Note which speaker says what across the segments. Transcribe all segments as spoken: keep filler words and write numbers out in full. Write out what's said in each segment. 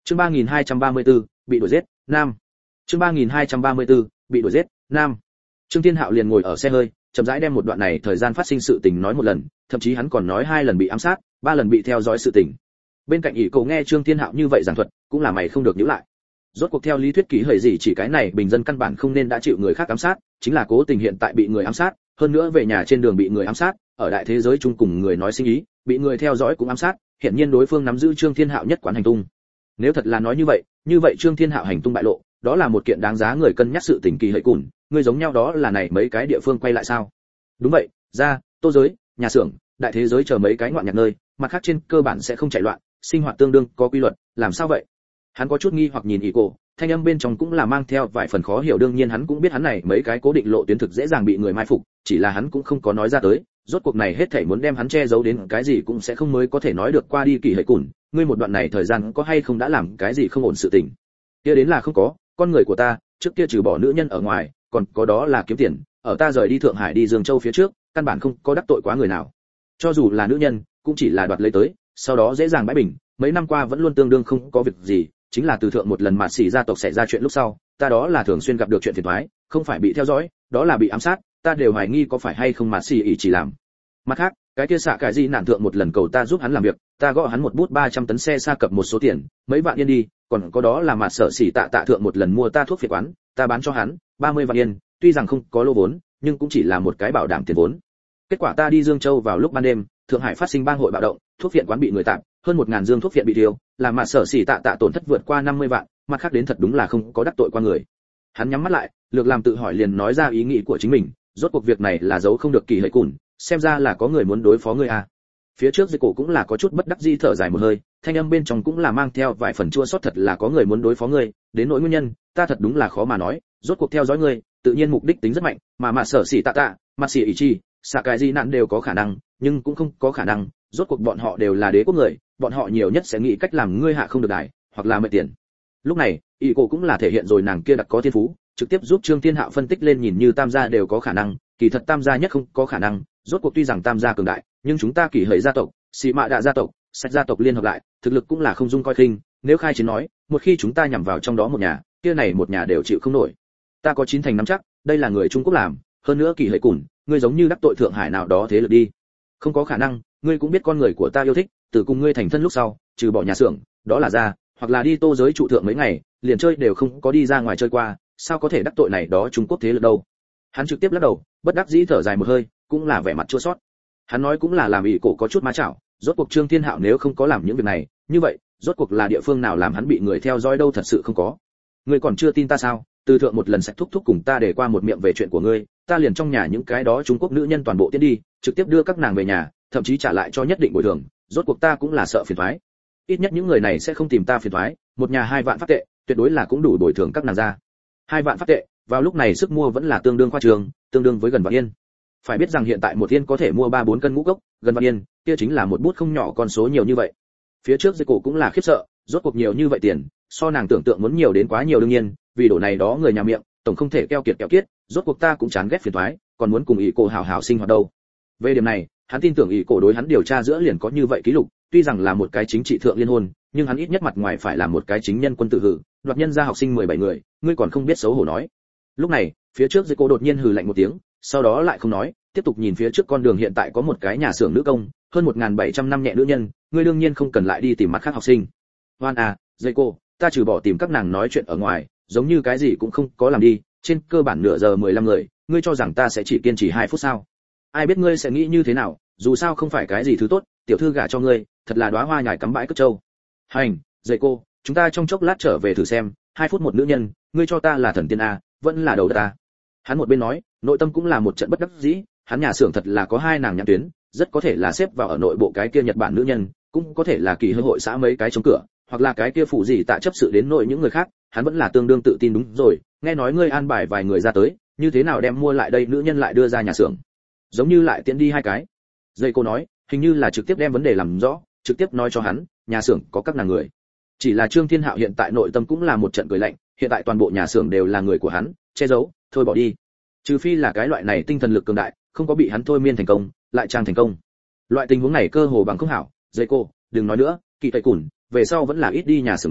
Speaker 1: Chương ba nghìn hai trăm ba mươi tư, bị đuổi giết, nam. Chương ba nghìn hai trăm ba mươi tư, bị đuổi giết, nam. Trương Thiên Hạo liền ngồi ở xe hơi, chậm rãi đem một đoạn này thời gian phát sinh sự tình nói một lần, thậm chí hắn còn nói hai lần bị ám sát, ba lần bị theo dõi sự tình. Bên cạnh ỷ cậu nghe Trương Thiên Hạo như vậy giảng thuật, cũng là mày không được nhíu lại. Rốt cuộc theo lý thuyết kỹ hời gì chỉ cái này bình dân căn bản không nên đã chịu người khác ám sát, chính là cố tình hiện tại bị người ám sát, hơn nữa về nhà trên đường bị người ám sát, ở đại thế giới chung cùng người nói sinh ý, bị người theo dõi cũng ám sát, hiện nhiên đối phương nắm giữ Trương Thiên Hạo nhất quán hành tung. Nếu thật là nói như vậy, như vậy Trương Thiên Hạo hành tung bại lộ, đó là một kiện đáng giá người cân nhắc sự tình kỳ hợi cùn, người giống nhau đó là này mấy cái địa phương quay lại sao? Đúng vậy, ra, tô giới, nhà xưởng, đại thế giới chờ mấy cái ngoạn nhạc nơi, mặt khác trên cơ bản sẽ không chạy loạn, sinh hoạt tương đương có quy luật, làm sao vậy? Hắn có chút nghi hoặc nhìn ý cô, thanh âm bên trong cũng là mang theo vài phần khó hiểu, đương nhiên hắn cũng biết hắn này mấy cái cố định lộ tuyến thực dễ dàng bị người mai phục, chỉ là hắn cũng không có nói ra tới, rốt cuộc này hết thảy muốn đem hắn che giấu đến cái gì cũng sẽ không mới có thể nói được qua đi kỳ hợi cùn, ngươi một đoạn này thời gian có hay không đã làm cái gì không ổn sự tình? Kia đến là không có, con người của ta, trước kia trừ bỏ nữ nhân ở ngoài, còn có đó là kiếm tiền, ở ta rời đi Thượng Hải đi Dương Châu phía trước, căn bản không có đắc tội quá người nào. Cho dù là nữ nhân, cũng chỉ là đoạt lấy tới, sau đó dễ dàng bãi bình, mấy năm qua vẫn luôn tương đương không có việc gì, chính là từ thượng một lần mà xỉ gia tộc xảy ra chuyện lúc sau, ta đó là thường xuyên gặp được chuyện phiền toái, không phải bị theo dõi, đó là bị ám sát, ta đều hoài nghi có phải hay không mà xỉ ý chỉ làm. Mặt khác, cái kia xạ cái gì nạn thượng một lần cầu ta giúp hắn làm việc, ta gõ hắn một bút ba trăm tấn xe xa cập một số tiền, mấy vạn yên đi, còn có đó là mặt sở xỉ tạ tạ thượng một lần mua ta thuốc phiện quán, ta bán cho hắn ba mươi vạn yên, tuy rằng không có lô vốn, nhưng cũng chỉ là một cái bảo đảm tiền vốn. Kết quả ta đi Dương Châu vào lúc ban đêm, Thượng Hải phát sinh bang hội bạo động, thuốc viện quán bị người tạm, hơn một ngàn dương thuốc viện bị tiêu, làm mặt sở xỉ tạ tạ tổn thất vượt qua năm mươi vạn, mặt khác đến thật đúng là không có đắc tội qua người. Hắn nhắm mắt lại, lược làm tự hỏi liền nói ra ý nghĩ của chính mình, rốt cuộc việc này là giấu không được kỳ hợi cùn, xem ra là có người muốn đối phó ngươi à. Phía trước dưới cổ cũng là có chút bất đắc dĩ thở dài một hơi, thanh âm bên trong cũng là mang theo vài phần chua xót, thật là có người muốn đối phó ngươi, đến nỗi nguyên nhân, ta thật đúng là khó mà nói, rốt cuộc theo dõi ngươi, tự nhiên mục đích tính rất mạnh, mà mặt sở xỉ tạ tạ, mặt xỉ ý chi, xạ cái gì nạn đều có khả năng, nhưng cũng không có khả năng, rốt cuộc bọn họ đều là đế quốc người, bọn họ nhiều nhất sẽ nghĩ cách làm ngươi hạ không được đài, hoặc là mệt tiền. Lúc này, ý cô cũng là thể hiện rồi nàng kia đặc có thiên phú, trực tiếp giúp Trương Thiên Hạo phân tích lên, nhìn như tam gia đều có khả năng, kỳ thật tam gia nhất không có khả năng, rốt cuộc tuy rằng tam gia cường đại, nhưng chúng ta kỳ hợi gia tộc, xì mạ đạ gia tộc, sạch gia tộc liên hợp lại, thực lực cũng là không dung coi khinh, nếu khai chiến nói, một khi chúng ta nhằm vào trong đó một nhà, kia này một nhà đều chịu không nổi. Ta có chín thành nắm chắc, đây là người Trung Quốc làm, hơn nữa kỳ hợi cùn, ngươi giống như đắc tội Thượng Hải nào đó thế lực đi. Không có khả năng, ngươi cũng biết con người của ta yêu thích, từ cùng ngươi thành thân lúc sau, trừ bỏ nhà xưởng, đó là ra, hoặc là đi Tô giới trụ thượng mấy ngày, liền chơi đều không có đi ra ngoài chơi qua, sao có thể đắc tội này đó Trung Quốc thế lực đâu. Hắn trực tiếp lắc đầu, bất đắc dĩ thở dài một hơi, cũng là vẻ mặt chua xót. Hắn nói cũng là làm ỷ cổ có chút ma chảo, rốt cuộc Trương Thiên Hạo nếu không có làm những việc này, như vậy, rốt cuộc là địa phương nào làm hắn bị người theo dõi đâu, thật sự không có. Ngươi còn chưa tin ta sao? Từ thượng một lần sạch thúc thúc cùng ta để qua một miệng về chuyện của ngươi, ta liền trong nhà những cái đó Trung Quốc nữ nhân toàn bộ tiến đi, trực tiếp đưa các nàng về nhà, thậm chí trả lại cho nhất định bồi thường, rốt cuộc ta cũng là sợ phiền toái. Ít nhất những người này sẽ không tìm ta phiền toái, một nhà hai vạn pháp tệ, tuyệt đối là cũng đủ bồi thường các nàng ra. Hai vạn pháp tệ, vào lúc này sức mua vẫn là tương đương khoa trương, tương đương với gần vạn yên. Phải biết rằng hiện tại một yên có thể mua ba bốn cân ngũ cốc, gần vạn yên, kia chính là một bút không nhỏ con số nhiều như vậy. Phía trước dây cổ cũng là khiếp sợ, rốt cuộc nhiều như vậy tiền, so nàng tưởng tượng muốn nhiều đến quá nhiều, đương nhiên, vì đổ này đó người nhà miệng, tổng không thể keo kiệt keo kiết, rốt cuộc ta cũng chán ghét phiền toái, còn muốn cùng ý cổ hảo hảo sinh hoạt đâu. Về điểm này, hắn tin tưởng ý cổ đối hắn điều tra giữa liền có như vậy ký lục, tuy rằng là một cái chính trị thượng liên hôn, nhưng hắn ít nhất mặt ngoài phải là một cái chính nhân quân tự hử, đoạt nhân gia học sinh mười bảy người, ngươi còn không biết xấu hổ nói. Lúc này, phía trước dây cổ đột nhiên hừ lạnh một tiếng, sau đó lại không nói, tiếp tục nhìn phía trước con đường, hiện tại có một cái nhà xưởng nữ công, hơn một nghìn bảy trăm năm nhẹ nữ nhân, ngươi đương nhiên không cần lại đi tìm mặt khác học sinh. Hoan à, dây cô, ta trừ bỏ tìm các nàng nói chuyện ở ngoài, giống như cái gì cũng không có làm đi, trên cơ bản nửa giờ mười lăm người, ngươi cho rằng ta sẽ chỉ kiên trì hai phút sao? Ai biết ngươi sẽ nghĩ như thế nào, dù sao không phải cái gì thứ tốt, tiểu thư gả cho ngươi, thật là đóa hoa nhài cắm bãi cất trâu. Hành, dây cô, chúng ta trong chốc lát trở về thử xem, hai phút một nữ nhân, ngươi cho ta là thần tiên a, vẫn là đầu ta. Hắn một bên nói, nội tâm cũng là một trận bất đắc dĩ, hắn nhà xưởng thật là có hai nàng nhãn tuyến, rất có thể là xếp vào ở nội bộ cái kia Nhật Bản nữ nhân, cũng có thể là kỳ hơi hội xã mấy cái chống cửa, hoặc là cái kia phụ gì tạ chấp sự đến nội những người khác, hắn vẫn là tương đương tự tin. Đúng rồi, nghe nói ngươi an bài vài người ra tới, như thế nào đem mua lại đây nữ nhân lại đưa ra nhà xưởng, giống như lại tiện đi hai cái. Dây cô nói, hình như là trực tiếp đem vấn đề làm rõ, trực tiếp nói cho hắn, nhà xưởng có các nàng người. Chỉ là Trương Thiên Hạo hiện tại nội tâm cũng là một trận cười lạnh, hiện tại toàn bộ nhà xưởng đều là người của hắn, che giấu, thôi bỏ đi. Trừ phi là cái loại này tinh thần lực cường đại, không có bị hắn thôi miên thành công, lại trang thành công. Loại tình huống này cơ hồ bằng không hảo, dây cô, đừng nói nữa, kỳ tẩy cùn, về sau vẫn là ít đi nhà xưởng đi,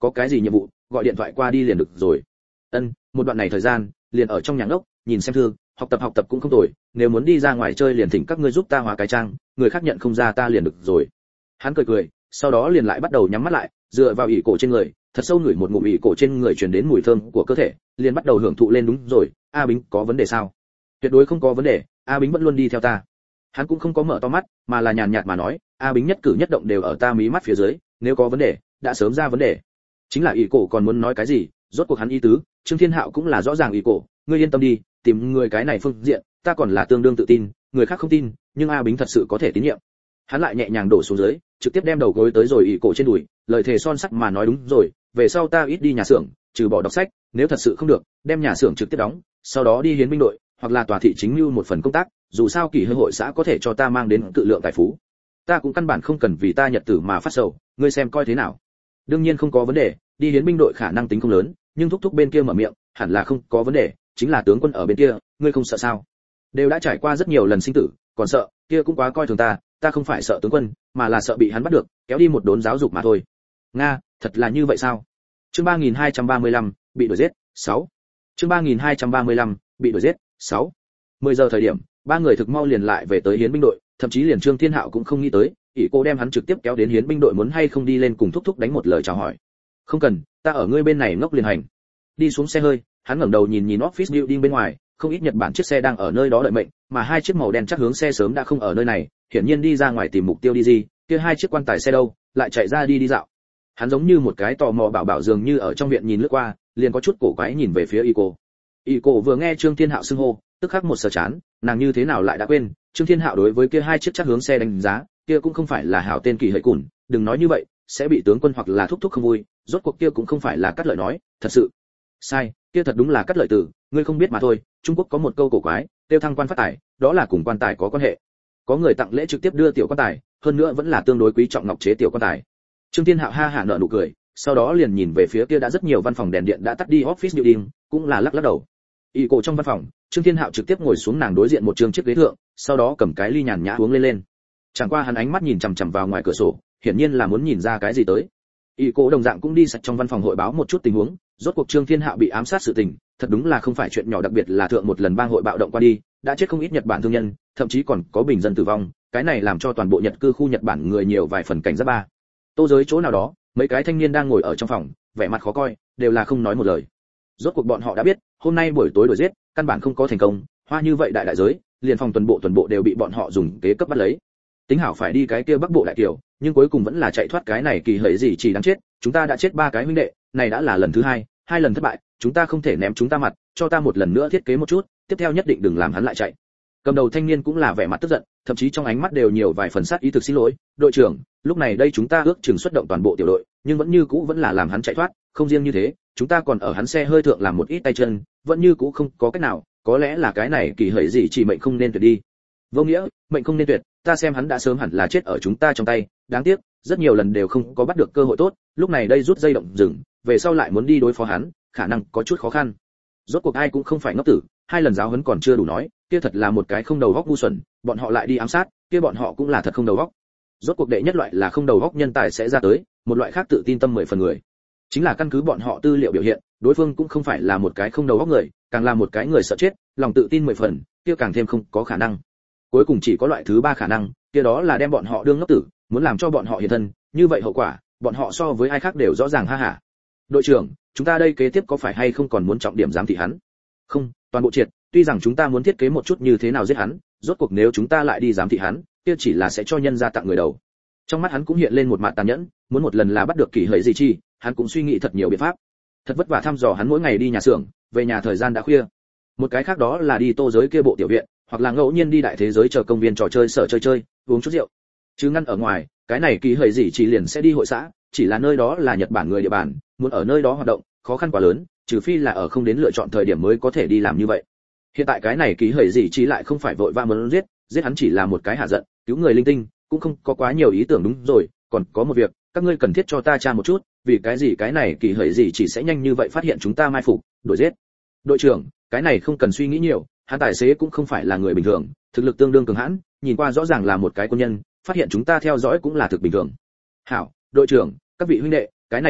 Speaker 1: có cái gì nhiệm vụ gọi điện thoại qua đi liền được rồi. Ân, một đoạn này thời gian liền ở trong nhà ngốc, nhìn xem thư, học tập học tập cũng không tồi, nếu muốn đi ra ngoài chơi liền thỉnh các ngươi giúp ta hóa cái trang, người khác nhận không ra ta liền được rồi. Hắn cười cười, sau đó liền lại bắt đầu nhắm mắt lại, dựa vào ỷ cổ trên người, thật sâu ngửi một ngụm ỷ cổ trên người truyền đến mùi thơm của cơ thể, liền bắt đầu hưởng thụ lên. Đúng rồi, A Bính có vấn đề sao? Tuyệt đối không có vấn đề, A Bính vẫn luôn đi theo ta. Hắn cũng không có mở to mắt, mà là nhàn nhạt mà nói, A Bính nhất cử nhất động đều ở ta mí mắt phía dưới, nếu có vấn đề, đã sớm ra vấn đề. Chính là ỷ cổ còn muốn nói cái gì, rốt cuộc hắn ý tứ, Trương Thiên Hạo cũng là rõ ràng ỷ cổ, ngươi yên tâm đi, tìm người cái này phương diện, ta còn là tương đương tự tin, người khác không tin, nhưng A Bính thật sự có thể tín nhiệm. Hắn lại nhẹ nhàng đổ xuống dưới, trực tiếp đem đầu gối tới rồi ỷ cổ trên đùi, lời thề son sắt mà nói, đúng rồi, về sau ta ít đi nhà xưởng, trừ bỏ đọc sách, nếu thật sự không được, đem nhà xưởng trực tiếp đóng, sau đó đi hiến binh đội, hoặc là tòa thị chính lưu một phần công tác, dù sao kỳ hơi hội xã có thể cho ta mang đến cự lượng tài phú. Ta cũng căn bản không cần vì ta nhật tử mà phát sầu, ngươi xem coi thế nào. Đương nhiên không có vấn đề, đi hiến binh đội khả năng tính không lớn, nhưng thúc thúc bên kia mở miệng, hẳn là không có vấn đề, chính là tướng quân ở bên kia, ngươi không sợ sao? Đều đã trải qua rất nhiều lần sinh tử, còn sợ, kia cũng quá coi thường ta, ta không phải sợ tướng quân, mà là sợ bị hắn bắt được, kéo đi một đốn giáo dục mà thôi. Nga, thật là như vậy sao? Chương ba nghìn hai trăm ba mươi lăm, bị đuổi giết, sáu. Chương ba nghìn hai trăm ba mươi lăm, bị đuổi giết, sáu. mười giờ thời điểm, ba người thực mau liền lại về tới hiến binh đội, thậm chí liền Trương Thiên Hạo cũng không nghĩ tới, ỷ cô đem hắn trực tiếp kéo đến hiến binh đội muốn hay không đi lên cùng thúc thúc đánh một lời chào hỏi. Không cần, ta ở ngươi bên này ngốc liền hành. Đi xuống xe hơi, hắn ngẩng đầu nhìn nhìn office building bên ngoài, không ít Nhật Bản chiếc xe đang ở nơi đó đợi mệnh, mà hai chiếc màu đen chắc hướng xe sớm đã không ở nơi này, hiển nhiên đi ra ngoài tìm mục tiêu đi gì, kia hai chiếc quan tài xe đâu, lại chạy ra đi đi dạo. Hắn giống như một cái tò mò bảo bảo dường như ở trong viện nhìn lướt qua, liền có chút cổ quái nhìn về phía Ico. Ico vừa nghe Trương Thiên Hạo xưng hô, tức khắc một sờ chán, nàng như thế nào lại đã quên, Trương Thiên Hạo đối với kia hai chiếc chắc hướng xe đánh giá, kia cũng không phải là hảo tên kỳ hợi cùn, đừng nói như vậy, sẽ bị tướng quân hoặc là thúc thúc không vui, rốt cuộc kia cũng không phải là cắt lợi nói, thật sự. Sai, kia thật đúng là cắt lợi từ, ngươi không biết mà thôi, Trung Quốc có một câu cổ quái, tiêu thăng quan phát tài, đó là cùng quan tài có quan hệ. Có người tặng lễ trực tiếp đưa tiểu quan tài, hơn nữa vẫn là tương đối quý trọng ngọc chế tiểu quan tài. Trương Thiên Hạo ha hả nở nụ cười, sau đó liền nhìn về phía kia đã rất nhiều văn phòng đèn điện đã tắt đi office building, cũng là lắc lắc đầu. Y cổ trong văn phòng, Trương Thiên Hạo trực tiếp ngồi xuống nàng đối diện một trường chiếc ghế thượng, sau đó cầm cái ly nhàn nhã uống lên lên. Chẳng qua hắn ánh mắt nhìn chằm chằm vào ngoài cửa sổ, hiển nhiên là muốn nhìn ra cái gì tới. Y cổ đồng dạng cũng đi sạch trong văn phòng hội báo một chút tình huống, rốt cuộc Trương Thiên Hạo bị ám sát sự tình, thật đúng là không phải chuyện nhỏ, đặc biệt là thượng một lần bang hội bạo động qua đi, đã chết không ít Nhật Bản thương nhân, thậm chí còn có bình dân tử vong, cái này làm cho toàn bộ Nhật cư khu Nhật Bản người nhiều vài phần cảnh giác ba. Tô giới chỗ nào đó, mấy cái thanh niên đang ngồi ở trong phòng, vẻ mặt khó coi, đều là không nói một lời. Rốt cuộc bọn họ đã biết, hôm nay buổi tối đuổi giết, căn bản không có thành công, hoa như vậy đại đại giới, liền phòng tuần bộ tuần bộ đều bị bọn họ dùng kế cấp bắt lấy. Tính hảo phải đi cái kia Bắc Bộ đại kiều, nhưng cuối cùng vẫn là chạy thoát cái này kỳ hởi gì chỉ đáng chết, chúng ta đã chết ba cái huynh đệ, này đã là lần thứ hai, hai lần thất bại, chúng ta không thể ném chúng ta mặt, cho ta một lần nữa thiết kế một chút, tiếp theo nhất định đừng làm hắn lại chạy. Cầm đầu thanh niên cũng là vẻ mặt tức giận, thậm chí trong ánh mắt đều nhiều vài phần sát ý, thực xin lỗi, đội trưởng, lúc này đây chúng ta ước chừng xuất động toàn bộ tiểu đội, nhưng vẫn như cũ vẫn là làm hắn chạy thoát, không riêng như thế, chúng ta còn ở hắn xe hơi thượng làm một ít tay chân, vẫn như cũ không có cách nào, có lẽ là cái này kỳ hởi gì chỉ mệnh không nên tuyệt đi. Vô nghĩa, mệnh không nên tuyệt, ta xem hắn đã sớm hẳn là chết ở chúng ta trong tay, đáng tiếc, rất nhiều lần đều không có bắt được cơ hội tốt, lúc này đây rút dây động rừng, về sau lại muốn đi đối phó hắn, khả năng có chút khó khăn. Rốt cuộc ai cũng không phải ngốc tử, hai lần giáo huấn còn chưa đủ nói, kia thật là một cái không đầu óc ngu xuẩn, bọn họ lại đi ám sát, kia bọn họ cũng là thật không đầu óc. Rốt cuộc đệ nhất loại là không đầu óc nhân tài sẽ ra tới, một loại khác tự tin tâm mười phần người. Chính là căn cứ bọn họ tư liệu biểu hiện, đối phương cũng không phải là một cái không đầu óc người, càng là một cái người sợ chết, lòng tự tin mười phần, kia càng thêm không có khả năng. Cuối cùng chỉ có loại thứ ba khả năng, kia đó là đem bọn họ đương ngốc tử, muốn làm cho bọn họ hiện thân, như vậy hậu quả, bọn họ so với ai khác đều rõ ràng ha ha. Đội trưởng, chúng ta đây kế tiếp có phải hay không còn muốn trọng điểm giám thị hắn? Không, toàn bộ triệt, tuy rằng chúng ta muốn thiết kế một chút như thế nào giết hắn, rốt cuộc nếu chúng ta lại đi giám thị hắn, kia chỉ là sẽ cho nhân gia tặng người đầu. Trong mắt hắn cũng hiện lên một mặt tàn nhẫn, muốn một lần là bắt được kỳ hởi gì chi, hắn cũng suy nghĩ thật nhiều biện pháp. Thật vất vả thăm dò hắn mỗi ngày đi nhà xưởng, về nhà thời gian đã khuya. Một cái khác đó là đi Tô giới kia bộ tiểu viện, hoặc là ngẫu nhiên đi đại thế giới chờ công viên trò chơi sở chơi chơi, uống chút rượu. Chứ ngăn ở ngoài, cái này kỳ hởi gì chỉ liền sẽ đi hội xã, chỉ là nơi đó là Nhật Bản người địa bàn, muốn ở nơi đó hoạt động, khó khăn quá lớn, trừ phi là ở không đến lựa chọn thời điểm mới có thể đi làm như vậy. Hiện tại cái này kỳ hởi gì chỉ lại không phải vội vã muốn giết, giết hắn chỉ là một cái hạ giận, cứu người linh tinh, cũng không có quá nhiều ý tưởng. Đúng rồi, còn có một việc, các ngươi cần thiết cho ta tra một chút, vì cái gì cái này kỳ hởi gì chỉ sẽ nhanh như vậy phát hiện chúng ta mai phục, đuổi giết. Đội trưởng, cái này không cần suy nghĩ nhiều, hắn tài xế cũng không phải là người bình thường, thực lực tương đương cường hãn, nhìn qua rõ ràng là một cái quân nhân, phát hiện chúng ta theo dõi cũng là thực bình thường. Hảo, đội trưởng, các vị huynh đệ, cái này thảo luận,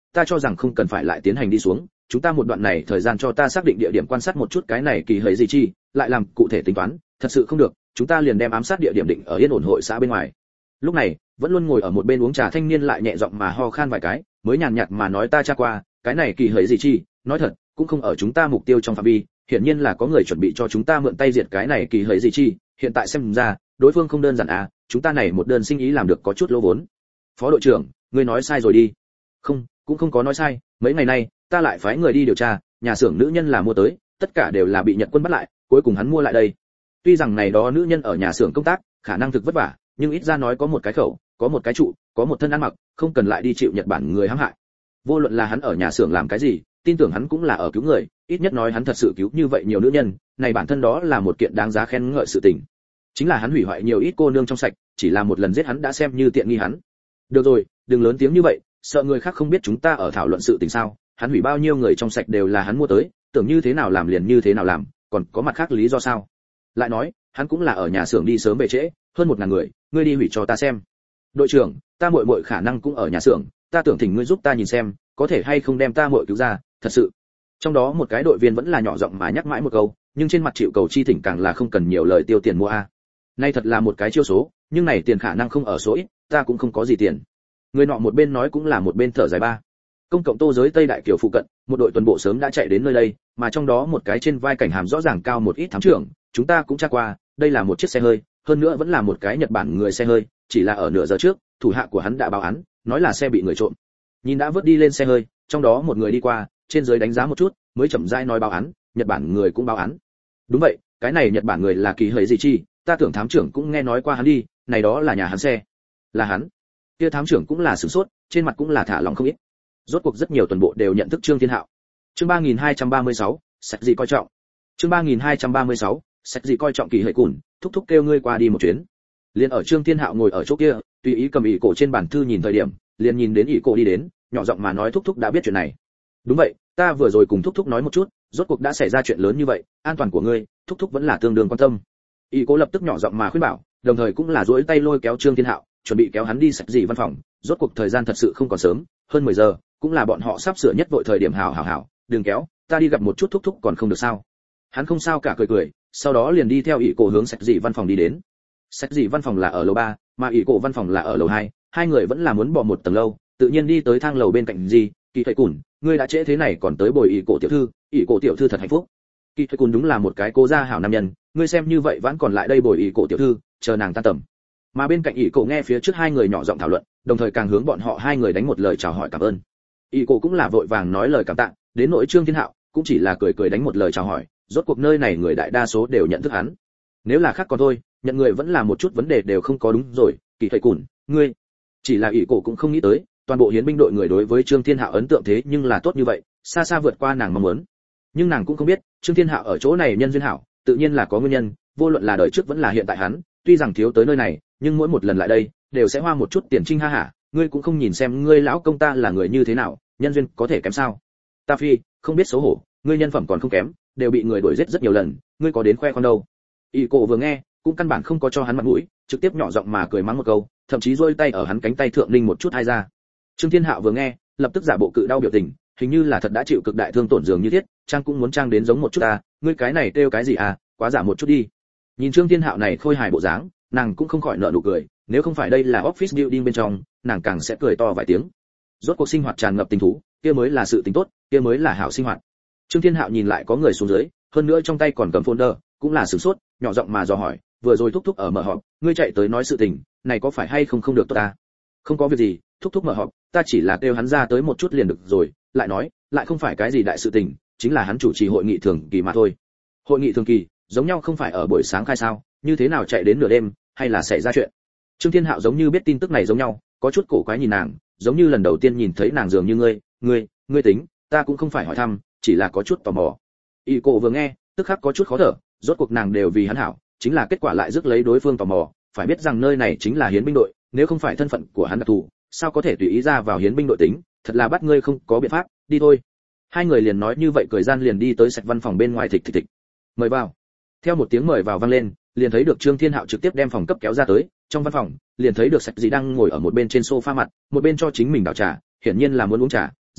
Speaker 1: ta cho rằng không cần phải lại tiến hành đi xuống, chúng ta một đoạn này thời gian cho ta xác định địa điểm quan sát một chút cái này kỳ hấy gì chi, lại làm cụ thể tính toán, thật sự không được, chúng ta liền đem ám sát địa điểm định ở yên ổn hội xã bên ngoài. Lúc này, vẫn luôn ngồi ở một bên uống trà thanh niên lại nhẹ giọng mà ho khan vài cái, mới nhàn nhạt mà nói ta tra qua, cái này kỳ hấy gì chi, nói thật, cũng không ở chúng ta mục tiêu trong phạm vi, hiển nhiên là có người chuẩn bị cho chúng ta mượn tay diệt cái này kỳ hấy gì chi, hiện tại xem ra, đối phương không đơn giản à, chúng ta này một đơn sinh ý làm được có chút lỗ vốn. Phó đội trưởng, ngươi nói sai rồi đi. Không, cũng không có nói sai, mấy ngày nay, ta lại phái người đi điều tra, nhà xưởng nữ nhân là mua tới, tất cả đều là bị Nhật quân bắt lại, cuối cùng hắn mua lại đây. Tuy rằng này đó nữ nhân ở nhà xưởng công tác, khả năng thực vất vả, nhưng ít ra nói có một cái khẩu, có một cái trụ, có một thân ăn mặc, không cần lại đi chịu Nhật Bản người hãm hại. Vô luận là hắn ở nhà xưởng làm cái gì, tin tưởng hắn cũng là ở cứu người, ít nhất nói hắn thật sự cứu như vậy nhiều nữ nhân, này bản thân đó là một kiện đáng giá khen ngợi sự tình. Chính là hắn hủy hoại nhiều ít cô nương trong sạch, chỉ là một lần giết hắn đã xem như tiện nghi hắn. Được rồi, đừng lớn tiếng như vậy, sợ người khác không biết chúng ta ở thảo luận sự tình sao? Hắn hủy bao nhiêu người trong sạch đều là hắn mua tới, tưởng như thế nào làm liền như thế nào làm, còn có mặt khác lý do sao? Lại nói, hắn cũng là ở nhà xưởng đi sớm về trễ, hơn một ngàn người, ngươi đi hủy cho ta xem. Đội trưởng, ta muội muội khả năng cũng ở nhà xưởng, ta tưởng thỉnh ngươi giúp ta nhìn xem, có thể hay không đem ta muội cứu ra, thật sự. Trong đó một cái đội viên vẫn là nhỏ giọng mà nhắc mãi một câu, nhưng trên mặt chịu cầu chi thỉnh càng là không cần nhiều lời tiêu tiền mua a. Nay thật là một cái chiêu số, nhưng này tiền khả năng không ở số ít, ta cũng không có gì tiền. Người nọ một bên nói cũng là một bên thở dài ba. Công cộng Tô giới Tây Đại Kiều phụ cận, một đội tuần bộ sớm đã chạy đến nơi đây, mà trong đó một cái trên vai cảnh hàm rõ ràng cao một ít thám trưởng, chúng ta cũng tra qua, đây là một chiếc xe hơi, hơn nữa vẫn là một cái Nhật Bản người xe hơi, chỉ là ở nửa giờ trước, thủ hạ của hắn đã báo án, nói là xe bị người trộm. Nhìn đã vớt đi lên xe hơi, trong đó một người đi qua, trên dưới đánh giá một chút, mới chậm rãi nói báo án, Nhật Bản người cũng báo án. Đúng vậy, cái này Nhật Bản người là kỳ hời gì chi, ta tưởng thám trưởng cũng nghe nói qua hắn đi, này đó là nhà hắn xe. Là hắn. Kia thám trưởng cũng là sửng sốt, trên mặt cũng là thả lòng không ít. Rốt cuộc rất nhiều tuần bộ đều nhận thức Trương Thiên Hạo. Chương ba nghìn hai trăm ba mươi sáu, sạch gì coi trọng. Chương ba nghìn hai trăm ba mươi sáu, sạch gì coi trọng kỳ hệ cùn, thúc thúc kêu ngươi qua đi một chuyến. Liên ở Trương Thiên Hạo ngồi ở chỗ kia, tùy ý cầm ỷ cổ trên bản thư nhìn thời điểm, liền nhìn đến ỷ cổ đi đến, nhỏ giọng mà nói thúc thúc đã biết chuyện này. Đúng vậy, ta vừa rồi cùng thúc thúc nói một chút, rốt cuộc đã xảy ra chuyện lớn như vậy, an toàn của ngươi, thúc thúc vẫn là tương đương quan tâm. ỷ cổ lập tức nhỏ giọng mà khuyên bảo, đồng thời cũng là duỗi tay lôi kéo Trương Thiên Hạo, chuẩn bị kéo hắn đi sạch gì văn phòng, rốt cuộc thời gian thật sự không còn sớm, hơn mười giờ, cũng là bọn họ sắp sửa nhất vội thời điểm hảo hảo hảo, đừng kéo, ta đi gặp một chút thúc thúc còn không được sao? Hắn không sao cả cười cười, sau đó liền đi theo ỷ cổ hướng sạch dị văn phòng đi đến. Sạch dị văn phòng là ở lầu ba, mà ỷ cổ văn phòng là ở lầu hai, hai người vẫn là muốn bỏ một tầng lâu, tự nhiên đi tới thang lầu bên cạnh gì, kỳ thầy cùn, ngươi đã trễ thế này còn tới bồi ỷ cổ tiểu thư, ỷ cổ tiểu thư thật hạnh phúc. Kỳ thầy cùn đúng là một cái cô gia hảo nam nhân, ngươi xem như vậy vẫn còn lại đây bồi ỷ cổ tiểu thư, chờ nàng tan tầm. Mà bên cạnh ỷ cổ nghe phía trước hai người nhỏ giọng thảo luận, đồng thời càng hướng bọn họ hai người đánh một lời chào hỏi cảm ơn. ỷ cổ cũng là vội vàng nói lời cảm tạ, đến nội Trương Thiên Hạo cũng chỉ là cười cười đánh một lời chào hỏi, rốt cuộc nơi này người đại đa số đều nhận thức hắn. Nếu là khác còn thôi, nhận người vẫn là một chút vấn đề đều không có đúng rồi, kỳ thầy cùn, ngươi. Chỉ là ỷ cổ cũng không nghĩ tới, toàn bộ hiến binh đội người đối với Trương Thiên Hạo ấn tượng thế nhưng là tốt như vậy, xa xa vượt qua nàng mong muốn. Nhưng nàng cũng không biết, Trương Thiên Hạo ở chỗ này nhân duyên hảo, tự nhiên là có nguyên nhân, vô luận là đời trước vẫn là hiện tại hắn, tuy rằng thiếu tới nơi này, nhưng mỗi một lần lại đây, đều sẽ hoa một chút tiền trinh ha hả, ngươi cũng không nhìn xem ngươi lão công ta là người như thế nào, nhân duyên có thể kém sao? Ta phi, không biết xấu hổ, ngươi nhân phẩm còn không kém, đều bị người đuổi giết rất nhiều lần, ngươi có đến khoe con đâu? ỷ cổ vừa nghe, cũng căn bản không có cho hắn mặt mũi, trực tiếp nhỏ giọng mà cười mắng một câu, thậm chí giơ tay ở hắn cánh tay thượng ninh một chút hai ra. Trương Thiên Hạo vừa nghe, lập tức giả bộ cự đau biểu tình, hình như là thật đã chịu cực đại thương tổn dường như thiết, trang cũng muốn trang đến giống một chút à, ngươi cái này kêu cái gì à, quá giả một chút đi. Nhìn Trương Thiên Hạo này khôi hài bộ dáng, nàng cũng không khỏi nở nụ cười, nếu không phải đây là office building bên trong, nàng càng sẽ cười to vài tiếng. Rốt cuộc sinh hoạt tràn ngập tình thú, kia mới là sự tình tốt, kia mới là hảo sinh hoạt. Trương Thiên Hạo nhìn lại có người xuống dưới, hơn nữa trong tay còn cầm folder, cũng là sửng sốt, nhỏ giọng mà dò hỏi, vừa rồi thúc thúc ở mở họp, ngươi chạy tới nói sự tình, này có phải hay không không được tốt ta? Không có việc gì, thúc thúc mở họp, ta chỉ là kêu hắn ra tới một chút liền được rồi, lại nói, lại không phải cái gì đại sự tình, chính là hắn chủ trì hội nghị thường kỳ mà thôi. Hội nghị thường kỳ, giống nhau không phải ở buổi sáng khai sao, như thế nào chạy đến nửa đêm, hay là xảy ra chuyện? Trương Thiên Hạo giống như biết tin tức này giống nhau, có chút cổ quái nhìn nàng, giống như lần đầu tiên nhìn thấy nàng dường như ngươi, ngươi, ngươi tính, ta cũng không phải hỏi thăm, chỉ là có chút tò mò. Y cổ vừa nghe, tức khắc có chút khó thở, rốt cuộc nàng đều vì hắn hảo, chính là kết quả lại rước lấy đối phương tò mò, phải biết rằng nơi này chính là hiến binh đội, nếu không phải thân phận của hắn đặc thù, sao có thể tùy ý ra vào hiến binh đội tính, thật là bắt ngươi không có biện pháp, đi thôi. Hai người liền nói như vậy cười gian liền đi tới sạch văn phòng bên ngoài thịch thịch thịch. Mời vào. Theo một tiếng mời vào vang lên, liền thấy được Trương Thiên Hạo trực tiếp đem phòng cấp kéo ra tới, trong văn phòng, liền thấy được sạch gì đang ngồi ở một bên trên sofa mặt, một bên cho chính mình đảo trà, hiển nhiên là muốn uống trà,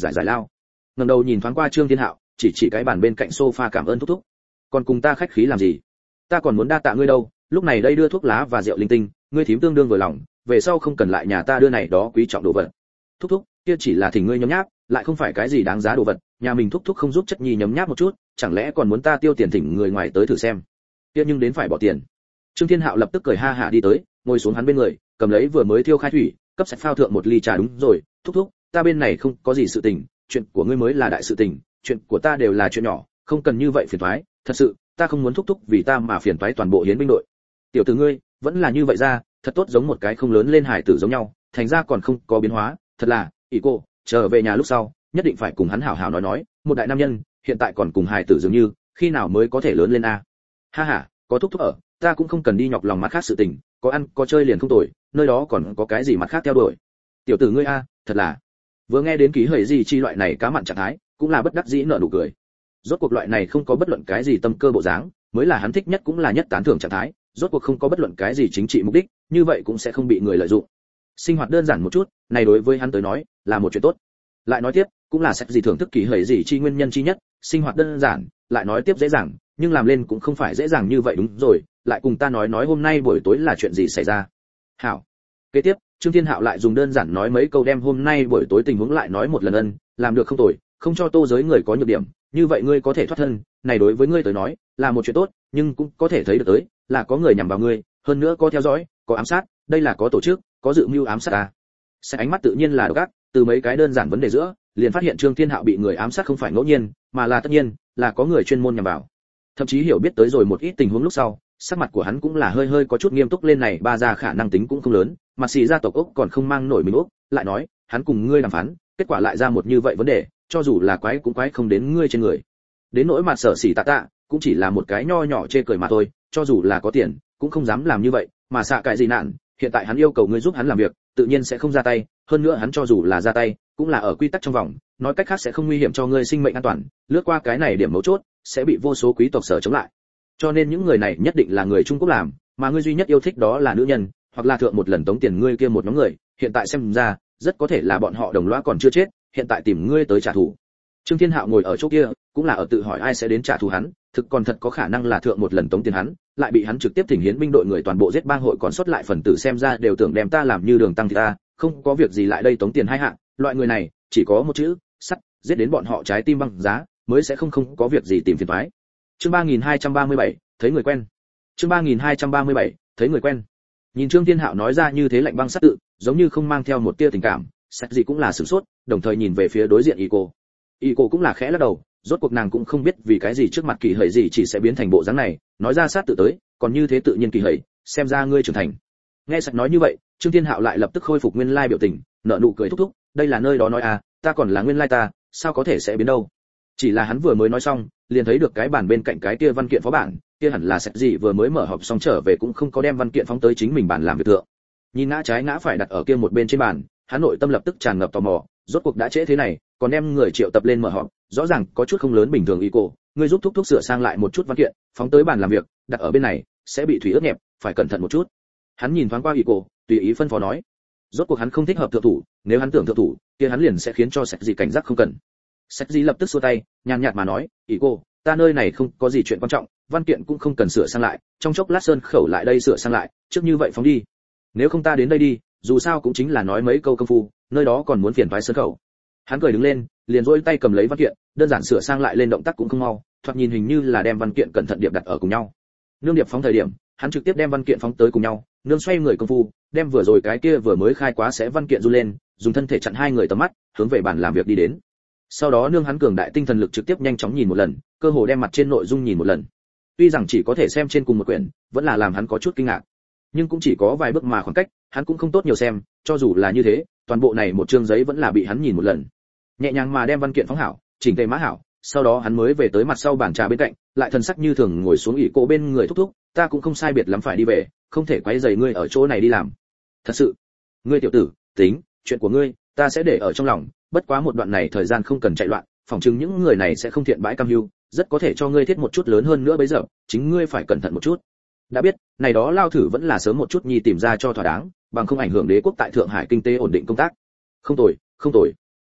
Speaker 1: giải giải lao. Ngẩng đầu nhìn thoáng qua Trương Thiên Hạo, chỉ chỉ cái bàn bên cạnh sofa cảm ơn thúc thúc. Còn cùng ta khách khí làm gì? Ta còn muốn đa tạ ngươi đâu, lúc này đây đưa thuốc lá và rượu linh tinh, ngươi thím tương đương vừa lòng, về sau không cần lại nhà ta đưa này đó quý trọng đồ vật. Thúc thúc, kia chỉ là thỉnh ngươi nhấm nháp, lại không phải cái gì đáng giá đồ vật, nhà mình thúc thúc không giúp chất nhi nhấm nháp một chút, chẳng lẽ còn muốn ta tiêu tiền thỉnh người ngoài tới thử xem? Kia nhưng đến phải bỏ tiền. Trương Thiên Hạo lập tức cười ha hả đi tới, ngồi xuống hắn bên người, cầm lấy vừa mới thiêu khai thủy, cấp sạch phao thượng một ly trà. Đúng rồi, thúc thúc, ta bên này không có gì sự tình, chuyện của ngươi mới là đại sự tình, chuyện của ta đều là chuyện nhỏ, không cần như vậy phiền toái, thật sự, ta không muốn thúc thúc vì ta mà phiền toái toàn bộ hiến binh đội. Tiểu tử ngươi, vẫn là như vậy ra, thật tốt giống một cái không lớn lên hải tử giống nhau, thành ra còn không có biến hóa, thật là, ỷ cô, trở về nhà lúc sau, nhất định phải cùng hắn hảo hảo nói nói, một đại nam nhân, hiện tại còn cùng hải tử dường như, khi nào mới có thể lớn lên a? Ha ha, có thúc thúc ở, ta cũng không cần đi nhọc lòng mặt khác sự tình, có ăn có chơi liền không tồi, nơi đó còn có cái gì mặt khác theo đuổi. Tiểu tử ngươi a, thật là. Vừa nghe đến ký hời gì chi loại này cá mặn trạng thái, cũng là bất đắc dĩ nở nụ cười. Rốt cuộc loại này không có bất luận cái gì tâm cơ bộ dáng, mới là hắn thích nhất cũng là nhất tán thưởng trạng thái, rốt cuộc không có bất luận cái gì chính trị mục đích, như vậy cũng sẽ không bị người lợi dụng. Sinh hoạt đơn giản một chút, này đối với hắn tới nói, là một chuyện tốt. Lại nói tiếp, cũng là sách gì thưởng thức kỳ hời gì chi nguyên nhân chi nhất, sinh hoạt đơn giản, lại nói tiếp dễ dàng, nhưng làm lên cũng không phải dễ dàng như vậy. Đúng rồi, lại cùng ta nói nói hôm nay buổi tối là chuyện gì xảy ra. Hảo. Kế tiếp, Trương Thiên Hạo lại dùng đơn giản nói mấy câu đem hôm nay buổi tối tình huống lại nói một lần. Ân, làm được không tồi, không cho Tô giới người có nhược điểm, như vậy ngươi có thể thoát thân, này đối với ngươi tới nói là một chuyện tốt, nhưng cũng có thể thấy được tới là có người nhằm vào ngươi, hơn nữa có theo dõi, có ám sát, đây là có tổ chức, có dự mưu ám sát ta. Sẽ ánh mắt tự nhiên là độc ác, từ mấy cái đơn giản vấn đề giữa, liền phát hiện Trương Thiên Hạo bị người ám sát không phải ngẫu nhiên, mà là tất nhiên, là có người chuyên môn nhằm vào. Thậm chí hiểu biết tới rồi một ít tình huống lúc sau, sắc mặt của hắn cũng là hơi hơi có chút nghiêm túc lên. Này ba gia khả năng tính cũng không lớn, mà xì gia tộc Úc còn không mang nổi mình Úc, lại nói, hắn cùng ngươi đàm phán, kết quả lại ra một như vậy vấn đề, cho dù là quái cũng quái không đến ngươi trên người. Đến nỗi mặt sở xỉ tạ tạ, cũng chỉ là một cái nho nhỏ chê cười mà thôi, cho dù là có tiền, cũng không dám làm như vậy, mà xạ cái gì nạn, hiện tại hắn yêu cầu ngươi giúp hắn làm việc, tự nhiên sẽ không ra tay, hơn nữa hắn cho dù là ra tay, cũng là ở quy tắc trong vòng, nói cách khác sẽ không nguy hiểm cho ngươi sinh mệnh an toàn, lướt qua cái này điểm mấu chốt, sẽ bị vô số quý tộc sở chống lại. Cho nên những người này nhất định là người Trung Quốc làm, mà ngươi duy nhất yêu thích đó là nữ nhân, hoặc là thượng một lần tống tiền ngươi kia một nhóm người, hiện tại xem ra, rất có thể là bọn họ đồng lõa còn chưa chết, hiện tại tìm ngươi tới trả thù. Trương Thiên Hạo ngồi ở chỗ kia, cũng là ở tự hỏi ai sẽ đến trả thù hắn, thực còn thật có khả năng là thượng một lần tống tiền hắn, lại bị hắn trực tiếp thỉnh hiến binh đội người toàn bộ giết bang hội còn sót lại phần tử xem ra đều tưởng đem ta làm như đường tăng thì ta, không có việc gì lại đây tống tiền hai hạng, loại người này, chỉ có một chữ, sắt, giết đến bọn họ trái tim băng giá, mới sẽ không không có việc gì tìm phiền toái. Chương ba nghìn hai trăm ba mươi bảy, thấy người quen. Chương ba nghìn hai trăm ba mươi bảy, thấy người quen. Nhìn Trương Thiên Hạo nói ra như thế lạnh băng sắc tự, giống như không mang theo một tia tình cảm, sạch gì cũng là sửng sốt, đồng thời nhìn về phía đối diện Ico. Ico cũng là khẽ lắc đầu, rốt cuộc nàng cũng không biết vì cái gì trước mặt kỳ hời gì chỉ sẽ biến thành bộ dáng này, nói ra sát tự tới, còn như thế tự nhiên kỳ hời, xem ra ngươi trưởng thành. Nghe sạch nói như vậy, Trương Thiên Hạo lại lập tức khôi phục nguyên lai biểu tình, nở nụ cười thúc thúc, đây là nơi đó nói à, ta còn là nguyên lai ta, sao có thể sẽ biến đâu. Chỉ là hắn vừa mới nói xong, liền thấy được cái bàn bên cạnh cái kia văn kiện phó bản, kia hẳn là sạch gì vừa mới mở họp xong trở về cũng không có đem văn kiện phóng tới chính mình bàn làm việc thượng. Nhìn ngã trái ngã phải đặt ở kia một bên trên bàn, hắn nội tâm lập tức tràn ngập tò mò, rốt cuộc đã trễ thế này, còn đem người triệu tập lên mở họp, rõ ràng có chút không lớn bình thường. Ico, ngươi giúp thúc thúc sửa sang lại một chút văn kiện, phóng tới bàn làm việc, đặt ở bên này, sẽ bị thủy ướt nhẹp, phải cẩn thận một chút. Hắn nhìn thoáng qua Ico, tùy ý phân phó nói. Rốt cuộc hắn không thích hợp thượng thủ, nếu hắn tưởng thượng thủ, kia hắn liền sẽ khiến cho sạch gì cảnh giác không cần. Sạch gì lập tức xua tay, nhàn nhạt mà nói, Ico, ta nơi này không có gì chuyện quan trọng, văn kiện cũng không cần sửa sang lại, trong chốc lát sơn khẩu lại đây sửa sang lại, trước như vậy phóng đi. Nếu không ta đến đây đi, dù sao cũng chính là nói mấy câu công phu, nơi đó còn muốn phiền toái sơn khẩu. Hắn cười đứng lên, liền duỗi tay cầm lấy văn kiện, đơn giản sửa sang lại lên, động tác cũng không mau, thoạt nhìn hình như là đem văn kiện cẩn thận điệp đặt ở cùng nhau. Nương điệp phóng thời điểm, hắn trực tiếp đem văn kiện phóng tới cùng nhau, nương xoay người công phu, đem vừa rồi cái kia vừa mới khai quá sẽ văn kiện du lên, dùng thân thể chặn hai người tầm mắt, hướng về bàn làm việc đi đến. Sau đó nương hắn cường đại tinh thần lực trực tiếp nhanh chóng nhìn một lần, cơ hồ đem mặt trên nội dung nhìn một lần. Tuy rằng chỉ có thể xem trên cùng một quyển, vẫn là làm hắn có chút kinh ngạc. Nhưng cũng chỉ có vài bước mà khoảng cách, hắn cũng không tốt nhiều xem, cho dù là như thế, toàn bộ này một chương giấy vẫn là bị hắn nhìn một lần. Nhẹ nhàng mà đem văn kiện phóng hảo, chỉnh tề mã hảo, sau đó hắn mới về tới mặt sau bàn trà bên cạnh, lại thần sắc như thường ngồi xuống ỷ cổ bên người thúc thúc, ta cũng không sai biệt lắm phải đi về, không thể quấy rầy ngươi ở chỗ này đi làm. Thật sự, ngươi tiểu tử, tính, chuyện của ngươi, ta sẽ để ở trong lòng, bất quá một đoạn này thời gian không cần chạy loạn, phỏng chừng những người này sẽ không thiện bãi cam hưu, rất có thể cho ngươi thiết một chút lớn hơn nữa bây giờ, chính ngươi phải cẩn thận một chút. Đã biết, này đó lao thử vẫn là sớm một chút nhi tìm ra cho thỏa đáng, bằng không ảnh hưởng đế quốc tại Thượng Hải kinh tế ổn định công tác. Không tồi, không tồi.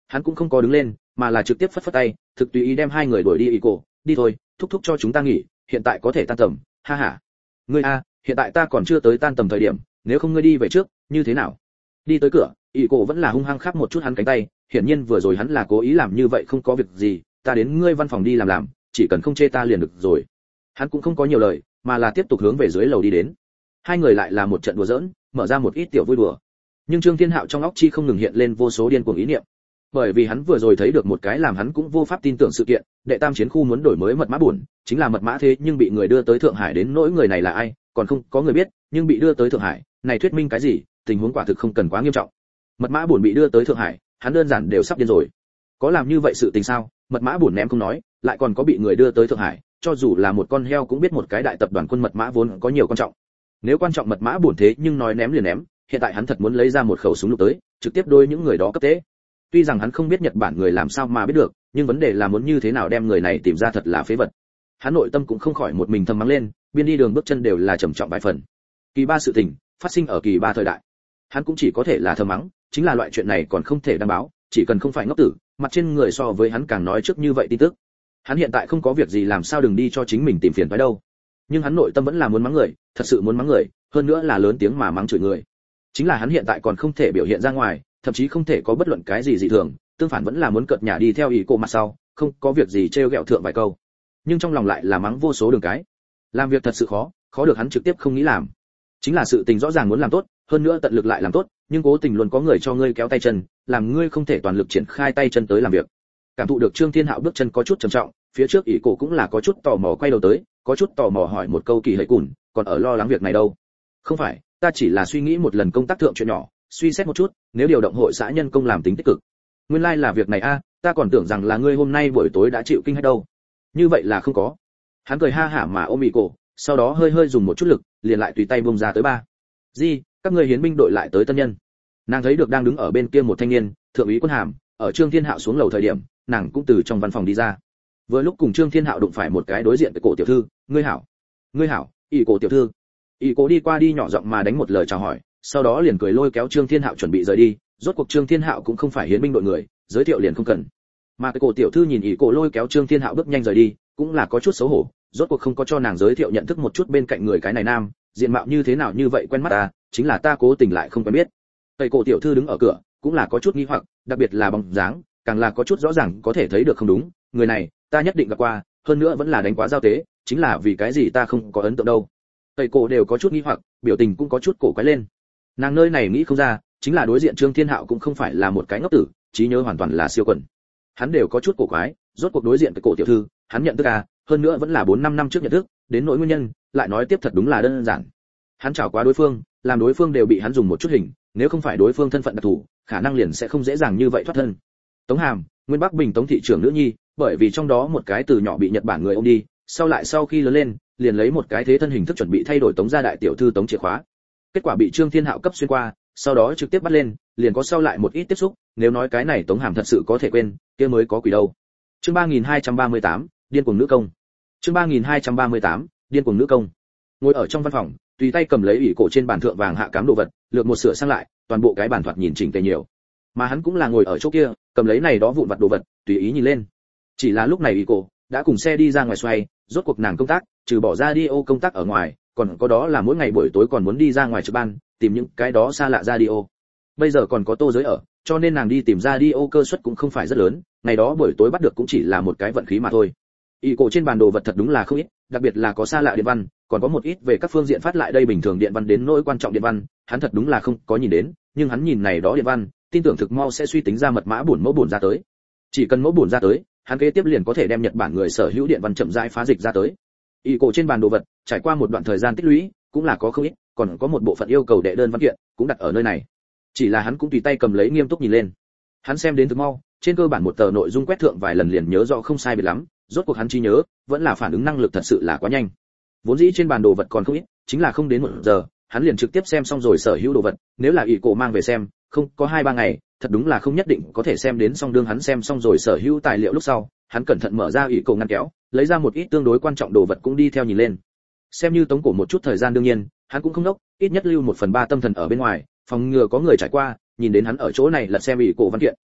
Speaker 1: Hắn cũng không có đứng lên, mà là trực tiếp phất phất tay, thực tùy ý đem hai người đuổi đi. Ý cổ, đi thôi, thúc thúc cho chúng ta nghỉ, hiện tại có thể tan tầm. Ha ha. Ngươi a, hiện tại ta còn chưa tới tan tầm thời điểm, nếu không ngươi đi về trước, như thế nào? Đi tới cửa, Ý cổ vẫn là hung hăng khắp một chút hắn cánh tay, hiển nhiên vừa rồi hắn là cố ý làm như vậy không có việc gì, ta đến ngươi văn phòng đi làm làm, chỉ cần không chê ta liền được rồi. Hắn cũng không có nhiều lời, mà là tiếp tục hướng về dưới lầu đi đến. Hai người lại là một trận đùa giỡn, mở ra một ít tiểu vui đùa. Nhưng Trương Thiên Hạo trong óc chi không ngừng hiện lên vô số điên cuồng ý niệm. Bởi vì hắn vừa rồi thấy được một cái làm hắn cũng vô pháp tin tưởng sự kiện, đệ tam chiến khu muốn đổi mới mật mã buồn, chính là mật mã thế nhưng bị người đưa tới Thượng Hải, đến nỗi người này là ai, còn không có người biết, nhưng bị đưa tới Thượng Hải, này thuyết minh cái gì, tình huống quả thực không cần quá nghiêm trọng. Mật mã buồn bị đưa tới Thượng Hải, hắn đơn giản đều sắp điên rồi. Có làm như vậy sự tình sao? Mật mã buồn ném không nói, lại còn có bị người đưa tới Thượng Hải, cho dù là một con heo cũng biết một cái đại tập đoàn quân mật mã vốn có nhiều quan trọng. Nếu quan trọng mật mã buồn thế nhưng nói ném liền ném, hiện tại hắn thật muốn lấy ra một khẩu súng lục tới, trực tiếp đôi những người đó cấp tế. Tuy rằng hắn không biết Nhật Bản người làm sao mà biết được, nhưng vấn đề là muốn như thế nào đem người này tìm ra thật là phế vật. Hắn nội tâm cũng không khỏi một mình thầm mắng lên, biên đi đường bước chân đều là trầm trọng vài phần. Kỳ ba sự tình, phát sinh ở kỳ ba thời đại. Hắn cũng chỉ có thể là thầm mắng, chính là loại chuyện này còn không thể đăng báo, chỉ cần không phải ngốc tử, mặt trên người so với hắn càng nói trước như vậy tin tức. Hắn hiện tại không có việc gì làm sao đừng đi cho chính mình tìm phiền phải đâu. Nhưng hắn nội tâm vẫn là muốn mắng người, thật sự muốn mắng người, hơn nữa là lớn tiếng mà mắng chửi người. Chính là hắn hiện tại còn không thể biểu hiện ra ngoài, thậm chí không thể có bất luận cái gì dị thường, tương phản vẫn là muốn cợt nhả đi theo ý cô mặt sau, không có việc gì trêu ghẹo thượng vài câu. Nhưng trong lòng lại là mắng vô số đường cái. Làm việc thật sự khó, khó được hắn trực tiếp không nghĩ làm. Chính là sự tình rõ ràng muốn làm tốt, hơn nữa tận lực lại làm tốt, nhưng cố tình luôn có người cho ngươi kéo tay chân, làm ngươi không thể toàn lực triển khai tay chân tới làm việc. Cảm thụ được Trương Thiên Hạo bước chân có chút trầm trọng, phía trước ỷ cổ cũng là có chút tò mò quay đầu tới, có chút tò mò hỏi một câu kỳ hậy cùn, còn ở lo lắng việc này đâu? Không phải, ta chỉ là suy nghĩ một lần công tác thượng chuyện nhỏ, suy xét một chút, nếu điều động hội xã nhân công làm tính tích cực. Nguyên lai like là việc này a, ta còn tưởng rằng là ngươi hôm nay buổi tối đã chịu kinh hết đâu. Như vậy là không có. Hắn cười ha hả mà ôm ỷ cổ, sau đó hơi hơi dùng một chút lực, liền lại tùy tay buông ra tới ba. Gì, các ngươi hiến binh đội lại tới tân nhân. Nàng thấy được đang đứng ở bên kia một thanh niên, thượng úy quân hàm, ở Trương Thiên Hạo xuống lầu thời điểm, nàng cũng từ trong văn phòng đi ra. Vừa lúc cùng Trương Thiên Hạo đụng phải một cái đối diện với cổ tiểu thư, ngươi hảo, ngươi hảo, ỷ cổ tiểu thư. ỷ cổ đi qua đi nhỏ giọng mà đánh một lời chào hỏi, sau đó liền cười lôi kéo Trương Thiên Hạo chuẩn bị rời đi. Rốt cuộc Trương Thiên Hạo cũng không phải hiến binh đội người, giới thiệu liền không cần. Mà cái cổ tiểu thư nhìn ỷ cổ lôi kéo Trương Thiên Hạo bước nhanh rời đi, cũng là có chút xấu hổ, rốt cuộc không có cho nàng giới thiệu nhận thức một chút bên cạnh người cái này nam, diện mạo như thế nào như vậy quen mắt ta, chính là ta cố tình lại không quen biết. Tây cổ tiểu thư đứng ở cửa, cũng là có chút nghi hoặc, đặc biệt là bóng dáng, càng là có chút rõ ràng có thể thấy được không đúng, người này, ta nhất định gặp qua, hơn nữa vẫn là đánh quá giao tế, chính là vì cái gì ta không có ấn tượng đâu. Tây cổ đều có chút nghi hoặc, biểu tình cũng có chút cổ quái lên. Nàng nơi này nghĩ không ra, chính là đối diện Trương Thiên Hạo cũng không phải là một cái ngốc tử, trí nhớ hoàn toàn là siêu quần. Hắn đều có chút cổ quái, rốt cuộc đối diện với cổ tiểu thư, hắn nhận thức à, hơn nữa vẫn là bốn năm năm trước nhận thức, đến nỗi nguyên nhân, lại nói tiếp thật đúng là đơn giản. Hắn chào quá đối phương, làm đối phương đều bị hắn dùng một chút hình, nếu không phải đối phương thân phận đặc thù, khả năng liền sẽ không dễ dàng như vậy thoát thân. Tống Hàm, nguyên Bắc Bình Tống thị trưởng nữ nhi, bởi vì trong đó một cái từ nhỏ bị Nhật Bản người ôm đi, sau lại sau khi lớn lên, liền lấy một cái thế thân hình thức chuẩn bị thay đổi Tống gia đại tiểu thư Tống chìa khóa. Kết quả bị Trương Thiên Hạo cấp xuyên qua, sau đó trực tiếp bắt lên, liền có sau lại một ít tiếp xúc, nếu nói cái này Tống Hàm thật sự có thể quên, kia mới có quỷ đâu. Chương ba nghìn hai trăm ba mươi tám, điên cuồng nữ công. Chương ba nghìn hai trăm ba mươi tám, điên cuồng nữ công. Ngồi ở trong văn phòng, tùy tay cầm lấy ủy cổ trên bàn thượng vàng hạ cám đồ vật, lược một sửa sang lại, toàn bộ cái bàn thoạt nhìn chỉnh tề nhiều. Mà hắn cũng là ngồi ở chỗ kia, cầm lấy này đó vụn vặt đồ vật, tùy ý nhìn lên. Chỉ là lúc này ủy cổ đã cùng xe đi ra ngoài xoay, rốt cuộc nàng công tác, trừ bỏ ra đi ô công tác ở ngoài, còn có đó là mỗi ngày buổi tối còn muốn đi ra ngoài trực ban, tìm những cái đó xa lạ radio. Bây giờ còn có Tô Giới ở, cho nên nàng đi tìm radio cơ suất cũng không phải rất lớn, ngày đó buổi tối bắt được cũng chỉ là một cái vận khí mà thôi. Ý cổ trên bản đồ vật thật đúng là không ít, đặc biệt là có xa lạ điện văn, còn có một ít về các phương diện phát lại đây bình thường điện văn đến nỗi quan trọng điện văn, hắn thật đúng là không có nhìn đến, nhưng hắn nhìn này đó điện văn, tin tưởng thực mau sẽ suy tính ra mật mã bổn mẫu bổn ra tới. Chỉ cần mẫu bổn ra tới, hắn kế tiếp liền có thể đem Nhật Bản người sở hữu điện văn chậm rãi phá dịch ra tới. Ý cổ trên bản đồ vật, trải qua một đoạn thời gian tích lũy, cũng là có không ít, còn có một bộ phận yêu cầu đệ đơn văn kiện, cũng đặt ở nơi này. Chỉ là hắn cũng tùy tay cầm lấy nghiêm túc nhìn lên. Hắn xem đến thực mau, trên cơ bản một tờ nội dung quét thượng vài lần liền nhớ rõ không sai biệt lắm, rốt cuộc hắn trí nhớ, vẫn là phản ứng năng lực thật sự là quá nhanh. Vốn dĩ trên bản đồ vật còn không ít, chính là không đến một giờ, hắn liền trực tiếp xem xong rồi sở hữu đồ vật, nếu là ý cổ mang về xem, không có hai ba ngày, thật đúng là không nhất định có thể xem đến xong. Đương hắn xem xong rồi sở hữu tài liệu lúc sau, hắn cẩn thận mở ra ý cổ ngăn kéo, lấy ra một ít tương đối quan trọng đồ vật cũng đi theo nhìn lên. Xem như tống cổ một chút thời gian, đương nhiên, hắn cũng không đốc, ít nhất lưu một phần ba tâm thần ở bên ngoài, phòng ngừa có người trải qua, nhìn đến hắn ở chỗ này lật xem ý cổ văn kiện.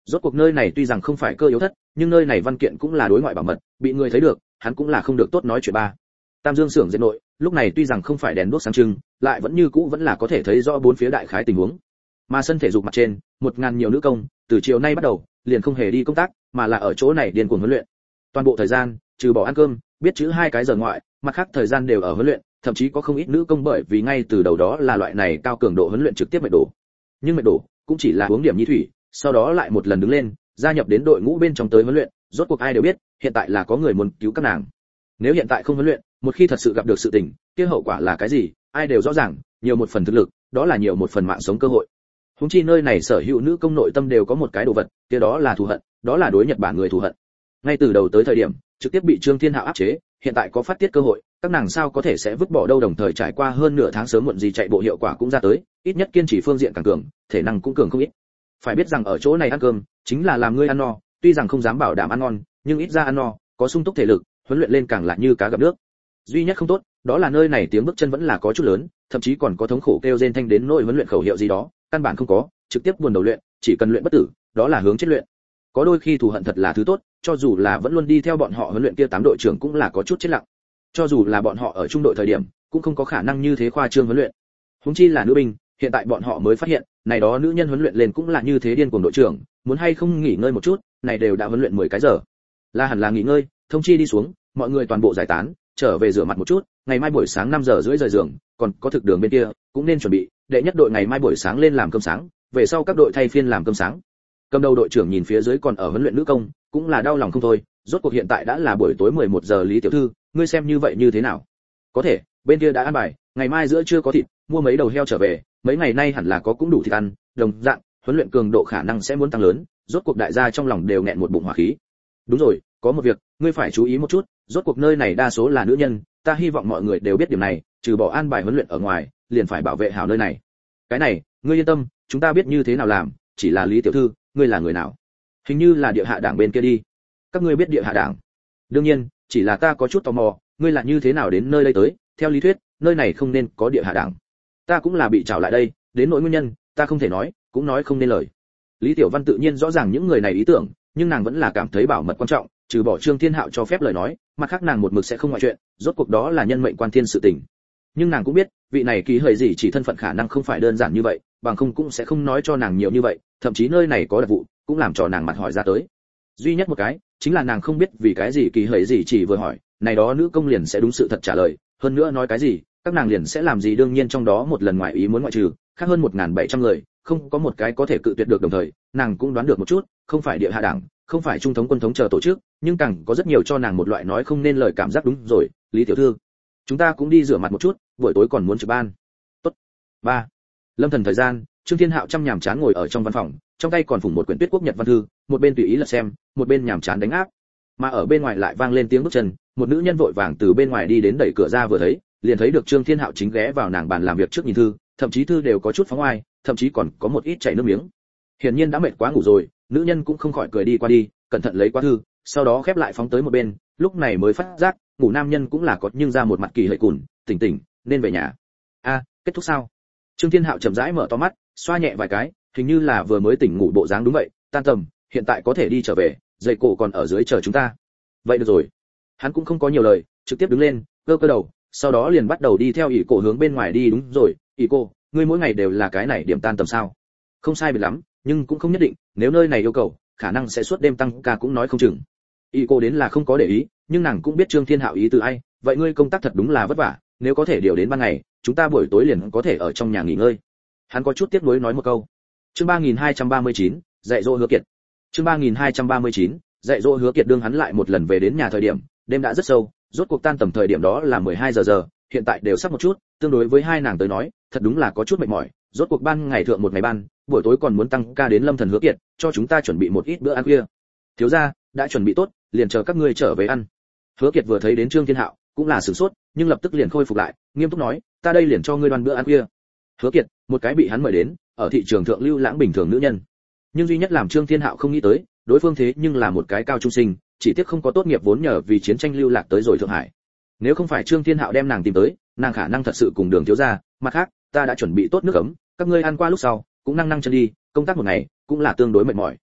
Speaker 1: Rốt cuộc nơi này tuy rằng không phải cơ yếu thất, nhưng nơi này văn kiện cũng là đối ngoại bảo mật, bị người thấy được, hắn cũng là không được tốt nói chuyện ba. Tam Dương xưởng dệt nội, lúc này tuy rằng không phải đèn đuốc sáng trưng, lại vẫn như cũ vẫn là có thể thấy rõ bốn phía đại khái tình huống. Mà sân thể dục mặt trên, một ngàn nhiều nữ công, từ chiều nay bắt đầu, liền không hề đi công tác, mà là ở chỗ này điên cuồng huấn luyện. Toàn bộ thời gian, trừ bỏ ăn cơm, biết chữ hai cái giờ ngoại, mặt khác thời gian đều ở huấn luyện, thậm chí có không ít nữ công bởi vì ngay từ đầu đó là loại này cao cường độ huấn luyện trực tiếp mệt đổ. Nhưng mệt đổ cũng chỉ là uống điểm nhi thủy, sau đó lại một lần đứng lên, gia nhập đến đội ngũ bên trong tới huấn luyện, rốt cuộc ai đều biết, hiện tại là có người muốn cứu các nàng. Nếu hiện tại không huấn luyện, một khi thật sự gặp được sự tình, kia hậu quả là cái gì, ai đều rõ ràng, nhiều một phần thực lực, đó là nhiều một phần mạng sống cơ hội. Huống chi nơi này sở hữu nữ công nội tâm đều có một cái đồ vật, kia đó là thù hận, đó là đối Nhật Bản người thù hận. Ngay từ đầu tới thời điểm, trực tiếp bị Trương Thiên Hạo áp chế, hiện tại có phát tiết cơ hội, các nàng sao có thể sẽ vứt bỏ đâu, đồng thời trải qua hơn nửa tháng sớm muộn gì chạy bộ hiệu quả cũng ra tới, ít nhất kiên trì phương diện càng cường, thể năng cũng cường không ít. Phải biết rằng ở chỗ này ăn cơm, chính là làm ngươi ăn no, tuy rằng không dám bảo đảm ăn ngon, nhưng ít ra ăn no, có sung túc thể lực, huấn luyện lên càng là như cá gặp nước. Duy nhất không tốt, đó là nơi này tiếng bước chân vẫn là có chút lớn, thậm chí còn có thống khổ kêu rên thanh đến nỗi huấn luyện khẩu hiệu gì đó, căn bản không có, trực tiếp buồn đầu luyện, chỉ cần luyện bất tử, đó là hướng chết luyện. Có đôi khi thù hận thật là thứ tốt, cho dù là vẫn luôn đi theo bọn họ huấn luyện kia tám đội trưởng cũng là có chút chết lặng. Cho dù là bọn họ ở trung đội thời điểm, cũng không có khả năng như thế khoa trương huấn luyện. Huống chi là nữ binh, hiện tại bọn họ mới phát hiện, này đó nữ nhân huấn luyện lên cũng là như thế điên cuồng đội trưởng, muốn hay không nghỉ ngơi một chút, này đều đã huấn luyện mười cái giờ. Là hẳn là nghỉ ngơi, thông chi đi xuống, mọi người toàn bộ giải tán, trở về rửa mặt một chút, ngày mai buổi sáng năm giờ rưỡi rời giường, còn có thực đường bên kia, cũng nên chuẩn bị, đệ nhất đội ngày mai buổi sáng lên làm cơm sáng, về sau các đội thay phiên làm cơm sáng. Cầm đầu đội trưởng nhìn phía dưới còn ở huấn luyện nữ công, cũng là đau lòng không thôi, rốt cuộc hiện tại đã là buổi tối mười một giờ, Lý tiểu thư, ngươi xem như vậy như thế nào? Có thể, bên kia đã ăn bài, ngày mai giữa trưa có thịt, mua mấy đầu heo trở về, mấy ngày nay hẳn là có cũng đủ thịt ăn, đồng dạng, huấn luyện cường độ khả năng sẽ muốn tăng lớn, rốt cuộc đại gia trong lòng đều nghẹn một bụng hỏa khí. Đúng rồi, có một việc, ngươi phải chú ý một chút, rốt cuộc nơi này đa số là nữ nhân, ta hy vọng mọi người đều biết điểm này, trừ bỏ an bài huấn luyện ở ngoài, liền phải bảo vệ hảo nơi này. Cái này, ngươi yên tâm, chúng ta biết như thế nào làm, chỉ là Lý tiểu thư, ngươi là người nào? Hình như là địa hạ đảng bên kia đi. Các ngươi biết địa hạ đảng? Đương nhiên, chỉ là ta có chút tò mò, ngươi là như thế nào đến nơi đây tới? Theo lý thuyết, nơi này không nên có địa hạ đảng. Ta cũng là bị trảo lại đây, đến nỗi nguyên nhân, ta không thể nói, cũng nói không nên lời. Lý Tiểu Văn tự nhiên rõ ràng những người này ý tưởng, nhưng nàng vẫn là cảm thấy bảo mật quan trọng, trừ bỏ Trương Thiên Hạo cho phép lời nói, mặt khác nàng một mực sẽ không ngoại chuyện, rốt cuộc đó là nhân mệnh quan thiên sự tình. Nhưng nàng cũng biết, vị này kỳ hời gì chỉ thân phận khả năng không phải đơn giản như vậy, bằng không cũng sẽ không nói cho nàng nhiều như vậy, thậm chí nơi này có đặc vụ, cũng làm cho nàng mặt hỏi ra tới. Duy nhất một cái, chính là nàng không biết vì cái gì kỳ hời gì chỉ vừa hỏi, này đó nữ công liền sẽ đúng sự thật trả lời, hơn nữa nói cái gì, các nàng liền sẽ làm gì, đương nhiên trong đó một lần ngoại ý muốn ngoại trừ, khác hơn một nghìn bảy trăm người, không có một cái có thể cự tuyệt được, đồng thời, nàng cũng đoán được một chút, không phải địa hạ đảng, không phải trung thống quân thống chờ tổ chức, nhưng càng có rất nhiều cho nàng một loại nói không nên lời cảm giác. Đúng rồi, Lý tiểu thư, chúng ta cũng đi rửa mặt một chút, buổi tối còn muốn trực ban. Tốt. ba. Lâm Thần thời gian, Trương Thiên Hạo chăm nhàm chán ngồi ở trong văn phòng, trong tay còn phủng một quyển Tuyết Quốc Nhật văn thư, một bên tùy ý lật xem, một bên nhàm chán đánh áp. Mà ở bên ngoài lại vang lên tiếng bước chân, một nữ nhân vội vàng từ bên ngoài đi đến, đẩy cửa ra vừa thấy, liền thấy được Trương Thiên Hạo chính ghé vào nàng bàn làm việc trước nhìn thư, thậm chí thư đều có chút phóng oai, thậm chí còn có một ít chảy nước miếng. Hiển nhiên đã mệt quá ngủ rồi, nữ nhân cũng không khỏi cười đi qua đi, cẩn thận lấy qua thư, sau đó khép lại phóng tới một bên, lúc này mới phát giác, ngủ nam nhân cũng là có nhưng ra một mặt kỳ hợi cùn, tỉnh tỉnh, nên về nhà. A, kết thúc sao? Trương Thiên Hạo chậm rãi mở to mắt, xoa nhẹ vài cái, hình như là vừa mới tỉnh ngủ bộ dáng. Đúng vậy, tan tầm, hiện tại có thể đi trở về, dây cổ còn ở dưới chờ chúng ta. Vậy được rồi. Hắn cũng không có nhiều lời, trực tiếp đứng lên, cơ cơ đầu, sau đó liền bắt đầu đi theo ỷ cổ hướng bên ngoài đi. Đúng rồi, ỷ cô, ngươi mỗi ngày đều là cái này điểm tan tầm sao? Không sai biệt lắm, nhưng cũng không nhất định, nếu nơi này yêu cầu, khả năng sẽ suốt đêm tăng ca cũng nói không chừng. ỷ cô đến là không có để ý, nhưng nàng cũng biết Trương Thiên Hạo ý từ ai, vậy ngươi công tác thật đúng là vất vả, nếu có thể điều đến ban ngày, chúng ta buổi tối liền có thể ở trong nhà nghỉ ngơi. Hắn có chút tiếc nuối nói một câu. Chương ba nghìn hai trăm ba mươi chín, dạy dỗ Hứa Kiệt. Chương ba nghìn hai trăm ba mươi chín, dạy dỗ Hứa Kiệt. Đương hắn lại một lần về đến nhà thời điểm, đêm đã rất sâu, rốt cuộc tan tầm thời điểm đó là mười hai giờ giờ, hiện tại đều sắp một chút, tương đối với hai nàng tới nói, thật đúng là có chút mệt mỏi, rốt cuộc ban ngày thượng một ngày ban, buổi tối còn muốn tăng ca đến Lâm Thần Hứa Kiệt, cho chúng ta chuẩn bị một ít bữa ăn khuya. Thiếu gia, đã chuẩn bị tốt, liền chờ các ngươi trở về ăn. Hứa Kiệt vừa thấy đến Trương Thiên Hạo, cũng là sửng sốt, nhưng lập tức liền khôi phục lại, nghiêm túc nói, ta đây liền cho ngươi đoan bữa ăn khuya. Hứa Kiệt, một cái bị hắn mời đến, ở thị trường thượng lưu lãng bình thường nữ nhân, nhưng duy nhất làm Trương Thiên Hạo không nghĩ tới, đối phương thế nhưng là một cái cao trung sinh, chỉ tiếc không có tốt nghiệp vốn nhờ vì chiến tranh lưu lạc tới rồi Thượng Hải. Nếu không phải Trương Thiên Hạo đem nàng tìm tới, nàng khả năng thật sự cùng Đường thiếu gia, mặt khác, ta đã chuẩn bị tốt nước ấm, các ngươi ăn qua lúc sau, cũng năng năng chân đi, công tác một ngày, cũng là tương đối mệt mỏi.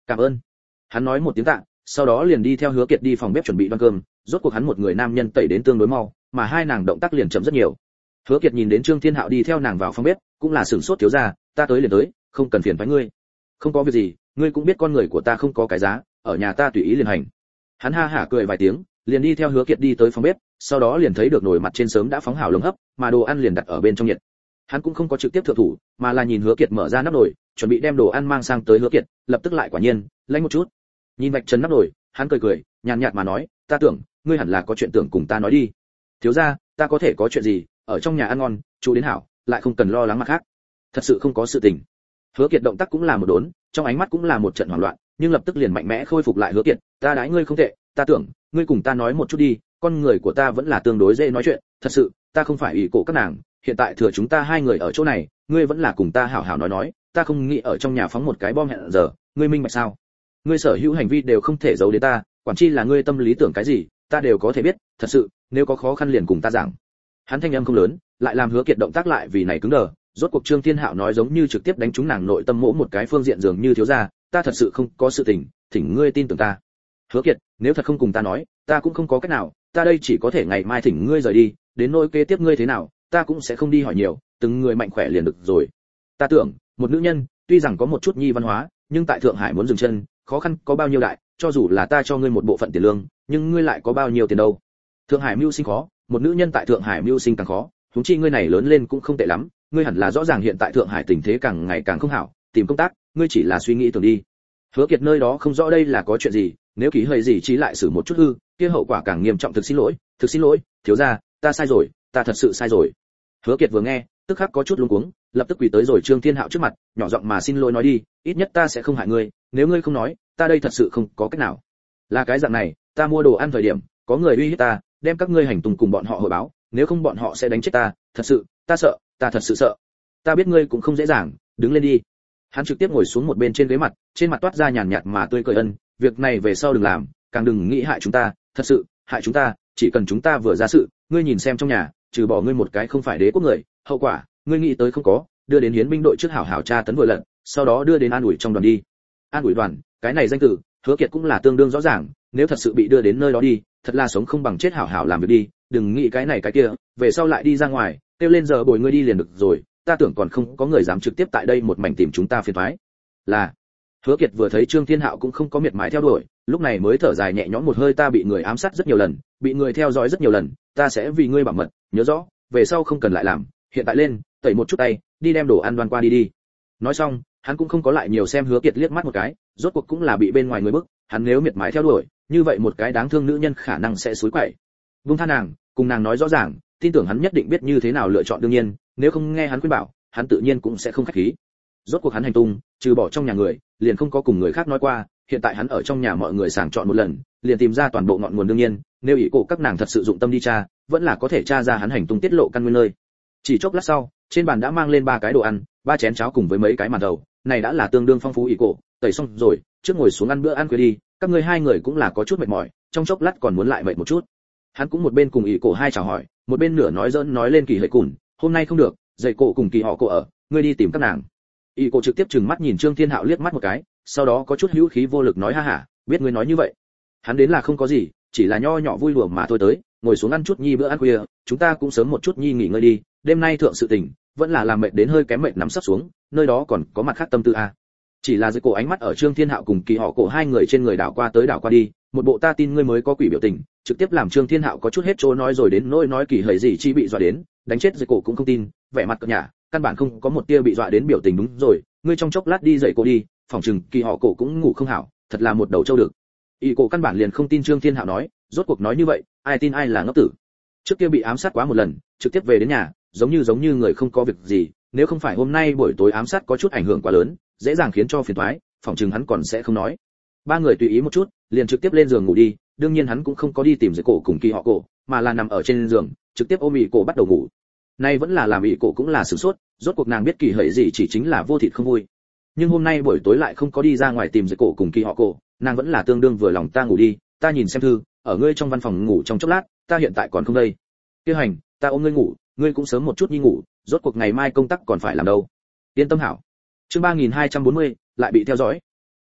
Speaker 1: Cảm ơn. Hắn nói một tiếng tạ, sau đó liền đi theo Hứa Kiệt đi phòng bếp chuẩn bị đoan cơm, rốt cuộc hắn một người nam nhân tẩy đến tương đối mau, mà hai nàng động tác liền chậm rất nhiều. Hứa Kiệt nhìn đến Trương Thiên Hạo đi theo nàng vào phòng bếp, cũng là sửng sốt thiếu gia, ta tới liền tới, không cần phiền với ngươi. Không có việc gì, ngươi cũng biết con người của ta không có cái giá, ở nhà ta tùy ý liền hành. Hắn ha hả cười vài tiếng, liền đi theo Hứa Kiệt đi tới phòng bếp, sau đó liền thấy được nồi mặt trên sớm đã phóng hảo lồng hấp, mà đồ ăn liền đặt ở bên trong nhiệt. Hắn cũng không có trực tiếp thượng thủ, mà là nhìn Hứa Kiệt mở ra nắp nồi, chuẩn bị đem đồ ăn mang sang tới Hứa Kiệt, lập tức lại quả nhiên, lạnh một chút. Nhìn vạch trần nắp nồi, hắn cười cười, nhàn nhạt mà nói, ta tưởng, ngươi hẳn là có chuyện tưởng cùng ta nói đi. Thiếu gia, ta có thể có chuyện gì, ở trong nhà ăn ngon, chú đến hảo, lại không cần lo lắng mặt khác. Thật sự không có sự tình. Hứa Kiệt động tác cũng là một đốn, trong ánh mắt cũng là một trận hoảng loạn, nhưng lập tức liền mạnh mẽ khôi phục lại. Hứa Kiệt, ta đãi ngươi không tệ, ta tưởng, ngươi cùng ta nói một chút đi, con người của ta vẫn là tương đối dễ nói chuyện, thật sự, ta không phải ủy cổ các nàng, hiện tại thừa chúng ta hai người ở chỗ này, ngươi vẫn là cùng ta hảo hảo nói nói, ta không nghĩ ở trong nhà phóng một cái bom hẹn giờ, ngươi minh bạch sao? Ngươi sở hữu hành vi đều không thể giấu đến ta, quản chi là ngươi tâm lý tưởng cái gì, ta đều có thể biết, thật sự, nếu có khó khăn liền cùng ta giảng. Hắn thanh âm không lớn, lại làm Hứa Kiệt động tác lại vì này cứng đờ, rốt cuộc Trương Thiên Hạo nói giống như trực tiếp đánh trúng nàng nội tâm mỗ một cái phương diện dường như thiếu gia, ta thật sự không có sự tình, thỉnh ngươi tin tưởng ta. Hứa Kiệt, nếu thật không cùng ta nói, ta cũng không có cách nào, ta đây chỉ có thể ngày mai thỉnh ngươi rời đi, đến nỗi kế tiếp ngươi thế nào, ta cũng sẽ không đi hỏi nhiều, từng người mạnh khỏe liền được rồi. Ta tưởng, một nữ nhân, tuy rằng có một chút nhi văn hóa, nhưng tại Thượng Hải muốn dừng chân, khó khăn có bao nhiêu đại, cho dù là ta cho ngươi một bộ phận tiền lương, nhưng ngươi lại có bao nhiêu tiền đâu? Thượng Hải mưu sinh khó, một nữ nhân tại Thượng Hải mưu sinh càng khó, huống chi ngươi này lớn lên cũng không tệ lắm, ngươi hẳn là rõ ràng hiện tại Thượng Hải tình thế càng ngày càng không hảo, tìm công tác, ngươi chỉ là suy nghĩ tưởng đi. Hứa Kiệt nơi đó không rõ đây là có chuyện gì, nếu ký hơi gì chí lại xử một chút hư, kia hậu quả càng nghiêm trọng, thực xin lỗi, thực xin lỗi, thiếu gia, ta sai rồi, ta thật sự sai rồi. Hứa Kiệt vừa nghe, tức khắc có chút luống cuống, lập tức quỳ tới rồi Trương Thiên Hạo trước mặt, nhỏ giọng mà xin lỗi nói đi, ít nhất ta sẽ không hại ngươi, nếu ngươi không nói, ta đây thật sự không có cách nào. Là cái dạng này, ta mua đồ ăn thời điểm, có người uy hiếp ta, đem các ngươi hành tung cùng bọn họ hội báo, nếu không bọn họ sẽ đánh chết ta, thật sự, ta sợ, ta thật sự sợ. Ta biết ngươi cũng không dễ dàng, đứng lên đi. Hắn trực tiếp ngồi xuống một bên trên ghế mặt, trên mặt toát ra nhàn nhạt mà tươi cười ân, việc này về sau đừng làm, càng đừng nghĩ hại chúng ta, thật sự, hại chúng ta, chỉ cần chúng ta vừa ra sự, ngươi nhìn xem trong nhà, trừ bỏ ngươi một cái không phải đế quốc người, hậu quả, ngươi nghĩ tới không có, đưa đến hiến binh đội trước hảo hảo tra tấn vừa lần, sau đó đưa đến an ủi trong đoàn đi. An ủi đoàn, cái này danh từ, Hứa Kiệt cũng là tương đương rõ ràng, nếu thật sự bị đưa đến nơi đó đi, thật là sống không bằng chết, hảo hảo làm việc đi, đừng nghĩ cái này cái kia, về sau lại đi ra ngoài, kêu lên giờ bồi ngươi đi liền được rồi, ta tưởng còn không có người dám trực tiếp tại đây một mảnh tìm chúng ta phiền toái. Là. Hứa Kiệt vừa thấy Trương Thiên Hạo cũng không có miệt mài theo đuổi, lúc này mới thở dài nhẹ nhõm một hơi, ta bị người ám sát rất nhiều lần, bị người theo dõi rất nhiều lần, ta sẽ vì ngươi bảo mật, nhớ rõ, về sau không cần lại làm, hiện tại lên, tẩy một chút tay, đi đem đồ ăn đoan qua đi đi. Nói xong, hắn cũng không có lại nhiều xem Hứa Kiệt liếc mắt một cái, rốt cuộc cũng là bị bên ngoài người bức, hắn nếu miệt mài theo đuổi, như vậy một cái đáng thương nữ nhân khả năng sẽ xúi quậy. Buông tha nàng, cùng nàng nói rõ ràng, tin tưởng hắn nhất định biết như thế nào lựa chọn, đương nhiên, nếu không nghe hắn khuyên bảo, hắn tự nhiên cũng sẽ không khách khí. Rốt cuộc hắn hành tung, trừ bỏ trong nhà người, liền không có cùng người khác nói qua, hiện tại hắn ở trong nhà mọi người sàng chọn một lần, liền tìm ra toàn bộ ngọn nguồn, đương nhiên, nếu ý cổ các nàng thật sự dụng tâm đi tra, vẫn là có thể tra ra hắn hành tung tiết lộ căn nguyên nơi. Chỉ chốc lát sau, trên bàn đã mang lên ba cái đồ ăn, ba chén cháo cùng với mấy cái màn thầu, này đã là tương đương phong phú. Ý cổ, tẩy xong rồi, trước ngồi xuống ăn bữa ăn khuya đi, các ngươi hai người cũng là có chút mệt mỏi, trong chốc lát còn muốn lại mệt một chút. Hắn cũng một bên cùng Ý cổ hai chào hỏi, một bên nửa nói giỡn nói lên kỳ hệ cùn, hôm nay không được, dạy cổ cùng kỳ họ cổ ở, ngươi đi tìm các nàng. Ý cổ trực tiếp trừng mắt nhìn Trương Thiên Hạo liếc mắt một cái, sau đó có chút hữu khí vô lực nói ha hả, biết ngươi nói như vậy. Hắn đến là không có gì, chỉ là nho nhỏ vui đùa mà thôi, tới, ngồi xuống ăn chút nhi bữa ăn khuya, chúng ta cũng sớm một chút nhi nghỉ ngơi đi, đêm nay thượng sự tình, vẫn là làm mệt đến hơi kém mệt nằm sắp xuống, nơi đó còn có mặt khác tâm tư à. Chỉ là dưới cổ ánh mắt ở Trương Thiên Hạo cùng kỳ họ cổ hai người trên người đảo qua tới đảo qua đi, một bộ ta tin ngươi mới có quỷ biểu tình, trực tiếp làm Trương Thiên Hạo có chút hết chỗ nói rồi, đến nỗi nói kỳ hời gì chi bị dọa đến, đánh chết dưới cổ cũng không tin, vẻ mặt cợt nhả, căn bản không có một tia bị dọa đến biểu tình. Đúng rồi, ngươi trong chốc lát đi dậy cổ đi, phòng trừng kỳ họ cổ cũng ngủ không hảo, thật là một đầu trâu được. Y cổ căn bản liền không tin Trương Thiên Hạo nói, rốt cuộc nói như vậy, ai tin ai là ngốc tử. Trước kia bị ám sát quá một lần, trực tiếp về đến nhà, giống như giống như người không có việc gì, nếu không phải hôm nay buổi tối ám sát có chút ảnh hưởng quá lớn, dễ dàng khiến cho phiền toái, phòng trừng hắn còn sẽ không nói. Ba người tùy ý một chút, liền trực tiếp lên giường ngủ đi, đương nhiên hắn cũng không có đi tìm dậy cổ cùng kỳ họ cổ, mà là nằm ở trên giường, trực tiếp ôm Y cổ bắt đầu ngủ. Nay vẫn là làm Y cổ cũng là sửng sốt, rốt cuộc nàng biết kỳ hợi gì chỉ chính là vô thịt không vui. Nhưng hôm nay buổi tối lại không có đi ra ngoài tìm dậy cổ cùng kỳ họ cổ, nàng vẫn là tương đương vừa lòng, ta ngủ đi, ta nhìn xem thư, ở ngươi trong văn phòng ngủ trong chốc lát, ta hiện tại còn không đây. Kia hành, ta ôm ngươi ngủ, ngươi cũng sớm một chút đi ngủ, rốt cuộc ngày mai công tác còn phải làm đâu. Yên tâm hảo. Chương ba nghìn hai trăm bốn mươi lại bị theo dõi.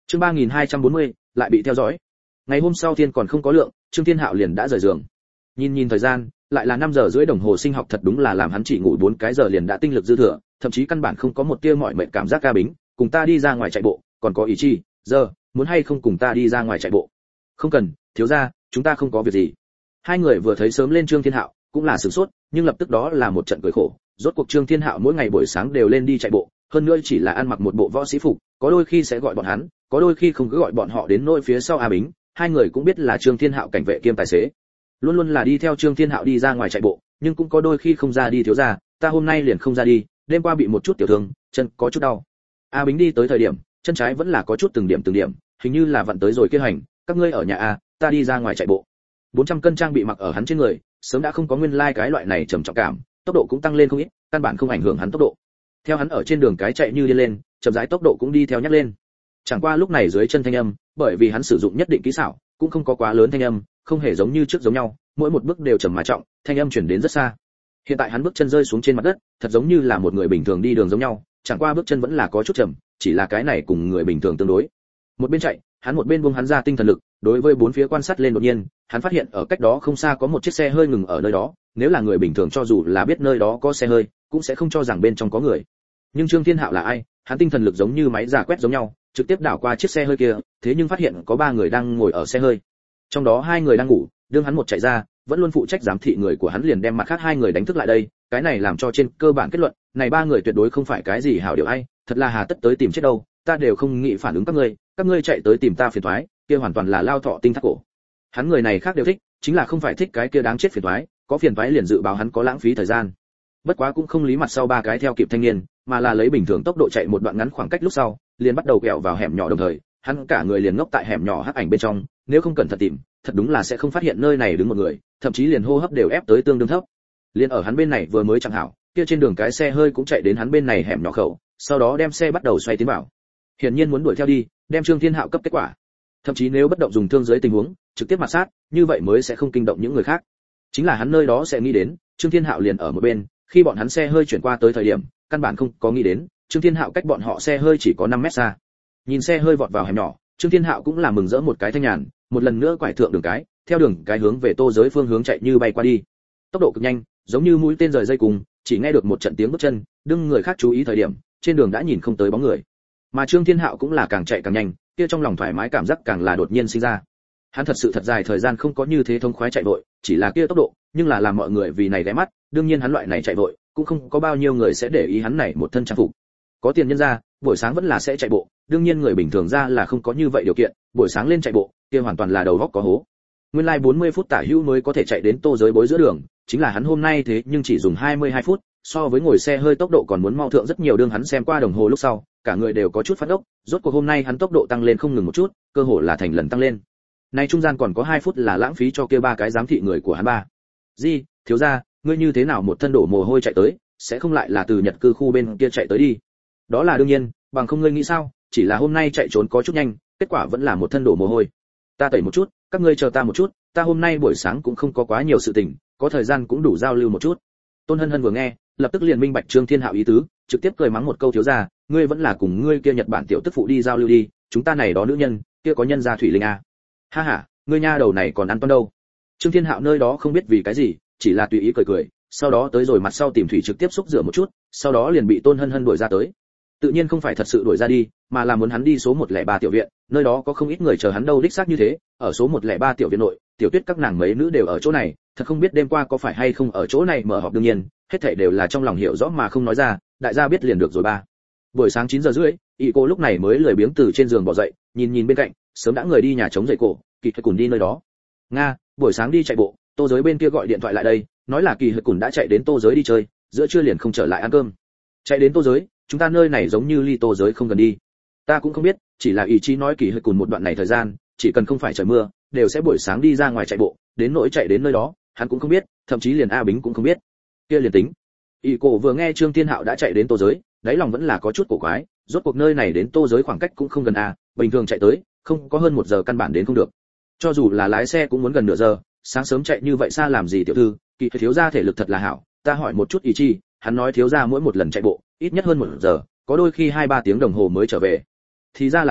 Speaker 1: Chương ba nghìn hai trăm bốn mươi lại bị theo dõi. Ngày hôm sau thiên còn không có lượng, Trương Thiên Hạo liền đã rời giường. Nhìn nhìn thời gian, lại là năm giờ rưỡi đồng hồ sinh học, thật đúng là làm hắn chỉ ngủ bốn cái giờ liền đã tinh lực dư thừa, thậm chí căn bản không có một tia mỏi mệt cảm giác. Ca Bính, cùng ta đi ra ngoài chạy bộ, còn có ý chi, giờ, muốn hay không cùng ta đi ra ngoài chạy bộ? Không cần, thiếu gia, chúng ta không có việc gì. Hai người vừa thấy sớm lên Trương Thiên Hạo, cũng là sửng sốt, nhưng lập tức đó là một trận cười khổ. Rốt cuộc Trương Thiên Hạo mỗi ngày buổi sáng đều lên đi chạy bộ, hơn nữa chỉ là ăn mặc một bộ võ sĩ phục, có đôi khi sẽ gọi bọn hắn, có đôi khi không cứ gọi bọn họ đến nỗi phía sau A Bính, hai người cũng biết là Trương Thiên Hạo cảnh vệ kiêm tài xế, luôn luôn là đi theo Trương Thiên Hạo đi ra ngoài chạy bộ, nhưng cũng có đôi khi không ra đi. Thiếu gia, ta hôm nay liền không ra đi, đêm qua bị một chút tiểu thương, chân có chút đau. A Bính đi tới thời điểm, chân trái vẫn là có chút từng điểm từng điểm, hình như là vặn tới rồi kia hành, các ngươi ở nhà a, ta đi ra ngoài chạy bộ. bốn trăm cân trang bị mặc ở hắn trên người, sớm đã không có nguyên lai like cái loại này trầm trọng cảm, tốc độ cũng tăng lên không ít, căn bản không ảnh hưởng hắn tốc độ. Theo hắn ở trên đường cái chạy như đi lên, chậm rãi tốc độ cũng đi theo nhắc lên. Chẳng qua lúc này dưới chân thanh âm, bởi vì hắn sử dụng nhất định kỹ xảo, cũng không có quá lớn thanh âm, không hề giống như trước giống nhau, mỗi một bước đều trầm mà trọng, thanh âm truyền đến rất xa. Hiện tại hắn bước chân rơi xuống trên mặt đất, thật giống như là một người bình thường đi đường giống nhau, chẳng qua bước chân vẫn là có chút chậm, chỉ là cái này cùng người bình thường tương đối. Một bên chạy, hắn một bên buông hắn ra tinh thần lực, đối với bốn phía quan sát lên. Đột nhiên, hắn phát hiện ở cách đó không xa có một chiếc xe hơi ngừng ở nơi đó, nếu là người bình thường cho dù là biết nơi đó có xe hơi, cũng sẽ không cho rằng bên trong có người. Nhưng Trương Thiên Hạo là ai? Hắn tinh thần lực giống như máy giả quét giống nhau, trực tiếp đảo qua chiếc xe hơi kia, thế nhưng phát hiện có ba người đang ngồi ở xe hơi. Trong đó hai người đang ngủ, đương hắn một chạy ra, vẫn luôn phụ trách giám thị người của hắn liền đem mặt khác hai người đánh thức lại đây, cái này làm cho trên cơ bản kết luận, này ba người tuyệt đối không phải cái gì hảo điều ai, thật là hà tất tới tìm chết đâu, ta đều không nghĩ phản ứng các ngươi, các ngươi chạy tới tìm ta phiền toái, kia hoàn toàn là lao thọ tinh thác cổ. Hắn người này khác đều thích, chính là không phải thích cái kia đáng chết phiền toái, có phiền toái liền dự báo hắn có lãng phí thời gian. Bất quá cũng không lý mặt sau ba cái theo kịp thanh niên, mà là lấy bình thường tốc độ chạy một đoạn ngắn khoảng cách, lúc sau liền bắt đầu quẹo vào hẻm nhỏ, đồng thời hắn cả người liền ngốc tại hẻm nhỏ hắc ảnh bên trong, nếu không cẩn thận tìm, thật đúng là sẽ không phát hiện nơi này đứng một người, thậm chí liền hô hấp đều ép tới tương đương thấp. Liền ở hắn bên này vừa mới chẳng hảo, kia trên đường cái xe hơi cũng chạy đến hắn bên này hẻm nhỏ khẩu, sau đó đem xe bắt đầu xoay tiến vào. Hiển nhiên muốn đuổi theo đi, đem Trương Thiên Hạo cấp kết quả. Thậm chí nếu bất động dùng thương dưới tình huống, trực tiếp mặt sát, như vậy mới sẽ không kinh động những người khác. Chính là hắn nơi đó sẽ nghĩ đến, Trương Thiên Hạo liền ở một bên, khi bọn hắn xe hơi chuyển qua tới thời điểm, căn bản không có nghĩ đến, Trương Thiên Hạo cách bọn họ xe hơi chỉ có năm mét xa. Nhìn xe hơi vọt vào hẻm nhỏ, Trương Thiên Hạo cũng là mừng rỡ một cái thanh nhàn, một lần nữa quải thượng đường cái, theo đường cái hướng về Tô Giới phương hướng chạy như bay qua đi. Tốc độ cực nhanh, giống như mũi tên rời dây cùng, chỉ nghe được một trận tiếng bước chân, đương người khác chú ý thời điểm, trên đường đã nhìn không tới bóng người. Mà Trương Thiên Hạo cũng là càng chạy càng nhanh, kia trong lòng thoải mái cảm giác càng là đột nhiên sinh ra. Hắn thật sự thật dài thời gian không có như thế thông khoái chạy vội, chỉ là kia tốc độ, nhưng là làm mọi người vì này ghé mắt, đương nhiên hắn loại này chạy vội, cũng không có bao nhiêu người sẽ để ý hắn này một thân trang phục. Có tiền nhân ra, buổi sáng vẫn là sẽ chạy bộ, đương nhiên người bình thường ra là không có như vậy điều kiện, buổi sáng lên chạy bộ, kia hoàn toàn là đầu óc có hố. Nguyên lai like bốn mươi phút tả hữu mới có thể chạy đến Tô Giới bối giữa đường, chính là hắn hôm nay thế nhưng chỉ dùng hai mươi hai phút, so với ngồi xe hơi tốc độ còn muốn mau thượng rất nhiều. Đương hắn xem qua đồng hồ lúc sau, cả người đều có chút phát ốc, rốt cuộc hôm nay hắn tốc độ tăng lên không ngừng một chút, cơ hồ là thành lần tăng lên. Nay trung gian còn có hai phút là lãng phí cho kia ba cái giám thị người của hắn ba. Di, thiếu gia, ngươi như thế nào một thân đổ mồ hôi chạy tới, sẽ không lại là từ Nhật cư khu bên kia chạy tới đi? Đó là đương nhiên, bằng không ngươi nghĩ sao, chỉ là hôm nay chạy trốn có chút nhanh, kết quả vẫn là một thân đổ mồ hôi. Ta tẩy một chút, các ngươi chờ ta một chút, ta hôm nay buổi sáng cũng không có quá nhiều sự tình, có thời gian cũng đủ giao lưu một chút. Tôn Hân Hân vừa nghe, lập tức liền minh bạch Trương Thiên Hạo ý tứ, trực tiếp cười mắng một câu, thiếu gia, ngươi vẫn là cùng ngươi kia Nhật Bản tiểu tức phụ đi giao lưu đi, chúng ta này đó nữ nhân, kia có nhân gia thủy linh a. Ha ha, ngươi nha đầu này còn ăn toan đâu. Trương Thiên Hạo nơi đó không biết vì cái gì, chỉ là tùy ý cười cười, sau đó tới rồi mặt sau tìm thủy trực tiếp xúc rửa một chút, sau đó liền bị Tôn Hân Hân đuổi ra tới. Tự nhiên không phải thật sự đuổi ra đi, mà là muốn hắn đi số một không ba tiểu viện, nơi đó có không ít người chờ hắn đâu. Đích xác như thế, ở số một không ba tiểu viện nội, Tiểu Tuyết các nàng mấy nữ đều ở chỗ này, thật không biết đêm qua có phải hay không ở chỗ này mở họp. Đương nhiên, hết thảy đều là trong lòng hiểu rõ mà không nói ra, đại gia biết liền được rồi ba. Buổi sáng chín giờ rưỡi, y cô lúc này mới lười biếng từ trên giường bò dậy, nhìn nhìn bên cạnh, sớm đã người đi nhà chống dậy cổ, Kỳ Hơi Cùn đi nơi đó. Nga, buổi sáng đi chạy bộ, Tô Giới bên kia gọi điện thoại lại đây, nói là Kỳ Hơi Cùn đã chạy đến Tô Giới đi chơi, giữa trưa liền không trở lại ăn cơm. Chạy đến Tô Giới, chúng ta nơi này giống như ly Tô Giới không gần đi. Ta cũng không biết, chỉ là ý chí nói Kỳ Hơi Cùn một đoạn này thời gian, chỉ cần không phải trời mưa, đều sẽ buổi sáng đi ra ngoài chạy bộ, đến nỗi chạy đến nơi đó, hắn cũng không biết, thậm chí liền A Bính cũng không biết. Kia liền tính. Y cổ vừa nghe Trương Thiên Hạo đã chạy đến Tô Giới, đáy lòng vẫn là có chút cổ quái, rốt cuộc nơi này đến Tô Giới khoảng cách cũng không gần a, bình thường chạy tới, không có hơn một giờ căn bản đến không được. Cho dù là lái xe cũng muốn gần nửa giờ, sáng sớm chạy như vậy xa làm gì tiểu thư, Kỳ thiếu gia thể lực thật là hảo, ta hỏi một chút ý chi, hắn nói thiếu gia mỗi một lần chạy bộ, ít nhất hơn một giờ, có đôi khi hai ba tiếng đồng hồ mới trở về. Thì ra là thế,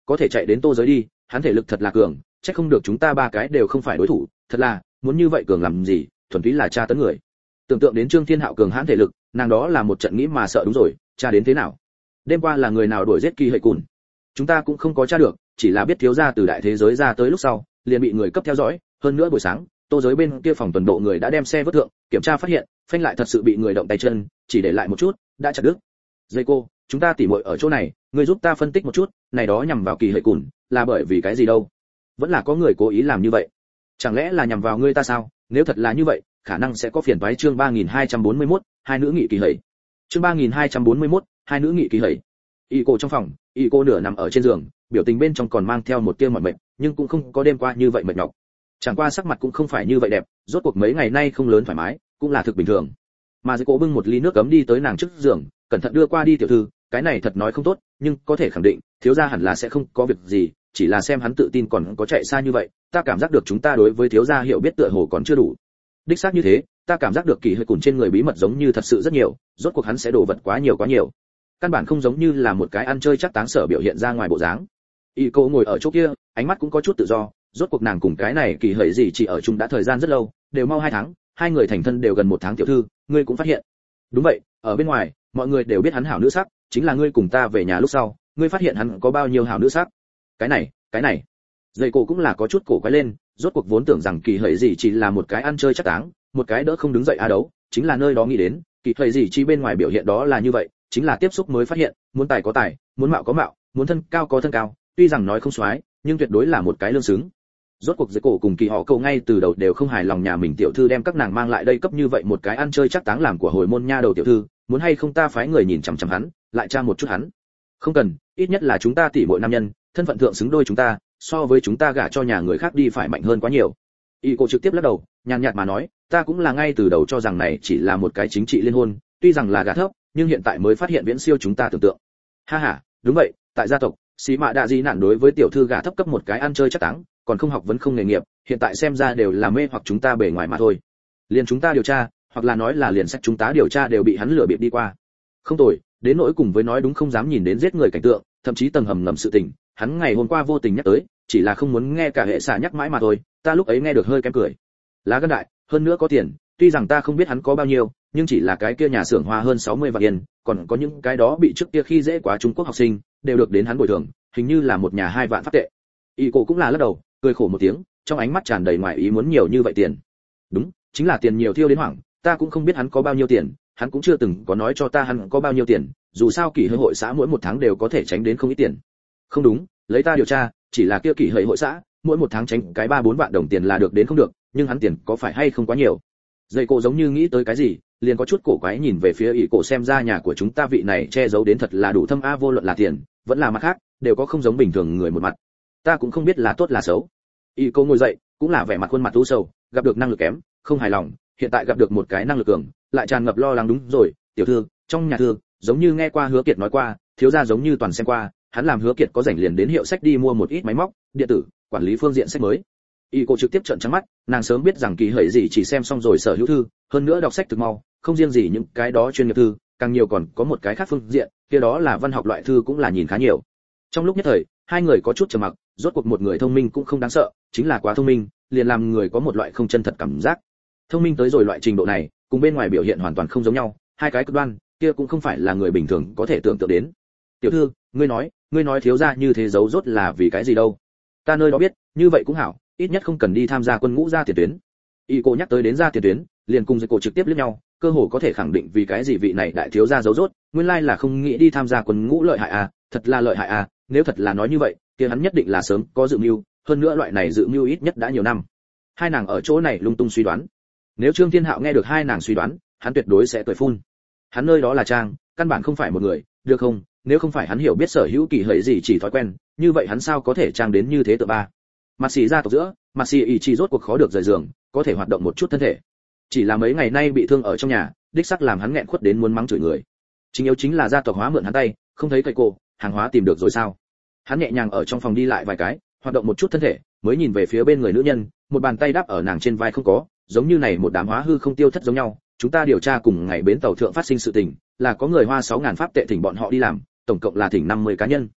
Speaker 1: có thể chạy đến tô giới đi, hắn thể lực thật là cường, chắc không được chúng ta ba cái đều không phải đối thủ, thật là, muốn như vậy cường làm gì, thuần túy là tra tấn người. Tưởng tượng đến Trương Thiên Hạo cường hãn thể lực, nàng đó là một trận nghĩ mà sợ đúng rồi, tra đến thế nào? Đêm qua là người nào đuổi giết Kỳ Hợi Cùn? Chúng ta cũng không có tra được, chỉ là biết thiếu gia từ đại thế giới ra tới lúc sau, liền bị người cấp theo dõi, hơn nữa buổi sáng, tô giới bên kia phòng tuần độ người đã đem xe vớt thượng, kiểm tra phát hiện, phanh lại thật sự bị người động tay chân, chỉ để lại một chút, đã chặt đứt. Dây cô, chúng ta tỉ muội ở chỗ này, ngươi giúp ta phân tích một chút, này đó nhằm vào Kỳ Hợi Cùn, là bởi vì cái gì đâu? Vẫn là có người cố ý làm như vậy. Chẳng lẽ là nhằm vào ngươi ta sao? Nếu thật là như vậy, khả năng sẽ có phiền toái. Chương ba nghìn hai trăm bốn mươi mốt, hai nữ nghị Kỳ Hợi. Chương ba nghìn hai trăm bốn mươi mốt, hai nữ nghị Kỳ Hợi. Y cô trong phòng, Y cô nửa nằm ở trên giường, biểu tình bên trong còn mang theo một tia mỏi mệt, nhưng cũng không có đêm qua như vậy mệt nhọc. Chẳng qua sắc mặt cũng không phải như vậy đẹp, rốt cuộc mấy ngày nay không lớn thoải mái, cũng là thực bình thường. Mà Dư Cố bưng một ly nước ấm đi tới nàng trước giường, cẩn thận đưa qua đi. Tiểu thư, cái này thật nói không tốt, nhưng có thể khẳng định, thiếu gia hẳn là sẽ không có việc gì, chỉ là xem hắn tự tin còn có chạy xa như vậy, ta cảm giác được chúng ta đối với thiếu gia hiểu biết tựa hồ còn chưa đủ. Đích xác như thế, ta cảm giác được Kỳ Hơi Cùn trên người bí mật giống như thật sự rất nhiều, rốt cuộc hắn sẽ đổ vật quá nhiều quá nhiều. Căn bản không giống như là một cái ăn chơi chắc táng sở biểu hiện ra ngoài bộ dáng. Y cô ngồi ở chỗ kia, ánh mắt cũng có chút tự do, rốt cuộc nàng cùng cái này Kỳ Hợi gì chỉ ở chung đã thời gian rất lâu, đều mau hai tháng, hai người thành thân đều gần một tháng. Tiểu thư, ngươi cũng phát hiện. Đúng vậy, ở bên ngoài, mọi người đều biết hắn hảo nữ sắc, chính là ngươi cùng ta về nhà lúc sau, ngươi phát hiện hắn có bao nhiêu hảo nữ sắc. Cái này, cái này. Dây cổ cũng là có chút cổ quái lên, rốt cuộc vốn tưởng rằng Kỳ Hợi gì chỉ là một cái ăn chơi chắc táng, một cái đỡ không đứng dậy a đấu, chính là nơi đó nghĩ đến, Kỳ Hợi gì chỉ bên ngoài biểu hiện đó là như vậy, chính là tiếp xúc mới phát hiện, muốn tài có tài, muốn mạo có mạo, muốn thân cao có thân cao, tuy rằng nói không xoái, nhưng tuyệt đối là một cái lương xứng. Rốt cuộc Dây cổ cùng Kỳ họ câu ngay từ đầu đều không hài lòng nhà mình tiểu thư đem các nàng mang lại đây cấp như vậy một cái ăn chơi chắc táng làm của hồi môn nha đầu. Tiểu thư, muốn hay không ta phái người nhìn chằm chằm hắn, lại tra một chút hắn. Không cần, ít nhất là chúng ta tỷ muội nam nhân, thân phận thượng xứng đôi chúng ta, so với chúng ta gả cho nhà người khác đi phải mạnh hơn quá nhiều. Y cô trực tiếp lắc đầu, nhàn nhạt mà nói, ta cũng là ngay từ đầu cho rằng này chỉ là một cái chính trị liên hôn, tuy rằng là gả thấp, nhưng hiện tại mới phát hiện viễn siêu chúng ta tưởng tượng. Ha ha, đúng vậy, tại gia tộc, xí mạ đạ di nạn đối với tiểu thư gả thấp cấp một cái ăn chơi chắc táng, còn không học vấn không nghề nghiệp, hiện tại xem ra đều là mê hoặc chúng ta bề ngoài mà thôi. Liền chúng ta điều tra, hoặc là nói là liền sách chúng ta điều tra đều bị hắn lừa bịp đi qua. Không tồi, đến nỗi cùng với nói đúng không dám nhìn đến giết người cảnh tượng, thậm chí tầng hầm ngầm sự tình, hắn ngày hôm qua vô tình nhắc tới, chỉ là không muốn nghe cả hệ xạ nhắc mãi mà thôi, ta lúc ấy nghe được hơi kém cười. Lá gan đại, hơn nữa có tiền, tuy rằng ta không biết hắn có bao nhiêu, nhưng chỉ là cái kia nhà xưởng hoa hơn sáu mươi vạn yên, còn có những cái đó bị trước kia khi dễ quá Trung Quốc học sinh, đều được đến hắn bồi thường, hình như là một nhà hai vạn pháp tệ. Y cổ cũng là lắc đầu, cười khổ một tiếng, trong ánh mắt tràn đầy ngoài ý muốn nhiều như vậy tiền. Đúng, chính là tiền nhiều thiêu đến hoảng, ta cũng không biết hắn có bao nhiêu tiền, hắn cũng chưa từng có nói cho ta hắn có bao nhiêu tiền, dù sao Kỷ Hơi hội xã mỗi một tháng đều có thể tránh đến không ít tiền. Không đúng, lấy ta điều tra, chỉ là kia Kỷ Hơi hội xã, mỗi một tháng tránh cái ba bốn vạn đồng tiền là được đến không được, nhưng hắn tiền có phải hay không quá nhiều. Dây cổ giống như nghĩ tới cái gì, liền có chút cổ quái nhìn về phía ỷ cổ, xem ra nhà của chúng ta vị này che giấu đến thật là đủ thâm a, vô luận là tiền, vẫn là mặt khác, đều có không giống bình thường người một mặt. Ta cũng không biết là tốt là xấu. ỷ cổ ngồi dậy, cũng là vẻ mặt khuôn mặt u sầu, gặp được năng lực kém, không hài lòng, hiện tại gặp được một cái năng lực cường, lại tràn ngập lo lắng. Đúng rồi, tiểu thư, trong nhà thư, giống như nghe qua Hứa Kiệt nói qua, thiếu gia giống như toàn xem qua, hắn làm Hứa Kiệt có rảnh liền đến hiệu sách đi mua một ít máy móc, điện tử, quản lý phương diện sách mới. Y cô trực tiếp trợn trắng mắt, nàng sớm biết rằng Kỳ Hợi gì chỉ xem xong rồi sở hữu thư, hơn nữa đọc sách thực mau, không riêng gì những cái đó chuyên nghiệp thư, càng nhiều còn có một cái khác phương diện, kia đó là văn học loại thư cũng là nhìn khá nhiều. Trong lúc nhất thời, hai người có chút trầm mặc, rốt cuộc một người thông minh cũng không đáng sợ, chính là quá thông minh, liền làm người có một loại không chân thật cảm giác. Thông minh tới rồi loại trình độ này, cùng bên ngoài biểu hiện hoàn toàn không giống nhau, hai cái cực đoan, kia cũng không phải là người bình thường có thể tưởng tượng đến. Tiểu thư, ngươi nói, ngươi nói thiếu gia như thế giấu rốt là vì cái gì đâu? Ta nơi đó biết, như vậy cũng hảo, ít nhất không cần đi tham gia quân ngũ ra tiền tuyến. Y cô nhắc tới đến ra tiền tuyến, liền cùng Dây Cổ trực tiếp liếc nhau, cơ hồ có thể khẳng định vì cái gì vị này đại thiếu gia giấu rốt, nguyên lai là không nghĩ đi tham gia quân ngũ. Lợi hại à, thật là lợi hại à, nếu thật là nói như vậy, kia hắn nhất định là sớm có dự mưu, hơn nữa loại này dự mưu ít nhất đã nhiều năm. Hai nàng ở chỗ này lung tung suy đoán. Nếu Trương Thiên Hạo nghe được hai nàng suy đoán, hắn tuyệt đối sẽ cười phun. Hắn nơi đó là trang, căn bản không phải một người, được không? Nếu không phải hắn hiểu biết sở hữu Kỳ Hợi gì chỉ thói quen, như vậy hắn sao có thể trang đến như thế tự ba? Mặt xì gia tộc giữa, mặt xì ý chỉ rốt cuộc khó được rời giường, có thể hoạt động một chút thân thể. Chỉ là mấy ngày nay bị thương ở trong nhà, đích xác làm hắn nghẹn khuất đến muốn mắng chửi người. Chính yếu chính là gia tộc hóa mượn hắn tay, không thấy cây cô, hàng hóa tìm được rồi sao? Hắn nhẹ nhàng ở trong phòng đi lại vài cái, hoạt động một chút thân thể, mới nhìn về phía bên người nữ nhân, một bàn tay đáp ở nàng trên vai. Không có, giống như này một đám hóa hư không tiêu thất giống nhau. Chúng ta điều tra cùng ngày bến tàu thượng phát sinh sự tình, là có người hoa sáu ngàn pháp tệ thỉnh bọn họ đi làm, tổng cộng là thỉnh năm mươi cá nhân.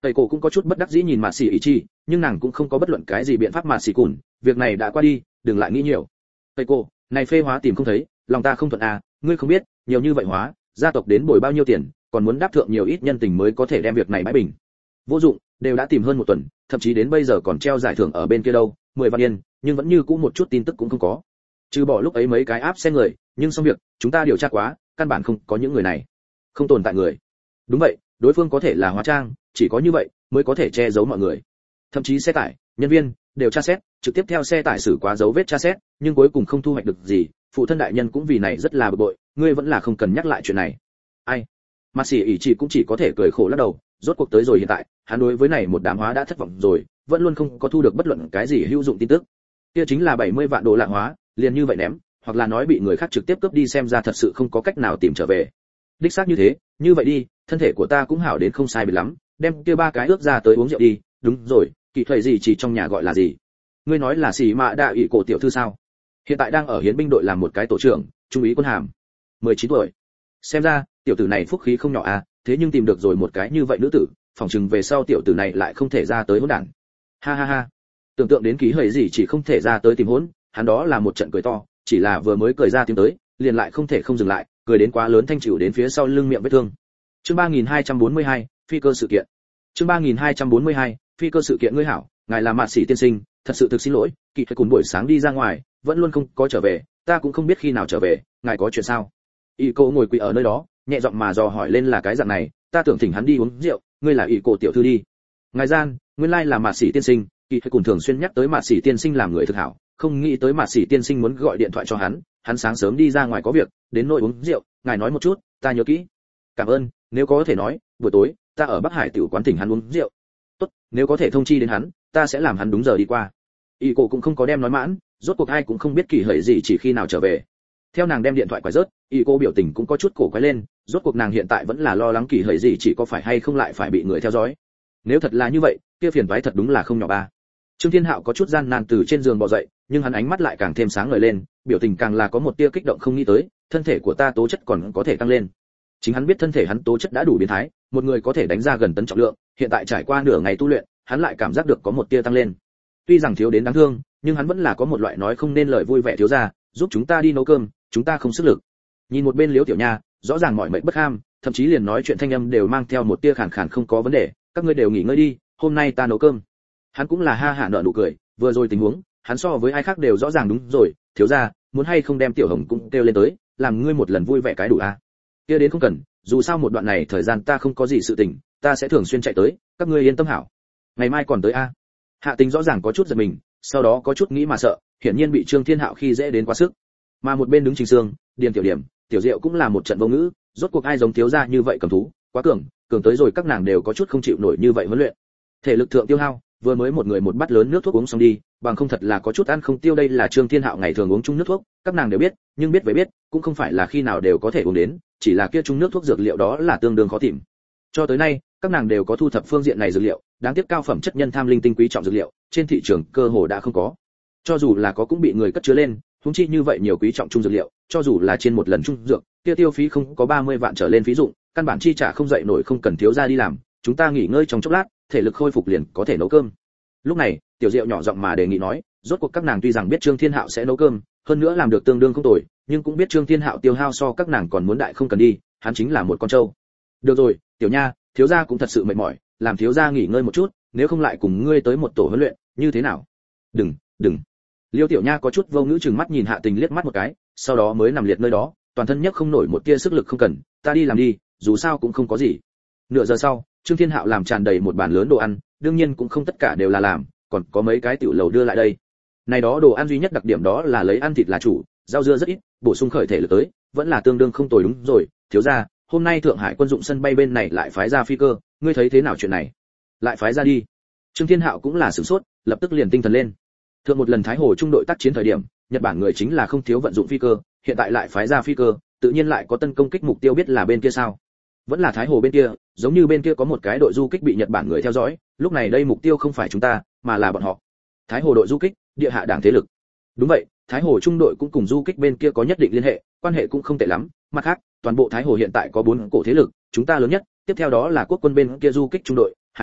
Speaker 1: Tẩy cổ cũng có chút bất đắc dĩ nhìn Mạt Sĩ Ý Chi, nhưng nàng cũng không có bất luận cái gì biện pháp. Mạt Sĩ Cùn, việc này đã qua đi, đừng lại nghĩ nhiều. Tẩy cổ, này phê hóa tìm không thấy, lòng ta không thuận à, ngươi không biết, nhiều như vậy hóa, gia tộc đến bồi bao nhiêu tiền, còn muốn đáp thượng nhiều ít nhân tình mới có thể đem việc này bãi bình. Vô dụng, đều đã tìm hơn một tuần, thậm chí đến bây giờ còn treo giải thưởng ở bên kia đâu, mười vạn yên, nhưng vẫn như cũ một chút tin tức cũng không có. Trừ bỏ lúc ấy mấy cái áp xe người, nhưng xong việc, chúng ta điều tra quá, căn bản không có những người này. Không tồn tại người. Đúng vậy, đối phương có thể là hóa trang, chỉ có như vậy mới có thể che giấu mọi người. Thậm chí xe tải, nhân viên đều tra xét, trực tiếp theo xe tải xử quá dấu vết tra xét, nhưng cuối cùng không thu hoạch được gì. Phụ thân đại nhân cũng vì này rất là bực bội, ngươi vẫn là không cần nhắc lại chuyện này. Ai? Mạt Sĩ Ý Chỉ cũng chỉ có thể cười khổ lắc đầu, rốt cuộc tới rồi hiện tại, hắn đối với này một đám hóa đã thất vọng rồi, vẫn luôn không có thu được bất luận cái gì hữu dụng tin tức. Kia chính là bảy mươi vạn đô la hóa, liền như vậy ném, hoặc là nói bị người khác trực tiếp cướp đi, xem ra thật sự không có cách nào tìm trở về. Đích xác như thế, như vậy đi, thân thể của ta cũng hảo đến không sai biệt lắm, đem kia ba cái ước ra tới uống rượu đi. Đúng rồi, kỳ thuệ gì chỉ trong nhà gọi là gì? Ngươi nói là Sĩ Mạ Đa ủy cổ tiểu thư sao? Hiện tại đang ở hiến binh đội làm một cái tổ trưởng, trung úy quân hàm, mười chín tuổi. Xem ra, tiểu tử này phúc khí không nhỏ à, thế nhưng tìm được rồi một cái như vậy nữ tử, phỏng chừng về sau tiểu tử này lại không thể ra tới hỗn đản. Ha ha ha. Tưởng tượng đến ký hời gì chỉ không thể ra tới tìm hỗn, hắn đó là một trận cười to, chỉ là vừa mới cười ra tiếng tới, liền lại không thể không dừng lại, cười đến quá lớn thanh chịu đến phía sau lưng miệng vết thương. Chương ba nghìn hai trăm bốn mươi hai, phi cơ sự kiện. Chương ba nghìn hai trăm bốn mươi hai, phi cơ sự kiện. Ngươi hảo, ngài là Mạt Sĩ tiên sinh, thật sự thực xin lỗi, kỳ phải cùng buổi sáng đi ra ngoài, vẫn luôn không có trở về, ta cũng không biết khi nào trở về, ngài có chuyện sao? Y cô ngồi quỳ ở nơi đó, nhẹ giọng mà dò hỏi lên là cái dạng này, ta tưởng thỉnh hắn đi uống rượu, ngươi là Y cô tiểu thư đi. Ngài gian, nguyên lai là Mạt Sĩ tiên sinh, kỳ phải cùng thường xuyên nhắc tới Mạt Sĩ tiên sinh làm người thực hảo, không nghĩ tới Mạt Sĩ tiên sinh muốn gọi điện thoại cho hắn, hắn sáng sớm đi ra ngoài có việc, đến nội uống rượu, ngài nói một chút, ta nhớ kỹ. Cảm ơn, nếu có thể nói, buổi tối ta ở Bắc Hải tiểu quán thỉnh hắn uống rượu. Tốt, nếu có thể thông chi đến hắn, ta sẽ làm hắn đúng giờ đi qua. Y cô cũng không có đem nói mãn, rốt cuộc ai cũng không biết kỳ hởi gì chỉ khi nào trở về. Theo nàng đem điện thoại quải rớt, Y cô biểu tình cũng có chút cổ quái lên, rốt cuộc nàng hiện tại vẫn là lo lắng kỳ hởi gì chỉ có phải hay không lại phải bị người theo dõi. Nếu thật là như vậy, kia phiền toái thật đúng là không nhỏ ba. Trương Thiên Hạo có chút gian nan từ trên giường bò dậy, nhưng hắn ánh mắt lại càng thêm sáng ngời lên, biểu tình càng là có một tia kích động, không nghĩ tới, thân thể của ta tố chất còn có thể tăng lên. Chính hắn biết thân thể hắn tố chất đã đủ biến thái, một người có thể đánh ra gần tấn trọng lượng, hiện tại trải qua nửa ngày tu luyện, hắn lại cảm giác được có một tia tăng lên. Tuy rằng thiếu đến đáng thương, nhưng hắn vẫn là có một loại nói không nên lời vui vẻ. Thiếu gia, giúp chúng ta đi nấu cơm, chúng ta không sức lực. Nhìn một bên Liễu Tiểu Nha, rõ ràng mỏi mệt bất ham, thậm chí liền nói chuyện thanh âm đều mang theo một tia khàn khàn. Không có vấn đề, các ngươi đều nghỉ ngơi đi, hôm nay ta nấu cơm. Hắn cũng là ha hả nở nụ cười, vừa rồi tình huống, hắn so với ai khác đều rõ ràng. Đúng rồi, thiếu gia, muốn hay không đem Tiểu Hồng cũng kêu lên tới, làm ngươi một lần vui vẻ cái đủ a. À? Kia đến không cần, dù sao một đoạn này thời gian ta không có gì sự tình, ta sẽ thường xuyên chạy tới, các ngươi yên tâm hảo. Ngày mai còn tới a. À? Hạ Tình rõ ràng có chút giật mình, sau đó có chút nghĩ mà sợ, hiển nhiên bị Trương Thiên Hạo khi dễ đến quá sức. Mà một bên đứng Trình Sương, Điền Tiểu Điểm, Tiểu Diệu cũng là một trận vô ngữ, rốt cuộc ai giống thiếu gia như vậy cầm thú, quá cường, cường tới rồi các nàng đều có chút không chịu nổi như vậy huấn luyện. Thể lực thượng tiêu hao, vừa mới một người một bát lớn nước thuốc uống xong đi, bằng không thật là có chút ăn không tiêu. Đây là Trương Thiên Hạo ngày thường uống chung nước thuốc, các nàng đều biết, nhưng biết về biết, cũng không phải là khi nào đều có thể uống đến, chỉ là kia chung nước thuốc dược liệu đó là tương đương khó tìm. Cho tới nay, các nàng đều có thu thập phương diện này dược liệu, đáng tiếc cao phẩm chất nhân tham linh tinh quý trọng dược liệu, trên thị trường cơ hồ đã không có. Cho dù là có cũng bị người cất chứa lên, huống chi như vậy nhiều quý trọng chung dược liệu, cho dù là trên một lần chung dược, kia tiêu phí không có ba mươi vạn trở lên phí dụng, căn bản chi trả không dậy nổi. Không cần thiếu gia đi làm, chúng ta nghỉ ngơi trong chốc lát, thể lực khôi phục liền có thể nấu cơm. Lúc này, Tiểu Diệu nhỏ giọng mà đề nghị nói, rốt cuộc các nàng tuy rằng biết Trương Thiên Hạo sẽ nấu cơm, hơn nữa làm được tương đương không tồi, nhưng cũng biết Trương Thiên Hạo tiêu hao so các nàng còn muốn đại. Không cần đi, hắn chính là một con trâu. Được rồi, Tiểu Nha, thiếu gia cũng thật sự mệt mỏi, làm thiếu gia nghỉ ngơi một chút, nếu không lại cùng ngươi tới một tổ huấn luyện, như thế nào? Đừng, đừng. Liêu Tiểu Nha có chút vô ngữ chừng mắt nhìn Hạ Tình liếc mắt một cái, sau đó mới nằm liệt nơi đó, toàn thân nhấc không nổi một tia sức lực. Không cần, ta đi làm đi, dù sao cũng không có gì. Nửa giờ sau, Trương Thiên Hạo làm tràn đầy một bàn lớn đồ ăn, đương nhiên cũng không tất cả đều là làm, còn có mấy cái tiểu lầu đưa lại đây. Này đó đồ ăn duy nhất đặc điểm đó là lấy ăn thịt là chủ, rau dưa rất ít, bổ sung khởi thể lực tới, vẫn là tương đương không tồi. Đúng rồi, thiếu gia, hôm nay Thượng Hải quân dụng sân bay bên này lại phái ra phi cơ, ngươi thấy thế nào chuyện này? Lại phái ra đi. Trương Thiên Hạo cũng là sửng sốt, lập tức liền tinh thần lên. Thượng một lần Thái Hồ trung đội tác chiến thời điểm, Nhật Bản người chính là không thiếu vận dụng phi cơ, hiện tại lại phái ra phi cơ, tự nhiên lại có tân công kích mục tiêu. Biết là bên kia sao? Vẫn là Thái Hồ bên kia, giống như bên kia có một cái đội du kích bị Nhật Bản người theo dõi, lúc này đây mục tiêu không phải chúng ta, mà là bọn họ. Thái Hồ đội du kích, địa hạ đảng thế lực. Đúng vậy, Thái Hồ trung đội cũng cùng du kích bên kia có nhất định liên hệ, quan hệ cũng không tệ lắm. Mặt khác, toàn bộ Thái Hồ hiện tại có bốn cổ thế lực, chúng ta lớn nhất, tiếp theo đó là quốc quân bên kia du kích trung đội, hải tặc,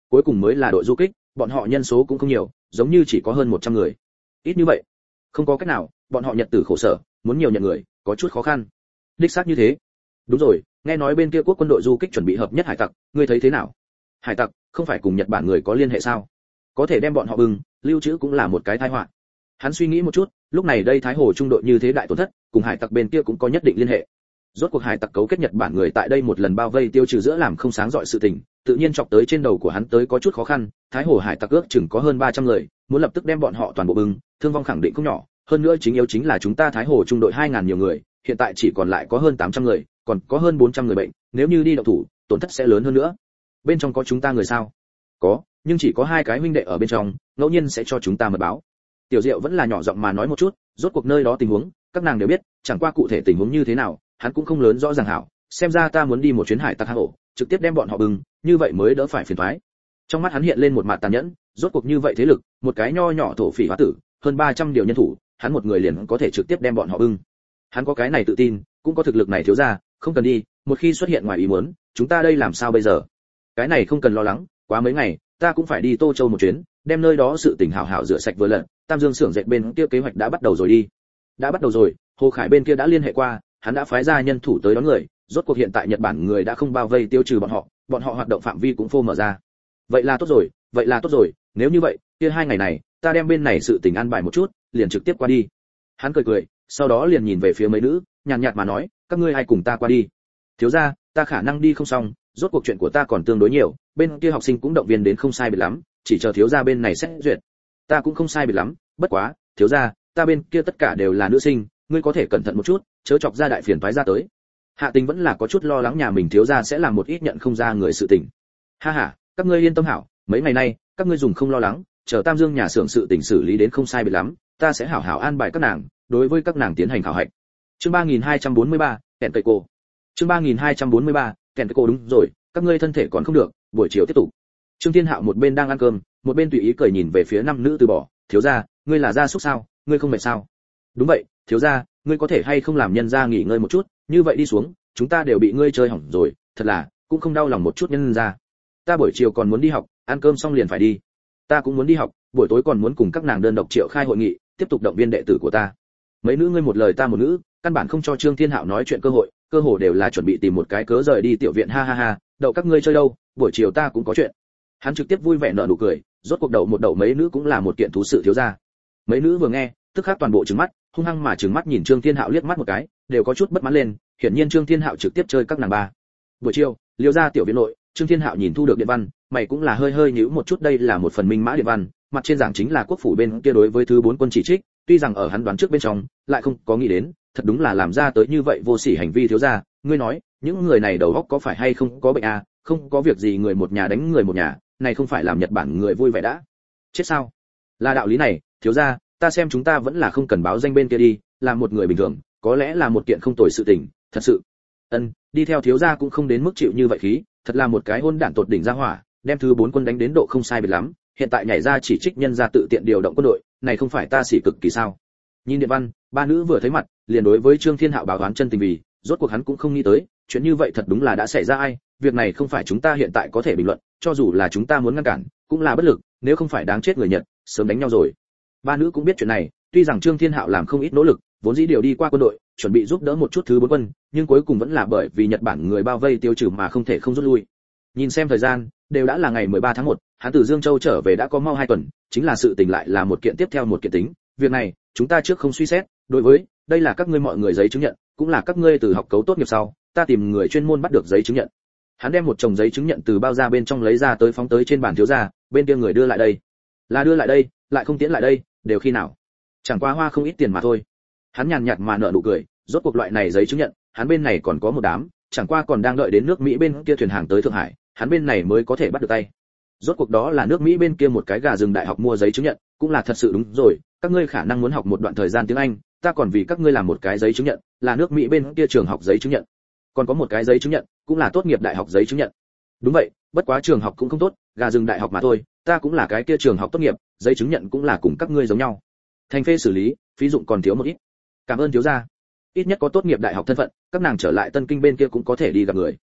Speaker 1: cuối cùng mới là đội du kích, bọn họ nhân số cũng không nhiều, giống như chỉ có hơn một trăm người. Ít như vậy, không có cách nào, bọn họ nhật tử khổ sở, muốn nhiều nhận người, có chút khó khăn. Đích xác như thế. Đúng rồi, nghe nói bên kia quốc quân đội du kích chuẩn bị hợp nhất hải tặc, ngươi thấy thế nào? Hải tặc, không phải cùng Nhật Bản người có liên hệ sao? Có thể đem bọn họ bừng, lưu trữ cũng là một cái tai họa. Hắn suy nghĩ một chút, lúc này đây Thái Hồ trung đội như thế đại tổn thất, cùng hải tặc bên kia cũng có nhất định liên hệ. Rốt cuộc hải tặc cấu kết Nhật Bản người tại đây một lần bao vây tiêu trừ giữa làm không sáng dọi sự tình, tự nhiên chọc tới trên đầu của hắn tới có chút khó khăn. Thái Hồ hải tặc ước chừng có hơn ba trăm người, muốn lập tức đem bọn họ toàn bộ bừng, thương vong khẳng định không nhỏ. Hơn nữa chính yếu chính là chúng ta Thái Hồ trung đội hai ngàn nhiều người, hiện tại chỉ còn lại có hơn tám trăm người, còn có hơn bốn trăm người bệnh, nếu như đi động thủ, tổn thất sẽ lớn hơn nữa. Bên trong có chúng ta người sao? Có, nhưng chỉ có hai cái huynh đệ ở bên trong, ngẫu nhiên sẽ cho chúng ta mật báo. Tiểu Diệu vẫn là nhỏ giọng mà nói một chút, rốt cuộc nơi đó tình huống, các nàng đều biết, chẳng qua cụ thể tình huống như thế nào, hắn cũng không lớn rõ ràng hảo, xem ra ta muốn đi một chuyến hải tặc hang ổ, trực tiếp đem bọn họ bừng, như vậy mới đỡ phải phiền toái. Trong mắt hắn hiện lên một mặt tàn nhẫn, rốt cuộc như vậy thế lực, một cái nho nhỏ thổ phỉ hóa tử, hơn ba trăm điều nhân thủ, hắn một người liền có thể trực tiếp đem bọn họ bưng. Hắn có cái này tự tin, cũng có thực lực này thiếu ra, không cần đi, một khi xuất hiện ngoài ý muốn, chúng ta đây làm sao bây giờ? Cái này không cần lo lắng, quá mấy ngày, ta cũng phải đi Tô Châu một chuyến, đem nơi đó sự tình hảo hảo rửa sạch vừa lần, Tam Dương xưởng dệt bên kia kế hoạch đã bắt đầu rồi đi. Đã bắt đầu rồi, Hồ Khải bên kia đã liên hệ qua, hắn đã phái ra nhân thủ tới đón người, rốt cuộc hiện tại Nhật Bản người đã không bao vây tiêu trừ bọn họ, bọn họ hoạt động phạm vi cũng phô mở ra. Vậy là tốt rồi, vậy là tốt rồi, nếu như vậy, kia hai ngày này, ta đem bên này sự tình an bài một chút, liền trực tiếp qua đi. Hắn cười cười, sau đó liền nhìn về phía mấy nữ, nhàn nhạt mà nói, các ngươi ai cùng ta qua đi? Thiếu gia, ta khả năng đi không xong, rốt cuộc chuyện của ta còn tương đối nhiều, bên kia học sinh cũng động viên đến không sai biệt lắm, chỉ chờ thiếu gia bên này xét duyệt. Ta cũng không sai biệt lắm, bất quá, thiếu gia, ta bên kia tất cả đều là nữ sinh, ngươi có thể cẩn thận một chút, chớ chọc ra đại phiền toái ra tới. Hạ Tình vẫn là có chút lo lắng nhà mình thiếu gia sẽ làm một ít nhận không ra người sự tình. Ha ha, các ngươi yên tâm hảo, mấy ngày nay, các ngươi dùng không lo lắng, chờ Tam Dương nhà xưởng sự tình xử lý đến không sai biệt lắm, ta sẽ hảo hảo an bài các nàng, đối với các nàng tiến hành khảo hạch. Chương ba nghìn hai trăm bốn mươi ba, kẹn cây cô. Chương ba nghìn hai trăm bốn mươi ba, kẹn cây cô đúng rồi, các ngươi thân thể còn không được, buổi chiều tiếp tục. Trương Thiên Hạo một bên đang ăn cơm, một bên tùy ý cười nhìn về phía năm nữ từ bỏ, thiếu gia, ngươi là gia súc sao, ngươi không mệt sao? Đúng vậy, thiếu gia, ngươi có thể hay không làm nhân gia nghỉ ngơi một chút, như vậy đi xuống, chúng ta đều bị ngươi chơi hỏng rồi, thật là, cũng không đau lòng một chút nhân gia. Ta buổi chiều còn muốn đi học, ăn cơm xong liền phải đi. Ta cũng muốn đi học, buổi tối còn muốn cùng các nàng đơn độc triệu khai hội nghị, tiếp tục động viên đệ tử của ta. Mấy nữ ngươi một lời ta một ngữ, căn bản không cho Trương Thiên Hạo nói chuyện cơ hội, cơ hồ đều là chuẩn bị tìm một cái cớ rời đi tiểu viện, ha ha ha, đậu các ngươi chơi đâu, buổi chiều ta cũng có chuyện. Hắn trực tiếp vui vẻ nở nụ cười, rốt cuộc đậu một đậu mấy nữ cũng là một kiện thú sự thiếu gia. Mấy nữ vừa nghe, tức khắc toàn bộ trừng mắt, hung hăng mà trừng mắt nhìn Trương Thiên Hạo liếc mắt một cái, đều có chút bất mãn lên, hiển nhiên Trương Thiên Hạo trực tiếp chơi các nàng ba. Buổi chiều, Liêu gia tiểu viện nội, Trương Thiên Hạo nhìn thu được điện văn, mày cũng là hơi hơi nhíu một chút, đây là một phần minh mã điện văn, mặt trên giảng chính là quốc phủ bên kia đối với thứ bốn quân chỉ trích, tuy rằng ở hắn đoán trước bên trong, lại không có nghĩ đến, thật đúng là làm ra tới như vậy vô sỉ hành vi thiếu gia, ngươi nói, những người này đầu óc có phải hay không có bệnh à, không có việc gì người một nhà đánh người một nhà, này không phải làm Nhật Bản người vui vẻ đã. Chết sao? Là đạo lý này, thiếu gia, ta xem chúng ta vẫn là không cần báo danh bên kia đi, làm một người bình thường, có lẽ là một kiện không tồi sự tình, thật sự. Ân, đi theo thiếu gia cũng không đến mức chịu như vậy khí, thật là một cái hôn đản tột đỉnh ra hỏa, đem thứ bốn quân đánh đến độ không sai biệt lắm, hiện tại nhảy ra chỉ trích nhân gia tự tiện điều động quân đội, này không phải ta xỉ cực kỳ sao? Nhìn điện văn, ba nữ vừa thấy mặt, liền đối với Trương Thiên Hạo báo oán chân tình vì, rốt cuộc hắn cũng không nghĩ tới, chuyện như vậy thật đúng là đã xảy ra ai, việc này không phải chúng ta hiện tại có thể bình luận, cho dù là chúng ta muốn ngăn cản, cũng là bất lực, nếu không phải đáng chết người Nhật, sớm đánh nhau rồi. Ba nữ cũng biết chuyện này, tuy rằng Trương Thiên Hạo làm không ít nỗ lực, vốn dĩ điều đi qua quân đội, chuẩn bị giúp đỡ một chút thứ bốn quân, nhưng cuối cùng vẫn là bởi vì Nhật Bản người bao vây tiêu trừ mà không thể không rút lui. Nhìn xem thời gian, đều đã là ngày mười ba tháng một, hắn từ Dương Châu trở về đã có mau hai tuần, chính là sự tình lại là một kiện tiếp theo một kiện tính, việc này, chúng ta trước không suy xét, đối với, đây là các ngươi mọi người giấy chứng nhận, cũng là các ngươi từ học cấu tốt nghiệp sau, ta tìm người chuyên môn bắt được giấy chứng nhận. Hắn đem một chồng giấy chứng nhận từ bao da bên trong lấy ra tới phóng tới trên bàn thiếu gia, bên kia người đưa lại đây. Là đưa lại đây, lại không tiễn lại đây, đều khi nào? Chẳng qua hoa không ít tiền mà thôi. Hắn nhàn nhạt mà nở nụ cười, rốt cuộc loại này giấy chứng nhận, hắn bên này còn có một đám, chẳng qua còn đang đợi đến nước Mỹ bên kia thuyền hàng tới Thượng Hải, hắn bên này mới có thể bắt được tay. Rốt cuộc đó là nước Mỹ bên kia một cái gà rừng đại học mua giấy chứng nhận, cũng là thật sự đúng rồi, các ngươi khả năng muốn học một đoạn thời gian tiếng Anh, ta còn vì các ngươi làm một cái giấy chứng nhận, là nước Mỹ bên kia trường học giấy chứng nhận. Còn có một cái giấy chứng nhận, cũng là tốt nghiệp đại học giấy chứng nhận. Đúng vậy, bất quá trường học cũng không tốt, gà rừng đại học mà thôi, ta cũng là cái kia trường học tốt nghiệp, giấy chứng nhận cũng là cùng các ngươi giống nhau. Thành phê xử lý, phí dụng còn thiếu một ít. Cảm ơn thiếu gia. Ít nhất có tốt nghiệp đại học thân phận, các nàng trở lại Tân Kinh bên kia cũng có thể đi gặp người.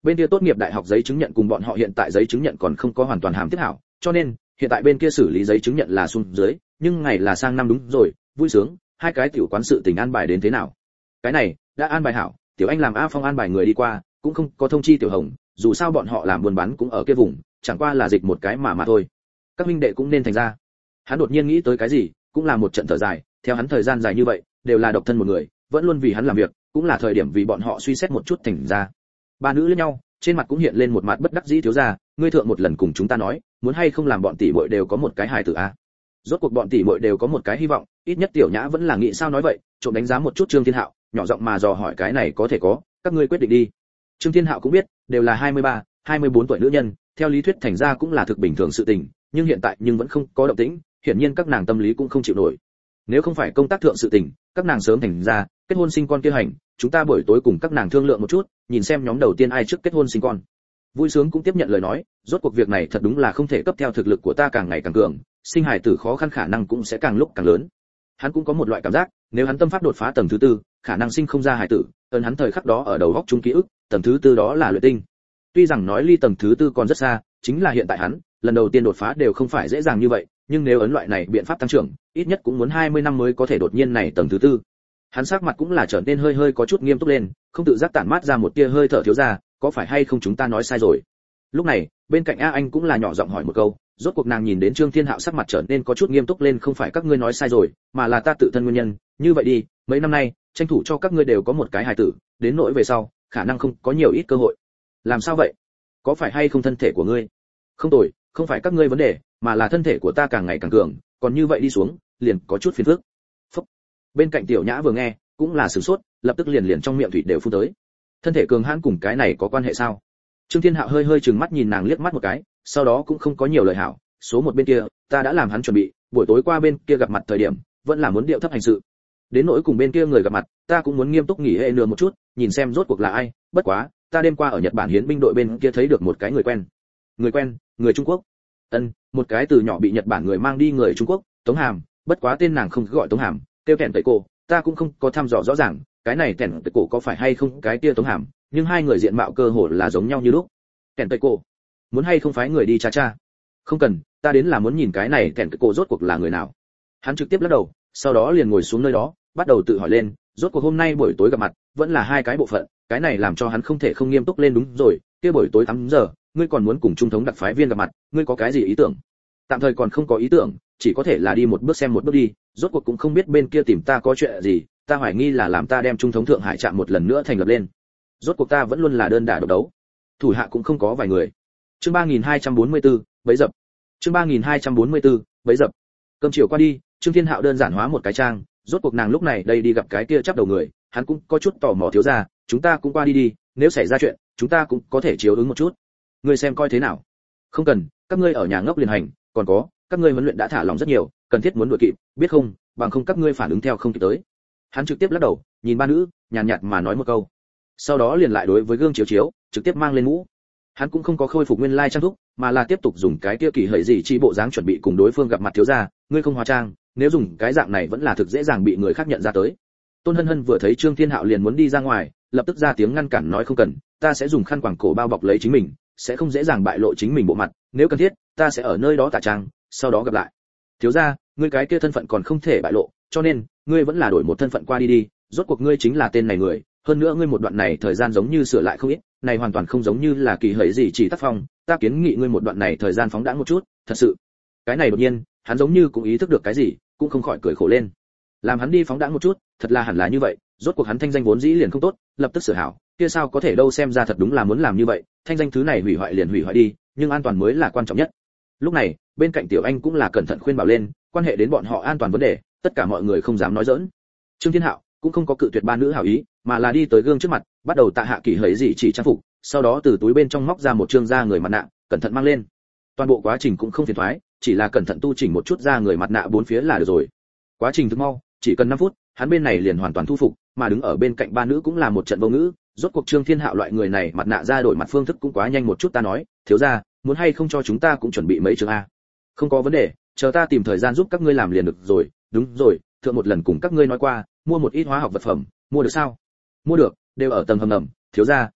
Speaker 1: Bên kia tốt nghiệp đại học giấy chứng nhận cùng bọn họ hiện tại giấy chứng nhận còn không có hoàn toàn hàm tiếp hảo, cho nên hiện tại bên kia xử lý giấy chứng nhận là xuống dưới, nhưng ngày là sang năm đúng rồi, vui sướng, hai cái tiểu quán sự tình an bài đến thế nào? Cái này, đã an bài hảo, tiểu anh làm A Phong an bài người đi qua, cũng không có thông chi tiểu Hồng, dù sao bọn họ làm buôn bán cũng ở kia vùng, chẳng qua là dịch một cái mà mà thôi. Các huynh đệ cũng nên thành ra. Hắn đột nhiên nghĩ tới cái gì, cũng là một trận thở dài, theo hắn thời gian dài như vậy, đều là độc thân một người, vẫn luôn vì hắn làm việc, cũng là thời điểm vì bọn họ suy xét một chút thành ra. Ba nữ lẫn nhau, trên mặt cũng hiện lên một mặt bất đắc dĩ thiếu gia, ngươi thượng một lần cùng chúng ta nói, muốn hay không làm bọn tỷ muội đều có một cái hài tử a. Rốt cuộc bọn tỷ muội đều có một cái hy vọng, ít nhất tiểu nhã vẫn là nghĩ sao nói vậy, trộm đánh giá một chút Trương Thiên Hạo, nhỏ giọng mà dò hỏi cái này có thể có, các ngươi quyết định đi. Trương Thiên Hạo cũng biết, đều là hai mươi ba, hai mươi bốn tuổi nữ nhân, theo lý thuyết thành ra cũng là thực bình thường sự tình, nhưng hiện tại nhưng vẫn không có động tĩnh, hiển nhiên các nàng tâm lý cũng không chịu nổi. Nếu không phải công tác thượng sự tình, các nàng sớm thành ra, kết hôn sinh con kia hành, chúng ta buổi tối cùng các nàng thương lượng một chút, nhìn xem nhóm đầu tiên ai trước kết hôn sinh con. Vui sướng cũng tiếp nhận lời nói, rốt cuộc việc này thật đúng là không thể cấp theo thực lực của ta càng ngày càng cường, sinh hài tử khó khăn khả năng cũng sẽ càng lúc càng lớn. Hắn cũng có một loại cảm giác, nếu hắn tâm pháp đột phá tầng thứ tư, khả năng sinh không ra hài tử, ấn hắn thời khắc đó ở đầu góc trung ký ức, tầng thứ tư đó là luyện tinh. Tuy rằng nói ly tầng thứ tư còn rất xa, chính là hiện tại hắn, lần đầu tiên đột phá đều không phải dễ dàng như vậy, nhưng nếu ấn loại này biện pháp tăng trưởng, ít nhất cũng muốn hai mươi năm mới có thể đột nhiên này tầng thứ tư. Hắn sắc mặt cũng là trở nên hơi hơi có chút nghiêm túc lên, không tự giác tản mát ra một tia hơi thở thiếu ra, có phải hay không chúng ta nói sai rồi. Lúc này, bên cạnh A Anh cũng là nhỏ giọng hỏi một câu, rốt cuộc nàng nhìn đến Trương Thiên Hạo sắc mặt trở nên có chút nghiêm túc lên, không phải các ngươi nói sai rồi, mà là ta tự thân nguyên nhân, như vậy đi, mấy năm nay, tranh thủ cho các ngươi đều có một cái hài tử, đến nỗi về sau, khả năng không có nhiều ít cơ hội. Làm sao vậy? Có phải hay không thân thể của ngươi? Không tồi, không phải các ngươi vấn đề, mà là thân thể của ta càng ngày càng cường, còn như vậy đi xuống, liền có chút phiền phức. Phúc. Bên cạnh Tiểu Nhã vừa nghe, cũng là sửng sốt, lập tức liền liền trong miệng thủy đều phun tới. Thân thể cường hãn cùng cái này có quan hệ sao? Trương Thiên Hạo hơi hơi trừng mắt nhìn nàng liếc mắt một cái, sau đó cũng không có nhiều lời hảo, số một bên kia, ta đã làm hắn chuẩn bị, buổi tối qua bên kia gặp mặt thời điểm, vẫn là muốn điệu thấp hành sự. Đến nỗi cùng bên kia người gặp mặt, ta cũng muốn nghiêm túc nghỉ hệ nửa một chút, nhìn xem rốt cuộc là ai, bất quá, ta đêm qua ở Nhật Bản hiến binh đội bên kia thấy được một cái người quen. Người quen, người Trung Quốc. Ân, một cái từ nhỏ bị Nhật Bản người mang đi người Trung Quốc, Tống Hàm, bất quá tên nàng không gọi Tống Hàm, tiêu kẹn tẩy cổ, ta cũng không có thăm dò rõ ràng, cái này kẹn tẩy cổ có phải hay không cái kia Tống Hàm, nhưng hai người diện mạo cơ hồ là giống nhau như lúc. Kẹn tẩy cổ, muốn hay không phái người đi tra tra? Không cần, ta đến là muốn nhìn cái này kẹn tẩy cổ rốt cuộc là người nào. Hắn trực tiếp lắc đầu, sau đó liền ngồi xuống nơi đó, bắt đầu tự hỏi lên, rốt cuộc hôm nay buổi tối gặp mặt, vẫn là hai cái bộ phận, cái này làm cho hắn không thể không nghiêm túc lên. Đúng rồi, kia buổi tối tám giờ, ngươi còn muốn cùng trung thống đặc phái viên gặp mặt, ngươi có cái gì ý tưởng? Tạm thời còn không có ý tưởng, chỉ có thể là đi một bước xem một bước đi, rốt cuộc cũng không biết bên kia tìm ta có chuyện gì, ta hoài nghi là làm ta đem trung thống thượng hải trạm một lần nữa thành lập lên. Rốt cuộc ta vẫn luôn là đơn đả độc đấu, thủ hạ cũng không có vài người. Chương ba nghìn hai trăm bốn mươi tư, bấy dập. Chương ba nghìn hai trăm bốn mươi tư, bấy dập. Cơm chiều qua đi, Trương Thiên Hạo đơn giản hóa một cái trang, rốt cuộc nàng lúc này đây đi gặp cái kia chắp đầu người, hắn cũng có chút tò mò thiếu gia, chúng ta cũng qua đi đi, nếu xảy ra chuyện, chúng ta cũng có thể chiếu ứng một chút. Ngươi xem coi thế nào? Không cần, các ngươi ở nhà ngốc liền hành, còn có, các ngươi huấn luyện đã thả lỏng rất nhiều, cần thiết muốn đuổi kịp, biết không, bằng không các ngươi phản ứng theo không kịp tới. Hắn trực tiếp lắc đầu, nhìn ba nữ, nhàn nhạt, nhạt mà nói một câu. Sau đó liền lại đối với gương chiếu chiếu, trực tiếp mang lên mũ. Hắn cũng không có khôi phục nguyên lai trang thúc, mà là tiếp tục dùng cái kia kỳ hởi gì chi bộ dáng chuẩn bị cùng đối phương gặp mặt thiếu gia, ngươi không hóa trang, nếu dùng cái dạng này vẫn là thực dễ dàng bị người khác nhận ra tới. Tôn Hân Hân vừa thấy Trương Thiên Hạo liền muốn đi ra ngoài, lập tức ra tiếng ngăn cản nói không cần, ta sẽ dùng khăn quàng cổ bao bọc lấy chính mình, sẽ không dễ dàng bại lộ chính mình bộ mặt, nếu cần thiết, ta sẽ ở nơi đó tả trang, sau đó gặp lại. Thiếu gia, ngươi cái kia thân phận còn không thể bại lộ, cho nên, ngươi vẫn là đổi một thân phận qua đi đi, rốt cuộc ngươi chính là tên này người, hơn nữa ngươi một đoạn này thời gian giống như sửa lại không ít, này hoàn toàn không giống như là kỳ hởi gì chỉ tác phong, ta kiến nghị ngươi một đoạn này thời gian phóng đãng một chút, thật sự. Cái này đột nhiên, hắn giống như cũng ý thức được cái gì, cũng không khỏi cười khổ lên. Làm hắn đi phóng đãng một chút, thật là hẳn là như vậy, rốt cuộc hắn thanh danh vốn dĩ liền không tốt, lập tức sửa hảo, kia sao có thể đâu, xem ra thật đúng là muốn làm như vậy, thanh danh thứ này hủy hoại liền hủy hoại đi, nhưng an toàn mới là quan trọng nhất. Lúc này, bên cạnh Tiểu Anh cũng là cẩn thận khuyên bảo lên, quan hệ đến bọn họ an toàn vấn đề, tất cả mọi người không dám nói giỡn. Trương Thiên Hạo cũng không có cự tuyệt ba nữ hảo ý, mà là đi tới gương trước mặt, bắt đầu tạ hạ kỳ hởi gì chỉ trang phục, sau đó từ túi bên trong móc ra một trương da người mặt nạ, cẩn thận mang lên. Toàn bộ quá trình cũng không phiền toái, chỉ là cẩn thận tu chỉnh một chút da người mặt nạ bốn phía là được rồi. Quá trình thực mau, chỉ cần năm phút, hắn bên này liền hoàn toàn thu phục, mà đứng ở bên cạnh ba nữ cũng là một trận vô ngữ, rốt cuộc Trương Thiên Hạo loại người này mặt nạ ra đổi mặt phương thức cũng quá nhanh một chút, ta nói, thiếu gia, muốn hay không cho chúng ta cũng chuẩn bị mấy trường a? Không có vấn đề, chờ ta tìm thời gian giúp các ngươi làm liền được rồi, đúng rồi, thượng một lần cùng các ngươi nói qua, mua một ít hóa học vật phẩm, mua được sao? Mua được, đều ở tầng hầm ngầm, thiếu gia,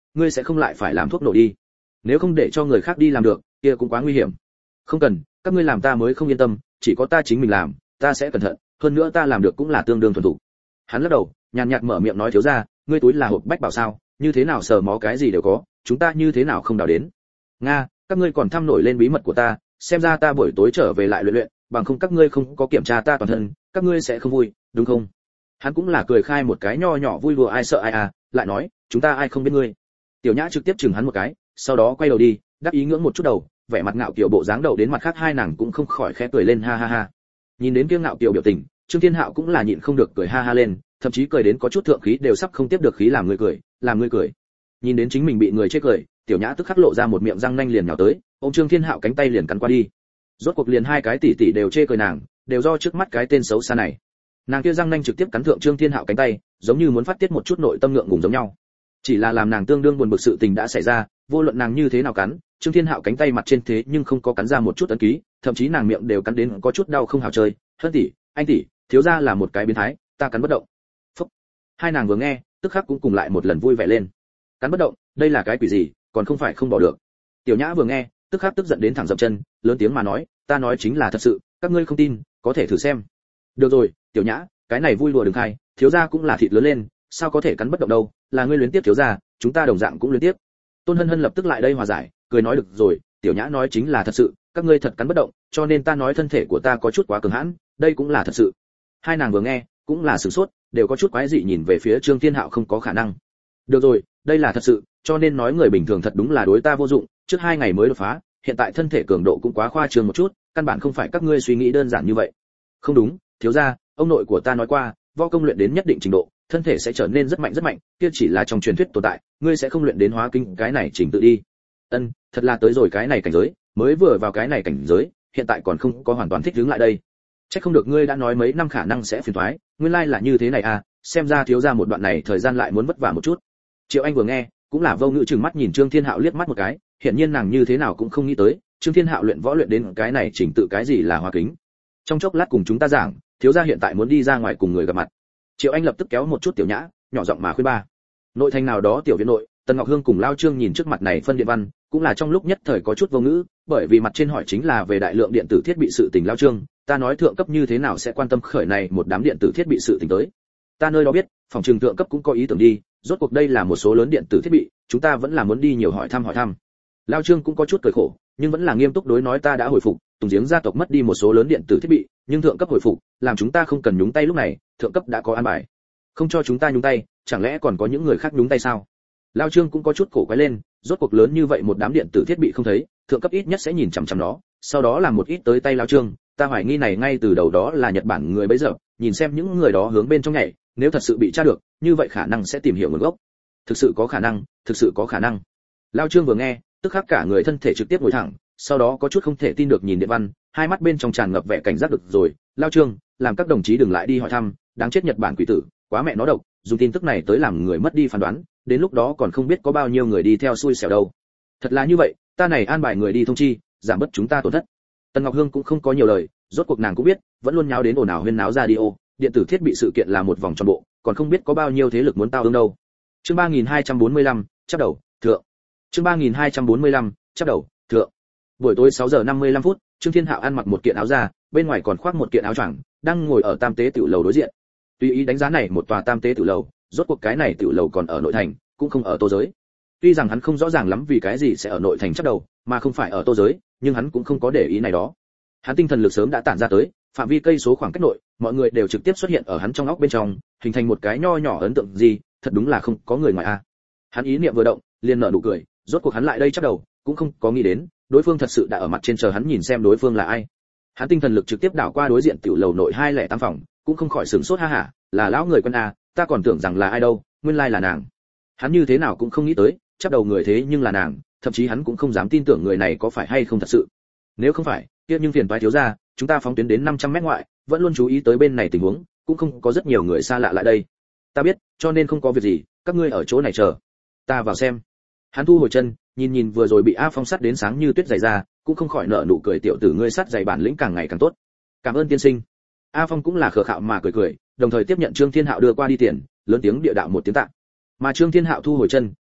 Speaker 1: ngươi sẽ không lại phải làm thuốc nổ đi. Nếu không để cho người khác đi làm được, kia cũng quá nguy hiểm. Không cần, các ngươi làm ta mới không yên tâm, chỉ có ta chính mình làm, ta sẽ cẩn thận, hơn nữa ta làm được cũng là tương đương thuần thục. Hắn lắc đầu, nhàn nhạt mở miệng nói, thiếu gia, ngươi túi là hộp bách bảo sao, như thế nào sờ mó cái gì đều có, chúng ta như thế nào không đào đến. Nga, các ngươi còn thăm nổi lên bí mật của ta, xem ra ta buổi tối trở về lại luyện luyện, bằng không các ngươi không có kiểm tra ta toàn thân, các ngươi sẽ không vui, đúng không? Hắn cũng là cười khai một cái nho nhỏ vui đùa ai sợ ai à, lại nói, chúng ta ai không biết ngươi. Tiểu Nhã trực tiếp chừng hắn một cái, sau đó quay đầu đi, đắc ý ngưỡng một chút đầu, vẻ mặt ngạo kiều bộ dáng đầu đến mặt khác hai nàng cũng không khỏi khẽ cười lên ha ha ha. Nhìn đến kiêu ngạo kiều biểu tình, Trương Thiên Hạo cũng là nhịn không được cười ha ha lên, thậm chí cười đến có chút thượng khí đều sắp không tiếp được khí làm người cười, làm người cười. Nhìn đến chính mình bị người chê cười, Tiểu Nhã tức khắc lộ ra một miệng răng nanh liền nhào tới, ôm Trương Thiên Hạo cánh tay liền cắn qua đi. Rốt cuộc liền hai cái tỷ tỷ đều chê cười nàng, đều do trước mắt cái tên xấu xa này. Nàng kia răng nanh trực tiếp cắn thượng Trương Thiên Hạo cánh tay, giống như muốn phát tiết một chút nội tâm ngượng ngùng giống nhau. Chỉ là làm nàng tương đương buồn bực sự tình đã xảy ra, vô luận nàng như thế nào cắn, Trương Thiên Hạo cánh tay mặt trên thế nhưng không có cắn ra một chút ấn ký, thậm chí nàng miệng đều cắn đến có chút đau không hảo chơi. Hơn tỷ, anh tỷ, thiếu gia là một cái biến thái, ta cắn bất động. Phúc. Hai nàng vừa nghe, tức khắc cũng cùng lại một lần vui vẻ lên. Cắn bất động, đây là cái quỷ gì, còn không phải không bỏ được. Tiểu Nhã vừa nghe, tức khắc tức giận đến thẳng dậm chân, lớn tiếng mà nói, ta nói chính là thật sự, các ngươi không tin, có thể thử xem. Được rồi, Tiểu Nhã, cái này vui đùa đừng khai, thiếu gia cũng là thịt lớn lên, sao có thể cắn bất động đâu, là ngươi luyến tiếp thiếu gia, chúng ta đồng dạng cũng luyến tiếp. Tôn Hân Hân lập tức lại đây hòa giải, cười nói được rồi, Tiểu Nhã nói chính là thật sự, các ngươi thật cắn bất động, cho nên ta nói thân thể của ta có chút quá cường hãn, đây cũng là thật sự. Hai nàng vừa nghe, cũng là sửng sốt, đều có chút quái dị nhìn về phía Trương Thiên Hạo không có khả năng. Được rồi, đây là thật sự, cho nên nói người bình thường thật đúng là đối ta vô dụng, trước hai ngày mới đột phá, hiện tại thân thể cường độ cũng quá khoa trương một chút, căn bản không phải các ngươi suy nghĩ đơn giản như vậy. Không đúng, thiếu gia, ông nội của ta nói qua, võ công luyện đến nhất định trình độ, thân thể sẽ trở nên rất mạnh rất mạnh, kia chỉ là trong truyền thuyết tồn tại, ngươi sẽ không luyện đến hóa kinh cái này trình tự đi. Ân, thật là tới rồi cái này cảnh giới, mới vừa vào cái này cảnh giới, hiện tại còn không có hoàn toàn thích ứng lại đây. Chắc không được ngươi đã nói mấy năm khả năng sẽ phiền toái, nguyên lai là như thế này à, xem ra thiếu gia một đoạn này thời gian lại muốn vất vả một chút. Triệu Anh vừa nghe, cũng là vô ngữ trừng mắt nhìn Trương Thiên Hạo liếc mắt một cái, hiển nhiên nàng như thế nào cũng không nghĩ tới, Trương Thiên Hạo luyện võ luyện đến cái này chỉnh tự cái gì là hóa kính. Trong chốc lát cùng chúng ta giảng, thiếu gia hiện tại muốn đi ra ngoài cùng người gặp mặt. Triệu Anh lập tức kéo một chút Tiểu Nhã, nhỏ giọng mà khuyên ba. Nội thành nào đó tiểu viện nội, Tần Ngọc Hương cùng Lao Trương nhìn trước mặt này phân điện văn, cũng là trong lúc nhất thời có chút vô ngữ, bởi vì mặt trên hỏi chính là về đại lượng điện tử thiết bị sự tình. Lao Trương, ta nói thượng cấp như thế nào sẽ quan tâm khởi này một đám điện tử thiết bị sự tình tới? Ta nơi đó biết, phòng trường thượng cấp cũng có ý tưởng đi, rốt cuộc đây là một số lớn điện tử thiết bị, chúng ta vẫn là muốn đi nhiều hỏi thăm hỏi thăm. Lao Trương cũng có chút cười khổ, nhưng vẫn là nghiêm túc đối nói, ta đã hồi phục, Tùng Giếng gia tộc mất đi một số lớn điện tử thiết bị, nhưng thượng cấp hồi phục, làm chúng ta không cần nhúng tay, lúc này, thượng cấp đã có an bài. Không cho chúng ta nhúng tay, chẳng lẽ còn có những người khác nhúng tay sao? Lao Trương cũng có chút cổ quái lên, rốt cuộc lớn như vậy một đám điện tử thiết bị không thấy, thượng cấp ít nhất sẽ nhìn chằm chằm nó, sau đó làm một ít tới tay Lao Trương, ta hoài nghi này ngay từ đầu đó là Nhật Bản người bấy giờ, nhìn xem những người đó hướng bên trong nhảy, nếu thật sự bị tra được, như vậy khả năng sẽ tìm hiểu nguồn gốc. Thực sự có khả năng, thực sự có khả năng. Lao Trương vừa nghe, tức khắc cả người thân thể trực tiếp ngồi thẳng, sau đó có chút không thể tin được nhìn điện văn, hai mắt bên trong tràn ngập vẻ cảnh giác. Được rồi, Lao Trương, làm các đồng chí đừng lại đi hỏi thăm, đáng chết Nhật Bản quỷ tử, quá mẹ nó độc, dùng tin tức này tới làm người mất đi phán đoán, đến lúc đó còn không biết có bao nhiêu người đi theo xui xẻo đâu. Thật là như vậy, ta này an bài người đi thông chi, giảm bớt chúng ta tổn thất. Tần Ngọc Hương cũng không có nhiều lời, rốt cuộc nàng cũng biết, vẫn luôn nháo đến ồn ào huyên náo radio, điện tử thiết bị sự kiện là một vòng tròn bộ, còn không biết có bao nhiêu thế lực muốn tao ương đâu. Chương ba nghìn hai trăm bốn mươi lăm, chắp đầu, thượng. Chương ba nghìn hai trăm bốn mươi lăm, chắp đầu, thượng. Buổi tối sáu giờ năm mươi lăm phút, Trương Thiên Hạo ăn mặc một kiện áo da, bên ngoài còn khoác một kiện áo choàng, đang ngồi ở Tam Tế tiểu lầu đối diện. Tùy ý đánh giá này một tòa Tam Tế tiểu lầu, rốt cuộc cái này tiểu lầu còn ở nội thành, cũng không ở Tô giới. Tuy rằng hắn không rõ ràng lắm vì cái gì sẽ ở nội thành chắp đầu, mà không phải ở Tô giới, nhưng hắn cũng không có để ý này đó. Hắn tinh thần lực sớm đã tản ra tới, phạm vi cây số khoảng cách nội, mọi người đều trực tiếp xuất hiện ở hắn trong óc bên trong, hình thành một cái nho nhỏ ấn tượng gì, thật đúng là không có người ngoài a. Hắn ý niệm vừa động, liền nở nụ cười, rốt cuộc hắn lại đây chắp đầu, cũng không có nghĩ đến, đối phương thật sự đã ở mặt trên chờ hắn nhìn xem đối phương là ai. Hắn tinh thần lực trực tiếp đảo qua đối diện tiểu lầu nội hai lẻ tám phòng, cũng không khỏi sửng sốt ha hả, là lão người quân a, ta còn tưởng rằng là ai đâu, nguyên lai là nàng. Hắn như thế nào cũng không nghĩ tới, chắp đầu người thế nhưng là nàng, thậm chí hắn cũng không dám tin tưởng người này có phải hay không thật sự. Nếu không phải, kia nhưng phiền toái thiếu gia, chúng ta phóng tuyến đến năm trăm mét ngoại, vẫn luôn chú ý tới bên này tình huống, cũng không có rất nhiều người xa lạ lại đây. Ta biết, cho nên không có việc gì, các ngươi ở chỗ này chờ, ta vào xem. Hắn thu hồi chân, nhìn nhìn vừa rồi bị A Phong sắt đến sáng như tuyết dày ra, cũng không khỏi nở nụ cười, tiểu tử ngươi sắt dày bản lĩnh càng ngày càng tốt. Cảm ơn tiên sinh. A Phong cũng là khờ khạo mà cười cười, đồng thời tiếp nhận Trương Thiên Hạo đưa qua đi tiền, lớn tiếng địa đạo một tiếng tạ. Mà Trương Thiên Hạo thu hồi chân,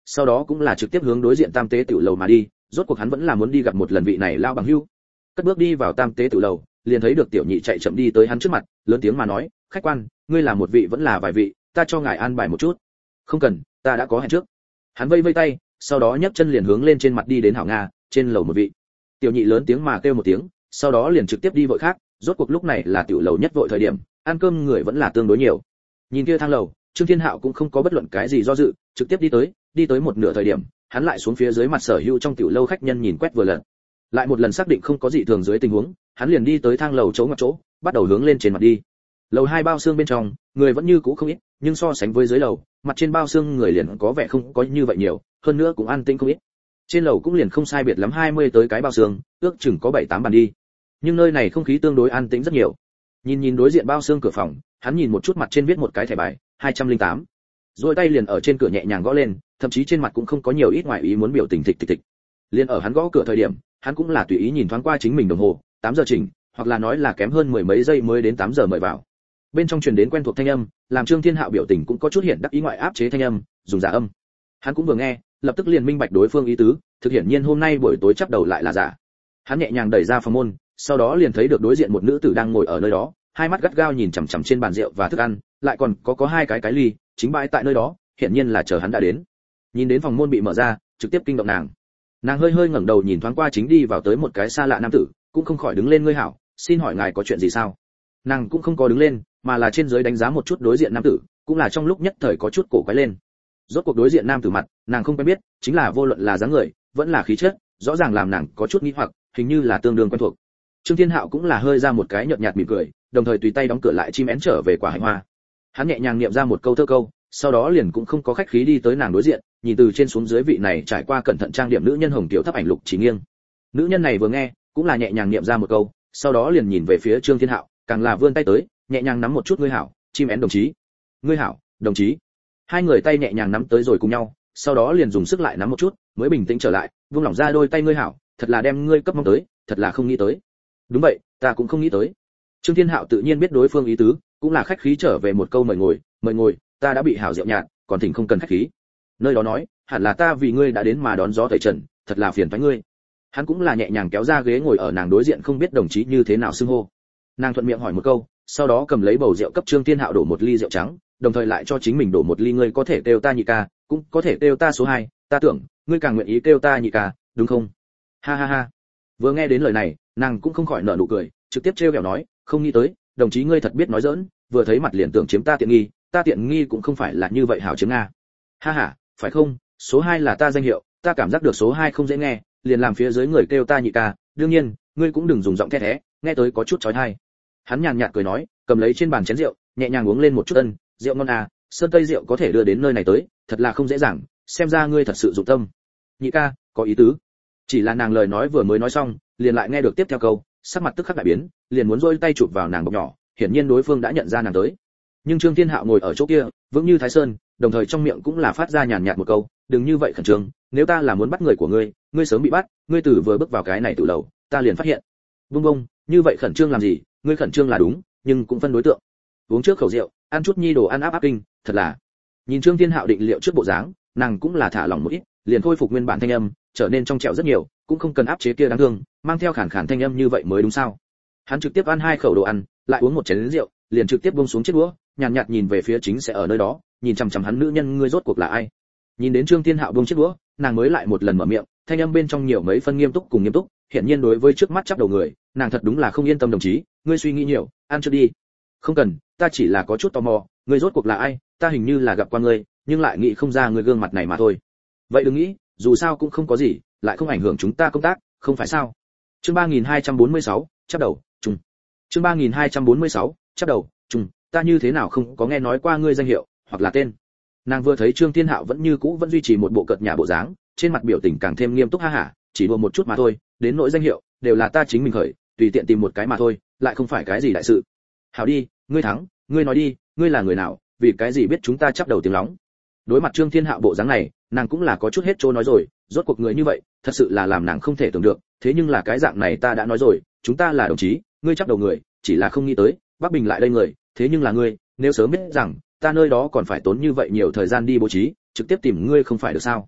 Speaker 1: sau đó cũng là trực tiếp hướng đối diện Tam Tế tiểu lầu mà đi, rốt cuộc hắn vẫn là muốn đi gặp một lần vị này lao bằng hữu. Cất bước đi vào Tam Tế tiểu lầu, liền thấy được tiểu nhị chạy chậm đi tới hắn trước mặt, lớn tiếng mà nói, khách quan, ngươi là một vị vẫn là vài vị, ta cho ngài an bài một chút. Không cần, ta đã có hẹn trước. Hắn vây vây tay, sau đó nhấc chân liền hướng lên trên mặt đi đến hảo nga, trên lầu một vị. Tiểu nhị lớn tiếng mà kêu một tiếng, sau đó liền trực tiếp đi vội khác, rốt cuộc lúc này là tiểu lầu nhất vội thời điểm, ăn cơm người vẫn là tương đối nhiều. Nhìn kia thang lầu, Trương Thiên Hạo cũng không có bất luận cái gì do dự, trực tiếp đi tới, đi tới một nửa thời điểm, hắn lại xuống phía dưới mặt sở hữu trong tiểu lâu khách nhân nhìn quét vừa lần. Lại một lần xác định không có gì thường dưới tình huống, hắn liền đi tới thang lầu chỗ ngoặt chỗ, bắt đầu hướng lên trên mặt đi. Lầu hai bao xương bên trong, người vẫn như cũ không ít, nhưng so sánh với dưới lầu, mặt trên bao xương người liền có vẻ không có như vậy nhiều, hơn nữa cũng an tĩnh không ít. Trên lầu cũng liền không sai biệt lắm hai mươi tới cái bao xương, ước chừng có bảy tám bàn đi. Nhưng nơi này không khí tương đối an tĩnh rất nhiều. Nhìn nhìn đối diện bao xương cửa phòng, hắn nhìn một chút mặt trên viết một cái thẻ bài, hai trăm lẻ tám. Rồi tay liền ở trên cửa nhẹ nhàng gõ lên, thậm chí trên mặt cũng không có nhiều ít ngoại ý muốn biểu tình thịch thịch thịch. Liên ở hắn gõ cửa thời điểm, hắn cũng là tùy ý nhìn thoáng qua chính mình đồng hồ, tám giờ chỉnh, hoặc là nói là kém hơn mười mấy giây mới đến tám giờ mời vào. Bên trong truyền đến quen thuộc thanh âm, làm Trương Thiên Hạo biểu tình cũng có chút hiện đắc ý ngoại áp chế thanh âm, dùng giả âm. Hắn cũng vừa nghe, lập tức liền minh bạch đối phương ý tứ, thực hiện nhiên hôm nay buổi tối chắp đầu lại là giả. Hắn nhẹ nhàng đẩy ra phòng môn, sau đó liền thấy được đối diện một nữ tử đang ngồi ở nơi đó, hai mắt gắt gao nhìn chằm chằm trên bàn rượu và thức ăn, lại còn có có hai cái cái ly, chính bãi tại nơi đó, hiện nhiên là chờ hắn đã đến. Nhìn đến phòng môn bị mở ra, trực tiếp kinh động nàng. Nàng hơi hơi ngẩng đầu nhìn thoáng qua chính đi vào tới một cái xa lạ nam tử, cũng không khỏi đứng lên, ngươi hảo, xin hỏi ngài có chuyện gì sao? Nàng cũng không có đứng lên, mà là trên dưới đánh giá một chút đối diện nam tử, cũng là trong lúc nhất thời có chút cổ quái lên. Rốt cuộc đối diện nam tử mặt, nàng không quen biết, chính là vô luận là dáng người, vẫn là khí chất, rõ ràng làm nàng có chút nghi hoặc, hình như là tương đương quen thuộc. Trương Thiên Hạo cũng là hơi ra một cái nhợt nhạt mỉm cười, đồng thời tùy tay đóng cửa lại chim én trở về quả hạnh hoa. Hắn nhẹ nhàng niệm ra một câu thơ câu, sau đó liền cũng không có khách khí đi tới nàng đối diện, nhìn từ trên xuống dưới vị này trải qua cẩn thận trang điểm nữ nhân hồng tiểu thấp ảnh lục chỉ nghiêng. Nữ nhân này vừa nghe, cũng là nhẹ nhàng niệm ra một câu, sau đó liền nhìn về phía Trương Thiên Hạo, càng là vươn tay tới, nhẹ nhàng nắm một chút, ngươi hảo, chim én đồng chí. Ngươi hảo, đồng chí. Hai người tay nhẹ nhàng nắm tới rồi cùng nhau, sau đó liền dùng sức lại nắm một chút, mới bình tĩnh trở lại, vung lỏng ra đôi tay, ngươi hảo, thật là đem ngươi cấp mong tới, thật là không nghĩ tới. Đúng vậy, ta cũng không nghĩ tới. Trương Thiên Hạo tự nhiên biết đối phương ý tứ, cũng là khách khí trở về một câu mời ngồi, mời ngồi, ta đã bị hảo rượu nhạt, còn thỉnh không cần khách khí. Nơi đó nói, hẳn là ta vì ngươi đã đến mà đón gió tẩy trần, thật là phiền toái ngươi. Hắn cũng là nhẹ nhàng kéo ra ghế ngồi ở nàng đối diện, không biết đồng chí như thế nào xưng hô. Nàng thuận miệng hỏi một câu, sau đó cầm lấy bầu rượu cấp Trương Thiên Hạo đổ một ly rượu trắng, đồng thời lại cho chính mình đổ một ly, ngươi có thể kêu ta nhị ca, cũng có thể kêu ta số hai, ta tưởng, ngươi càng nguyện ý kêu ta nhị ca, đúng không? Ha ha ha. Vừa nghe đến lời này, nàng cũng không khỏi nở nụ cười, trực tiếp trêu ghẹo nói, không nghĩ tới, đồng chí ngươi thật biết nói giỡn, vừa thấy mặt liền tưởng chiếm ta tiện nghi, ta tiện nghi cũng không phải là như vậy hảo chiếm nga. Ha ha, phải không? Số hai là ta danh hiệu, ta cảm giác được số hai không dễ nghe, liền làm phía dưới người kêu ta nhị ca, đương nhiên, ngươi cũng đừng dùng giọng the thé, nghe tới có chút chói tai. Hắn nhàn nhạt cười nói, cầm lấy trên bàn chén rượu, nhẹ nhàng uống lên một chút, ân, rượu ngon à, sơn tây rượu có thể đưa đến nơi này tới, thật là không dễ dàng, xem ra ngươi thật sự dụng tâm. Nhị ca, có ý tứ. Chỉ là nàng lời nói vừa mới nói xong, liền lại nghe được tiếp theo câu, sắc mặt tức khắc đại biến, liền muốn rôi tay chụp vào nàng bọc nhỏ, hiển nhiên đối phương đã nhận ra nàng tới. Nhưng Trương Thiên Hạo ngồi ở chỗ kia, vững như Thái Sơn, đồng thời trong miệng cũng là phát ra nhàn nhạt một câu, đừng như vậy khẩn trương, nếu ta là muốn bắt người của ngươi, ngươi sớm bị bắt, ngươi từ vừa bước vào cái này tự lầu, ta liền phát hiện. Bung bung, như vậy khẩn trương làm gì, ngươi khẩn trương là đúng, nhưng cũng phân đối tượng. Uống trước khẩu rượu, ăn chút nhi đồ ăn áp áp kinh, thật là. Nhìn Trương Thiên Hạo định liệu trước bộ dáng, nàng cũng là thả lỏng một ít, liền khôi phục nguyên bản thanh âm, trở nên trong trẻo rất nhiều, cũng không cần áp chế kia đáng thương, mang theo khản khản thanh âm như vậy mới đúng sao? Hắn trực tiếp ăn hai khẩu đồ ăn, lại uống một chén rượu, liền trực tiếp buông xuống chiếc đũa, nhàn nhạt, nhạt nhìn về phía chính sẽ ở nơi đó, nhìn chằm chằm hắn nữ nhân, ngươi rốt cuộc là ai? Nhìn đến Trương Thiên Hạo buông chiếc đũa, nàng mới lại một lần mở miệng, thanh âm bên trong nhiều mấy phân nghiêm túc cùng nghiêm túc, hiển nhiên đối với trước mắt chắp đầu người, nàng thật đúng là không yên tâm, đồng chí, ngươi suy nghĩ nhiều, ăn trước đi. Không cần, ta chỉ là có chút tò mò, ngươi rốt cuộc là ai? Ta hình như là gặp qua ngươi, nhưng lại nghĩ không ra ngươi gương mặt này mà thôi. Vậy đừng nghĩ, dù sao cũng không có gì, lại không ảnh hưởng chúng ta công tác, không phải sao? Chương ba nghìn hai trăm bốn mươi sáu, chắp đầu, trùng. Chương ba nghìn hai trăm bốn mươi sáu, chắp đầu, trùng, ta như thế nào không có nghe nói qua ngươi danh hiệu, hoặc là tên. Nàng vừa thấy Trương Thiên Hạo vẫn như cũ vẫn duy trì một bộ cợt nhả bộ dáng, trên mặt biểu tình càng thêm nghiêm túc, ha hả, chỉ đùa một chút mà thôi, đến nỗi danh hiệu, đều là ta chính mình khởi, tùy tiện tìm một cái mà thôi, lại không phải cái gì đại sự. Hảo đi, ngươi thắng, ngươi nói đi, ngươi là người nào, vì cái gì biết chúng ta chắp đầu tiếng lóng. Đối mặt Trương Thiên Hạo bộ dáng này, nàng cũng là có chút hết trôi nói rồi, rốt cuộc người như vậy, thật sự là làm nàng không thể tưởng được, thế nhưng là cái dạng này ta đã nói rồi, chúng ta là đồng chí, ngươi chắp đầu người, chỉ là không nghĩ tới, Bắc Bình lại đây người, thế nhưng là ngươi, nếu sớm biết rằng, ta nơi đó còn phải tốn như vậy nhiều thời gian đi bố trí, trực tiếp tìm ngươi không phải được sao?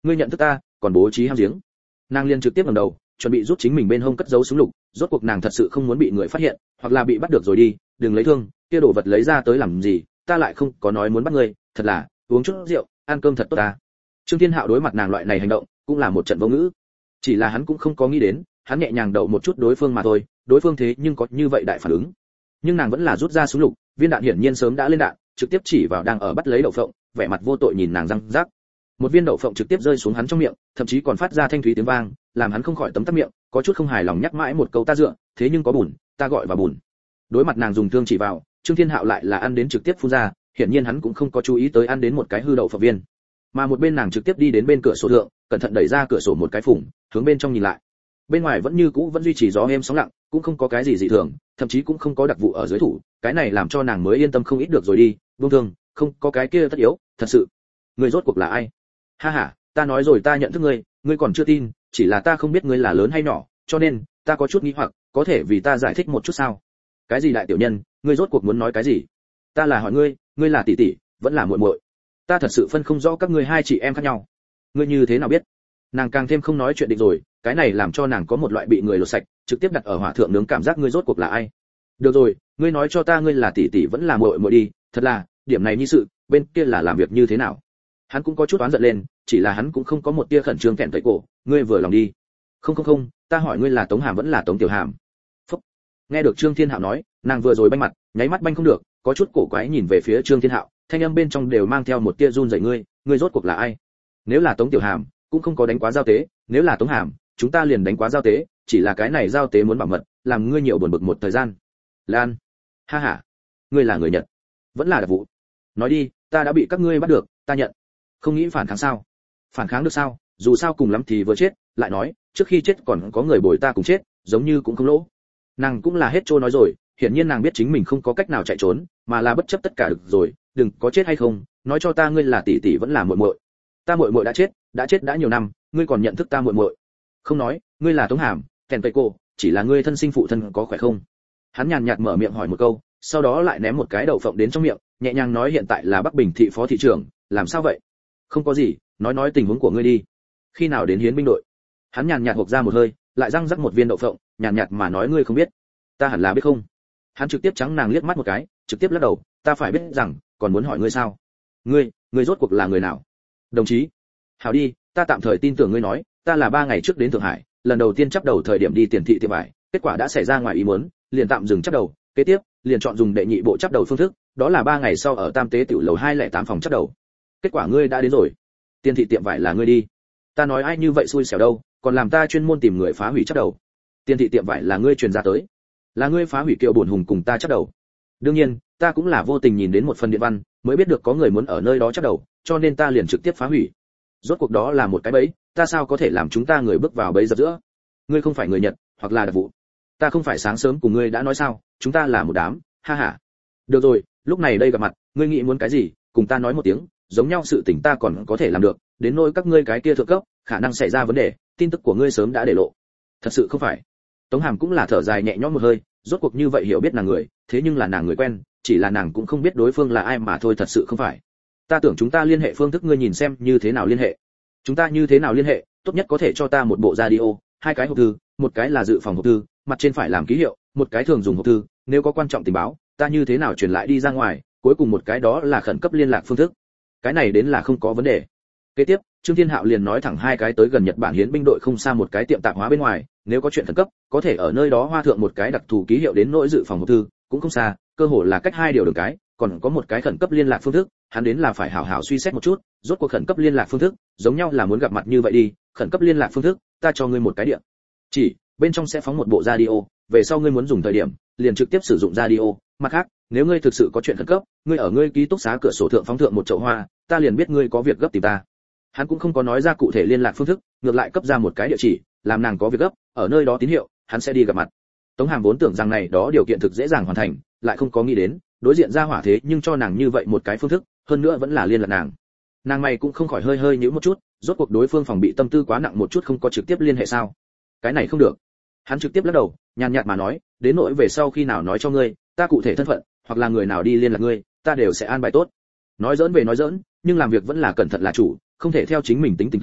Speaker 1: ngươi nhận thức ta còn bố trí hang giếng. Nàng liền trực tiếp ngẩng đầu, chuẩn bị rút chính mình bên hông cất giấu súng lục, rốt cuộc nàng thật sự không muốn bị người phát hiện, hoặc là bị bắt được rồi đi, đừng lấy thương, kia đồ vật lấy ra tới làm gì, ta lại không có nói muốn bắt ngươi, thật là, uống chút rượu, ăn cơm thật tốt ta. Trương Thiên Hạo đối mặt nàng loại này hành động, cũng là một trận vô ngữ. Chỉ là hắn cũng không có nghĩ đến, hắn nhẹ nhàng đậu một chút đối phương mà thôi, đối phương thế nhưng có như vậy đại phản ứng. Nhưng nàng vẫn là rút ra súng lục, viên đạn hiển nhiên sớm đã lên đạn, trực tiếp chỉ vào đang ở bắt lấy đậu phộng, vẻ mặt vô tội nhìn nàng răng rác. Một viên đậu phộng trực tiếp rơi xuống hắn trong miệng, thậm chí còn phát ra thanh thúy tiếng vang, làm hắn không khỏi tấm tắc miệng, có chút không hài lòng nhắc mãi một câu ta dựa, thế nhưng có bùn, ta gọi vào bùn. Đối mặt nàng dùng thương chỉ vào, Trương Thiên Hạo lại là ăn đến trực tiếp phun ra, hiển nhiên hắn cũng không có chú ý tới ăn đến một cái hư đậu phộng viên. Mà một bên nàng trực tiếp đi đến bên cửa sổ thượng, cẩn thận đẩy ra cửa sổ một cái phủng, hướng bên trong nhìn lại. Bên ngoài vẫn như cũ vẫn duy trì gió êm sóng lặng, cũng không có cái gì dị thường, thậm chí cũng không có đặc vụ ở dưới thủ, cái này làm cho nàng mới yên tâm không ít được rồi đi, buông thương, không có cái kia tất yếu, thật sự. Người rốt cuộc là ai? Ha ha, ta nói rồi ta nhận thức ngươi, ngươi còn chưa tin, chỉ là ta không biết ngươi là lớn hay nhỏ, cho nên ta có chút nghi hoặc, có thể vì ta giải thích một chút sao? Cái gì đại tiểu nhân, ngươi rốt cuộc muốn nói cái gì? Ta là hỏi ngươi, ngươi là tỷ tỷ, vẫn là muội muội? Ta thật sự phân không rõ các ngươi hai chị em khác nhau. Ngươi như thế nào biết? Nàng càng thêm không nói chuyện định rồi, cái này làm cho nàng có một loại bị người lột sạch, trực tiếp đặt ở hỏa thượng nướng cảm giác ngươi rốt cuộc là ai? Được rồi, ngươi nói cho ta ngươi là tỷ tỷ vẫn là muội muội đi, thật là, điểm này như sự, bên kia là làm việc như thế nào? Hắn cũng có chút oán giận lên, chỉ là hắn cũng không có một tia khẩn trương kẹn tới cổ, ngươi vừa lòng đi. Không không không, ta hỏi ngươi là Tống Hàm vẫn là Tống Tiểu Hàm? Phúc. Nghe được Trương Thiên Hạo nói, nàng vừa rồi banh mặt, nháy mắt banh không được, có chút cổ quái nhìn về phía Trương Thiên Hạo, thanh âm bên trong đều mang theo một tia run rẩy ngươi, ngươi rốt cuộc là ai? Nếu là Tống Tiểu Hàm, cũng không có đánh quá giao tế, nếu là Tống Hàm, chúng ta liền đánh quá giao tế, chỉ là cái này giao tế muốn bảo mật, làm ngươi nhiều buồn bực một thời gian. Lan. Ha ha. Ngươi là người Nhật, vẫn là đặc vụ. Nói đi, ta đã bị các ngươi bắt được, ta nhận. Không nghĩ phản kháng sao? Phản kháng được sao? Dù sao cùng lắm thì vừa chết, lại nói, trước khi chết còn có người bồi ta cùng chết, giống như cũng không lỗ. Nàng cũng là hết trôi nói rồi, hiển nhiên nàng biết chính mình không có cách nào chạy trốn, mà là bất chấp tất cả được rồi, đừng có chết hay không, nói cho ta ngươi là tỷ tỷ vẫn là muội muội. Ta muội muội đã chết, đã chết đã nhiều năm, ngươi còn nhận thức ta muội muội? Không nói, ngươi là Tống Hàm, kèn tây cô, chỉ là ngươi thân sinh phụ thân có khỏe không? Hắn nhàn nhạt mở miệng hỏi một câu, sau đó lại ném một cái đậu phộng đến trong miệng, nhẹ nhàng nói hiện tại là Bắc Bình thị phó thị trưởng, làm sao vậy? Không có gì, nói nói tình huống của ngươi đi. Khi nào đến hiến binh đội? Hắn nhàn nhạt hộc ra một hơi, lại răng rắc một viên đậu phộng, nhàn nhạt mà nói ngươi không biết. Ta hẳn là biết không? Hắn trực tiếp trắng nàng liếc mắt một cái, trực tiếp lắc đầu, ta phải biết rằng, còn muốn hỏi ngươi sao? Ngươi, ngươi rốt cuộc là người nào? Đồng chí. Hảo đi, ta tạm thời tin tưởng ngươi nói, ta là ba ngày trước đến Thượng Hải, lần đầu tiên chắp đầu thời điểm đi tiền thị tiệm vải, kết quả đã xảy ra ngoài ý muốn, liền tạm dừng chắp đầu, kế tiếp, liền chọn dùng đệ nhị bộ chắp đầu phương thức, đó là ba ngày sau ở Tam Tế tiểu lầu hai lẻ tám phòng chắp đầu. Kết quả ngươi đã đến rồi. Tiền thị tiệm vải là ngươi đi. Ta nói ai như vậy xui xẻo đâu, còn làm ta chuyên môn tìm người phá hủy chắp đầu. Tiền thị tiệm vải là ngươi truyền ra tới. Là ngươi phá hủy Kiều Bổn Hùng cùng ta chắp đầu. Đương nhiên, ta cũng là vô tình nhìn đến một phần điện văn, mới biết được có người muốn ở nơi đó chắp đầu, cho nên ta liền trực tiếp phá hủy. Rốt cuộc đó là một cái bẫy, ta sao có thể làm chúng ta người bước vào bẫy dập giữa? Ngươi không phải người Nhật, hoặc là đặc vụ. Ta không phải sáng sớm cùng ngươi đã nói sao, chúng ta là một đám, ha ha. Được rồi, lúc này đây gặp mặt, ngươi nghĩ muốn cái gì, cùng ta nói một tiếng, giống nhau sự tình ta còn có thể làm được, đến nỗi các ngươi cái kia thượng cấp, khả năng xảy ra vấn đề, tin tức của ngươi sớm đã để lộ. Thật sự không phải. Tống Hàm cũng là thở dài nhẹ nhõm một hơi, rốt cuộc như vậy hiểu biết nàng người, thế nhưng là nàng người quen, chỉ là nàng cũng không biết đối phương là ai mà thôi, thật sự không phải. Ta tưởng chúng ta liên hệ phương thức ngươi nhìn xem như thế nào liên hệ. Chúng ta như thế nào liên hệ, tốt nhất có thể cho ta một bộ radio, hai cái hộp thư, một cái là dự phòng hộp thư, mặt trên phải làm ký hiệu, một cái thường dùng hộp thư, nếu có quan trọng tình báo, ta như thế nào truyền lại đi ra ngoài, cuối cùng một cái đó là khẩn cấp liên lạc phương thức. Cái này đến là không có vấn đề. Kế tiếp, Trương Thiên Hạo liền nói thẳng hai cái tới gần Nhật Bản hiến binh đội không xa một cái tiệm tạp hóa bên ngoài, nếu có chuyện khẩn cấp, có thể ở nơi đó hoa thượng một cái đặc thù ký hiệu đến nỗi dự phòng hộp thư, cũng không xa, cơ hồ là cách hai điều đường cái, còn có một cái khẩn cấp liên lạc phương thức, hắn đến là phải hảo hảo suy xét một chút, rốt cuộc khẩn cấp liên lạc phương thức, giống nhau là muốn gặp mặt như vậy đi, khẩn cấp liên lạc phương thức, ta cho ngươi một cái điện chỉ, bên trong sẽ phóng một bộ radio, về sau ngươi muốn dùng thời điểm, liền trực tiếp sử dụng radio, mặt khác, nếu ngươi thực sự có chuyện khẩn cấp, ngươi ở ngươi ký túc xá cửa sổ thượng phóng thượng một chậu hoa, ta liền biết ngươi có việc gấp tìm ta. Hắn cũng không có nói ra cụ thể liên lạc phương thức, ngược lại cấp ra một cái địa chỉ, làm nàng có việc gấp, ở nơi đó tín hiệu, hắn sẽ đi gặp mặt. Tống Hàm vốn tưởng rằng này đó điều kiện thực dễ dàng hoàn thành, lại không có nghĩ đến, đối diện ra hỏa thế nhưng cho nàng như vậy một cái phương thức, hơn nữa vẫn là liên lạc nàng. Nàng mày cũng không khỏi hơi hơi nhíu một chút, rốt cuộc đối phương phòng bị tâm tư quá nặng một chút không có trực tiếp liên hệ sao? Cái này không được. Hắn trực tiếp lắc đầu, nhàn nhạt mà nói, đến nỗi về sau khi nào nói cho ngươi, ta cụ thể thân phận, hoặc là người nào đi liên lạc ngươi, ta đều sẽ an bài tốt. Nói giỡn về nói giỡn, nhưng làm việc vẫn là cẩn thận là chủ, không thể theo chính mình tính tình tới,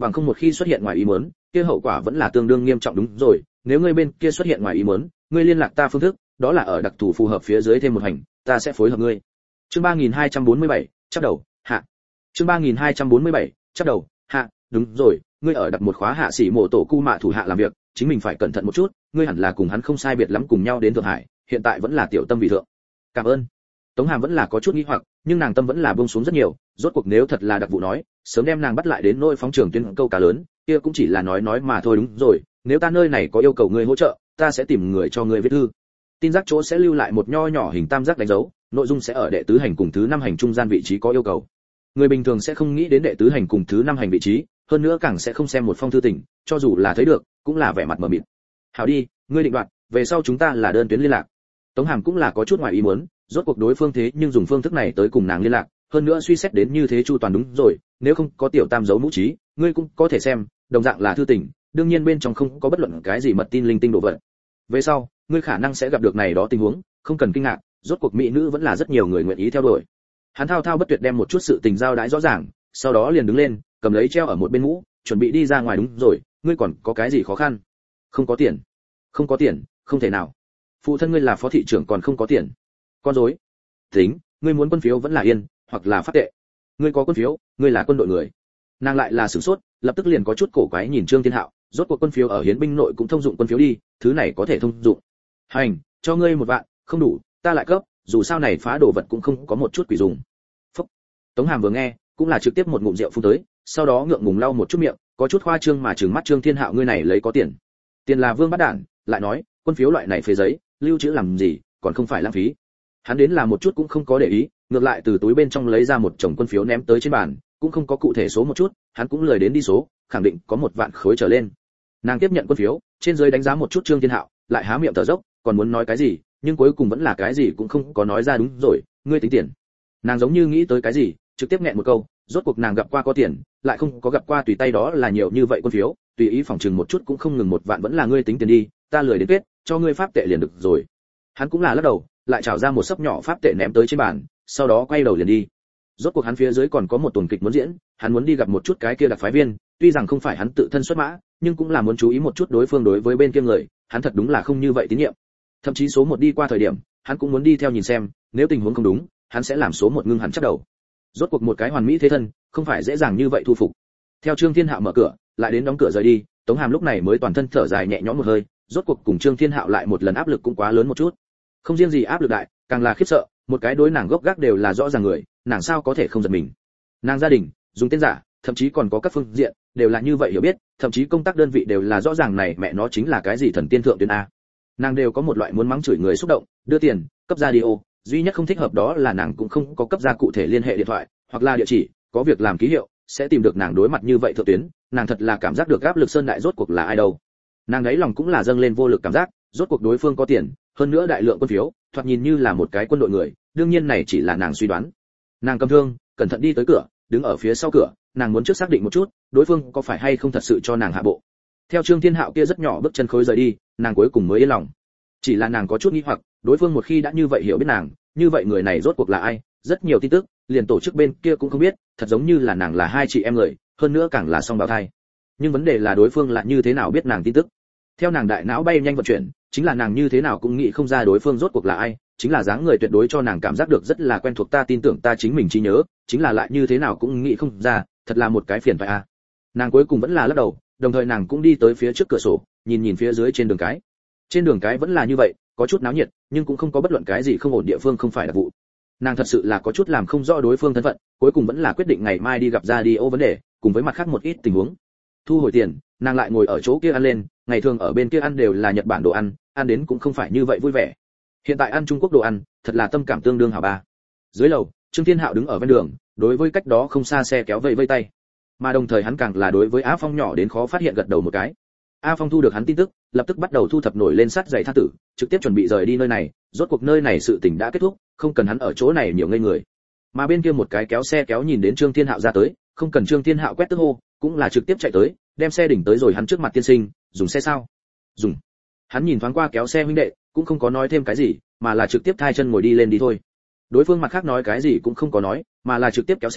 Speaker 1: bằng không một khi xuất hiện ngoài ý muốn, kia hậu quả vẫn là tương đương nghiêm trọng. Đúng rồi, nếu ngươi bên kia xuất hiện ngoài ý muốn, ngươi liên lạc ta phương thức, đó là ở đặc thù phù hợp phía dưới thêm một hành, ta sẽ phối hợp ngươi. Chương ba nghìn hai trăm bốn mươi bảy, chắp đầu, hạ. Chương ba nghìn hai trăm bốn mươi bảy, chắp đầu, hạ, đúng rồi, ngươi ở đặt một khóa hạ sĩ mộ tổ cu mạ thủ hạ làm việc, chính mình phải cẩn thận một chút, ngươi hẳn là cùng hắn không sai biệt lắm cùng nhau đến Thượng Hải, hiện tại vẫn là tiểu tâm vị thượng. Cảm ơn. Tống Hàm vẫn là có chút nghi hoặc, nhưng nàng tâm vẫn là buông xuống rất nhiều, rốt cuộc nếu thật là đặc vụ nói, sớm đem nàng bắt lại đến nỗi phóng trường tuyên câu cá lớn, kia cũng chỉ là nói nói mà thôi. Đúng rồi, nếu ta nơi này có yêu cầu ngươi hỗ trợ, ta sẽ tìm người cho ngươi viết thư. Tin giác chỗ sẽ lưu lại một nho nhỏ hình tam giác đánh dấu, nội dung sẽ ở đệ tứ hành cùng thứ năm hành trung gian vị trí có yêu cầu. Người bình thường sẽ không nghĩ đến đệ tứ hành cùng thứ năm hành vị trí, hơn nữa càng sẽ không xem một phong thư tình, cho dù là thấy được, cũng là vẻ mặt mờ mịt. Hảo đi, ngươi định đoạt, về sau chúng ta là đơn tuyến liên lạc. Tống Hàm cũng là có chút ngoài ý muốn, rốt cuộc đối phương thế nhưng dùng phương thức này tới cùng nàng liên lạc, hơn nữa suy xét đến như thế chu toàn. Đúng rồi, nếu không có tiểu tam dấu mũ trí, ngươi cũng có thể xem, đồng dạng là thư tình, đương nhiên bên trong không có bất luận cái gì mật tin linh tinh đồ vật. Về sau, ngươi khả năng sẽ gặp được này đó tình huống, không cần kinh ngạc, rốt cuộc mỹ nữ vẫn là rất nhiều người nguyện ý theo đuổi. Hắn thao thao bất tuyệt đem một chút sự tình giao đãi rõ ràng, sau đó liền đứng lên, cầm lấy treo ở một bên mũ, chuẩn bị đi ra ngoài. Đúng rồi, ngươi còn có cái gì khó khăn? Không có tiền. Không có tiền, không thể nào. Phụ thân ngươi là phó thị trưởng còn không có tiền. Con rối. Tính, ngươi muốn quân phiếu vẫn là yên, hoặc là phát tệ. Ngươi có quân phiếu, ngươi là quân đội người. Nàng lại là sửng sốt, lập tức liền có chút cổ quái nhìn Trương Thiên Hạo, rốt cuộc quân phiếu ở hiến binh nội cũng thông dụng quân phiếu đi, thứ này có thể thông dụng. Hành, cho ngươi một vạn, không đủ, ta lại cấp, dù sao này phá đồ vật cũng không có một chút quỷ dùng. Phúc. Tống Hàm vừa nghe, cũng là trực tiếp một ngụm rượu phun tới, sau đó ngượng ngùng lau một chút miệng, có chút khoa trương mà trừng mắt Trương Thiên Hạo, ngươi này lấy có tiền. Tiền là vương bắt đản, lại nói, quân phiếu loại này phế giấy, lưu trữ làm gì, còn không phải lãng phí. Hắn đến là một chút cũng không có để ý, ngược lại từ túi bên trong lấy ra một chồng quân phiếu ném tới trên bàn, cũng không có cụ thể số một chút, hắn cũng lười đến đi số, khẳng định có một vạn khối trở lên. Nàng tiếp nhận quân phiếu, trên dưới đánh giá một chút Trương Thiên Hạo, lại há miệng thở dốc, còn muốn nói cái gì, nhưng cuối cùng vẫn là cái gì cũng không có nói ra. Đúng rồi, ngươi tính tiền. Nàng giống như nghĩ tới cái gì, trực tiếp nghẹn một câu, rốt cuộc nàng gặp qua có tiền, lại không có gặp qua tùy tay đó là nhiều như vậy quân phiếu, tùy ý phòng trừng một chút cũng không ngừng một vạn, vẫn là ngươi tính tiền đi, ta lười đến kết, cho ngươi pháp tệ liền được rồi. Hắn cũng là lắc đầu, lại trào ra một sấp nhỏ pháp tệ ném tới trên bàn, sau đó quay đầu liền đi. Rốt cuộc hắn phía dưới còn có một tuần kịch muốn diễn, hắn muốn đi gặp một chút cái kia đặc phái viên, tuy rằng không phải hắn tự thân xuất mã, nhưng cũng là muốn chú ý một chút đối phương đối với bên kia người, hắn thật đúng là không như vậy tín nhiệm. Thậm chí số một đi qua thời điểm, hắn cũng muốn đi theo nhìn xem, nếu tình huống không đúng, hắn sẽ làm số một ngưng hắn chắc đầu. Rốt cuộc một cái hoàn mỹ thế thân, không phải dễ dàng như vậy thu phục. Theo Trương Thiên Hạo mở cửa, lại đến đóng cửa rời đi, Tống Hàm lúc này mới toàn thân thở dài nhẹ nhõm một hơi, rốt cuộc cùng Trương Thiên Hạo lại một lần áp lực cũng quá lớn một chút. Không riêng gì áp lực đại, càng là khiếp sợ, một cái đối nàng gốc gác đều là rõ ràng người, nàng sao có thể không giật mình. Nàng gia đình, dùng tên giả, thậm chí còn có các phương diện, đều là như vậy hiểu biết, thậm chí công tác đơn vị đều là rõ ràng, này mẹ nó chính là cái gì thần tiên thượng tuyến a. Nàng đều có một loại muốn mắng chửi người xúc động, đưa tiền, cấp radio, duy nhất không thích hợp đó là nàng cũng không có cấp ra cụ thể liên hệ điện thoại, hoặc là địa chỉ, có việc làm ký hiệu, sẽ tìm được nàng đối mặt như vậy thượng tuyến, nàng thật là cảm giác được áp lực sơn đại, rốt cuộc là ai đâu. Nàng ấy lòng cũng là dâng lên vô lực cảm giác, rốt cuộc đối phương có tiền, hơn nữa đại lượng quân phiếu, thoạt nhìn như là một cái quân đội người, đương nhiên này chỉ là nàng suy đoán. Nàng cầm thương, cẩn thận đi tới cửa, đứng ở phía sau cửa, nàng muốn trước xác định một chút, đối phương có phải hay không thật sự cho nàng hạ bộ. Theo Trương Thiên Hạo kia rất nhỏ bước chân khối rời đi, nàng cuối cùng mới yên lòng. Chỉ là nàng có chút nghi hoặc, đối phương một khi đã như vậy hiểu biết nàng, như vậy người này rốt cuộc là ai? Rất nhiều tin tức, liền tổ chức bên kia cũng không biết, thật giống như là nàng là hai chị em người, hơn nữa càng là song bào thai. Nhưng vấn đề là đối phương là như thế nào biết nàng tin tức? Theo nàng đại não bay nhanh vận chuyển, chính là nàng như thế nào cũng nghĩ không ra đối phương rốt cuộc là ai, chính là dáng người tuyệt đối cho nàng cảm giác được rất là quen thuộc, ta tin tưởng ta chính mình trí nhớ, chính là lại như thế nào cũng nghĩ không ra, thật là một cái phiền toái a. Nàng cuối cùng vẫn là lắc đầu, đồng thời nàng cũng đi tới phía trước cửa sổ, nhìn nhìn phía dưới trên đường cái. Trên đường cái vẫn là như vậy, có chút náo nhiệt, nhưng cũng không có bất luận cái gì không ổn địa phương, không phải là vụ. Nàng thật sự là có chút làm không rõ đối phương thân phận, cuối cùng vẫn là quyết định ngày mai đi gặp ra đi ô vấn đề, cùng với mặt khác một ít tình huống. Thu hồi tiền, nàng lại ngồi ở chỗ kia ăn lên, ngày thường ở bên kia ăn đều là Nhật Bản đồ ăn, ăn đến cũng không phải như vậy vui vẻ. Hiện tại ăn Trung Quốc đồ ăn, thật là tâm cảm tương đương hảo ba. Dưới lầu, Trương Thiên Hạo đứng ở ven đường, đối với cách đó không xa xe kéo vẫy vẫy tay. Mà đồng thời hắn càng là đối với Á Phong nhỏ đến khó phát hiện gật đầu một cái. A Phong thu được hắn tin tức, lập tức bắt đầu thu thập nổi lên sắt giày tha tử, trực tiếp chuẩn bị rời đi nơi này, rốt cuộc nơi này sự tình đã kết thúc, không cần hắn ở chỗ này nhiều ngây người. Mà bên kia một cái kéo xe kéo nhìn đến Trương Thiên Hạo ra tới, không cần Trương Thiên Hạo quét tức hô, cũng là trực tiếp chạy tới, đem xe đỉnh tới rồi hắn trước mặt, tiên sinh, dùng xe sao? Dùng. Hắn nhìn thoáng qua kéo xe huynh đệ, cũng không có nói thêm cái gì, mà là trực tiếp thay chân ngồi đi lên đi thôi. Đối phương mặt khác nói cái gì cũng không có nói, mà là trực tiếp kéo xe,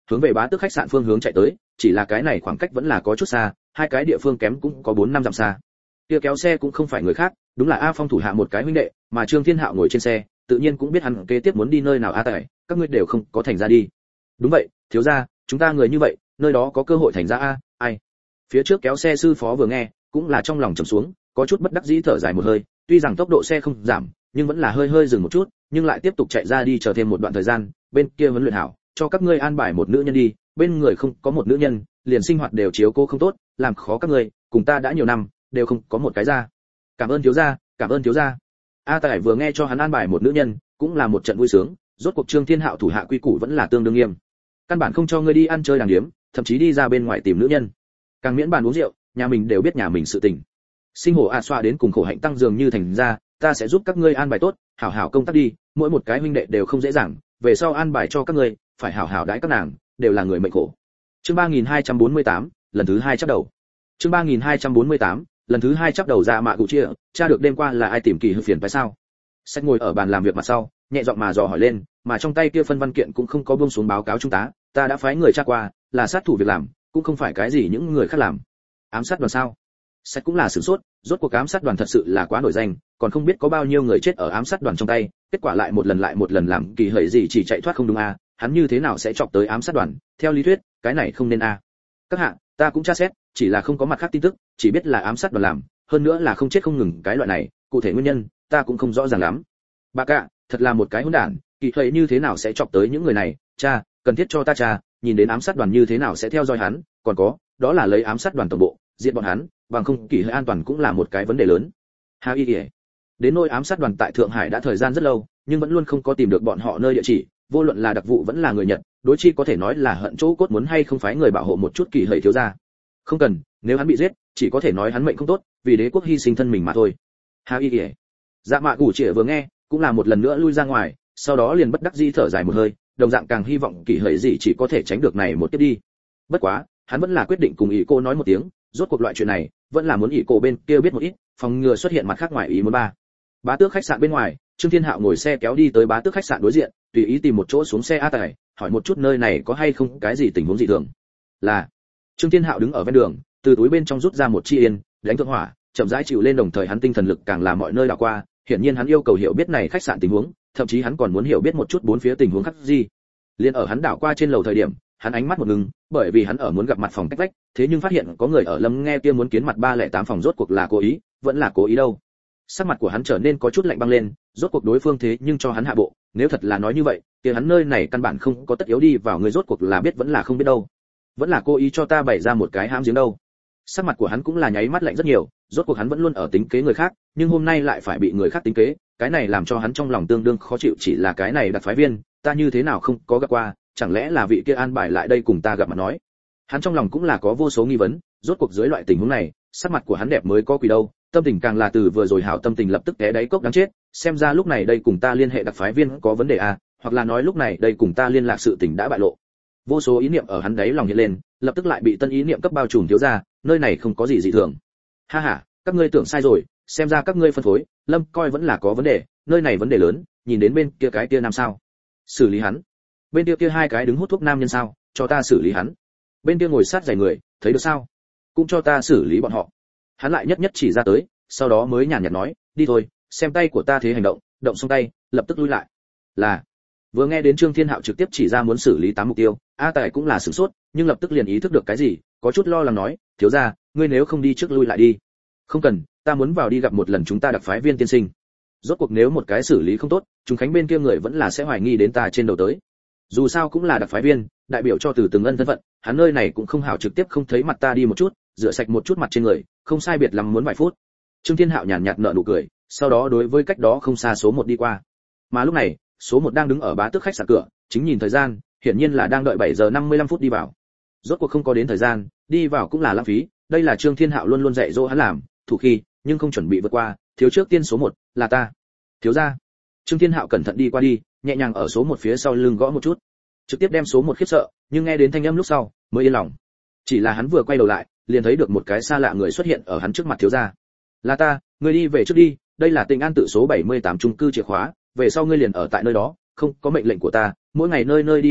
Speaker 1: hướng về Bá Tước khách sạn phương hướng chạy tới, chỉ là cái này khoảng cách vẫn là có chút xa, hai cái địa phương kém cũng có bốn năm dặm xa. Kia kéo xe cũng không phải người khác, đúng là A Phong thủ hạ một cái huynh đệ, mà Trương Thiên Hạo ngồi trên xe, tự nhiên cũng biết hắn kế tiếp muốn đi nơi nào. A Tài, các ngươi đều không có thành ra đi. Đúng vậy, thiếu gia, chúng ta người như vậy, nơi đó có cơ hội thành ra a, ai. Phía trước kéo xe sư phó vừa nghe, cũng là trong lòng trầm xuống, có chút bất đắc dĩ thở dài một hơi, tuy rằng tốc độ xe không giảm, nhưng vẫn là hơi hơi dừng một chút, nhưng lại tiếp tục chạy ra đi chờ thêm một đoạn thời gian, bên kia huấn luyện hảo, cho các ngươi an bài một nữ nhân đi, bên người không có một nữ nhân, liền sinh hoạt đều chiếu cô không tốt, làm khó các ngươi, cùng ta đã nhiều năm, đều không có một cái ra. Cảm ơn thiếu gia, cảm ơn thiếu gia. A Tài vừa nghe cho hắn an bài một nữ nhân, cũng là một trận vui sướng, rốt cuộc Trương Thiên Hạo thủ hạ quy củ vẫn là tương đương nghiêm. Căn bản không cho ngươi đi ăn chơi đàng điếm, thậm chí đi ra bên ngoài tìm nữ nhân. Càng miễn bàn uống rượu, nhà mình đều biết nhà mình sự tình. Sinh hổ a xoa đến cùng khổ hạnh tăng dường như thành ra, ta sẽ giúp các ngươi an bài tốt, hảo hảo công tác đi, mỗi một cái huynh đệ đều không dễ dàng, về sau an bài cho các ngươi, phải hảo hảo đãi các nàng, đều là người mệnh khổ. Chương ba nghìn hai trăm bốn mươi tám, lần thứ hai chắp đầu. Chương ba nghìn hai trăm bốn mươi tám, lần thứ hai chắp đầu ra mạ cụ chia, cha được đêm qua là ai tìm kỳ hư phiền phải sao? Sách ngồi ở bàn làm việc mặt sau, nhẹ giọng mà dò hỏi lên, mà trong tay kia phân văn kiện cũng không có buông xuống báo cáo trung tá, ta đã phái người tra qua, là sát thủ việc làm, cũng không phải cái gì những người khác làm. Ám sát đoàn sao? Sách cũng là sửng sốt, rốt cuộc ám sát đoàn thật sự là quá nổi danh, còn không biết có bao nhiêu người chết ở ám sát đoàn trong tay, kết quả lại một lần lại một lần làm kỳ hởi gì chỉ chạy thoát không đúng a, à, hắn như thế nào sẽ chọc tới ám sát đoàn, theo lý thuyết, cái này không nên a. À. Các hạ, ta cũng tra xét, chỉ là không có mặt khác tin tức, chỉ biết là ám sát đoàn làm, hơn nữa là không chết không ngừng cái loại này, cụ thể nguyên nhân, ta cũng không rõ ràng lắm. Bà cả, thật là một cái hỗn đản, kỳ hởi như thế nào sẽ chọc tới những người này, cha, cần thiết cho ta cha, nhìn đến ám sát đoàn như thế nào sẽ theo dõi hắn, còn có, đó là lấy ám sát đoàn tổng bộ, diệt bọn hắn, bằng không kỳ hởi an toàn cũng là một cái vấn đề lớn. Hà Y Điệp. Đến nỗi ám sát đoàn tại Thượng Hải đã thời gian rất lâu, nhưng vẫn luôn không có tìm được bọn họ nơi địa chỉ, vô luận là đặc vụ vẫn là người Nhật, đối chi có thể nói là hận chỗ cốt muốn hay không phái người bảo hộ một chút kỳ hởi thiếu gia. Không cần, nếu hắn bị giết, chỉ có thể nói hắn mệnh không tốt, vì đế quốc hy sinh thân mình mà thôi. Hà Y Điệp. Dạ Mạ Củ Trịa vừa nghe, cũng là một lần nữa lui ra ngoài, sau đó liền bất đắc dĩ thở dài một hơi, đồng dạng càng hy vọng kỳ hởi gì chỉ có thể tránh được này một tiếp đi. Bất quá, hắn vẫn là quyết định cùng ý cô nói một tiếng, rốt cuộc loại chuyện này, vẫn là muốn ý cô bên kia biết một ít, phòng ngừa xuất hiện mặt khác ngoài ý muốn ba. Bá Tước khách sạn bên ngoài, Trương Thiên Hạo ngồi xe kéo đi tới Bá Tước khách sạn đối diện, tùy ý tìm một chỗ xuống xe A Tài, hỏi một chút nơi này có hay không cái gì tình huống dị thường. Là. Trương Thiên Hạo đứng ở ven đường, từ túi bên trong rút ra một chi yên, đánh thượng hỏa, chậm rãi chịu lên, đồng thời hắn tinh thần lực càng làm mọi nơi đảo qua, hiển nhiên hắn yêu cầu hiểu biết này khách sạn tình huống, thậm chí hắn còn muốn hiểu biết một chút bốn phía tình huống khác gì. Liên ở hắn đảo qua trên lầu thời điểm, hắn ánh mắt một ngừng, bởi vì hắn ở muốn gặp mặt phòng cách vách, thế nhưng phát hiện có người ở Lâm Nghe kia muốn kiến mặt ba lẻ tám phòng, rốt cuộc là cố ý, vẫn là cố ý đâu. Sắc mặt của hắn trở nên có chút lạnh băng lên, rốt cuộc đối phương thế nhưng cho hắn hạ bộ, nếu thật là nói như vậy, thì hắn nơi này căn bản không có tất yếu đi vào, người rốt cuộc là biết vẫn là không biết đâu. Vẫn là cố ý cho ta bày ra một cái hãm giếng đâu. Sắc mặt của hắn cũng là nháy mắt lạnh rất nhiều, rốt cuộc hắn vẫn luôn ở tính kế người khác, nhưng hôm nay lại phải bị người khác tính kế, cái này làm cho hắn trong lòng tương đương khó chịu. Chỉ là cái này đặc phái viên, ta như thế nào không có gặp qua, chẳng lẽ là vị kia an bài lại đây cùng ta gặp mặt nói. Hắn trong lòng cũng là có vô số nghi vấn, rốt cuộc dưới loại tình huống này, sắc mặt của hắn đẹp mới có quỷ đâu, tâm tình càng là từ vừa rồi hảo tâm tình lập tức té đáy cốc đáng chết, xem ra lúc này đây cùng ta liên hệ đặc phái viên có vấn đề à, hoặc là nói lúc này đây cùng ta liên lạc sự tình đã bại lộ. Vô số ý niệm ở hắn đáy lòng hiện lên, lập tức lại bị tân ý niệm cấp bao trùm thiếu ra, nơi này không có gì dị thường. Ha ha, các ngươi tưởng sai rồi, xem ra các ngươi phân phối, Lâm coi vẫn là có vấn đề, nơi này vấn đề lớn, nhìn đến bên kia cái kia nam sao? Xử lý hắn. Bên kia kia hai cái đứng hút thuốc nam nhân sao, cho ta xử lý hắn. Bên kia ngồi sát giày người, thấy được sao? Cũng cho ta xử lý bọn họ. Hắn lại nhất nhất chỉ ra tới, sau đó mới nhàn nhạt nói, đi thôi, xem tay của ta thế hành động, động xong tay, lập tức lui lại. Là. Vừa nghe đến Trương Thiên Hạo trực tiếp chỉ ra muốn xử lý tám mục tiêu, A Tài cũng là sửng sốt, nhưng lập tức liền ý thức được cái gì, có chút lo lắng nói, thiếu gia, ngươi nếu không đi trước lui lại đi. Không cần, ta muốn vào đi gặp một lần chúng ta đặc phái viên tiên sinh. Rốt cuộc nếu một cái xử lý không tốt, chúng khánh bên kia người vẫn là sẽ hoài nghi đến ta trên đầu tới. Dù sao cũng là đặc phái viên, đại biểu cho từ từng ân thân phận, hắn nơi này cũng không hảo trực tiếp không thấy mặt ta đi một chút, rửa sạch một chút mặt trên người, không sai biệt lắm muốn vài phút. Trương Thiên Hạo nhàn nhạt nở nụ cười, sau đó đối với cách đó không xa số một đi qua. Mà lúc này, số một đang đứng ở Bá Tước khách sạn cửa, chính nhìn thời gian, hiển nhiên là đang đợi bảy giờ năm mươi lăm phút đi vào. Rốt cuộc không có đến thời gian, đi vào cũng là lãng phí, đây là Trương Thiên Hạo luôn luôn dạy dỗ hắn làm, thủ khi, nhưng không chuẩn bị vượt qua, thiếu trước tiên số một, là ta. Thiếu gia. Trương Thiên Hạo cẩn thận đi qua đi, nhẹ nhàng ở số một phía sau lưng gõ một chút, trực tiếp đem số một khiếp sợ, nhưng nghe đến thanh âm lúc sau, mới yên lòng. Chỉ là hắn vừa quay đầu lại, liền thấy được một cái xa lạ người xuất hiện ở hắn trước mặt. Thiếu gia. Là ta, ngươi đi về trước đi, đây là Tịnh An tự số bảy mươi tám chung cư chìa khóa, về sau ngươi liền ở tại nơi đó, không có mệnh lệnh của ta, mỗi ngày nơi nơi đi một chút,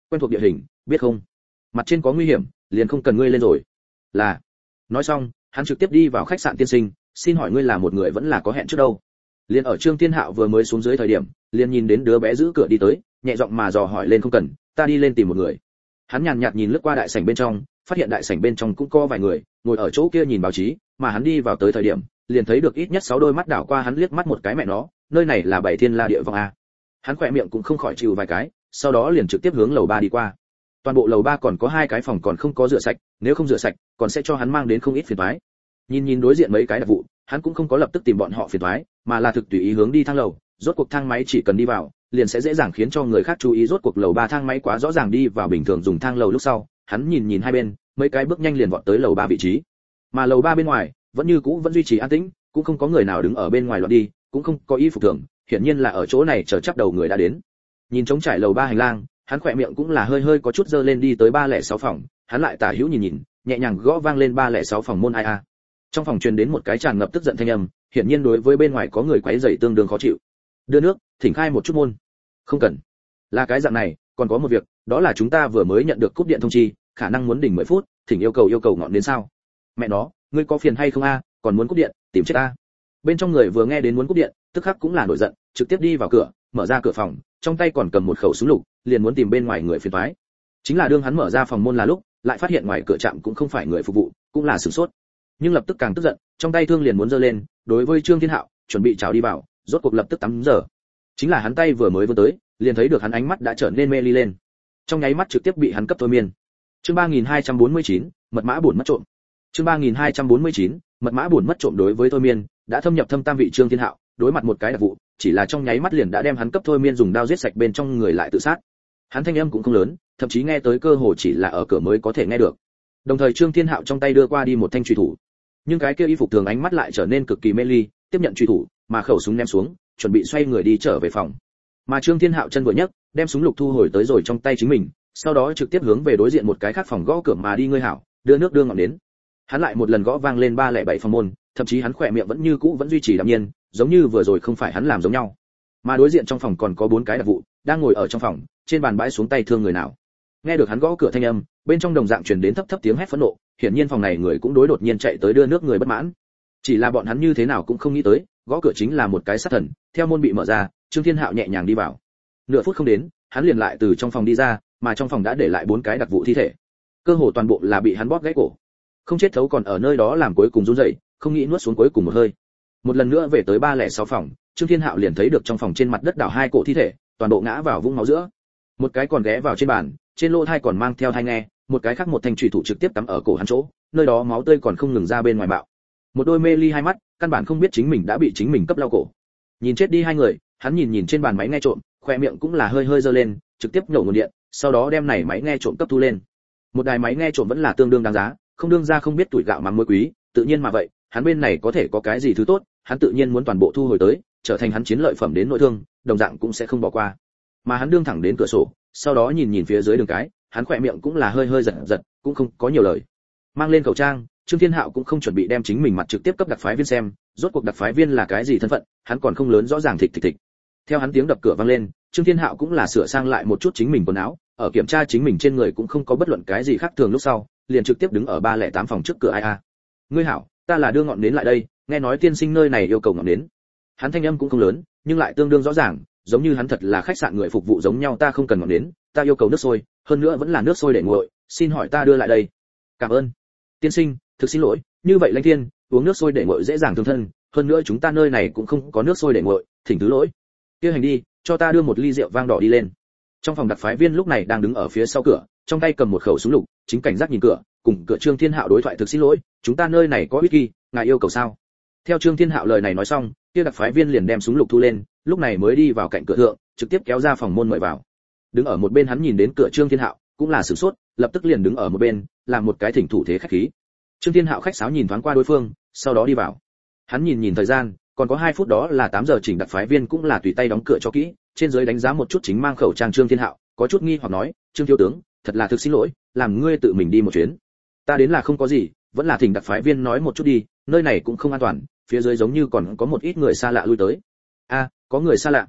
Speaker 1: quen thuộc địa hình, biết không? Mặt trên có nguy hiểm, liền không cần ngươi lên rồi. Là. Nói xong, hắn trực tiếp đi vào khách sạn tiên sinh, xin hỏi ngươi là một người vẫn là có hẹn trước đâu? Liền ở Trương Thiên Hạo vừa mới xuống dưới thời điểm, liền nhìn đến đứa bé giữ cửa đi tới, nhẹ giọng mà dò hỏi lên không cần, ta đi lên tìm một người. Hắn nhàn nhạt nhìn lướt qua đại sảnh bên trong, phát hiện đại sảnh bên trong cũng có vài người, ngồi ở chỗ kia nhìn báo chí, mà hắn đi vào tới thời điểm, liền thấy được ít nhất sáu đôi mắt đảo qua hắn liếc mắt một cái mẹ nó, nơi này là bảy thiên la địa vong a. Hắn khỏe miệng cũng không khỏi chịu vài cái, sau đó liền trực tiếp hướng lầu ba đi qua. Toàn bộ lầu ba còn có hai cái phòng còn không có rửa sạch, nếu không rửa sạch, còn sẽ cho hắn mang đến không ít phiền toái. Nhìn nhìn đối diện mấy cái đặc vụ, hắn cũng không có lập tức tìm bọn họ phiền toái, mà là thực tùy ý hướng đi thang lầu, rốt cuộc thang máy chỉ cần đi vào, liền sẽ dễ dàng khiến cho người khác chú ý, rốt cuộc lầu ba thang máy quá rõ ràng đi vào bình thường dùng thang lầu lúc sau, hắn nhìn nhìn hai bên, mấy cái bước nhanh liền vọt tới lầu ba vị trí. Mà lầu ba bên ngoài, vẫn như cũ vẫn duy trì an tĩnh, cũng không có người nào đứng ở bên ngoài loạn đi, cũng không có y phục thường, hiển nhiên là ở chỗ này chờ chắp đầu người đã đến. Nhìn trống trải lầu ba hành lang, hắn khỏe miệng cũng là hơi hơi có chút dơ lên, đi tới ba lẻ sáu phòng, hắn lại tả hữu nhìn nhìn, nhẹ nhàng gõ vang lên ba lẻ sáu phòng môn ai a. Trong phòng truyền đến một cái tràn ngập tức giận thanh âm, hiển nhiên đối với bên ngoài có người quấy rầy tương đương khó chịu. Đưa nước, thỉnh khai một chút môn. Không cần. Là cái dạng này, còn có một việc, đó là chúng ta vừa mới nhận được cúp điện thông chi, khả năng muốn đỉnh mười phút, thỉnh yêu cầu yêu cầu ngọn đến sao? Mẹ nó, ngươi có phiền hay không a, còn muốn cúp điện, tìm chết a. Bên trong người vừa nghe đến muốn cúp điện, tức khắc cũng là nổi giận, trực tiếp đi vào cửa, mở ra cửa phòng, trong tay còn cầm một khẩu súng lục, liền muốn tìm bên ngoài người phiền toái. Chính là đương hắn mở ra phòng môn là lúc, lại phát hiện ngoài cửa trạm cũng không phải người phục vụ, cũng là sửng sốt. Nhưng lập tức càng tức giận, trong tay thương liền muốn giơ lên, đối với Trương Thiên Hạo, chuẩn bị chào đi vào, rốt cuộc lập tức tắm giờ. Chính là hắn tay vừa mới vươn tới, liền thấy được hắn ánh mắt đã trở nên mê ly lên. Trong nháy mắt trực tiếp bị hắn cấp thôi miên. Chương ba nghìn hai trăm bốn mươi chín, mật mã buồn mất trộm. Chương ba nghìn hai trăm bốn mươi chín, mật mã buồn mất trộm. Đối với thôi miên, đã thâm nhập thâm tam vị Trương Thiên Hạo, đối mặt một cái đặc vụ, chỉ là trong nháy mắt liền đã đem hắn cấp thôi miên, dùng đao giết sạch bên trong người lại tự sát. Hắn thanh âm cũng không lớn, thậm chí nghe tới cơ hồ chỉ là ở cửa mới có thể nghe được. Đồng thời Trương Thiên Hạo trong tay đưa qua đi một thanh chùy thủ, nhưng cái kia y phục thường ánh mắt lại trở nên cực kỳ mê ly, tiếp nhận chùy thủ, mà khẩu súng ném xuống, chuẩn bị xoay người đi trở về phòng. Mà Trương Thiên Hạo chân vừa nhấc, đem súng lục thu hồi tới rồi trong tay chính mình, sau đó trực tiếp hướng về đối diện một cái khác phòng gõ cửa mà đi. Ngươi hảo, đưa nước đưa ngọn đến. Hắn lại một lần gõ vang lên ba lẻ bảy phòng môn, thậm chí hắn khỏe miệng vẫn như cũ vẫn duy trì đạm nhiên, giống như vừa rồi không phải hắn làm giống nhau. Mà đối diện trong phòng còn có bốn cái đặc vụ đang ngồi ở trong phòng, trên bàn bãi xuống tay thương người nào. Nghe được hắn gõ cửa thanh âm, bên trong đồng dạng truyền đến thấp thấp tiếng hét phẫn nộ, hiển nhiên phòng này người cũng đối đột nhiên chạy tới đưa nước người bất mãn. Chỉ là bọn hắn như thế nào cũng không nghĩ tới, gõ cửa chính là một cái sát thần. Theo môn bị mở ra, Trương Thiên Hạo nhẹ nhàng đi vào. Nửa phút không đến, hắn liền lại từ trong phòng đi ra, mà trong phòng đã để lại bốn cái đặc vụ thi thể. Cơ hồ toàn bộ là bị hắn bóp gãy cổ. Không chết thấu còn ở nơi đó làm cuối cùng run rẩy, không nghĩ nuốt xuống cuối cùng một hơi. Một lần nữa về tới ba lẻ sáu phòng, Trương Thiên Hạo liền thấy được trong phòng trên mặt đất đảo hai cổ thi thể, toàn bộ ngã vào vũng máu giữa. Một cái còn ghé vào trên bàn, trên lỗ thai còn mang theo thai nghe, một cái khác một thanh chùy thủ trực tiếp cắm ở cổ hắn chỗ, nơi đó máu tươi còn không ngừng ra bên ngoài bạo. Một đôi mê ly hai mắt, căn bản không biết chính mình đã bị chính mình cấp lau cổ. Nhìn chết đi hai người, hắn nhìn nhìn trên bàn máy nghe trộm, khoe miệng cũng là hơi hơi giơ lên, trực tiếp nhổ nguồn điện, sau đó đem này máy nghe trộm cấp thu lên. Một đài máy nghe trộm vẫn là tương đương đáng giá, không đương ra không biết tuổi gạo mắm muối quý, tự nhiên mà vậy, hắn bên này có thể có cái gì thứ tốt, hắn tự nhiên muốn toàn bộ thu hồi tới, trở thành hắn chiến lợi phẩm đến nội thương, đồng dạng cũng sẽ không bỏ qua. Mà hắn đương thẳng đến cửa sổ, sau đó nhìn nhìn phía dưới đường cái, hắn khỏe miệng cũng là hơi hơi giật giật, cũng không có nhiều lời. Mang lên khẩu trang, Trương Thiên Hạo cũng không chuẩn bị đem chính mình mặt trực tiếp cấp đặc phái viên xem, rốt cuộc đặc phái viên là cái gì thân phận, hắn còn không lớn rõ ràng. Thịch thịch thịch. Theo hắn tiếng đập cửa vang lên, Trương Thiên Hạo cũng là sửa sang lại một chút chính mình quần áo, ở kiểm tra chính mình trên người cũng không có bất luận cái gì khác thường, lúc sau, liền trực tiếp đứng ở ba lẻ tám phòng trước cửa. Ai a, ngươi hảo, ta là đưa ngọn nến lại đây, nghe nói tiên sinh nơi này yêu cầu ngọn nến. Hắn thanh âm cũng không lớn, nhưng lại tương đương rõ ràng, giống như hắn thật là khách sạn người phục vụ giống nhau. Ta không cần ngọn nến, ta yêu cầu nước sôi, hơn nữa vẫn là nước sôi để nguội, xin hỏi ta đưa lại đây. Cảm ơn. Tiên sinh, thực xin lỗi, như vậy Lãnh Thiên, uống nước sôi để nguội dễ dàng thương thân, hơn nữa chúng ta nơi này cũng không có nước sôi để nguội, thỉnh thứ lỗi. Kia hành đi, cho ta đưa một ly rượu vang đỏ đi lên. Trong phòng đặc phái viên lúc này đang đứng ở phía sau cửa, trong tay cầm một khẩu súng lục, chính cảnh giác nhìn cửa, cùng cửa Trương Thiên Hạo đối thoại. Thực xin lỗi, chúng ta nơi này có whisky, ngài yêu cầu sao? Theo Trương Thiên Hạo lời này nói xong, kia đặc phái viên liền đem súng lục thu lên, lúc này mới đi vào cạnh cửa thượng, trực tiếp kéo ra phòng môn mời vào. Đứng ở một bên hắn nhìn đến cửa Trương Thiên Hạo, cũng là sửng sốt, lập tức liền đứng ở một bên, làm một cái thỉnh thủ thế khách khí. Trương Thiên Hạo khách sáo nhìn thoáng qua đối phương, sau đó đi vào. Hắn nhìn nhìn thời gian, còn có hai phút đó là tám giờ chỉnh. Đặc phái viên cũng là tùy tay đóng cửa cho kỹ, trên dưới đánh giá một chút chính mang khẩu trang Trương Thiên Hạo, có chút nghi hoặc nói, Trương thiếu tướng, thật là thực xin lỗi, làm ngươi tự mình đi một chuyến. Ta đến là không có gì, vẫn là thỉnh đặc phái viên nói một chút đi, nơi này cũng không an toàn, phía dưới giống như còn có một ít người xa lạ lui tới. A, có người xa lạ?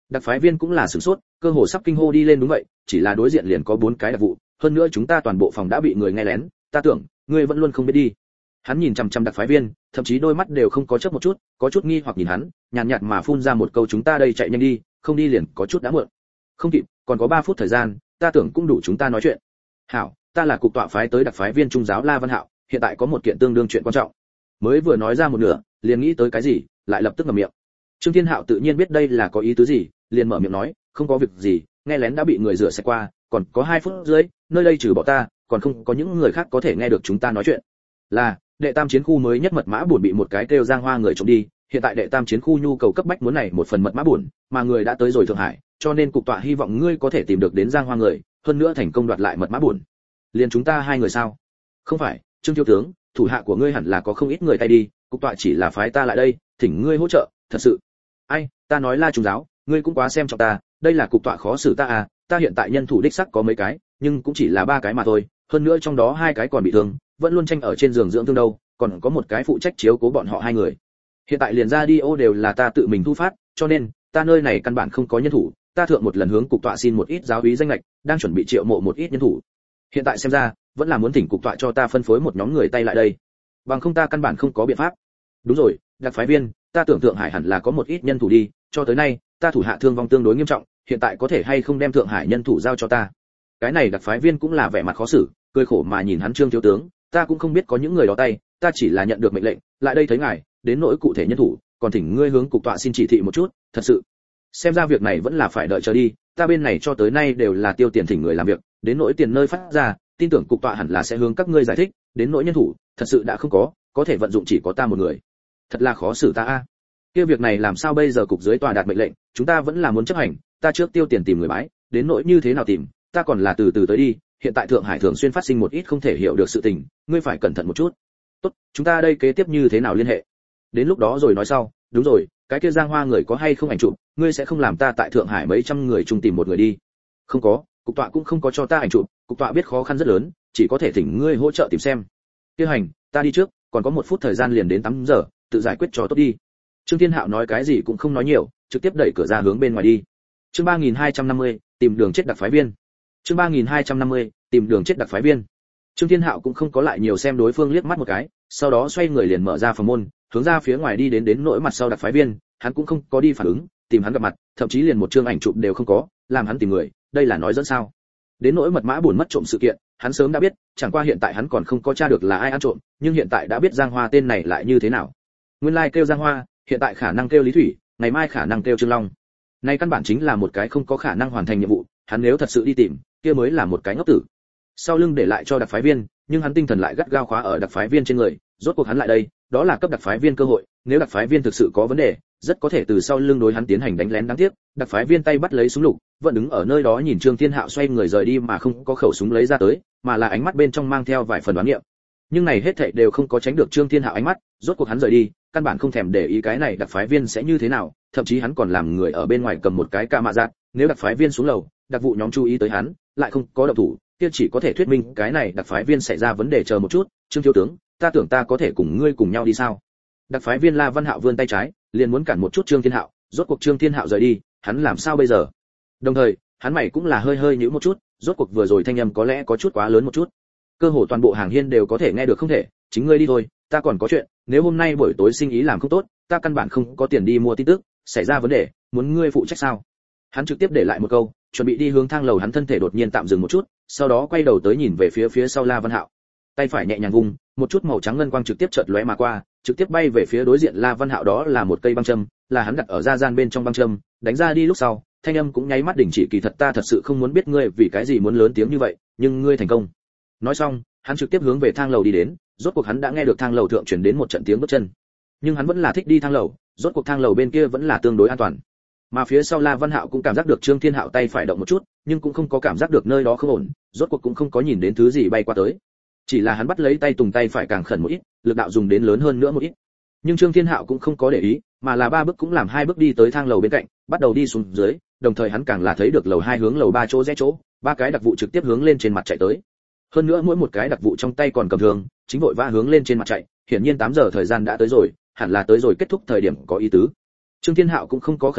Speaker 1: Đặc phái viên cũng là sửng sốt, cơ hồ sắp kinh hô đi lên. Đúng vậy, chỉ là đối diện liền có bốn cái đặc vụ, hơn nữa chúng ta toàn bộ phòng đã bị người nghe lén, ta tưởng ngươi vẫn luôn không biết đi. Hắn nhìn chằm chằm đặc phái viên, thậm chí đôi mắt đều không có chớp một chút, có chút nghi hoặc nhìn hắn, nhàn nhạt, nhạt mà phun ra một câu chúng ta đây chạy nhanh đi, không đi liền có chút đã muộn. Không kịp, còn có ba phút thời gian, ta tưởng cũng đủ chúng ta nói chuyện. Hảo, ta là cục tọa phái tới đặc phái viên trung giáo La Văn Hạo, hiện tại có một kiện tương đương chuyện quan trọng. Mới vừa nói ra một nửa, liền nghĩ tới cái gì, lại lập tức ngậm miệng. Trương Thiên Hạo tự nhiên biết đây là có ý tứ gì, liền mở miệng nói, không có việc gì, nghe lén đã bị người rửa sạch qua, còn có hai phút dưới, nơi đây trừ bỏ ta, còn không có những người khác có thể nghe được chúng ta nói chuyện. Là, đệ tam chiến khu mới nhất mật mã buồn bị một cái kêu Giang Hoa người trộm đi, hiện tại đệ tam chiến khu nhu cầu cấp bách muốn này một phần mật mã buồn, mà người đã tới rồi Thượng Hải, cho nên cục tọa hy vọng ngươi có thể tìm được đến Giang Hoa người, hơn nữa thành công đoạt lại mật mã buồn. Liền chúng ta hai người sao? Không phải, Trương thiếu tướng, thủ hạ của ngươi hẳn là có không ít người tay đi, cục tọa chỉ là phái ta lại đây, thỉnh ngươi hỗ trợ, thật sự. Ai, ta nói La trung giáo, ngươi cũng quá xem trọng ta, đây là cục tọa khó xử ta à, ta hiện tại nhân thủ đích sắc có mấy cái, nhưng cũng chỉ là ba cái mà thôi, hơn nữa trong đó hai cái còn bị thương, vẫn luôn tranh ở trên giường dưỡng thương đâu, còn có một cái phụ trách chiếu cố bọn họ hai người. Hiện tại liền ra đi ô đều là ta tự mình thu phát, cho nên ta nơi này căn bản không có nhân thủ, ta thượng một lần hướng cục tọa xin một ít giáo úy danh lệch, đang chuẩn bị triệu mộ một ít nhân thủ. Hiện tại xem ra, vẫn là muốn thỉnh cục tọa cho ta phân phối một nhóm người tay lại đây. Bằng không ta căn bản không có biện pháp. Đúng rồi, đặc phái viên, ta tưởng Thượng Hải hẳn là có một ít nhân thủ đi, cho tới nay, ta thủ hạ thương vong tương đối nghiêm trọng, hiện tại có thể hay không đem Thượng Hải nhân thủ giao cho ta. Cái này đặc phái viên cũng là vẻ mặt khó xử, cười khổ mà nhìn hắn Trương thiếu tướng, ta cũng không biết có những người đó tay, ta chỉ là nhận được mệnh lệnh, lại đây thấy ngài, đến nỗi cụ thể nhân thủ, còn thỉnh ngươi hướng cục tọa xin chỉ thị một chút, thật sự. Xem ra việc này vẫn là phải đợi chờ đi, ta bên này cho tới nay đều là tiêu tiền thỉnh người làm việc, đến nỗi tiền nơi phát ra, tin tưởng cục tọa hẳn là sẽ hướng các ngươi giải thích, đến nỗi nhân thủ, thật sự đã không có, có thể vận dụng chỉ có ta một người. Thật là khó xử ta a. Kia việc này làm sao bây giờ, cục dưới tòa đạt mệnh lệnh, chúng ta vẫn là muốn chấp hành, ta trước tiêu tiền tìm người bái, đến nỗi như thế nào tìm, ta còn là từ từ tới đi, hiện tại Thượng Hải thường xuyên phát sinh một ít không thể hiểu được sự tình, ngươi phải cẩn thận một chút. Tốt, chúng ta đây kế tiếp như thế nào liên hệ? Đến lúc đó rồi nói sau, đúng rồi, cái kia Giang Hoa người có hay không ảnh chụp, ngươi sẽ không làm ta tại Thượng Hải mấy trăm người chung tìm một người đi. Không có, cục tọa cũng không có cho ta ảnh chụp, cục tọa biết khó khăn rất lớn, chỉ có thể thỉnh ngươi hỗ trợ tìm xem. Kia hành, ta đi trước, còn có một phút thời gian liền đến tám giờ, tự giải quyết cho tốt đi. Trương Thiên Hạo nói cái gì cũng không nói nhiều, trực tiếp đẩy cửa ra hướng bên ngoài đi. Chương ba nghìn hai trăm năm mươi, tìm đường chết đặc phái viên. Chương ba nghìn hai trăm năm mươi, tìm đường chết đặc phái viên. Trương Thiên Hạo cũng không có lại nhiều xem đối phương liếc mắt một cái, sau đó xoay người liền mở ra phòng môn, hướng ra phía ngoài đi đến đến nỗi mặt sau đặc phái viên, hắn cũng không có đi phản ứng, tìm hắn gặp mặt, thậm chí liền một chương ảnh chụp đều không có, làm hắn tìm người, đây là nói dẫn sao? Đến nỗi mật mã buồn mất trộm sự kiện, hắn sớm đã biết, chẳng qua hiện tại hắn còn không có tra được là ai ăn trộm, nhưng hiện tại đã biết Giang Hoa tên này lại như thế nào. Nguyên lai like kêu Giang Hoa, hiện tại khả năng kêu Lý Thủy, ngày mai khả năng kêu Trương Long. Này căn bản chính là một cái không có khả năng hoàn thành nhiệm vụ, hắn nếu thật sự đi tìm, kia mới là một cái ngốc tử. Sau lưng để lại cho đặc phái viên, nhưng hắn tinh thần lại gắt gao khóa ở đặc phái viên trên người, rốt cuộc hắn lại đây, đó là cấp đặc phái viên cơ hội, nếu đặc phái viên thực sự có vấn đề, rất có thể từ sau lưng đối hắn tiến hành đánh lén. Đáng tiếc, đặc phái viên tay bắt lấy súng lục, vẫn đứng ở nơi đó nhìn Trương Thiên Hạo xoay người rời đi mà không có khẩu súng lấy ra tới, mà là ánh mắt bên trong mang theo vài phần đoán niệm. Nhưng này hết thảy đều không có tránh được Trương Thiên Hạo ánh mắt, rốt cuộc hắn rời đi, căn bản không thèm để ý cái này đặc phái viên sẽ như thế nào, thậm chí hắn còn làm người ở bên ngoài cầm một cái ca mạ giạt, nếu đặc phái viên xuống lầu, đặc vụ nhóm chú ý tới hắn, lại không có động thủ, kia chỉ có thể thuyết minh cái này đặc phái viên xảy ra vấn đề. Chờ một chút, Trương thiếu tướng, ta tưởng ta có thể cùng ngươi cùng nhau đi sao? Đặc phái viên La Văn Hạo vươn tay trái, liền muốn cản một chút Trương Thiên Hạo, rốt cuộc Trương Thiên Hạo rời đi, hắn làm sao bây giờ? Đồng thời, hắn mày cũng là hơi hơi nhíu một chút, rốt cuộc vừa rồi thanh âm có lẽ có chút quá lớn một chút. Cơ hồ toàn bộ hàng hiên đều có thể nghe được không thể, chính ngươi đi thôi, ta còn có chuyện, nếu hôm nay buổi tối sinh ý làm không tốt, ta căn bản không có tiền đi mua tin tức, xảy ra vấn đề, muốn ngươi phụ trách sao? Hắn trực tiếp để lại một câu, chuẩn bị đi hướng thang lầu, hắn thân thể đột nhiên tạm dừng một chút, sau đó quay đầu tới nhìn về phía phía sau La Văn Hạo. Tay phải nhẹ nhàng vung, một chút màu trắng ngân quang trực tiếp chợt lóe mà qua, trực tiếp bay về phía đối diện La Văn Hạo, đó là một cây băng châm, là hắn đặt ở da gian bên trong băng châm, đánh ra đi lúc sau, thanh âm cũng nháy mắt đình chỉ. Kỳ thật ta thật sự không muốn biết ngươi vì cái gì muốn lớn tiếng như vậy, nhưng ngươi thành công. Nói xong, hắn trực tiếp hướng về thang lầu đi đến, rốt cuộc hắn đã nghe được thang lầu thượng truyền đến một trận tiếng bước chân. Nhưng hắn vẫn là thích đi thang lầu, rốt cuộc thang lầu bên kia vẫn là tương đối an toàn. Mà phía sau La Văn Hạo cũng cảm giác được Trương Thiên Hạo tay phải động một chút, nhưng cũng không có cảm giác được nơi đó không ổn, rốt cuộc cũng không có nhìn đến thứ gì bay qua tới. Chỉ là hắn bắt lấy tay tùng tay phải càng khẩn một ít, lực đạo dùng đến lớn hơn nữa một ít. Nhưng Trương Thiên Hạo cũng không có để ý, mà là ba bước cũng làm hai bước đi tới thang lầu bên cạnh, bắt đầu đi xuống dưới, đồng thời hắn càng là thấy được lầu hai hướng lầu ba chỗ rẽ chỗ, ba cái đặc vụ trực tiếp hướng lên trên mặt chạy tới. Hơn nữa mỗi một cái đặc vụ trong tay còn cầm thương, chính vội vã hướng lên trên mặt chạy, hiển nhiên tám giờ thời gian đã tới rồi, hẳn là tới rồi kết thúc thời điểm có ý tứ. Trương Thiên Hạo cũng không có khẩn trương,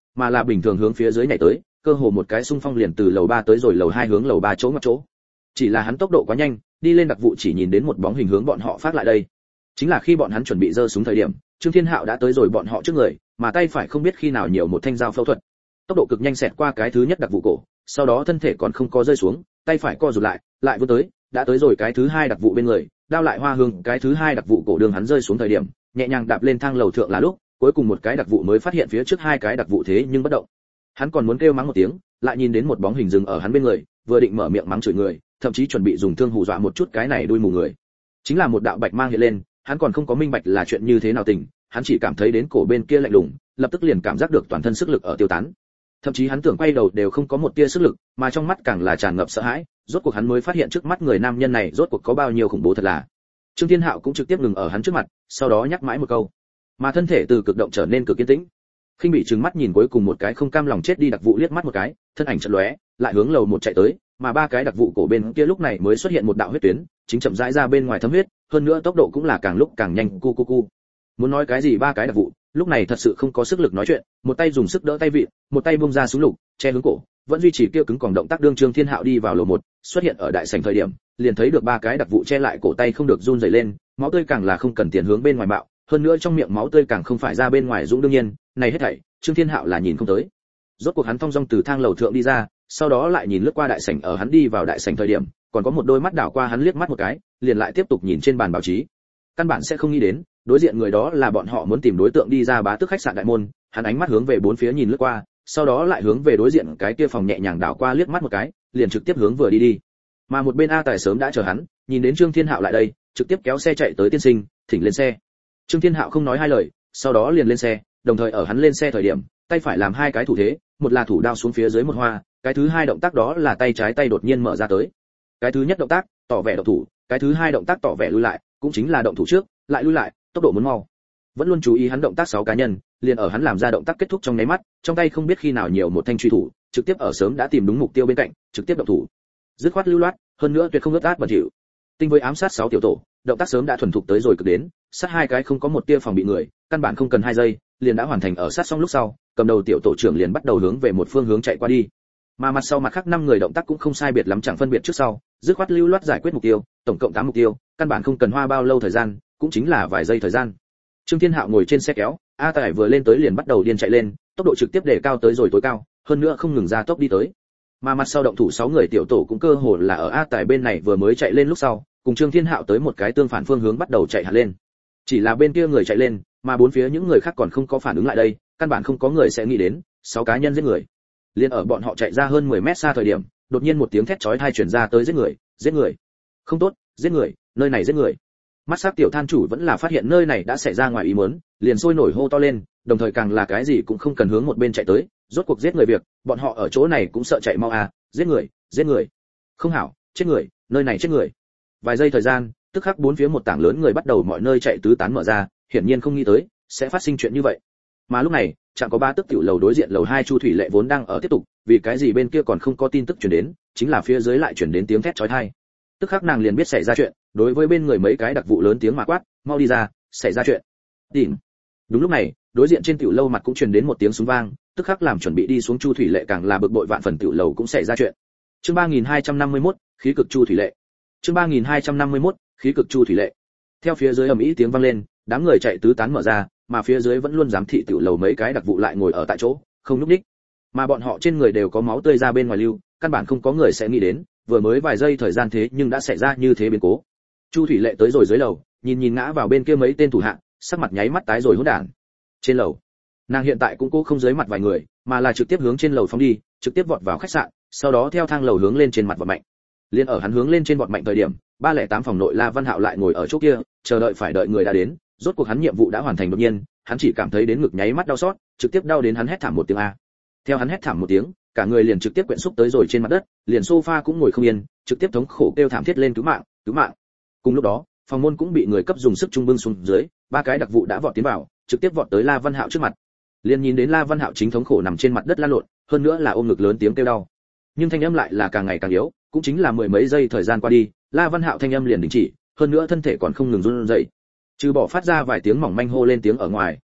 Speaker 1: mà là bình thường hướng phía dưới nhảy tới, cơ hồ một cái xung phong liền từ lầu ba tới rồi lầu hai hướng lầu ba chỗ ngoặt chỗ. Chỉ là hắn tốc độ quá nhanh, đi lên đặc vụ chỉ nhìn đến một bóng hình hướng bọn họ phát lại đây. Chính là khi bọn hắn chuẩn bị giơ súng thời điểm, Trương Thiên Hạo đã tới rồi bọn họ trước người, mà tay phải không biết khi nào nhiều một thanh dao phẫu thuật. Tốc độ cực nhanh xẹt qua cái thứ nhất đặc vụ cổ, sau đó thân thể còn không có rơi xuống, tay phải co rụt lại, lại vươn tới, đã tới rồi cái thứ hai đặc vụ bên người, đao lại hoa hương, cái thứ hai đặc vụ cổ đường hắn rơi xuống thời điểm, nhẹ nhàng đạp lên thang lầu thượng là lúc, cuối cùng một cái đặc vụ mới phát hiện phía trước hai cái đặc vụ thế nhưng bất động. Hắn còn muốn kêu mắng một tiếng, lại nhìn đến một bóng hình dừng ở hắn bên người, vừa định mở miệng mắng chửi người, thậm chí chuẩn bị dùng thương hù dọa một chút cái này đuôi mù người. Chính là một đạo bạch mang hiện lên, hắn còn không có minh bạch là chuyện như thế nào tình, hắn chỉ cảm thấy đến cổ bên kia lạnh lùng, lập tức liền cảm giác được toàn thân sức lực ở tiêu tán. Thậm chí hắn tưởng quay đầu đều không có một tia sức lực, mà trong mắt càng là tràn ngập sợ hãi, rốt cuộc hắn mới phát hiện trước mắt người nam nhân này rốt cuộc có bao nhiêu khủng bố thật là. Trương Thiên Hạo cũng trực tiếp ngừng ở hắn trước mặt, sau đó nhắc mãi một câu, mà thân thể từ cực động trở nên cực kiên tĩnh. Khinh bị trừng mắt nhìn cuối cùng một cái không cam lòng chết đi đặc vụ liếc mắt một cái, thân ảnh chợt lóe, lại hướng lầu một chạy tới, mà ba cái đặc vụ cổ bên kia lúc này mới xuất hiện một đạo huyết tuyến, chính chậm rãi ra bên ngoài thấm huyết, hơn nữa tốc độ cũng là càng lúc càng nhanh, cu cu cu. Muốn nói cái gì ba cái đặc vụ, lúc này thật sự không có sức lực nói chuyện, một tay dùng sức đỡ tay vịn, một tay bung ra súng lục, che hướng cổ, vẫn duy trì kia cứng còng động tác. Đương Trương Thiên Hạo đi vào lầu một, xuất hiện ở đại sảnh thời điểm, liền thấy được ba cái đặc vụ che lại cổ tay không được run rẩy lên, máu tươi càng là không cần tiền hướng bên ngoài bạo, hơn nữa trong miệng máu tươi càng không phải ra bên ngoài dũng. Đương nhiên, này hết thảy, Trương Thiên Hạo là nhìn không tới. Rốt cuộc hắn thong dong từ thang lầu thượng đi ra, sau đó lại nhìn lướt qua đại sảnh, ở hắn đi vào đại sảnh thời điểm, còn có một đôi mắt đảo qua hắn liếc mắt một cái, liền lại tiếp tục nhìn trên bàn báo chí. Căn bản sẽ không nghĩ đến, đối diện người đó là bọn họ muốn tìm đối tượng đi ra bá tước khách sạn đại môn. Hắn ánh mắt hướng về bốn phía nhìn lướt qua, sau đó lại hướng về đối diện cái kia phòng nhẹ nhàng đảo qua liếc mắt một cái, liền trực tiếp hướng vừa đi đi. Mà một bên A Tài sớm đã chờ hắn, nhìn đến Trương Thiên Hạo lại đây, trực tiếp kéo xe chạy tới. Tiên sinh, thỉnh lên xe. Trương Thiên Hạo không nói hai lời, sau đó liền lên xe, đồng thời ở hắn lên xe thời điểm, tay phải làm hai cái thủ thế, một là thủ đao xuống phía dưới một hoa, cái thứ hai động tác đó là tay trái tay đột nhiên mở ra tới. Cái thứ nhất động tác, tỏ vẻ động thủ, cái thứ hai động tác tỏ vẻ lui lại, cũng chính là động thủ trước, lại lui lại, tốc độ muốn mau. Vẫn luôn chú ý hắn động tác sáu cá nhân, liền ở hắn làm ra động tác kết thúc trong nháy mắt, trong tay không biết khi nào nhiều một thanh truy thủ, trực tiếp ở sớm đã tìm đúng mục tiêu bên cạnh, trực tiếp động thủ. Dứt khoát lưu loát, hơn nữa tuyệt không ướt át bẩn thỉu. Tinh với ám sát sáu tiểu tổ, động tác sớm đã thuần thục tới rồi cực đến, sát hai cái không có một tia phòng bị người, căn bản không cần hai giây, liền đã hoàn thành. Ở sát xong lúc sau, cầm đầu tiểu tổ trưởng liền bắt đầu hướng về một phương hướng chạy qua đi. Mà mặt sau mặt khác năm người động tác cũng không sai biệt lắm, chẳng phân biệt trước sau, dứt khoát lưu loát giải quyết mục tiêu, tổng cộng tám mục tiêu, căn bản không cần hoa bao lâu thời gian, cũng chính là vài giây thời gian. Trương Thiên Hạo ngồi trên xe kéo, A Tài vừa lên tới liền bắt đầu điên chạy lên, tốc độ trực tiếp đề cao tới rồi tối cao, hơn nữa không ngừng ra tốc đi tới. Mà mặt sau động thủ sáu người tiểu tổ cũng cơ hồ là ở A Tài bên này vừa mới chạy lên lúc sau, cùng Trương Thiên Hạo tới một cái tương phản phương hướng bắt đầu chạy hẳn lên. Chỉ là bên kia người chạy lên, mà bốn phía những người khác còn không có phản ứng lại đây, căn bản không có người sẽ nghĩ đến sáu cá nhân giết người. Liên ở bọn họ chạy ra hơn mười mét xa thời điểm, đột nhiên một tiếng thét chói tai truyền ra tới, giết người, giết người. Không tốt, giết người, nơi này giết người. Mắt sắc tiểu than chủ vẫn là phát hiện nơi này đã xảy ra ngoài ý muốn, liền sôi nổi hô to lên, đồng thời càng là cái gì cũng không cần hướng một bên chạy tới, rốt cuộc giết người việc, bọn họ ở chỗ này cũng sợ chạy mau à, giết người, giết người. Không hảo, chết người, nơi này chết người. Vài giây thời gian, tức khắc bốn phía một tảng lớn người bắt đầu mọi nơi chạy tứ tán mở ra, hiển nhiên không nghĩ tới sẽ phát sinh chuyện như vậy. Mà lúc này, chẳng có ba tức tiểu lầu đối diện lầu hai Chu Thủy Lệ vốn đang ở tiếp tục, vì cái gì bên kia còn không có tin tức truyền đến, chính là phía dưới lại truyền đến tiếng thét chói tai. Tức khắc nàng liền biết xảy ra chuyện, đối với bên người mấy cái đặc vụ lớn tiếng mà quát, mau đi ra, xảy ra chuyện. Tìm. Đúng lúc này, đối diện trên tiểu lâu mặt cũng truyền đến một tiếng súng vang, tức khắc làm chuẩn bị đi xuống Chu Thủy Lệ càng là bực bội vạn phần, tiểu lầu cũng xảy ra chuyện. Chương ba nghìn hai trăm năm mươi mốt, khí cực Chu Thủy Lệ. Chương ba nghìn hai trăm năm mươi mốt, khí cực Chu Thủy Lệ. Theo phía dưới ầm ĩ tiếng vang lên, đám người chạy tứ tán mở ra, mà phía dưới vẫn luôn giám thị tiểu lầu mấy cái đặc vụ lại ngồi ở tại chỗ, không nhúc nhích. Mà bọn họ trên người đều có máu tươi ra bên ngoài lưu, căn bản không có người sẽ nghĩ đến, vừa mới vài giây thời gian thế nhưng đã xảy ra như thế biến cố. Chu Thủy Lệ tới rồi dưới lầu, nhìn nhìn ngã vào bên kia mấy tên thủ hạ, sắc mặt nháy mắt tái rồi hỗn đản. Trên lầu, nàng hiện tại cũng cố không dưới mặt vài người, mà là trực tiếp hướng trên lầu phóng đi, trực tiếp vọt vào khách sạn, sau đó theo thang lầu hướng lên trên mặt vọt mạnh. Liên ở hắn hướng lên trên vọt mạnh thời điểm, ba không tám phòng nội La Văn Hạo lại ngồi ở chỗ kia, chờ đợi phải đợi người đã đến, rốt cuộc hắn nhiệm vụ đã hoàn thành. Đột nhiên, hắn chỉ cảm thấy đến ngực nháy mắt đau xót, trực tiếp đau đến hắn hét thảm một tiếng a. Theo hắn hét thảm một tiếng, cả người liền trực tiếp quyện xúc tới rồi trên mặt đất, liền sofa cũng ngồi không yên, trực tiếp thống khổ kêu thảm thiết lên, cứu mạng, cứu mạng. Cùng lúc đó, phòng môn cũng bị người cấp dùng sức trung bưng xuống dưới, ba cái đặc vụ đã vọt tiến vào, trực tiếp vọt tới La Văn Hạo trước mặt. Liền nhìn đến La Văn Hạo chính thống khổ nằm trên mặt đất lăn lộn, hơn nữa là ôm ngực lớn tiếng kêu đau. Nhưng thanh âm lại là càng ngày càng yếu, cũng chính là mười mấy giây thời gian qua đi, La Văn Hạo thanh âm liền đình chỉ, hơn nữa thân thể còn không ngừng run rẩy. Trừ bỏ phát ra vài tiếng mỏng manh hô lên tiếng ở ngoài,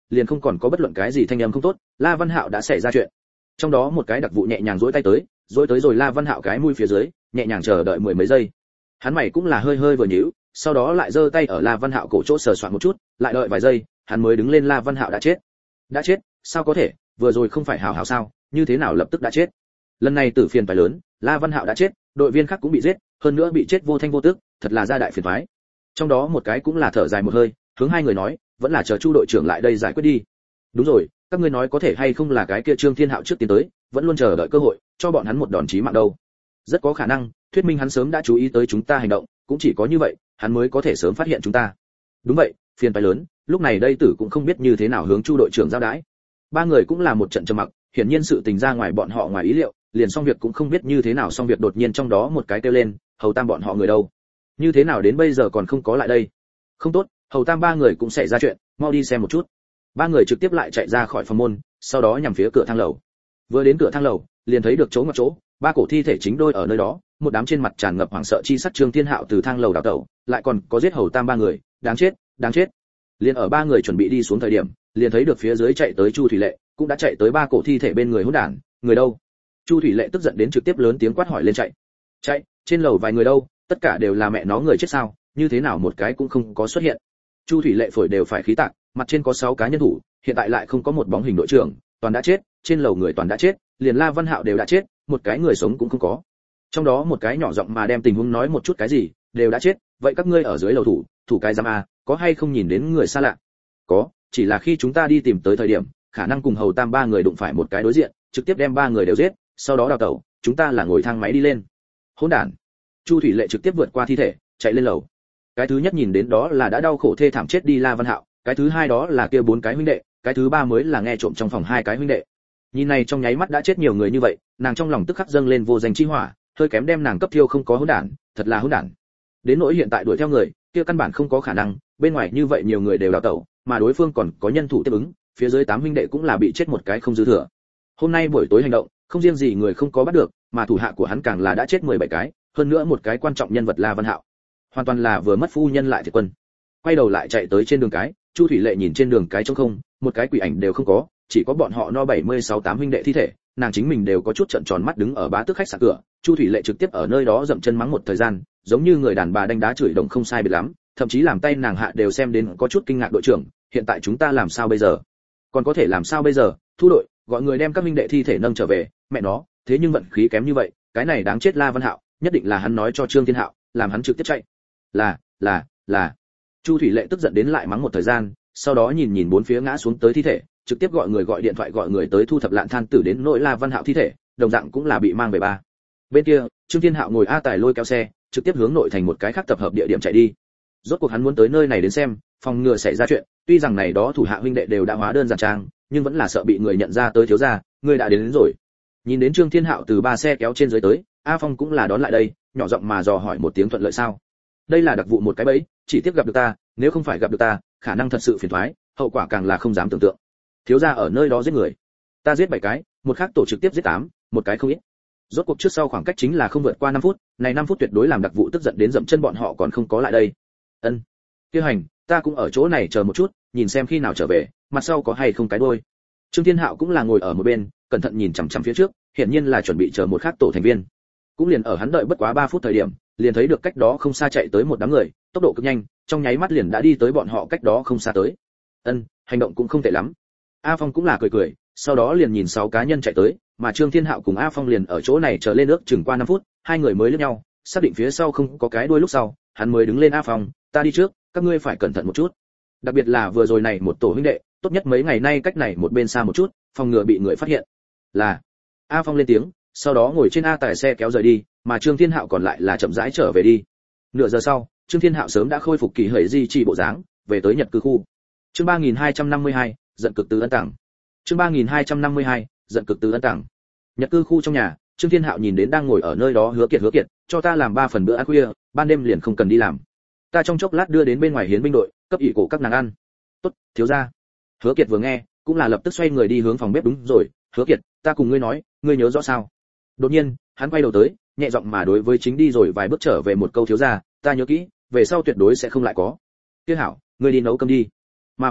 Speaker 1: liền không còn có bất luận cái gì thanh âm không tốt, La Văn Hạo đã xảy ra chuyện. Trong đó một cái đặc vụ nhẹ nhàng duỗi tay tới, duỗi tới rồi La Văn Hạo cái mũi phía dưới, nhẹ nhàng chờ đợi mười mấy giây. Hắn mày cũng là hơi hơi vừa nhíu, sau đó lại giơ tay ở La Văn Hạo cổ chỗ sờ soạn một chút, lại đợi vài giây, hắn mới đứng lên. La Văn Hạo đã chết. Đã chết? Sao có thể, vừa rồi không phải hảo hảo sao, như thế nào lập tức đã chết? Lần này tử phiền phải lớn, La Văn Hạo đã chết, đội viên khác cũng bị giết, hơn nữa bị chết vô thanh vô tức, thật là gia đại phiền toái. Trong đó một cái cũng là thở dài một hơi, hướng hai người nói, vẫn là chờ Chu đội trưởng lại đây giải quyết đi. Đúng rồi, các ngươi nói có thể hay không là cái kia Trương Thiên Hạo trước tiến tới, vẫn luôn chờ đợi cơ hội, cho bọn hắn một đòn chí mạng đâu. Rất có khả năng, thuyết minh hắn sớm đã chú ý tới chúng ta hành động, cũng chỉ có như vậy, hắn mới có thể sớm phát hiện chúng ta. Đúng vậy, phiền toái lớn, lúc này đây tử cũng không biết như thế nào hướng Chu đội trưởng giao đái. Ba người cũng là một trận trầm mặc, hiển nhiên sự tình ra ngoài bọn họ ngoài ý liệu, liền xong việc cũng không biết như thế nào xong việc, đột nhiên trong đó một cái kêu lên, Hầu Tam bọn họ người đâu? Như thế nào đến bây giờ còn không có lại đây? Không tốt, Hầu Tam ba người cũng xảy ra chuyện, mau đi xem một chút. Ba người trực tiếp lại chạy ra khỏi phòng môn, sau đó nhằm phía cửa thang lầu. Vừa đến cửa thang lầu, liền thấy được chỗ ngoặt chỗ, ba cổ thi thể chính đôi ở nơi đó, một đám trên mặt tràn ngập hoảng sợ chi sắc. Trương Thiên Hạo từ thang lầu đào tẩu, lại còn có giết Hầu Tam ba người, đáng chết, đáng chết. Liền ở ba người chuẩn bị đi xuống thời điểm, liền thấy được phía dưới chạy tới Chu Thủy Lệ, cũng đã chạy tới ba cổ thi thể bên người. Hỗn đản, người đâu? Chu Thủy Lệ tức giận đến trực tiếp lớn tiếng quát hỏi lên. Chạy? Chạy? Trên lầu vài người đâu? Tất cả đều là mẹ nó người chết sao? Như thế nào một cái cũng không có xuất hiện? Chu Thủy Lệ phổi đều phải khí tạc, mặt trên có sáu cá nhân thủ, hiện tại lại không có một bóng hình đội trưởng, toàn đã chết, trên lầu người toàn đã chết, liền La Văn Hạo đều đã chết, một cái người sống cũng không có. Trong đó một cái nhỏ giọng mà đem tình huống nói một chút. Cái gì? Đều đã chết? Vậy các ngươi ở dưới lầu thủ, thủ cái giám a, có hay không nhìn đến người xa lạ? Có, chỉ là khi chúng ta đi tìm tới thời điểm, khả năng cùng Hầu Tam ba người đụng phải một cái đối diện, trực tiếp đem ba người đều giết, sau đó đào tẩu, chúng ta là ngồi thang máy đi lên. Hỗn đản. Chu Thủy Lệ trực tiếp vượt qua thi thể, chạy lên lầu. Cái thứ nhất nhìn đến đó là đã đau khổ thê thảm chết đi La Văn Hạo, cái thứ hai đó là kia bốn cái huynh đệ, cái thứ ba mới là nghe trộm trong phòng hai cái huynh đệ. Nhìn này trong nháy mắt đã chết nhiều người như vậy, nàng trong lòng tức khắc dâng lên vô danh chi hỏa, hơi kém đem nàng cấp thiêu không có. Hỗn đản, thật là hỗn đản. Đến nỗi hiện tại đuổi theo người, kia căn bản không có khả năng, bên ngoài như vậy nhiều người đều đào tẩu, mà đối phương còn có nhân thủ tiếp ứng, phía dưới tám huynh đệ cũng là bị chết một cái không dư thừa. Hôm nay buổi tối hành động, không riêng gì người không có bắt được, mà thủ hạ của hắn càng là đã chết mười bảy cái, hơn nữa một cái quan trọng nhân vật La Văn Hạo, hoàn toàn là vừa mất phu nhân lại thiệt quân. Quay đầu lại chạy tới trên đường cái, Chu Thủy Lệ nhìn trên đường cái trống không, một cái quỷ ảnh đều không có, chỉ có bọn họ no bảy mươi sáu tám huynh đệ thi thể, nàng chính mình đều có chút trợn tròn mắt đứng ở bá tước khách sạn cửa. Chu Thủy Lệ trực tiếp ở nơi đó dậm chân mắng một thời gian, giống như người đàn bà đánh đá chửi đồng không sai biệt lắm, thậm chí làm tay nàng hạ đều xem đến có chút kinh ngạc. Đội trưởng, hiện tại chúng ta làm sao bây giờ? Còn có thể làm sao bây giờ? Thu đội, gọi người đem các huynh đệ thi thể nâng trở về. Mẹ nó, thế nhưng vận khí kém như vậy, cái này đáng chết. La Văn Hạo, nhất định là hắn nói cho Trương Thiên Hạo, làm hắn trực tiếp chạy. Là, là, là. Chu Thủy Lệ tức giận đến lại mắng một thời gian, sau đó nhìn nhìn bốn phía ngã xuống tới thi thể, trực tiếp gọi người gọi điện thoại gọi người tới thu thập lạn than tử. Đến nỗi La Văn Hạo thi thể, đồng dạng cũng là bị mang về ba. Bên kia, Trương Thiên Hạo ngồi A Tài lôi kéo xe, trực tiếp hướng nội thành một cái khác tập hợp địa điểm chạy đi. Rốt cuộc hắn muốn tới nơi này đến xem, phòng ngừa xảy ra chuyện, tuy rằng này đó thủ hạ huynh đệ đều đã hóa đơn giản trang, nhưng vẫn là sợ bị người nhận ra tới. Thiếu gia, người đã đến, đến rồi. Nhìn đến Trương Thiên Hạo từ ba xe kéo trên dưới tới, A Phong cũng là đón lại đây, nhỏ giọng mà dò hỏi một tiếng. Thuận lợi sao? Đây là đặc vụ một cái bẫy, chỉ tiếp gặp được ta, nếu không phải gặp được ta, khả năng thật sự phiền toái, hậu quả càng là không dám tưởng tượng. Thiếu gia ở nơi đó giết người, ta giết bảy cái, một khác tổ trực tiếp giết tám, một cái không ít. Rốt cuộc trước sau khoảng cách chính là không vượt qua năm phút, này năm phút tuyệt đối làm đặc vụ tức giận đến dậm chân bọn họ còn không có lại đây. Ân, tiêu hành, ta cũng ở chỗ này chờ một chút, nhìn xem khi nào trở về, mặt sau có hay không cái đôi. Trương Thiên Hạo cũng là ngồi ở một bên, cẩn thận nhìn chằm chằm phía trước, hiển nhiên là chuẩn bị chờ một khác tổ thành viên. Cũng liền ở hắn đợi bất quá ba phút thời điểm, liền thấy được cách đó không xa chạy tới một đám người, tốc độ cực nhanh, trong nháy mắt liền đã đi tới bọn họ cách đó không xa tới. Ân, hành động cũng không tệ lắm. A Phong cũng là cười cười, sau đó liền nhìn sáu cá nhân chạy tới, mà Trương Thiên Hạo cùng A Phong liền ở chỗ này chờ lên nước chừng qua năm phút, hai người mới liếc nhau, xác định phía sau không có cái đuôi lúc sau, hắn mới đứng lên. A Phong, ta đi trước, các ngươi phải cẩn thận một chút. Đặc biệt là vừa rồi này một tổ huynh đệ, tốt nhất mấy ngày nay cách này một bên xa một chút, phòng ngừa bị người phát hiện. Là. A Phong lên tiếng, sau đó ngồi trên A Tài xe kéo rời đi, mà Trương Thiên Hạo còn lại là chậm rãi trở về đi. Nửa giờ sau, Trương Thiên Hạo sớm đã khôi phục kỳ hởi di trì bộ dáng, về tới Nhật cư khu. Chương ba nghìn hai trăm năm mươi hai, giận cực từ ân tặng. Chương ba nghìn hai trăm năm mươi hai, giận cực từ ân tặng. Nhật cư khu trong nhà, Trương Thiên Hạo nhìn đến đang ngồi ở nơi đó Hứa Kiệt. Hứa Kiệt, cho ta làm ba phần bữa ăn khuya, ban đêm liền không cần đi làm. Ta trong chốc lát đưa đến bên ngoài hiến binh đội, cấp ỷ cổ các nàng ăn. Tốt, thiếu gia. Hứa Kiệt vừa nghe, cũng là lập tức xoay người đi hướng phòng bếp. Đúng rồi, Hứa Kiệt, ta cùng ngươi nói, ngươi nhớ rõ sao? Đột nhiên, hắn quay đầu tới, nhẹ giọng mà đối với chính đi rồi vài bước trở về một câu. Thiếu gia, ta nhớ kỹ, về sau tuyệt đối sẽ không lại có. Kia hảo, ngươi đi nấu cơm đi. Mà phòng nội,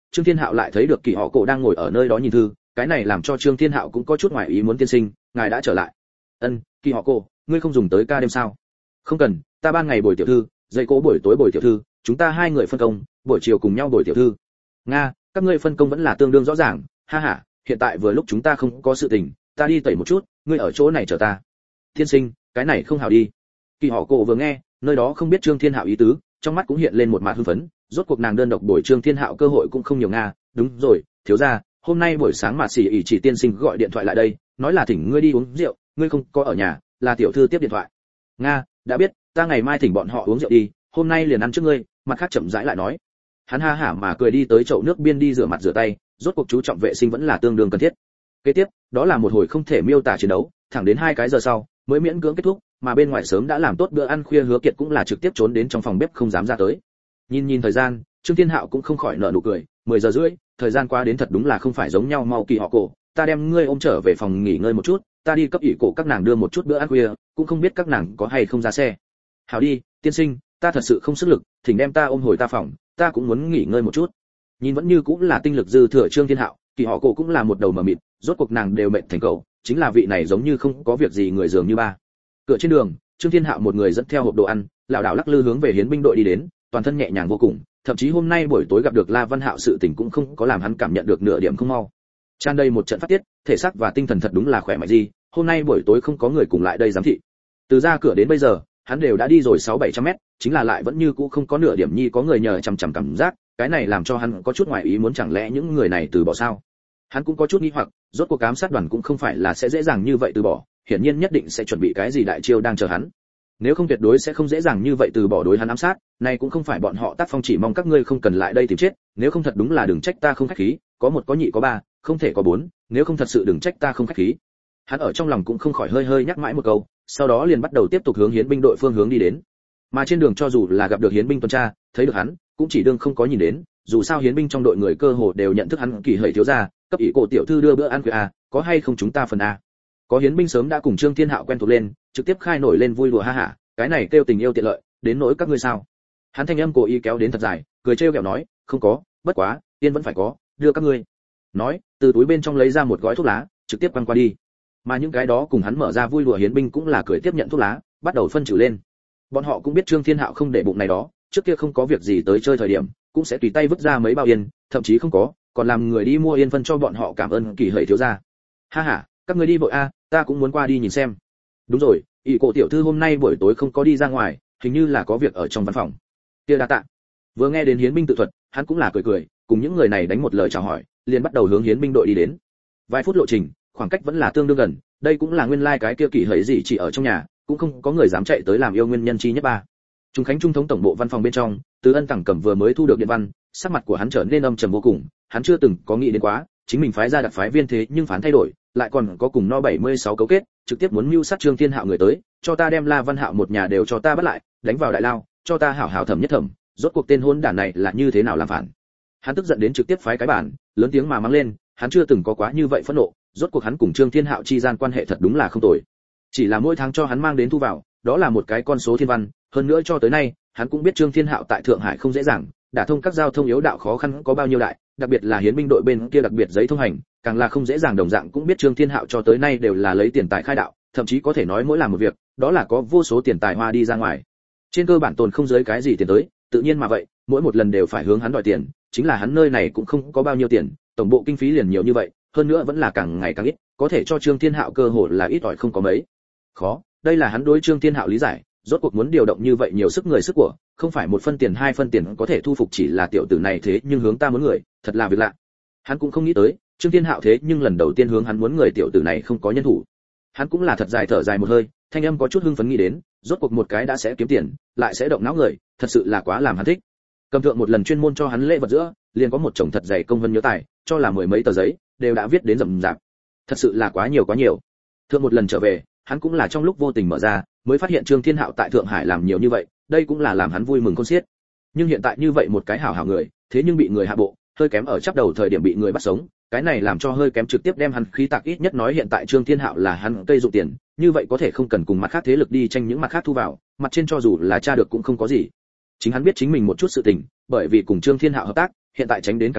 Speaker 1: Trương Thiên Hạo lại thấy được Kỳ Họ Cổ đang ngồi ở nơi đó nhìn thư, cái này làm cho Trương Thiên Hạo cũng có chút ngoài ý muốn. Tiên sinh, ngài đã trở lại. Ân, Kỳ Họ Cổ, ngươi không dùng tới ca đêm sao? Không cần, ta ban ngày bồi tiểu thư, dậy cố buổi tối bồi tiểu thư, chúng ta hai người phân công, buổi chiều cùng nhau bồi tiểu thư. Nga, các ngươi phân công vẫn là tương đương rõ ràng, ha ha, hiện tại vừa lúc chúng ta không có sự tình, ta đi tẩy một chút, ngươi ở chỗ này chờ ta. Tiên sinh, cái này không hảo đi. Kỳ Họ Cổ vừa nghe, nơi đó không biết Trương Thiên Hạo ý tứ, trong mắt cũng hiện lên một mạt hưng phấn, rốt cuộc nàng đơn độc bồi Trương Thiên Hạo cơ hội cũng không nhiều. Nga, đúng rồi, thiếu gia, hôm nay buổi sáng mà Sĩ ỷ chỉ tiên sinh gọi điện thoại lại đây, nói là thỉnh ngươi đi uống rượu, ngươi không có ở nhà, là tiểu thư tiếp điện thoại. Nga, đã biết, ta ngày mai thỉnh bọn họ uống rượu đi, hôm nay liền ăn trước ngươi, mặt khác chậm rãi lại nói. Hắn ha hả mà cười đi tới chậu nước biên đi rửa mặt rửa tay, rốt cuộc chú trọng vệ sinh vẫn là tương đương cần thiết. Kế tiếp, đó là một hồi không thể miêu tả chiến đấu, thẳng đến hai cái giờ sau mới miễn cưỡng kết thúc, mà bên ngoài sớm đã làm tốt bữa ăn khuya Hứa Kiệt cũng là trực tiếp trốn đến trong phòng bếp không dám ra tới. Nhìn nhìn thời gian, Trương Thiên Hạo cũng không khỏi nở nụ cười, mười giờ rưỡi, thời gian qua đến thật đúng là không phải giống nhau. Mau, Kỳ Họ Cổ, ta đem ngươi ôm trở về phòng nghỉ ngơi một chút, ta đi cấp ỷ cổ các nàng đưa một chút bữa ăn khuya, cũng không biết các nàng có hay không ra xe. Hảo đi, tiên sinh, ta thật sự không sức lực, thỉnh đem ta ôm hồi ta phòng, ta cũng muốn nghỉ ngơi một chút. Nhìn vẫn như cũng là tinh lực dư thừa Trương Thiên Hạo, Kỳ Họ Cổ cũng là một đầu mờ mịt, rốt cuộc nàng đều mệt thành cậu, chính là vị này giống như không có việc gì người dường như ba. Cửa trên đường, Trương Thiên Hạo một người dẫn theo hộp đồ ăn, lảo đảo lắc lư hướng về hiến binh đội đi đến, toàn thân nhẹ nhàng vô cùng, thậm chí hôm nay buổi tối gặp được La Văn Hạo sự tình cũng không có làm hắn cảm nhận được nửa điểm không mau. Tràn đầy một trận phát tiết, thể xác và tinh thần thật đúng là khỏe mạnh gì, hôm nay buổi tối không có người cùng lại đây giám thị. Từ ra cửa đến bây giờ, hắn đều đã đi rồi sáu bảy trăm mét, chính là lại vẫn như cũ không có nửa điểm nhi có người nhờ chằm chằm cảm giác, cái này làm cho hắn có chút ngoài ý muốn, chẳng lẽ những người này từ bỏ sao? Hắn cũng có chút nghi hoặc, rốt cuộc ám sát đoàn cũng không phải là sẽ dễ dàng như vậy từ bỏ, hiển nhiên nhất định sẽ chuẩn bị cái gì đại chiêu đang chờ hắn. Nếu không tuyệt đối sẽ không dễ dàng như vậy từ bỏ đối hắn ám sát, này cũng không phải bọn họ tác phong chỉ mong các ngươi không cần lại đây tìm chết, nếu không thật đúng là đừng trách ta không khách khí, có một có nhị có ba, không thể có bốn, nếu không thật sự đừng trách ta không khách khí. Hắn ở trong lòng cũng không khỏi hơi hơi nhắc mãi một câu, sau đó liền bắt đầu tiếp tục hướng hiến binh đội phương hướng đi đến. Mà trên đường cho dù là gặp được hiến binh tuần tra, thấy được hắn, cũng chỉ đương không có nhìn đến, dù sao hiến binh trong đội người cơ hồ đều nhận thức hắn Kỳ Hợi thiếu gia, cấp ỷ cổ tiểu thư đưa bữa ăn khuya a, có hay không chúng ta phần a. Có hiến binh sớm đã cùng Trương Thiên Hạo quen thuộc lên, trực tiếp khai nổi lên vui đùa ha hả, cái này kêu tình yêu tiện lợi, đến nỗi các ngươi sao? Hắn thanh âm cố ý kéo đến thật dài, cười trêu ghẹo nói, không có, bất quá, tiên vẫn phải có, đưa các ngươi. Nói, từ túi bên trong lấy ra một gói thuốc lá, trực tiếp quăng qua đi. Mà những cái đó cùng hắn mở ra vui đùa hiến binh cũng là cười tiếp nhận thuốc lá, bắt đầu phân trừ lên. Bọn họ cũng biết Trương Thiên Hạo không để bụng này đó, trước kia không có việc gì tới chơi thời điểm, cũng sẽ tùy tay vứt ra mấy bao yên, thậm chí không có, còn làm người đi mua yên phân cho bọn họ cảm ơn Kỳ Hợi thiếu gia. Ha ha, các ngươi đi vội a, ta cũng muốn qua đi nhìn xem. Đúng rồi, ỷ cổ tiểu thư hôm nay buổi tối không có đi ra ngoài, hình như là có việc ở trong văn phòng. Kia đa tạ. Vừa nghe đến hiến binh tự thuật, hắn cũng là cười cười, cùng những người này đánh một lời chào hỏi, liền bắt đầu hướng hiến binh đội đi đến. Vài phút lộ trình, khoảng cách vẫn là tương đương gần, đây cũng là nguyên lai like cái kia Kỳ Hợi gì chỉ ở trong nhà, cũng không có người dám chạy tới làm yêu nguyên nhân chi nhất ba. Trung Khánh Trung thống tổng bộ văn phòng bên trong, Từ Ân Tẳng Cẩm vừa mới thu được điện văn, sắc mặt của hắn trở nên âm trầm vô cùng, hắn chưa từng có nghĩ đến quá, chính mình phái ra đặc phái viên thế nhưng phán thay đổi, lại còn có cùng no bảy mươi sáu cấu kết, trực tiếp muốn mưu sát Trương Thiên Hạo người tới, cho ta đem La Văn Hạo một nhà đều cho ta bắt lại, đánh vào đại lao, cho ta hảo hảo thẩm nhất thẩm, rốt cuộc tên hôn đản này là như thế nào làm phản. Hắn tức giận đến trực tiếp phái cái bản, lớn tiếng mà mắng lên, hắn chưa từng có quá như vậy phẫn nộ, rốt cuộc hắn cùng Trương Thiên Hạo chi gian quan hệ thật đúng là không tồi. Chỉ là mỗi tháng cho hắn mang đến thu vào, đó là một cái con số thiên văn, hơn nữa cho tới nay, hắn cũng biết Trương Thiên Hạo tại Thượng Hải không dễ dàng, đả thông các giao thông yếu đạo khó khăn có bao nhiêu đại, đặc biệt là hiến binh đội bên kia đặc biệt giấy thông hành, càng là không dễ dàng, đồng dạng cũng biết Trương Thiên Hạo cho tới nay đều là lấy tiền tài khai đạo, thậm chí có thể nói mỗi làm một việc, đó là có vô số tiền tài hoa đi ra ngoài. Trên cơ bản tồn không dưới cái gì tiền tới, tự nhiên mà vậy, mỗi một lần đều phải hướng hắn đòi tiền, chính là hắn nơi này cũng không có bao nhiêu tiền, tổng bộ kinh phí liền nhiều như vậy, hơn nữa vẫn là càng ngày càng ít, có thể cho Trương Thiên Hạo cơ hội là ít ỏi không có mấy. Khó, đây là hắn đối Trương Thiên Hạo lý giải, rốt cuộc muốn điều động như vậy nhiều sức người sức của, không phải một phân tiền hai phân tiền có thể thu phục, chỉ là tiểu tử này thế nhưng hướng ta muốn người, thật là việc lạ. Hắn cũng không nghĩ tới, Trương Thiên Hạo thế nhưng lần đầu tiên hướng hắn muốn người, tiểu tử này không có nhân thủ. Hắn cũng là thật dài thở dài một hơi, thanh âm có chút hưng phấn nghĩ đến, rốt cuộc một cái đã sẽ kiếm tiền, lại sẽ động não người, thật sự là quá làm hắn thích. Cầm thượng một lần chuyên môn cho hắn lễ vật giữa, liền có một chồng thật dày công văn nhớ tài, cho là mười mấy tờ giấy, đều đã viết đến rậm rạp. Thật sự là quá nhiều quá nhiều. Thượng một lần trở về, hắn cũng là trong lúc vô tình mở ra, mới phát hiện Trương Thiên Hạo tại Thượng Hải làm nhiều như vậy, đây cũng là làm hắn vui mừng khôn xiết. Nhưng hiện tại như vậy một cái hảo hảo người, thế nhưng bị người hạ bộ, hơi kém ở chắp đầu thời điểm bị người bắt sống, cái này làm cho hơi kém trực tiếp đem hắn khí tạc, ít nhất nói hiện tại Trương Thiên Hạo là hắn cây dụng tiền, như vậy có thể không cần cùng mặt khác thế lực đi tranh những mặt khác thu vào, mặt trên cho dù là tra được cũng không có gì. Chính hắn biết chính mình một chút sự tình, bởi vì cùng Trương Thiên Hạo hợp tác, hiện tại tránh đến càng nhiều,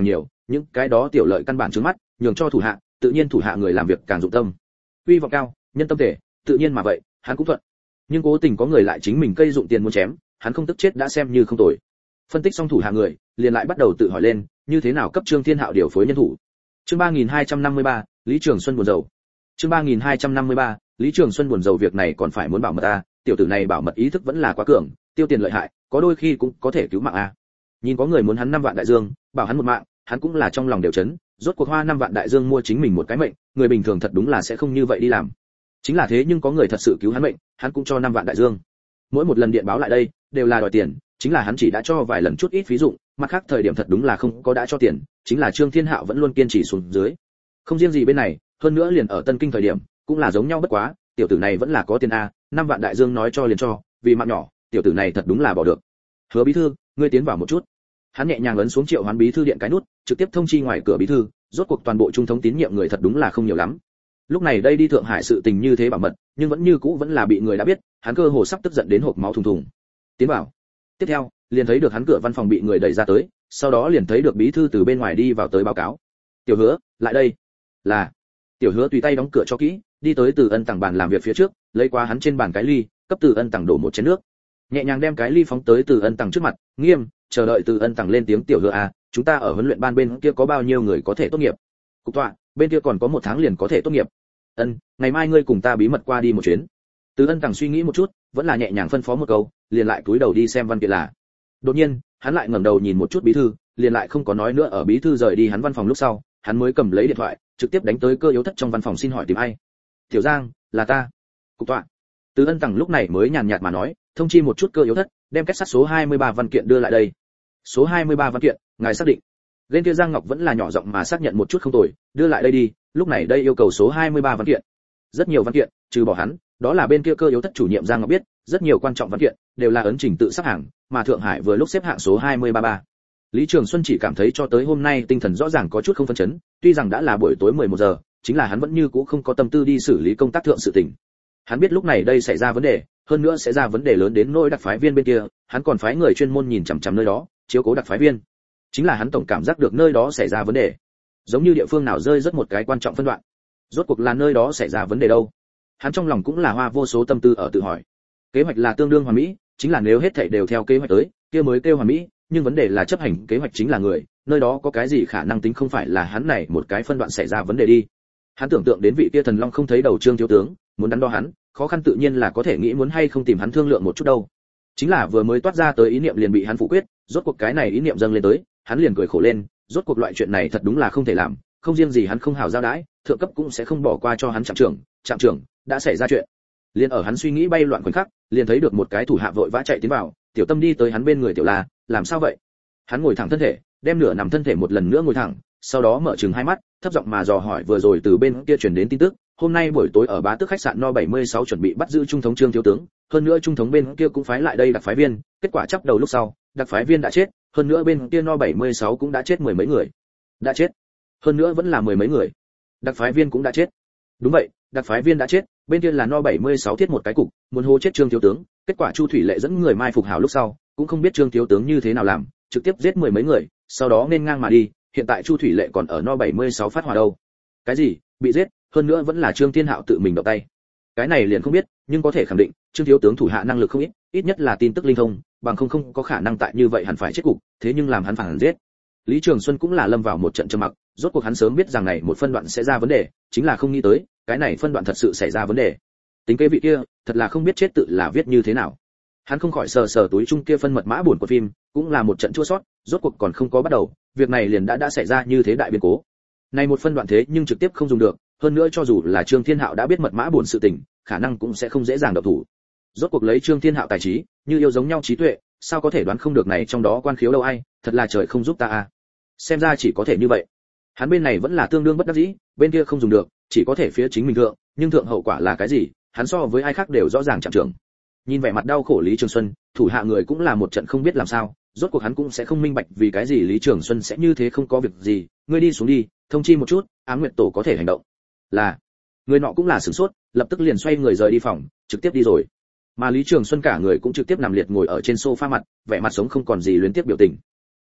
Speaker 1: những cái đó tiểu lợi căn bản trước mắt, nhường cho thủ hạ, tự nhiên thủ hạ người làm việc càng dụng tâm. Uy vọng cao, nhân tâm thể, tự nhiên mà vậy, hắn cũng thuận. Nhưng cố tình có người lại chính mình cây dụng tiền muốn chém, hắn không tức chết đã xem như không tồi. Phân tích xong thủ hạ người, liền lại bắt đầu tự hỏi lên, như thế nào cấp Trương Thiên Hạo điều phối nhân thủ. Chương ba nghìn hai trăm năm mươi ba, Lý Trường Xuân buồn rầu. Chương ba nghìn hai trăm năm mươi ba, Lý Trường Xuân buồn rầu việc này còn phải muốn bảo mật a, tiểu tử này bảo mật ý thức vẫn là quá cường, tiêu tiền lợi hại, có đôi khi cũng có thể cứu mạng a. Nhìn có người muốn hắn năm vạn đại dương, bảo hắn một mạng, hắn cũng là trong lòng đều chấn, rốt cuộc hoa năm vạn đại dương mua chính mình một cái mệnh, người bình thường thật đúng là sẽ không như vậy đi làm. Chính là thế nhưng có người thật sự cứu hắn mệnh, hắn cũng cho năm vạn đại dương. Mỗi một lần điện báo lại đây, đều là đòi tiền, chính là hắn chỉ đã cho vài lần chút ít phí dụng, mặt khác thời điểm thật đúng là không có đã cho tiền, chính là Trương Thiên Hạo vẫn luôn kiên trì xuống dưới. Không riêng gì bên này, hơn nữa liền ở Tân Kinh thời điểm, cũng là giống nhau bất quá, tiểu tử này vẫn là có tiền a, năm vạn đại dương nói cho liền cho, vì mạng nhỏ, tiểu tử này thật đúng là bỏ được. Hứa bí thư, ngươi tiến vào một chút. Hắn nhẹ nhàng ấn xuống Triệu Hoán bí thư điện cái nút, trực tiếp thông chi ngoài cửa bí thư, rốt cuộc toàn bộ trung thống tín nhiệm người thật đúng là không nhiều lắm. Lúc này đây đi Thượng Hải sự tình như thế bảo mật, nhưng vẫn như cũ vẫn là bị người đã biết, hắn cơ hồ sắp tức giận đến hộc máu thùng thùng. Tiến vào. Tiếp theo, liền thấy được hắn cửa văn phòng bị người đẩy ra tới, sau đó liền thấy được bí thư từ bên ngoài đi vào tới báo cáo. Tiểu Hứa, lại đây. Là. Tiểu Hứa tùy tay đóng cửa cho kỹ, đi tới Từ Ân Tằng bàn làm việc phía trước, lấy qua hắn trên bàn cái ly, cấp Từ Ân Tằng đổ một chén nước. Nhẹ nhàng đem cái ly phóng tới Từ Ân Tằng trước mặt, nghiêm, chờ đợi Từ Ân Tằng lên tiếng. Tiểu Hứa à, chúng ta ở huấn luyện ban bên kia có bao nhiêu người có thể tốt nghiệp? Cục tọa, bên kia còn có một tháng liền có thể tốt nghiệp. Ân, ngày mai ngươi cùng ta bí mật qua đi một chuyến. Từ Ân Tằng suy nghĩ một chút, vẫn là nhẹ nhàng phân phó một câu, liền lại cúi đầu đi xem văn kiện là. Đột nhiên, hắn lại ngẩng đầu nhìn một chút bí thư, liền lại không có nói nữa. Ở bí thư rời đi hắn văn phòng lúc sau, hắn mới cầm lấy điện thoại, trực tiếp đánh tới cơ yếu thất trong văn phòng xin hỏi tìm ai. Tiểu Giang, là ta. Cục tọa. Từ Ân Tằng lúc này mới nhàn nhạt mà nói, thông chi một chút cơ yếu thất, đem kết sắt số hai mươi ba văn kiện đưa lại đây. Số hai mươi ba văn kiện, ngài xác định. Lên kia Giang Ngọc vẫn là nhỏ giọng mà xác nhận một chút không tồi, đưa lại đây đi, lúc này đây yêu cầu số hai mươi ba văn kiện. Rất nhiều văn kiện, trừ bỏ hắn, đó là bên kia cơ yếu thất chủ nhiệm Giang Ngọc biết, rất nhiều quan trọng văn kiện đều là ấn trình tự sắp hàng, mà Thượng Hải vừa lúc xếp hạng số hai mươi ba ba. Lý Trường Xuân chỉ cảm thấy cho tới hôm nay tinh thần rõ ràng có chút không phân chấn, tuy rằng đã là buổi tối mười một giờ, chính là hắn vẫn như cũ không có tâm tư đi xử lý công tác thượng sự tình. Hắn biết lúc này đây xảy ra vấn đề, hơn nữa sẽ ra vấn đề lớn đến nỗi đặc phái viên bên kia, hắn còn phái người chuyên môn nhìn chằm chằm nơi đó, chiếu cố đặc phái viên. Chính là hắn tổng cảm giác được nơi đó xảy ra vấn đề, giống như địa phương nào rơi rất một cái quan trọng phân đoạn. Rốt cuộc là nơi đó xảy ra vấn đề đâu? Hắn trong lòng cũng là hoa vô số tâm tư ở tự hỏi. Kế hoạch là tương đương hoàn mỹ, chính là nếu hết thảy đều theo kế hoạch tới, kia mới kêu hoàn mỹ, nhưng vấn đề là chấp hành kế hoạch chính là người, nơi đó có cái gì khả năng tính không phải là hắn này một cái phân đoạn xảy ra vấn đề đi. Hắn tưởng tượng đến vị kia thần long không thấy đầu Trương thiếu tướng, muốn đắn đo hắn, khó khăn tự nhiên là có thể nghĩ muốn hay không tìm hắn thương lượng một chút đâu. Chính là vừa mới toát ra tới ý niệm liền bị hắn phủ quyết, rốt cuộc cái này ý niệm dâng lên tới, hắn liền cười khổ lên, rốt cuộc loại chuyện này thật đúng là không thể làm, không riêng gì hắn không hảo giao đãi, thượng cấp cũng sẽ không bỏ qua cho hắn trạm trưởng, trạm trưởng, đã xảy ra chuyện. Liên ở hắn suy nghĩ bay loạn khoảnh khắc, liền thấy được một cái thủ hạ vội vã chạy tiến vào, Tiểu Tâm đi tới hắn bên người. Tiểu La, làm sao vậy? Hắn ngồi thẳng thân thể, đem nửa nằm thân thể một lần nữa ngồi thẳng, sau đó mở trừng hai mắt, thấp giọng mà dò hỏi vừa rồi từ bên kia truyền đến tin tức, hôm nay buổi tối ở Bá Tước khách sạn No bảy mươi sáu chuẩn bị bắt giữ trung thống Trương thiếu tướng, hơn nữa trung thống bên kia cũng phái lại đây đặc phái viên, kết quả chắp đầu lúc sau, đặc phái viên đã chết, hơn nữa bên kia No bảy mươi sáu cũng đã chết mười mấy người. Đã chết? Hơn nữa vẫn là mười mấy người. Đặc phái viên cũng đã chết. Đúng vậy, đặc phái viên đã chết, bên kia là No bảy mươi sáu thiết một cái cục, muốn hô chết Trương thiếu tướng, kết quả Chu Thủy Lệ dẫn người mai phục hảo lúc sau, cũng không biết Trương thiếu tướng như thế nào làm, trực tiếp giết mười mấy người, sau đó nên ngang mà đi, hiện tại Chu Thủy Lệ còn ở No bảy mươi sáu phát hỏa đâu. Cái gì? Bị giết, hơn nữa vẫn là Trương Thiên Hạo tự mình động tay. Cái này liền không biết, nhưng có thể khẳng định, Trương thiếu tướng thủ hạ năng lực không ít, ít nhất là tin tức linh thông, bằng không không có khả năng tại như vậy hẳn phải chết cục, thế nhưng làm hắn phản giết. Lý Trường Xuân cũng là lâm vào một trận trầm mặc, rốt cuộc hắn sớm biết rằng này một phân đoạn sẽ ra vấn đề, chính là không nghĩ tới, cái này phân đoạn thật sự xảy ra vấn đề. Tính kế vị kia, thật là không biết chết tự là viết như thế nào. Hắn không khỏi sờ sờ túi chung kia phân mật mã buồn của phim, cũng là một trận chua xót, rốt cuộc còn không có bắt đầu, việc này liền đã đã xảy ra như thế đại biến cố. Này một phân đoạn thế nhưng trực tiếp không dùng được, hơn nữa cho dù là Trương Thiên Hạo đã biết mật mã buồn sự tình, khả năng cũng sẽ không dễ dàng động thủ. Rốt cuộc lấy Trương Thiên Hạo tài trí, như yêu giống nhau trí tuệ, sao có thể đoán không được này trong đó quan khiếu đâu ai, thật là trời không giúp ta à. Xem ra chỉ có thể như vậy. Hắn bên này vẫn là tương đương bất đắc dĩ, bên kia không dùng được, chỉ có thể phía chính mình thượng, nhưng thượng hậu quả là cái gì, hắn so với ai khác đều rõ ràng chạm trưởng. Nhìn vẻ mặt đau khổ Lý Trường Xuân, thủ hạ người cũng là một trận không biết làm sao, rốt cuộc hắn cũng sẽ không minh bạch vì cái gì Lý Trường Xuân sẽ như thế không có việc gì, ngươi đi xuống đi, thông chi một chút, Ám Nguyệt tổ có thể hành động. Là, người nọ cũng là sửng sốt, lập tức liền xoay người rời đi phòng, trực tiếp đi rồi. Mà Lý Trường Xuân cả người cũng trực tiếp nằm liệt ngồi ở trên sofa mặt, vẻ mặt sống không còn gì luyến tiếc biểu tình.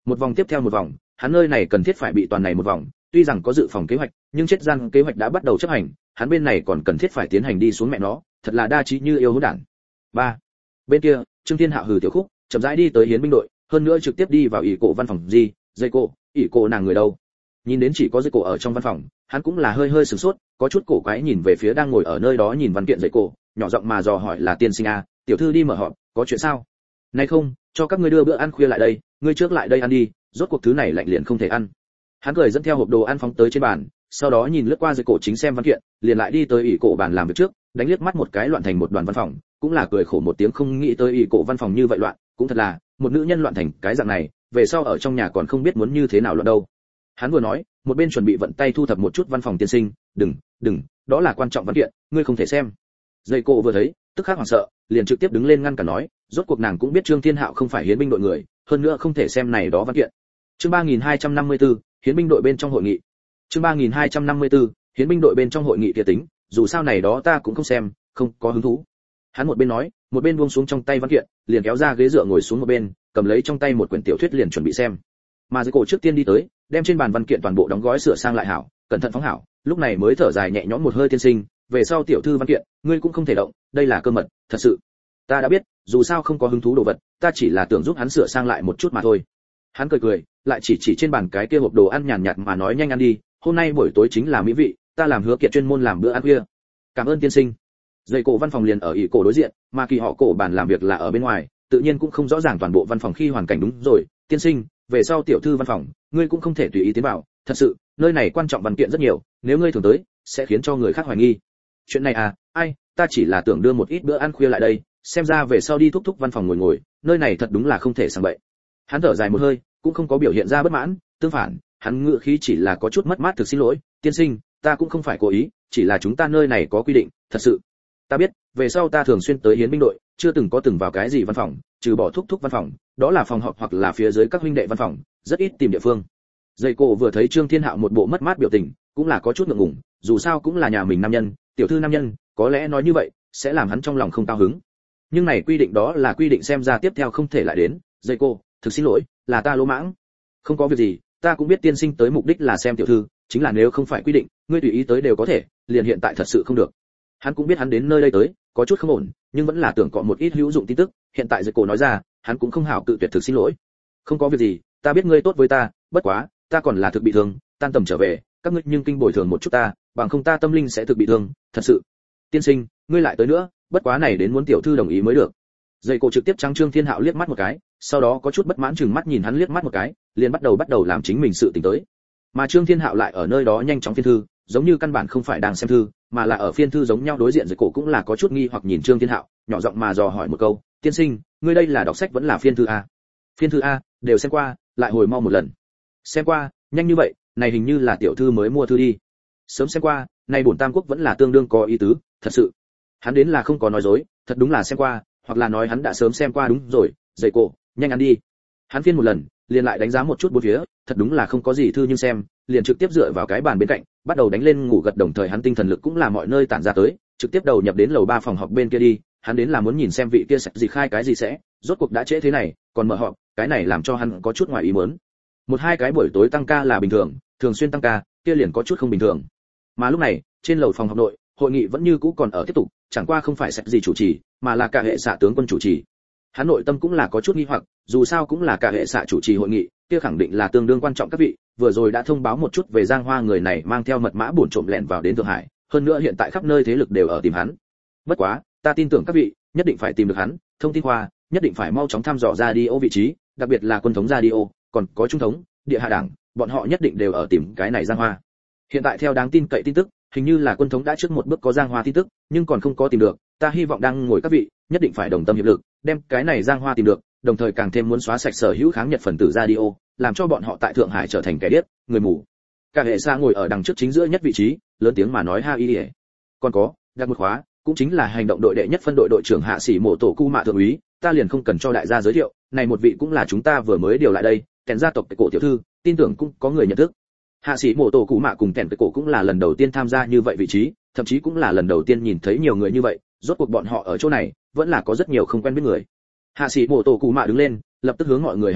Speaker 1: Một vòng tiếp theo một vòng, hắn nơi này cần thiết phải bị toàn này một vòng, tuy rằng có dự phòng kế hoạch, nhưng chết gian kế hoạch đã bắt đầu chấp hành, hắn bên này còn cần thiết phải tiến hành đi xuống mẹ nó, thật là đa trí như yêu hỗn đản. ba. Bên kia, Trương Thiên Hạo hừ tiểu khúc, chậm rãi đi tới hiến binh đội, hơn nữa trực tiếp đi vào ỷ cổ văn phòng gì, dây cổ, ỷ cổ nàng người đâu? Nhìn đến chỉ có dây cổ ở trong văn phòng, hắn cũng là hơi hơi sửng sốt, có chút cổ quái nhìn về phía đang ngồi ở nơi đó nhìn văn kiện dây cổ, nhỏ giọng mà dò hỏi là tiên sinh a, tiểu thư đi mở họp, có chuyện sao? Này không, cho các ngươi đưa bữa ăn khuya lại đây, ngươi trước lại đây ăn đi, rốt cuộc thứ này lạnh liền không thể ăn. Hắn cười dẫn theo hộp đồ ăn phóng tới trên bàn, sau đó nhìn lướt qua dây cổ chính xem văn kiện, liền lại đi tới ỷ cổ bàn làm việc trước, đánh liếc mắt một cái loạn thành một đoàn văn phòng, cũng là cười khổ một tiếng không nghĩ tới ỷ cổ văn phòng như vậy loạn, cũng thật là, một nữ nhân loạn thành cái dạng này, về sau ở trong nhà còn không biết muốn như thế nào loạn đâu. Hắn vừa nói, một bên chuẩn bị vận tay thu thập một chút văn phòng tiên sinh, đừng, đừng, đó là quan trọng văn kiện, ngươi không thể xem. Dây cổ vừa thấy, tức khắc hoảng sợ, liền trực tiếp đứng lên ngăn cản nói, rốt cuộc nàng cũng biết Trương Thiên Hạo không phải hiến binh đội người, hơn nữa không thể xem này đó văn kiện. Chương ba nghìn hai trăm năm mươi tư, hiến binh đội bên trong hội nghị. Chương ba nghìn hai trăm năm mươi tư, hiến binh đội bên trong hội nghị kia tính, dù sao này đó ta cũng không xem, không có hứng thú. Hắn một bên nói, một bên buông xuống trong tay văn kiện, liền kéo ra ghế dựa ngồi xuống một bên, cầm lấy trong tay một quyển tiểu thuyết liền chuẩn bị xem. Mà Dư Cổ trước tiên đi tới, đem trên bàn văn kiện toàn bộ đóng gói sửa sang lại hảo, cẩn thận phóng hảo, lúc này mới thở dài nhẹ nhõm một hơi tiên sinh, về sau tiểu thư văn kiện, ngươi cũng không thể động, đây là cơ mật, thật sự. Ta đã biết, dù sao không có hứng thú đồ vật, ta chỉ là tưởng giúp hắn sửa sang lại một chút mà thôi. Hắn cười cười, lại chỉ chỉ trên bàn cái kia hộp đồ ăn nhàn nhạt mà nói nhanh ăn đi, hôm nay buổi tối chính là mỹ vị, ta làm hứa kiện chuyên môn làm bữa ăn khuya. Cảm ơn tiên sinh. Dây cổ văn phòng liền ở ỷ cổ đối diện, mà kỳ họ cổ bàn làm việc là ở bên ngoài, tự nhiên cũng không rõ ràng toàn bộ văn phòng khi hoàn cảnh đúng rồi, tiên sinh, về sau tiểu thư văn phòng, ngươi cũng không thể tùy ý tiến vào, thật sự, nơi này quan trọng văn kiện rất nhiều, nếu ngươi thường tới, sẽ khiến cho người khác hoài nghi. Chuyện này à, ai, ta chỉ là tưởng đưa một ít bữa ăn khuya lại đây, xem ra về sau đi thúc thúc văn phòng ngồi ngồi, nơi này thật đúng là không thể sang bậy. Hắn thở dài một hơi, cũng không có biểu hiện ra bất mãn, tương phản, hắn ngựa khí chỉ là có chút mất mát thực xin lỗi, tiên sinh, ta cũng không phải cố ý, chỉ là chúng ta nơi này có quy định, thật sự. Ta biết, về sau ta thường xuyên tới hiến binh đội, chưa từng có từng vào cái gì văn phòng, trừ bỏ thúc thúc văn phòng, đó là phòng họp hoặc là phía dưới các huynh đệ văn phòng, rất ít tìm địa phương. Dây cổ vừa thấy Trương Thiên Hạo một bộ mất mát biểu tình, cũng là có chút ngượng ngùng, dù sao cũng là nhà mình nam nhân, tiểu thư nam nhân, có lẽ nói như vậy sẽ làm hắn trong lòng không cao hứng. Nhưng này quy định đó là quy định xem ra tiếp theo không thể lại đến, dây cô, thực xin lỗi, là ta lỗ mãng. Không có việc gì, ta cũng biết tiên sinh tới mục đích là xem tiểu thư, chính là nếu không phải quy định, ngươi tùy ý tới đều có thể, liền hiện tại thật sự không được. Hắn cũng biết hắn đến nơi đây tới, có chút không ổn, nhưng vẫn là tưởng cọ một ít hữu dụng tin tức, hiện tại dây cô nói ra, hắn cũng không hảo cự tuyệt thực xin lỗi. Không có việc gì, ta biết ngươi tốt với ta, bất quá, ta còn là thực bị thương, tan tầm trở về, các ngươi nhưng kinh bồi thường một chút ta, bằng không ta tâm linh sẽ thực bị thương, thật sự. Tiên sinh, ngươi lại tới nữa, bất quá này đến muốn tiểu thư đồng ý mới được. Dây cổ trực tiếp trắng Trương Thiên Hạo liếc mắt một cái, sau đó có chút bất mãn chừng mắt nhìn hắn liếc mắt một cái, liền bắt đầu bắt đầu làm chính mình sự tình tới. Mà Trương Thiên Hạo lại ở nơi đó nhanh chóng phiên thư, giống như căn bản không phải đang xem thư, mà là ở phiên thư giống nhau đối diện. Dây cổ cũng là có chút nghi hoặc nhìn Trương Thiên Hạo, nhỏ giọng mà dò hỏi một câu, tiên sinh, ngươi đây là đọc sách vẫn là phiên thư a? Phiên thư a, đều xem qua, lại hồi mau một lần. Xem qua, nhanh như vậy, này hình như là tiểu thư mới mua thư đi. Sớm xem qua, này bổn Tam Quốc vẫn là tương đương có ý tứ, thật sự. Hắn đến là không có nói dối, thật đúng là xem qua, hoặc là nói hắn đã sớm xem qua đúng rồi, dậy cổ, nhanh ăn đi. Hắn phiên một lần, liền lại đánh giá một chút bốn phía, thật đúng là không có gì thư nhưng xem, liền trực tiếp dựa vào cái bàn bên cạnh, bắt đầu đánh lên ngủ gật, đồng thời hắn tinh thần lực cũng là mọi nơi tản ra tới, trực tiếp đầu nhập đến lầu ba phòng họp bên kia đi, hắn đến là muốn nhìn xem vị kia sẽ gì khai cái gì sẽ, rốt cuộc đã trễ thế này, còn mở họp, cái này làm cho hắn có chút ngoài ý muốn. Một hai cái buổi tối tăng ca là bình thường, thường xuyên tăng ca, kia liền có chút không bình thường. Mà lúc này, trên lầu phòng họp nội, hội nghị vẫn như cũ còn ở tiếp tục, chẳng qua không phải sẽ gì chủ trì, mà là cả hệ xạ tướng quân chủ trì. Hắn nội tâm cũng là có chút nghi hoặc, dù sao cũng là cả hệ xạ chủ trì hội nghị, kia khẳng định là tương đương quan trọng các vị, vừa rồi đã thông báo một chút về Giang Hoa người này mang theo mật mã bổn trộm lẻn vào đến Thượng Hải, hơn nữa hiện tại khắp nơi thế lực đều ở tìm hắn. Bất quá, ta tin tưởng các vị, nhất định phải tìm được hắn, thông tin khoa, nhất định phải mau chóng thăm dò ra đi ô vị trí, đặc biệt là quân thống ra đi ô, còn có trung thống, địa hạ đảng, bọn họ nhất định đều ở tìm cái này Giang Hoa. Hiện tại theo đáng tin cậy tin tức, hình như là quân thống đã trước một bước có Giang Hoa tin tức, nhưng còn không có tìm được, ta hy vọng đang ngồi các vị, nhất định phải đồng tâm hiệp lực, đem cái này Giang Hoa tìm được, đồng thời càng thêm muốn xóa sạch sở hữu kháng Nhật phần tử radio, làm cho bọn họ tại Thượng Hải trở thành kẻ điếc, người mù. Cả hệ xa ngồi ở đằng trước chính giữa nhất vị trí, lớn tiếng mà nói ha y. Còn có, đặc một khóa, cũng chính là hành động đội đệ nhất phân đội đội trưởng hạ sĩ mộ tổ cu mạ thượng úy, ta liền không cần cho đại gia giới thiệu, này một vị cũng là chúng ta vừa mới điều lại đây, kèn gia tộc cổ tiểu thư, tin tưởng cũng có người nhận thức. Hạ sĩ mộ tổ cụ mạ cùng kèn cổ cũng là lần đầu tiên tham gia như vậy vị trí, thậm chí cũng là lần đầu tiên nhìn thấy nhiều người như vậy, rốt cuộc bọn họ ở chỗ này vẫn là có rất nhiều không quen biết người. Hạ sĩ mộ tổ cụ mạ đứng lên, lập tức hướng mọi người hành lễ,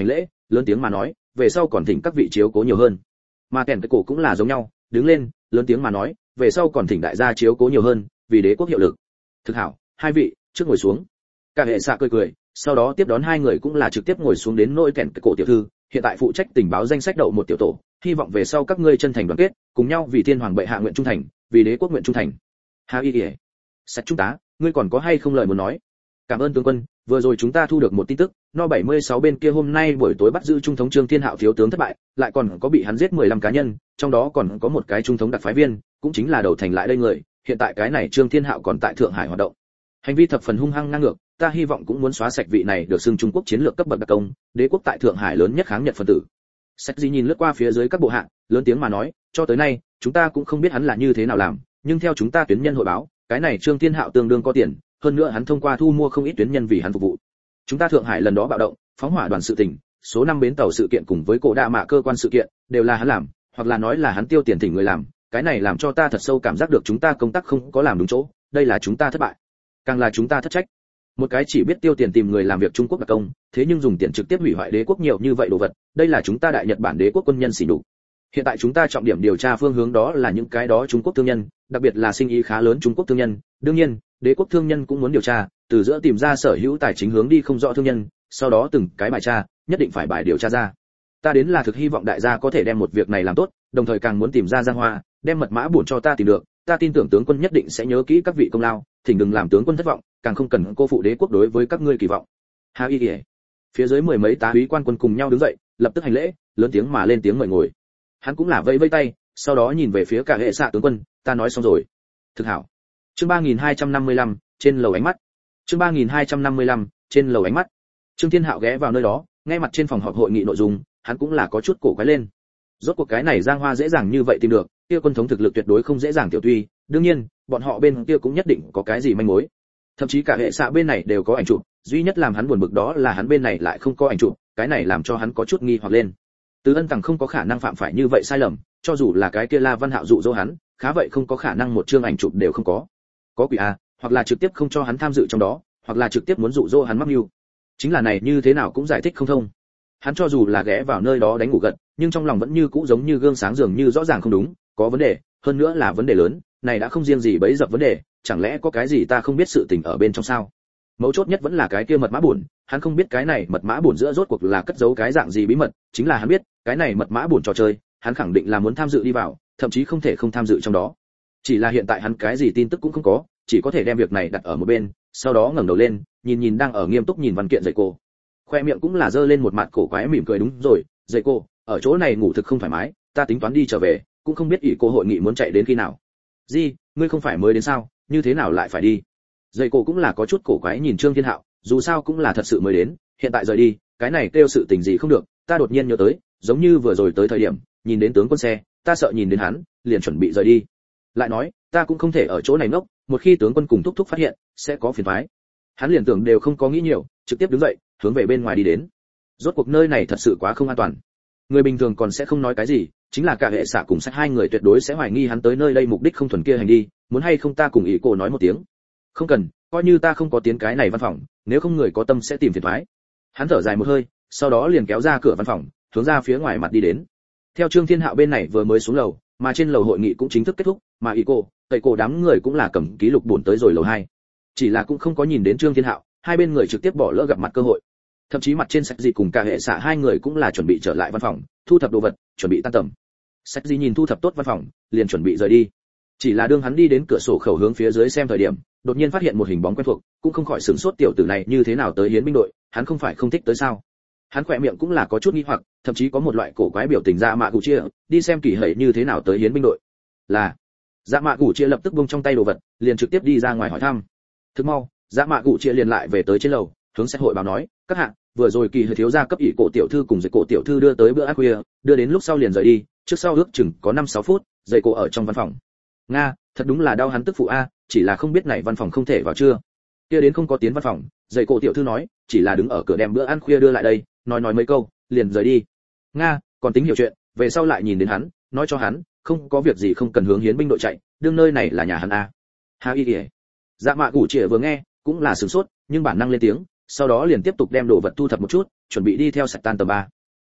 Speaker 1: lớn tiếng mà nói, về sau còn thỉnh các vị chiếu cố nhiều hơn. Mà kèn cái cổ cũng là giống nhau, đứng lên, lớn tiếng mà nói, về sau còn thỉnh đại gia chiếu cố nhiều hơn, vì đế quốc hiệu lực. Thực hảo, hai vị, trước ngồi xuống. Cả hệ xạ cười cười, sau đó tiếp đón hai người cũng là trực tiếp ngồi xuống đến nỗi kèn cái cổ tiểu thư, hiện tại phụ trách tình báo danh sách đậu một tiểu tổ, hy vọng về sau các ngươi chân thành đoàn kết, cùng nhau vì thiên hoàng bệ hạ nguyện trung thành, vì đế quốc nguyện trung thành. Ha y ỉa, sạch trung tá, ngươi còn có hay không lời muốn nói? Cảm ơn tướng quân, vừa rồi chúng ta thu được một tin tức, no bảy mươi sáu bên kia hôm nay buổi tối bắt giữ trung thống Trương Thiên Hạo thiếu tướng thất bại, lại còn có bị hắn giết mười lăm cá nhân, trong đó còn có một cái trung thống đặc phái viên, cũng chính là đầu thành lại đây người, hiện tại cái này Trương Thiên Hạo còn tại Thượng Hải hoạt động. Hành vi thập phần hung hăng ngang ngược, ta hy vọng cũng muốn xóa sạch vị này được xưng Trung Quốc chiến lược cấp bậc đặc công, đế quốc tại Thượng Hải lớn nhất kháng Nhật phân tử. Sách Di nhìn lướt qua phía dưới các bộ hạ, lớn tiếng mà nói, cho tới nay, chúng ta cũng không biết hắn là như thế nào làm, nhưng theo chúng ta tuyến nhân hội báo, cái này Trương Thiên Hạo tương đương có tiền, hơn nữa hắn thông qua thu mua không ít tuyến nhân vì hắn phục vụ. Chúng ta Thượng Hải lần đó bạo động, phóng hỏa đoàn sự tình, số năm bến tàu sự kiện cùng với cổ đạ mạ cơ quan sự kiện, đều là hắn làm, hoặc là nói là hắn tiêu tiền thỉnh người làm, cái này làm cho ta thật sâu cảm giác được chúng ta công tác không có làm đúng chỗ, đây là chúng ta thất bại, càng là chúng ta thất trách. Một cái chỉ biết tiêu tiền tìm người làm việc Trung Quốc đặc công, thế nhưng dùng tiền trực tiếp hủy hoại đế quốc nhiều như vậy đồ vật, đây là chúng ta đại Nhật Bản đế quốc quân nhân xỉ nhục. Hiện tại chúng ta trọng điểm điều tra phương hướng đó là những cái đó Trung Quốc thương nhân, đặc biệt là sinh ý khá lớn Trung Quốc thương nhân, đương nhiên, đế quốc thương nhân cũng muốn điều tra, từ giữa tìm ra sở hữu tài chính hướng đi không rõ thương nhân, sau đó từng cái bài tra, nhất định phải bài điều tra ra. Ta đến là thực hy vọng đại gia có thể đem một việc này làm tốt, đồng thời càng muốn tìm ra Giang Hoa, đem mật mã bổn cho ta tìm được, ta tin tưởng tướng quân nhất định sẽ nhớ kỹ các vị công lao, thỉnh đừng làm tướng quân thất vọng, càng không cần cô phụ đế quốc đối với các ngươi kỳ vọng. Ha y ỉa. Phía dưới mười mấy tá úy quan quân cùng nhau đứng dậy, lập tức hành lễ, lớn tiếng mà lên tiếng mời ngồi. Hắn cũng là vẫy vẫy tay, sau đó nhìn về phía cả hệ xạ tướng quân, ta nói xong rồi. Thực hảo. Chương ba nghìn hai trăm năm mươi lăm, trên lầu ánh mắt. Chương ba nghìn hai trăm năm mươi lăm, trên lầu ánh mắt. Trương Thiên Hạo ghé vào nơi đó, nghe mặt trên phòng họp hội nghị nội dung, hắn cũng là có chút cổ quái lên. Rốt cuộc cái này Giang Hoa dễ dàng như vậy tìm được, kia quân thống thực lực tuyệt đối không dễ dàng tiểu tuy, đương nhiên, bọn họ bên kia cũng nhất định có cái gì manh mối. Thậm chí cả hệ xạ bên này đều có ảnh chụp, duy nhất làm hắn buồn bực đó là hắn bên này lại không có ảnh chụp, cái này làm cho hắn có chút nghi hoặc lên. Từ Ân Tằng không có khả năng phạm phải như vậy sai lầm, cho dù là cái kia La Văn Hạo dụ dỗ hắn, khá vậy không có khả năng một chương ảnh chụp đều không có. Có quỷ a, hoặc là trực tiếp không cho hắn tham dự trong đó, hoặc là trực tiếp muốn dụ dỗ hắn mắc mưu. Chính là này như thế nào cũng giải thích không thông. Hắn cho dù là ghé vào nơi đó đánh ngủ gật, nhưng trong lòng vẫn như cũ giống như gương sáng dường như rõ ràng không đúng, có vấn đề, hơn nữa là vấn đề lớn, này đã không riêng gì bấy dập vấn đề, chẳng lẽ có cái gì ta không biết sự tình ở bên trong sao? Mấu chốt nhất vẫn là cái kia mật mã bổn, hắn không biết cái này mật mã bổn giữa rốt cuộc là cất giấu cái dạng gì bí mật, chính là hắn biết, cái này mật mã bổn trò chơi, hắn khẳng định là muốn tham dự đi vào, thậm chí không thể không tham dự trong đó. Chỉ là hiện tại hắn cái gì tin tức cũng không có, chỉ có thể đem việc này đặt ở một bên, sau đó ngẩng đầu lên, nhìn nhìn đang ở nghiêm túc nhìn văn kiện dạy cô. Khoe miệng cũng là giơ lên một mặt cổ quái mỉm cười, đúng rồi, dạy cô, ở chỗ này ngủ thực không thoải mái, ta tính toán đi trở về, cũng không biết ỷ cô hội nghị muốn chạy đến khi nào. Gì, ngươi không phải mới đến sao, như thế nào lại phải đi? Dạy cô cũng là có chút cổ quái nhìn Trương Thiên Hạo, dù sao cũng là thật sự mới đến, hiện tại rời đi, cái này kêu sự tình gì không được, ta đột nhiên nhớ tới, giống như vừa rồi tới thời điểm, nhìn đến tướng quân xe, ta sợ nhìn đến hắn, liền chuẩn bị rời đi. Lại nói, ta cũng không thể ở chỗ này ngốc, một khi tướng quân cùng thúc thúc phát hiện, sẽ có phiền toái. Hắn liền tưởng đều không có nghĩ nhiều, trực tiếp đứng dậy, hướng về bên ngoài đi đến. Rốt cuộc nơi này thật sự quá không an toàn. Người bình thường còn sẽ không nói cái gì, chính là cả hệ xạ cùng sách hai người tuyệt đối sẽ hoài nghi hắn tới nơi đây mục đích không thuần kia hành đi, muốn hay không ta cùng ý cô nói một tiếng. Không cần, coi như ta không có tiến cái này văn phòng, nếu không người có tâm sẽ tìm phiền toái. Hắn thở dài một hơi, sau đó liền kéo ra cửa văn phòng, hướng ra phía ngoài mặt đi đến. Theo Trương Thiên Hạo bên này vừa mới xuống lầu, mà trên lầu hội nghị cũng chính thức kết thúc, mà ý cô, thầy cô đám người cũng là cầm ký lục buồn tới rồi lầu hai. Chỉ là cũng không có nhìn đến Trương Thiên Hạo, hai bên người trực tiếp bỏ lỡ gặp mặt cơ hội. Thậm chí mặt trên sách gì cùng cả hệ xạ hai người cũng là chuẩn bị trở lại văn phòng, thu thập đồ vật, chuẩn bị tan tầm. Sách gì nhìn thu thập tốt văn phòng, liền chuẩn bị rời đi. Chỉ là đương hắn đi đến cửa sổ khẩu hướng phía dưới xem thời điểm, đột nhiên phát hiện một hình bóng quen thuộc, cũng không khỏi sửng sốt, tiểu tử này như thế nào tới hiến binh đội, hắn không phải không thích tới sao? Hắn khỏe miệng cũng là có chút nghi hoặc, thậm chí có một loại cổ quái biểu tình. Dạ Mạ Cụ Chia, đi xem kỳ hẩy như thế nào tới hiến binh đội. Là. Dạ Mạ Cụ Chia lập tức buông trong tay đồ vật, liền trực tiếp đi ra ngoài hỏi thăm. Thức mau, Dạ Mạ Cụ Chia liền lại về tới trên lầu, hướng sẽ hội báo nói, các hạ, vừa rồi kỳ hời thiếu gia cấp ỷ cổ tiểu thư cùng dạy cổ tiểu thư đưa tới bữa ăn khuya, đưa đến lúc sau liền rời đi, trước sau ước chừng có năm sáu phút, dạy cổ ở trong văn phòng. Nga, thật đúng là đau hắn tức phụ a, chỉ là không biết này văn phòng không thể vào chưa. Kia đến không có tiến văn phòng, dạy cổ tiểu thư nói, chỉ là đứng ở cửa đem bữa ăn khuya đưa lại đây, nói nói mấy câu, liền rời đi. Nga, còn tính hiểu chuyện, về sau lại nhìn đến hắn, nói cho hắn, không có việc gì không cần hướng hiến binh đội chạy, đương nơi này là nhà hắn a. Ha y y. Dạ Mạ Cụ Chia vừa nghe, cũng là sửng sốt, nhưng bản năng lên tiếng, sau đó liền tiếp tục đem đồ vật thu thập một chút, chuẩn bị đi theo sạch tan tầm ba.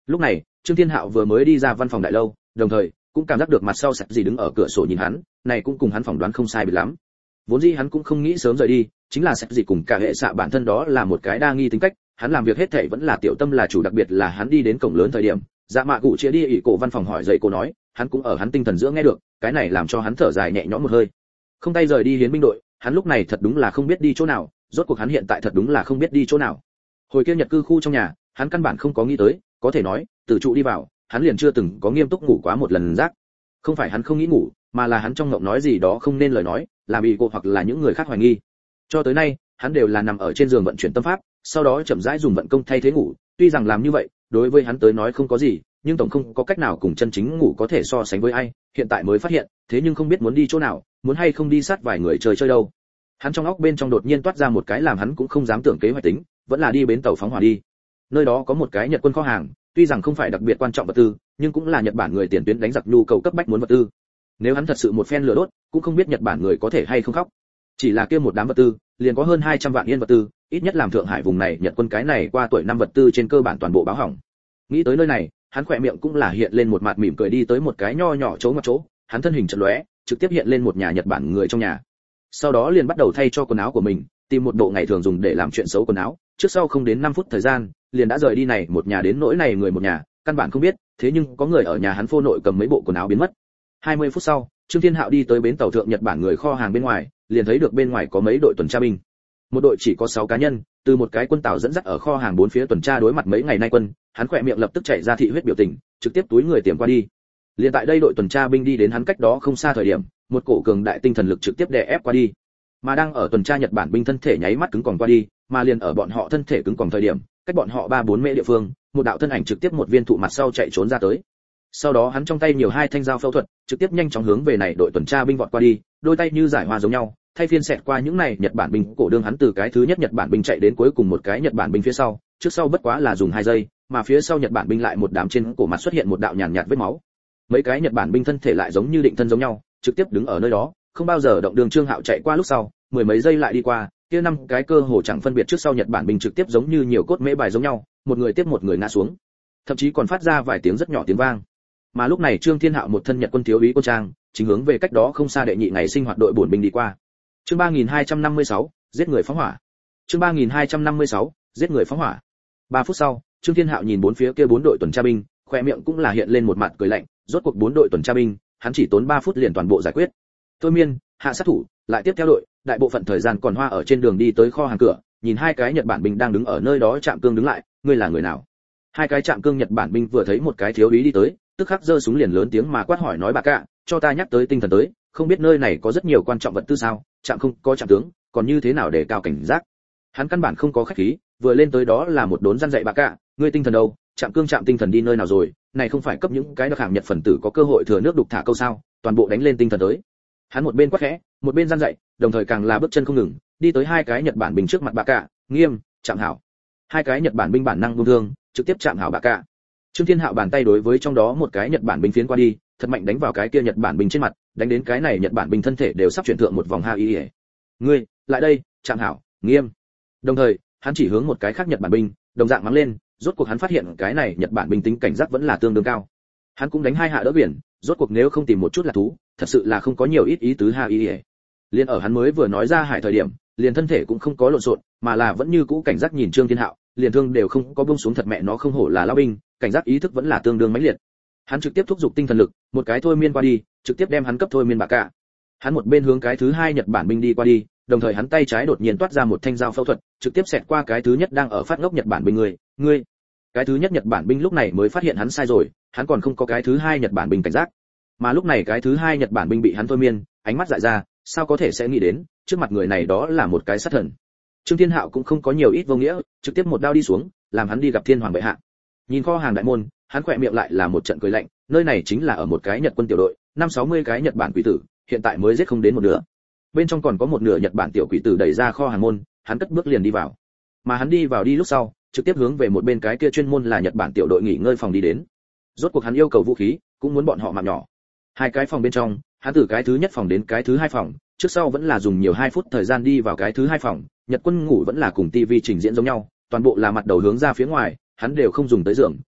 Speaker 1: Lúc này Trương Thiên Hạo vừa mới đi ra văn phòng đại lâu, đồng thời cũng cảm giác được mặt sau sạch gì đứng ở cửa sổ nhìn hắn, này cũng cùng hắn phỏng đoán không sai biệt lắm. Vốn dĩ hắn cũng không nghĩ sớm rời đi, chính là sạch gì cùng cả hệ xạ bản thân đó là một cái đa nghi tính cách, hắn làm việc hết thảy vẫn là tiểu tâm là chủ, đặc biệt là hắn đi đến cổng lớn thời điểm, dạ mạ cụ chia đi ỷ cổ văn phòng hỏi dậy cô nói, hắn cũng ở hắn tinh thần giữa nghe được, cái này làm cho hắn thở dài nhẹ nhõm một hơi. Không tay rời đi hiến binh đội, hắn lúc này thật đúng là không biết đi chỗ nào, rốt cuộc hắn hiện tại thật đúng là không biết đi chỗ nào. Hồi kia Nhật cư khu trong nhà, hắn căn bản không có nghĩ tới, có thể nói, từ trụ đi vào, hắn liền chưa từng có nghiêm túc ngủ quá một lần rác. Không phải hắn không nghĩ ngủ, mà là hắn trong ngộng nói gì đó không nên lời nói, làm bị cô hoặc là những người khác hoài nghi. Cho tới nay, hắn đều là nằm ở trên giường vận chuyển tâm pháp, sau đó chậm rãi dùng vận công thay thế ngủ, tuy rằng làm như vậy, đối với hắn tới nói không có gì, nhưng tổng không có cách nào cùng chân chính ngủ có thể so sánh với ai, hiện tại mới phát hiện, thế nhưng không biết muốn đi chỗ nào, muốn hay không đi sát vài người chơi chơi đâu. Hắn trong óc bên trong đột nhiên toát ra một cái làm hắn cũng không dám tưởng kế hoạch tính, vẫn là đi bến tàu phóng hỏa đi. Nơi đó có một cái Nhật quân kho hàng, tuy rằng không phải đặc biệt quan trọng vật tư, nhưng cũng là Nhật Bản người tiền tuyến đánh giặc nhu cầu cấp bách muốn vật tư. Nếu hắn thật sự một phen lửa đốt, cũng không biết Nhật Bản người có thể hay không khóc. Chỉ là kia một đám vật tư, liền có hơn hai trăm vạn yên vật tư, ít nhất làm Thượng Hải vùng này Nhật quân cái này qua tuổi năm vật tư trên cơ bản toàn bộ báo hỏng. Nghĩ tới nơi này, hắn khỏe miệng cũng là hiện lên một mặt mỉm cười, đi tới một cái nho nhỏ chỗ ngoặt chỗ, hắn thân hình chợt lóe, trực tiếp hiện lên một nhà Nhật Bản người trong nhà. Sau đó liền bắt đầu thay cho quần áo của mình, tìm một bộ ngày thường dùng để làm chuyện xấu quần áo, trước sau không đến năm phút thời gian, liền đã rời đi này một nhà đến nỗi này người một nhà, căn bản không biết, thế nhưng có người ở nhà hắn phô nội cầm mấy bộ quần áo biến mất. hai mươi phút sau, Trương Thiên Hạo đi tới bến tàu thượng Nhật Bản người kho hàng bên ngoài, liền thấy được bên ngoài có mấy đội tuần tra binh. Một đội chỉ có sáu cá nhân, từ một cái quân tàu dẫn dắt ở kho hàng bốn phía tuần tra đối mặt mấy ngày nay quân, hắn khỏe miệng lập tức chảy ra thị huyết biểu tình, trực tiếp túi người tiềm qua đi. Liền tại đây đội tuần tra binh đi đến hắn cách đó không xa thời điểm, một cổ cường đại tinh thần lực trực tiếp đè ép qua đi. Mà đang ở tuần tra Nhật Bản binh thân thể nháy mắt cứng còng qua đi, mà liền ở bọn họ thân thể cứng còng thời điểm, cách bọn họ ba bốn mễ địa phương, một đạo thân ảnh trực tiếp một viên thụ mặt sau chạy trốn ra tới. Sau đó hắn trong tay nhiều hai thanh dao phẫu thuật, trực tiếp nhanh chóng hướng về này đội tuần tra binh vọt qua đi, đôi tay như giải hoa giống nhau, thay phiên xẹt qua những này Nhật Bản binh, cổ đương hắn từ cái thứ nhất Nhật Bản binh chạy đến cuối cùng một cái Nhật Bản binh phía sau, trước sau bất quá là dùng hai giây, mà phía sau Nhật Bản binh lại một đám trên cổ mặt xuất hiện một đạo nhàn nhạt vết máu. Mấy cái Nhật Bản binh thân thể lại giống như định thân giống nhau, trực tiếp đứng ở nơi đó, không bao giờ động. Đường Trương Hạo chạy qua lúc sau, mười mấy giây lại đi qua, kia năm cái cơ hồ chẳng phân biệt trước sau Nhật Bản binh trực tiếp giống như nhiều cốt mễ bài giống nhau, một người tiếp một người ngã xuống, thậm chí còn phát ra vài tiếng rất nhỏ tiếng vang. Mà lúc này Trương Thiên Hạo một thân Nhật quân thiếu úy quân trang, chính hướng về cách đó không xa đệ nhị ngày sinh hoạt đội bổn binh đi qua. Chương ba nghìn hai trăm năm mươi sáu, giết người phóng hỏa. Chương ba nghìn hai trăm năm mươi sáu, giết người phóng hỏa. ba phút sau, Trương Thiên Hạo nhìn bốn phía kia bốn đội tuần tra binh, khóe miệng cũng là hiện lên một mặt cười lạnh, rốt cuộc bốn đội tuần tra binh, hắn chỉ tốn ba phút liền toàn bộ giải quyết. Thôi miên, hạ sát thủ, lại tiếp theo đội, đại bộ phận thời gian còn hoa ở trên đường đi tới kho hàng cửa, nhìn hai cái Nhật Bản binh đang đứng ở nơi đó chạm cương đứng lại, ngươi là người nào? Hai cái chạm cương Nhật Bản binh vừa thấy một cái thiếu úy đi tới, tức khắc giơ súng liền lớn tiếng mà quát hỏi nói, bà cả, cho ta nhắc tới tinh thần tới, không biết nơi này có rất nhiều quan trọng vật tư sao? Chạm không có chạm tướng, còn như thế nào để cao cảnh giác? Hắn căn bản không có khách khí, vừa lên tới đó là một đốn răn dạy bà cả, ngươi tinh thần đâu? Chạm cương chạm tinh thần đi nơi nào rồi? Này không phải cấp những cái đặc hạng Nhật phần tử có cơ hội thừa nước đục thả câu sao? Toàn bộ đánh lên tinh thần tới. Hắn một bên quát khẽ, một bên răn dạy, đồng thời càng là bước chân không ngừng, đi tới hai cái Nhật Bản binh trước mặt bà cả, nghiêm, chạm hảo. Hai cái Nhật Bản binh bản năng buông thương, trực tiếp chạm hảo bà cả. Trương Thiên Hạo bàn tay đối với trong đó một cái Nhật Bản binh phiến qua đi, thật mạnh đánh vào cái kia Nhật Bản binh trên mặt, đánh đến cái này Nhật Bản binh thân thể đều sắp chuyển thượng một vòng ha y. Ngươi, lại đây, chạm hảo, nghiêm. Đồng thời, hắn chỉ hướng một cái khác Nhật Bản binh, đồng dạng mắng lên, rốt cuộc hắn phát hiện cái này Nhật Bản binh tính cảnh giác vẫn là tương đương cao. Hắn cũng đánh hai hạ đỡ biển, rốt cuộc nếu không tìm một chút là thú, thật sự là không có nhiều ít ý tứ ha y. Liên ở hắn mới vừa nói ra hải thời điểm, liền thân thể cũng không có lộn xộn, mà là vẫn như cũ cảnh giác nhìn Trương Thiên Hạo, liền thương đều không có buông xuống, thật mẹ nó không hổ là lão binh, cảnh giác ý thức vẫn là tương đương mãnh liệt. Hắn trực tiếp thúc giục tinh thần lực, một cái thôi miên qua đi, trực tiếp đem hắn cấp thôi miên bạc cả. Hắn một bên hướng cái thứ hai Nhật Bản binh đi qua đi, đồng thời hắn tay trái đột nhiên toát ra một thanh dao phẫu thuật, trực tiếp xẹt qua cái thứ nhất đang ở phát ngốc Nhật Bản binh người, ngươi. Cái thứ nhất Nhật Bản binh lúc này mới phát hiện hắn sai rồi, hắn còn không có cái thứ hai Nhật Bản binh cảnh giác. Mà lúc này cái thứ hai Nhật Bản binh bị hắn thôi miên, ánh mắt dại ra, sao có thể sẽ nghĩ đến, trước mặt người này đó là một cái sát thần. Trương Thiên Hạo cũng không có nhiều ít vô nghĩa, trực tiếp một đao đi xuống, làm hắn đi gặp Thiên Hoàng bệ hạ. Nhìn kho hàng đại môn, hắn khỏe miệng lại là một trận cười lạnh, nơi này chính là ở một cái Nhật quân tiểu đội, năm sáu mươi cái Nhật Bản quỷ tử, hiện tại mới giết không đến một nửa. Bên trong còn có một nửa Nhật Bản tiểu quỷ tử đẩy ra kho hàng môn, hắn cất bước liền đi vào. Mà hắn đi vào đi lúc sau, trực tiếp hướng về một bên cái kia chuyên môn là Nhật Bản tiểu đội nghỉ ngơi phòng đi đến. Rốt cuộc hắn yêu cầu vũ khí, cũng muốn bọn họ mạng nhỏ. Hai cái phòng bên trong, hắn từ cái thứ nhất phòng đến cái thứ hai phòng, trước sau vẫn là dùng nhiều hai phút thời gian đi vào cái thứ hai phòng, Nhật quân ngủ vẫn là cùng tivi trình diễn giống nhau, toàn bộ là mặt đầu hướng ra phía ngoài, hắn đều không dùng tới giường,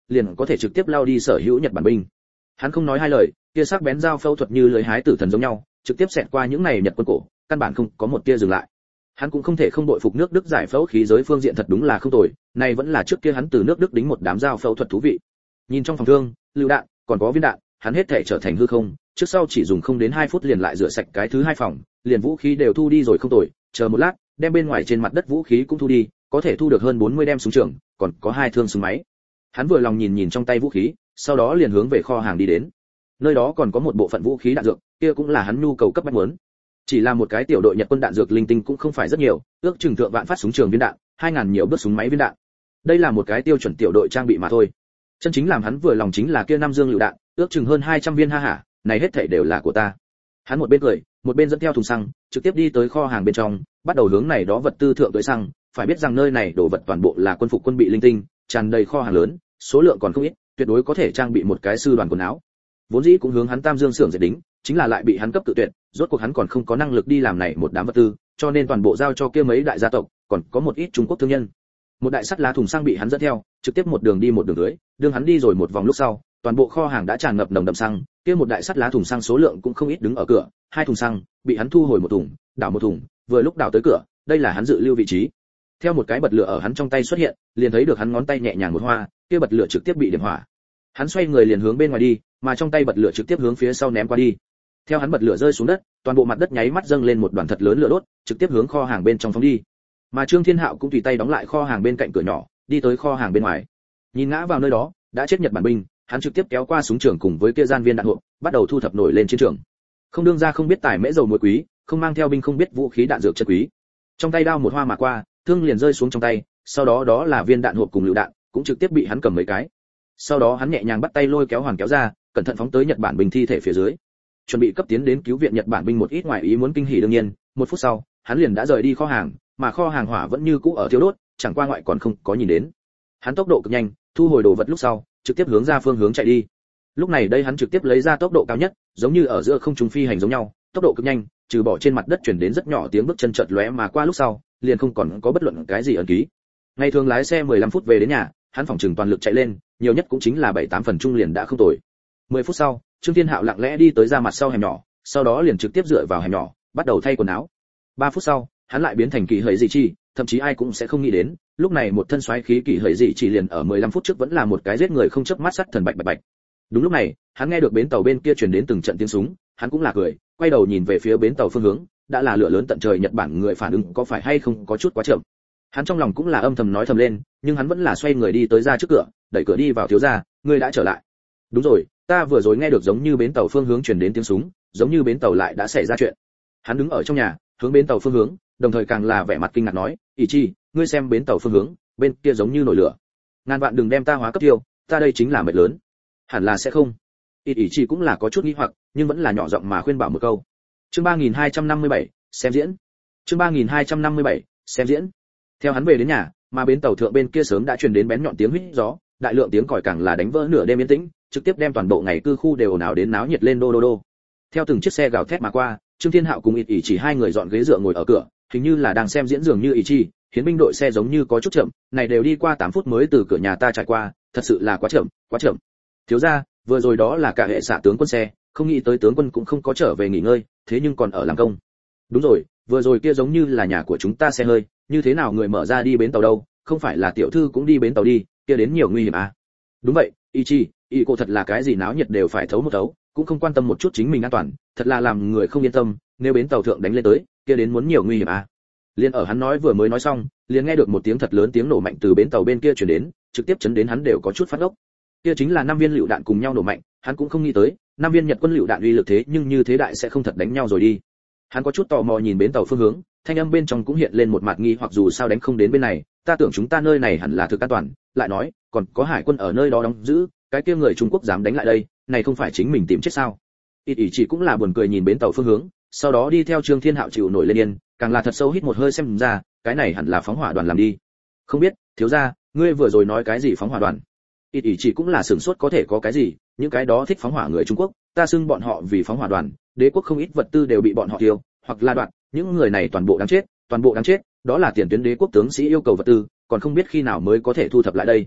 Speaker 1: liền có thể trực tiếp lao đi sở hữu Nhật Bản binh. Hắn không nói hai lời, kia sắc bén dao phẫu thuật như lưỡi hái tử thần giống nhau, trực tiếp xẹt qua những này Nhật quân cổ, căn bản không có một tia dừng lại. Hắn cũng không thể không đội phục nước Đức giải phẫu khí giới phương diện thật đúng là không tồi, này vẫn là trước kia hắn từ nước Đức đính một đám dao phẫu thuật thú vị. Nhìn trong phòng thương, lựu đạn, còn có viên đạn, hắn hết thể trở thành hư không, trước sau chỉ dùng không đến hai phút liền lại rửa sạch cái thứ hai phòng, liền vũ khí đều thu đi rồi không tồi, chờ một lát, đem bên ngoài trên mặt đất vũ khí cũng thu đi, có thể thu được hơn bốn mươi đem súng trường, còn có hai thương súng máy. Hắn vừa lòng nhìn nhìn trong tay vũ khí, sau đó liền hướng về kho hàng đi đến. Nơi đó còn có một bộ phận vũ khí đạn dược, kia cũng là hắn nhu cầu cấp bách muốn. Chỉ là một cái tiểu đội Nhật quân đạn dược linh tinh cũng không phải rất nhiều, ước chừng thượng vạn phát súng trường viên đạn, hai ngàn nhiều bước súng máy viên đạn. Đây là một cái tiêu chuẩn tiểu đội trang bị mà thôi. Chân chính làm hắn vừa lòng chính là kia năm dương lựu đạn, ước chừng hơn hai trăm viên ha hả, này hết thảy đều là của ta. Hắn một bên cười, một bên dẫn theo thùng xăng, trực tiếp đi tới kho hàng bên trong, bắt đầu hướng này đó vật tư thượng tới xăng, phải biết rằng nơi này đồ vật toàn bộ là quân phục quân bị linh tinh, tràn đầy kho hàng lớn, số lượng còn không ít, tuyệt đối có thể trang bị một cái sư đoàn quần áo. Vốn dĩ cũng hướng hắn Tam Dương xưởng dệt đính, chính là lại bị hắn cấp tự tuyệt, rốt cuộc hắn còn không có năng lực đi làm này một đám vật tư, cho nên toàn bộ giao cho kia mấy đại gia tộc, còn có một ít Trung Quốc thương nhân. Một đại sắt lá thùng xăng bị hắn dẫn theo, trực tiếp một đường đi một đường dưới, đường hắn đi rồi một vòng lúc sau, toàn bộ kho hàng đã tràn ngập nồng đậm xăng, kia một đại sắt lá thùng xăng số lượng cũng không ít đứng ở cửa, hai thùng xăng bị hắn thu hồi một thùng, đảo một thùng, vừa lúc đảo tới cửa, đây là hắn dự lưu vị trí. Theo một cái bật lửa ở hắn trong tay xuất hiện, liền thấy được hắn ngón tay nhẹ nhàng một hoa, kia bật lửa trực tiếp bị điểm hỏa. Hắn xoay người liền hướng bên ngoài đi, mà trong tay bật lửa trực tiếp hướng phía sau ném qua đi. Theo hắn bật lửa rơi xuống đất, toàn bộ mặt đất nháy mắt dâng lên một đoàn thật lớn lửa đốt, trực tiếp hướng kho hàng bên trong phóng đi. Mà Trương Thiên Hạo cũng tùy tay đóng lại kho hàng bên cạnh cửa nhỏ, đi tới kho hàng bên ngoài. Nhìn ngã vào nơi đó, đã chết Nhật Bản binh, hắn trực tiếp kéo qua súng trường cùng với kia gian viên đạn hộp, bắt đầu thu thập nổi lên chiến trường. Không đương ra không biết tài mễ dầu muối quý, không mang theo binh không biết vũ khí đạn dược chất quý. Trong tay đao một hoa mà qua, thương liền rơi xuống trong tay, sau đó đó là viên đạn hộp cùng lựu đạn, cũng trực tiếp bị hắn cầm mấy cái. Sau đó hắn nhẹ nhàng bắt tay lôi kéo hoàn kéo ra, cẩn thận phóng tới Nhật Bản binh thi thể phía dưới. Chuẩn bị cấp tiến đến cứu viện Nhật Bản binh một ít ngoài ý muốn kinh hỉ đương nhiên, một phút sau, hắn liền đã rời đi kho hàng, mà kho hàng hỏa vẫn như cũ ở thiêu đốt, chẳng qua ngoại còn không có nhìn đến. Hắn tốc độ cực nhanh, thu hồi đồ vật lúc sau, trực tiếp hướng ra phương hướng chạy đi. Lúc này đây hắn trực tiếp lấy ra tốc độ cao nhất, giống như ở giữa không trung phi hành giống nhau, tốc độ cực nhanh, trừ bỏ trên mặt đất chuyển đến rất nhỏ tiếng bước chân chợt lóe mà qua lúc sau, liền không còn có bất luận cái gì ẩn ký. Ngày thường lái xe mười lăm phút về đến nhà, hắn phòng trừng toàn lực chạy lên, nhiều nhất cũng chính là bảy tám phần trung liền đã không tồi. mười phút sau, Trương Thiên Hạo lặng lẽ đi tới ra mặt sau hẻm nhỏ, sau đó liền trực tiếp dựa vào hẻm nhỏ, bắt đầu thay quần áo. ba phút sau, hắn lại biến thành kỳ hởi dị chi, thậm chí ai cũng sẽ không nghĩ đến, lúc này một thân xoáy khí kỳ hởi dị chỉ liền ở mười lăm phút trước vẫn là một cái giết người không chớp mắt sắt thần bạch bạch bạch. Đúng lúc này, hắn nghe được bến tàu bên kia truyền đến từng trận tiếng súng, hắn cũng là cười, quay đầu nhìn về phía bến tàu phương hướng, đã là lửa lớn tận trời Nhật Bản người phản ứng có phải hay không có chút quá chậm. Hắn trong lòng cũng là âm thầm nói thầm lên, nhưng hắn vẫn là xoay người đi tới ra trước cửa, đẩy cửa đi vào. Thiếu gia, ngươi đã trở lại. Đúng rồi, ta vừa rồi nghe được giống như bến tàu phương hướng truyền đến tiếng súng, giống như bến tàu lại đã xảy ra chuyện. Hắn đứng ở trong nhà, hướng bến tàu phương hướng, đồng thời càng là vẻ mặt kinh ngạc nói, "Ỷ Chi, ngươi xem bến tàu phương hướng, bên kia giống như nổi lửa. Ngàn vạn đừng đem ta hóa cấp tiêu, ta đây chính là mệt lớn." Hẳn là sẽ không. Ỷ Chi cũng là có chút nghi hoặc, nhưng vẫn là nhỏ giọng mà khuyên bảo một câu. Chương ba nghìn hai trăm năm mươi bảy, xem diễn. Chương ba nghìn hai trăm năm mươi bảy, xem diễn. Theo hắn về đến nhà, mà bến tàu thượng bên kia sớm đã truyền đến bén nhọn tiếng huýt gió, đại lượng tiếng còi càng là đánh vỡ nửa đêm yên tĩnh, trực tiếp đem toàn bộ ngày cư khu đều ồn ào đến náo nhiệt lên đô đô đô. Theo từng chiếc xe gào thét mà qua, Trương Thiên Hạo cùng Ỷ Chỉ hai người dọn ghế dựa ngồi ở cửa, hình như là đang xem diễn dường như Ỷ Chi, hiến binh đội xe giống như có chút chậm, này đều đi qua tám phút mới từ cửa nhà ta trải qua, thật sự là quá chậm, quá chậm. Thiếu gia, vừa rồi đó là cả hệ xạ tướng quân xe, không nghĩ tới tướng quân cũng không có trở về nghỉ ngơi, thế nhưng còn ở làm công. Đúng rồi, vừa rồi kia giống như là nhà của chúng ta xe hơi, như thế nào người mở ra đi bến tàu đâu, không phải là tiểu thư cũng đi bến tàu đi, kia đến nhiều nguy hiểm à. Đúng vậy, Ý Chi, ý cô thật là cái gì náo nhiệt đều phải thấu một thấu, cũng không quan tâm một chút chính mình an toàn, thật là làm người không yên tâm, nếu bến tàu thượng đánh lên tới, kia đến muốn nhiều nguy hiểm à. Liên ở hắn nói vừa mới nói xong, liền nghe được một tiếng thật lớn tiếng nổ mạnh từ bến tàu bên kia truyền đến, trực tiếp chấn đến hắn đều có chút phát ốc. Kia chính là năm viên lựu đạn cùng nhau nổ mạnh, hắn cũng không nghĩ tới, năm viên Nhật quân lựu đạn uy lực thế nhưng như thế đại sẽ không thật đánh nhau rồi đi. Hắn có chút tò mò nhìn bến tàu phương hướng, thanh âm bên trong cũng hiện lên một mặt nghi hoặc dù sao đánh không đến bên này, ta tưởng chúng ta nơi này hẳn là thực an toàn, lại nói, còn có hải quân ở nơi đó đóng giữ, cái kia người Trung Quốc dám đánh lại đây, này không phải chính mình tìm chết sao? Ý Ý chỉ cũng là buồn cười nhìn bến tàu phương hướng, sau đó đi theo Trương Thiên Hạo chịu nổi lên yên, càng là thật sâu hít một hơi xem ra, cái này hẳn là phóng hỏa đoàn làm đi. Không biết, thiếu gia, ngươi vừa rồi nói cái gì phóng hỏa đoàn? Ý Ý chỉ cũng là sửng sốt có thể có cái gì, những cái đó thích phóng hỏa người Trung Quốc, ta xưng bọn họ vì phóng hỏa đoàn, đế quốc không ít vật tư đều bị bọn họ tiêu, hoặc là đoạt, những người này toàn bộ đáng chết, toàn bộ đáng chết, đó là tiền tuyến đế quốc tướng sĩ yêu cầu vật tư, còn không biết khi nào mới có thể thu thập lại đây.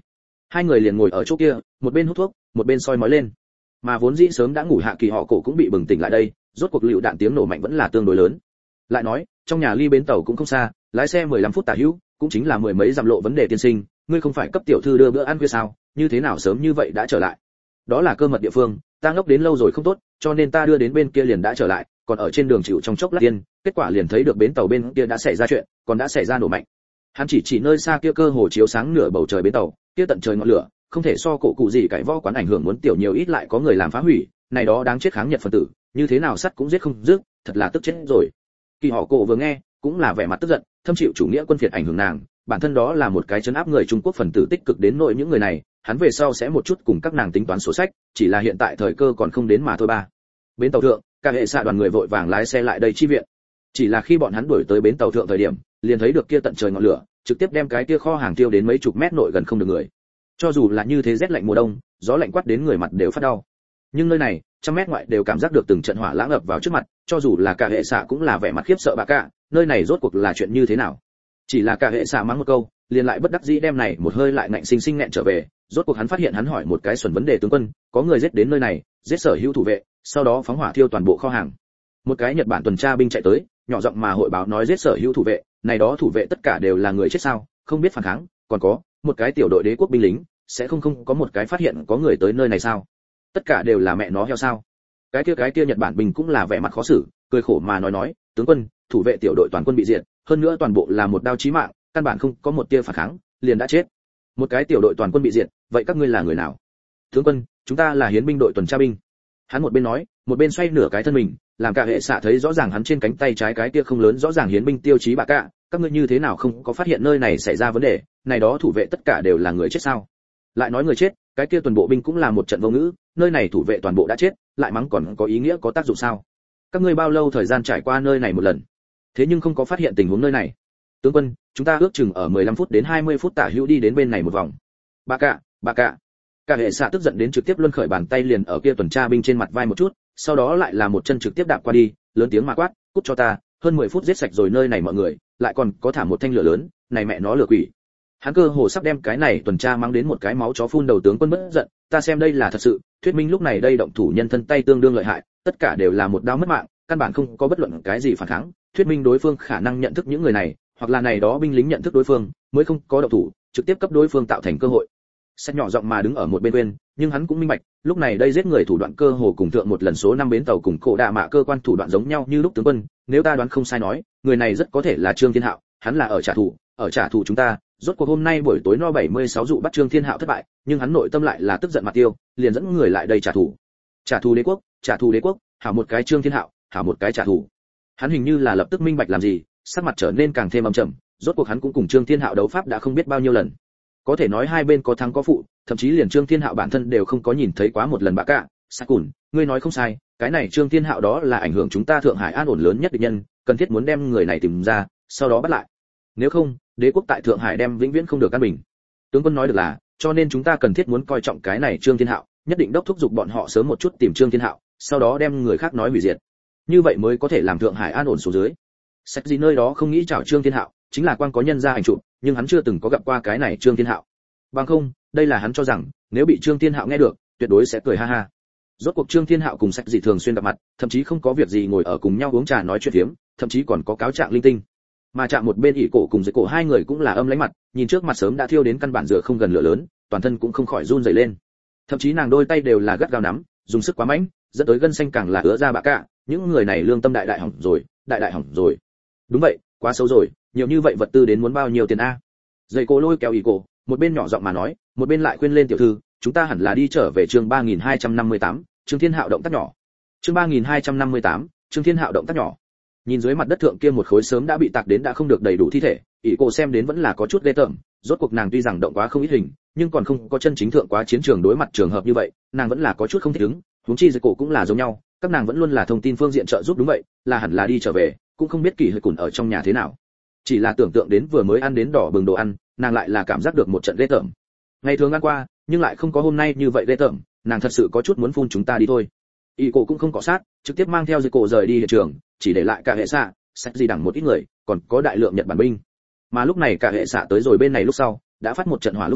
Speaker 1: Hai người liền ngồi ở chỗ kia, một bên hút thuốc, một bên soi mói lên. Mà vốn dĩ sớm đã ngủ hạ kỳ họ cổ cũng bị bừng tỉnh lại đây, rốt cuộc lựu đạn tiếng nổ mạnh vẫn là tương đối lớn. Lại nói, trong nhà ly bến tàu cũng không xa, lái xe mười lăm phút tả hữu, cũng chính là mười mấy dặm lộ. Vấn đề tiên sinh, ngươi không phải cấp tiểu thư đưa bữa ăn khuya sao, như thế nào sớm như vậy đã trở lại? Đó là cơ mật địa phương, ta ngốc đến lâu rồi không tốt, cho nên ta đưa đến bên kia liền đã trở lại, còn ở trên đường chịu trong chốc lát tiên, kết quả liền thấy được bến tàu bên kia đã xảy ra chuyện, còn đã xảy ra nổ mạnh. Hắn chỉ chỉ nơi xa kia cơ hồ chiếu sáng nửa bầu trời bến tàu, kia tận trời ngọn lửa, không thể so cổ cụ gì cãi võ quán ảnh hưởng muốn tiểu nhiều ít, lại có người làm phá hủy, này đó đáng chết kháng Nhật phần tử, như thế nào sắt cũng giết không dứt, thật là tức chết rồi. Kỳ họ cổ vừa nghe, cũng là vẻ mặt tức giận, thâm chịu chủ nghĩa quân phiệt ảnh hưởng nàng, bản thân đó là một cái trấn áp người Trung Quốc phần tử tích cực đến nội những người này, hắn về sau sẽ một chút cùng các nàng tính toán sổ sách, chỉ là hiện tại thời cơ còn không đến mà thôi ba. Bến tàu thượng, cả hệ xạ đoàn người vội vàng lái xe lại đây chi viện. Chỉ là khi bọn hắn đuổi tới bến tàu thượng thời điểm, liền thấy được kia tận trời ngọn lửa, trực tiếp đem cái kia kho hàng tiêu đến mấy chục mét nội gần không được người. Cho dù là như thế rét lạnh mùa đông, gió lạnh quát đến người mặt đều phát đau. Nhưng nơi này, trăm mét ngoại đều cảm giác được từng trận hỏa lãng ập vào trước mặt, cho dù là cả hệ xạ cũng là vẻ mặt khiếp sợ bà cả, nơi này rốt cuộc là chuyện như thế nào? Chỉ là cả hệ xạ mắng một câu, liền lại bất đắc dĩ đem này một hơi lại ngạnh sinh sinh nghẹn trở về, rốt cuộc hắn phát hiện hắn hỏi một cái xuẩn vấn đề tướng quân, có người giết đến nơi này, giết sở hữu thủ vệ, sau đó phóng hỏa thiêu toàn bộ kho hàng. Một cái Nhật Bản tuần tra binh chạy tới, nhỏ giọng mà hội báo nói giết sở hữu thủ vệ, này đó thủ vệ tất cả đều là người chết sao, không biết phản kháng, còn có một cái tiểu đội đế quốc binh lính, sẽ không không có một cái phát hiện có người tới nơi này sao? Tất cả đều là mẹ nó heo sao? Cái kia cái kia Nhật Bản binh cũng là vẻ mặt khó xử, cười khổ mà nói nói, tướng quân, thủ vệ tiểu đội toàn quân bị diệt, hơn nữa toàn bộ là một đao chí mạng, căn bản không có một tia phản kháng, liền đã chết. Một cái tiểu đội toàn quân bị diệt, vậy các ngươi là người nào? Tướng quân, chúng ta là hiến binh đội tuần tra binh. Hắn một bên nói, một bên xoay nửa cái thân mình, làm cả hệ xạ thấy rõ ràng hắn trên cánh tay trái cái kia không lớn rõ ràng hiến binh tiêu chí bà cả, các ngươi như thế nào không có phát hiện nơi này xảy ra vấn đề, này đó thủ vệ tất cả đều là người chết sao? Lại nói người chết, cái kia tuần bộ binh cũng là một trận vô ngữ, nơi này thủ vệ toàn bộ đã chết, lại mắng còn có ý nghĩa có tác dụng sao? Các ngươi bao lâu thời gian trải qua nơi này một lần, thế nhưng không có phát hiện tình huống nơi này? Tướng quân, chúng ta ước chừng ở mười lăm phút đến hai mươi phút tả hữu đi đến bên này một vòng. Bà cả, bà cả. Cả hệ xạ tức giận đến trực tiếp luân khởi bàn tay liền ở kia tuần tra binh trên mặt vai một chút, sau đó lại là một chân trực tiếp đạp qua đi, lớn tiếng mà quát, cút cho ta, hơn mười phút giết sạch rồi nơi này mọi người, lại còn có thả một thanh lửa lớn, này mẹ nó lửa quỷ. Hắn cơ hồ sắp đem cái này tuần tra mang đến một cái máu chó phun đầu. Tướng quân bất giận, ta xem đây là thật sự, thuyết minh lúc này đây động thủ nhân thân tay tương đương lợi hại, tất cả đều là một đao mất mạng, căn bản không có bất luận cái gì phản kháng, thuyết minh đối phương khả năng nhận thức những người này, hoặc là này đó binh lính nhận thức đối phương, mới không có động thủ, trực tiếp cấp đối phương tạo thành cơ hội. Sách nhỏ giọng mà đứng ở một bên quên, nhưng hắn cũng minh bạch, lúc này đây giết người thủ đoạn cơ hồ cùng thượng một lần số năm bến tàu cùng cổ đạ mạ cơ quan thủ đoạn giống nhau như lúc. Tướng quân, nếu ta đoán không sai nói, người này rất có thể là Trương Thiên Hạo, hắn là ở trả thù, ở trả thù chúng ta. Rốt cuộc hôm nay buổi tối no bảy mươi sáu dụ bắt Trương Thiên Hạo thất bại, nhưng hắn nội tâm lại là tức giận mặt tiêu, liền dẫn người lại đây trả thù. Trả thù đế quốc, trả thù đế quốc, hảo một cái Trương Thiên Hạo, hảo một cái trả thù. Hắn hình như là lập tức minh bạch làm gì, sắc mặt trở nên càng thêm âm trầm, rốt cuộc hắn cũng cùng Trương Thiên Hạo đấu pháp đã không biết bao nhiêu lần. Có thể nói hai bên có thắng có phụ, thậm chí liền Trương Thiên Hạo bản thân đều không có nhìn thấy quá một lần bạ cả. Sa Cùn, ngươi nói không sai, cái này Trương Thiên Hạo đó là ảnh hưởng chúng ta Thượng Hải an ổn lớn nhất địch nhân, cần thiết muốn đem người này tìm ra, sau đó bắt lại. Nếu không, đế quốc tại Thượng Hải đem vĩnh viễn không được an bình. Tướng quân nói được là, cho nên chúng ta cần thiết muốn coi trọng cái này Trương Thiên Hạo, nhất định đốc thúc giục bọn họ sớm một chút tìm Trương Thiên Hạo, sau đó đem người khác nói hủy diệt. Như vậy mới có thể làm Thượng Hải an ổn xuống dưới. Sách gì nơi đó không nghĩ chào Trương Thiên Hạo, chính là quan có nhân ra ảnh chụp, nhưng hắn chưa từng có gặp qua cái này Trương Thiên Hạo. Bằng không, đây là hắn cho rằng, nếu bị Trương Thiên Hạo nghe được, tuyệt đối sẽ cười ha ha. Rốt cuộc Trương Thiên Hạo cùng Sách gì thường xuyên gặp mặt, thậm chí không có việc gì ngồi ở cùng nhau uống trà nói chuyện phiếm, thậm chí còn có cáo trạng linh tinh. Mà chạm một bên ỷ cổ cùng dưới cổ hai người cũng là âm lãnh mặt, nhìn trước mặt sớm đã thiêu đến căn bản rửa không gần lửa lớn, toàn thân cũng không khỏi run rẩy lên. Thậm chí nàng đôi tay đều là gắt gao nắm, dùng sức quá mạnh, dẫn tới gân xanh càng là ứa ra bạ cả, những người này lương tâm đại đại hỏng rồi, đại đại hỏng rồi. Đúng vậy, quá xấu rồi, nhiều như vậy vật tư đến muốn bao nhiêu tiền a? Dây cô lôi kéo ỷ cổ, một bên nhỏ giọng mà nói, một bên lại khuyên lên tiểu thư, chúng ta hẳn là đi trở về chương ba nghìn hai trăm năm mươi tám, Trương Thiên Hạo động tác nhỏ. Chương ba nghìn hai trăm năm mươi tám, Trương Thiên Hạo động tác nhỏ. Nhìn dưới mặt đất thượng kia một khối sớm đã bị tạc đến đã không được đầy đủ thi thể, ỷ cô xem đến vẫn là có chút ghê tởm, rốt cuộc nàng tuy rằng động quá không ít hình, nhưng còn không có chân chính thượng quá chiến trường đối mặt trường hợp như vậy, nàng vẫn là có chút không thích ứng, huống chi dưới cổ cũng là giống nhau, các nàng vẫn luôn là thông tin phương diện trợ giúp đúng vậy, là hẳn là đi trở về, cũng không biết kỳ hơi cùn ở trong nhà thế nào. Chỉ là tưởng tượng đến vừa mới ăn đến đỏ bừng đồ ăn, nàng lại là cảm giác được một trận ghê tởm. Ngày thường ăn qua, nhưng lại không có hôm nay như vậy ghê tởm, nàng thật sự có chút muốn phun chúng ta đi thôi. Y cổ cũng không cọ sát, trực tiếp mang theo dây cổ rời đi hiện trường, chỉ để lại cả hệ xạ, sách gì đẳng một ít người, còn có đại lượng Nhật Bản binh. Mà lúc này cả hệ xạ tới rồi bên này lúc sau, đã phát một trận hỏa lúc sau,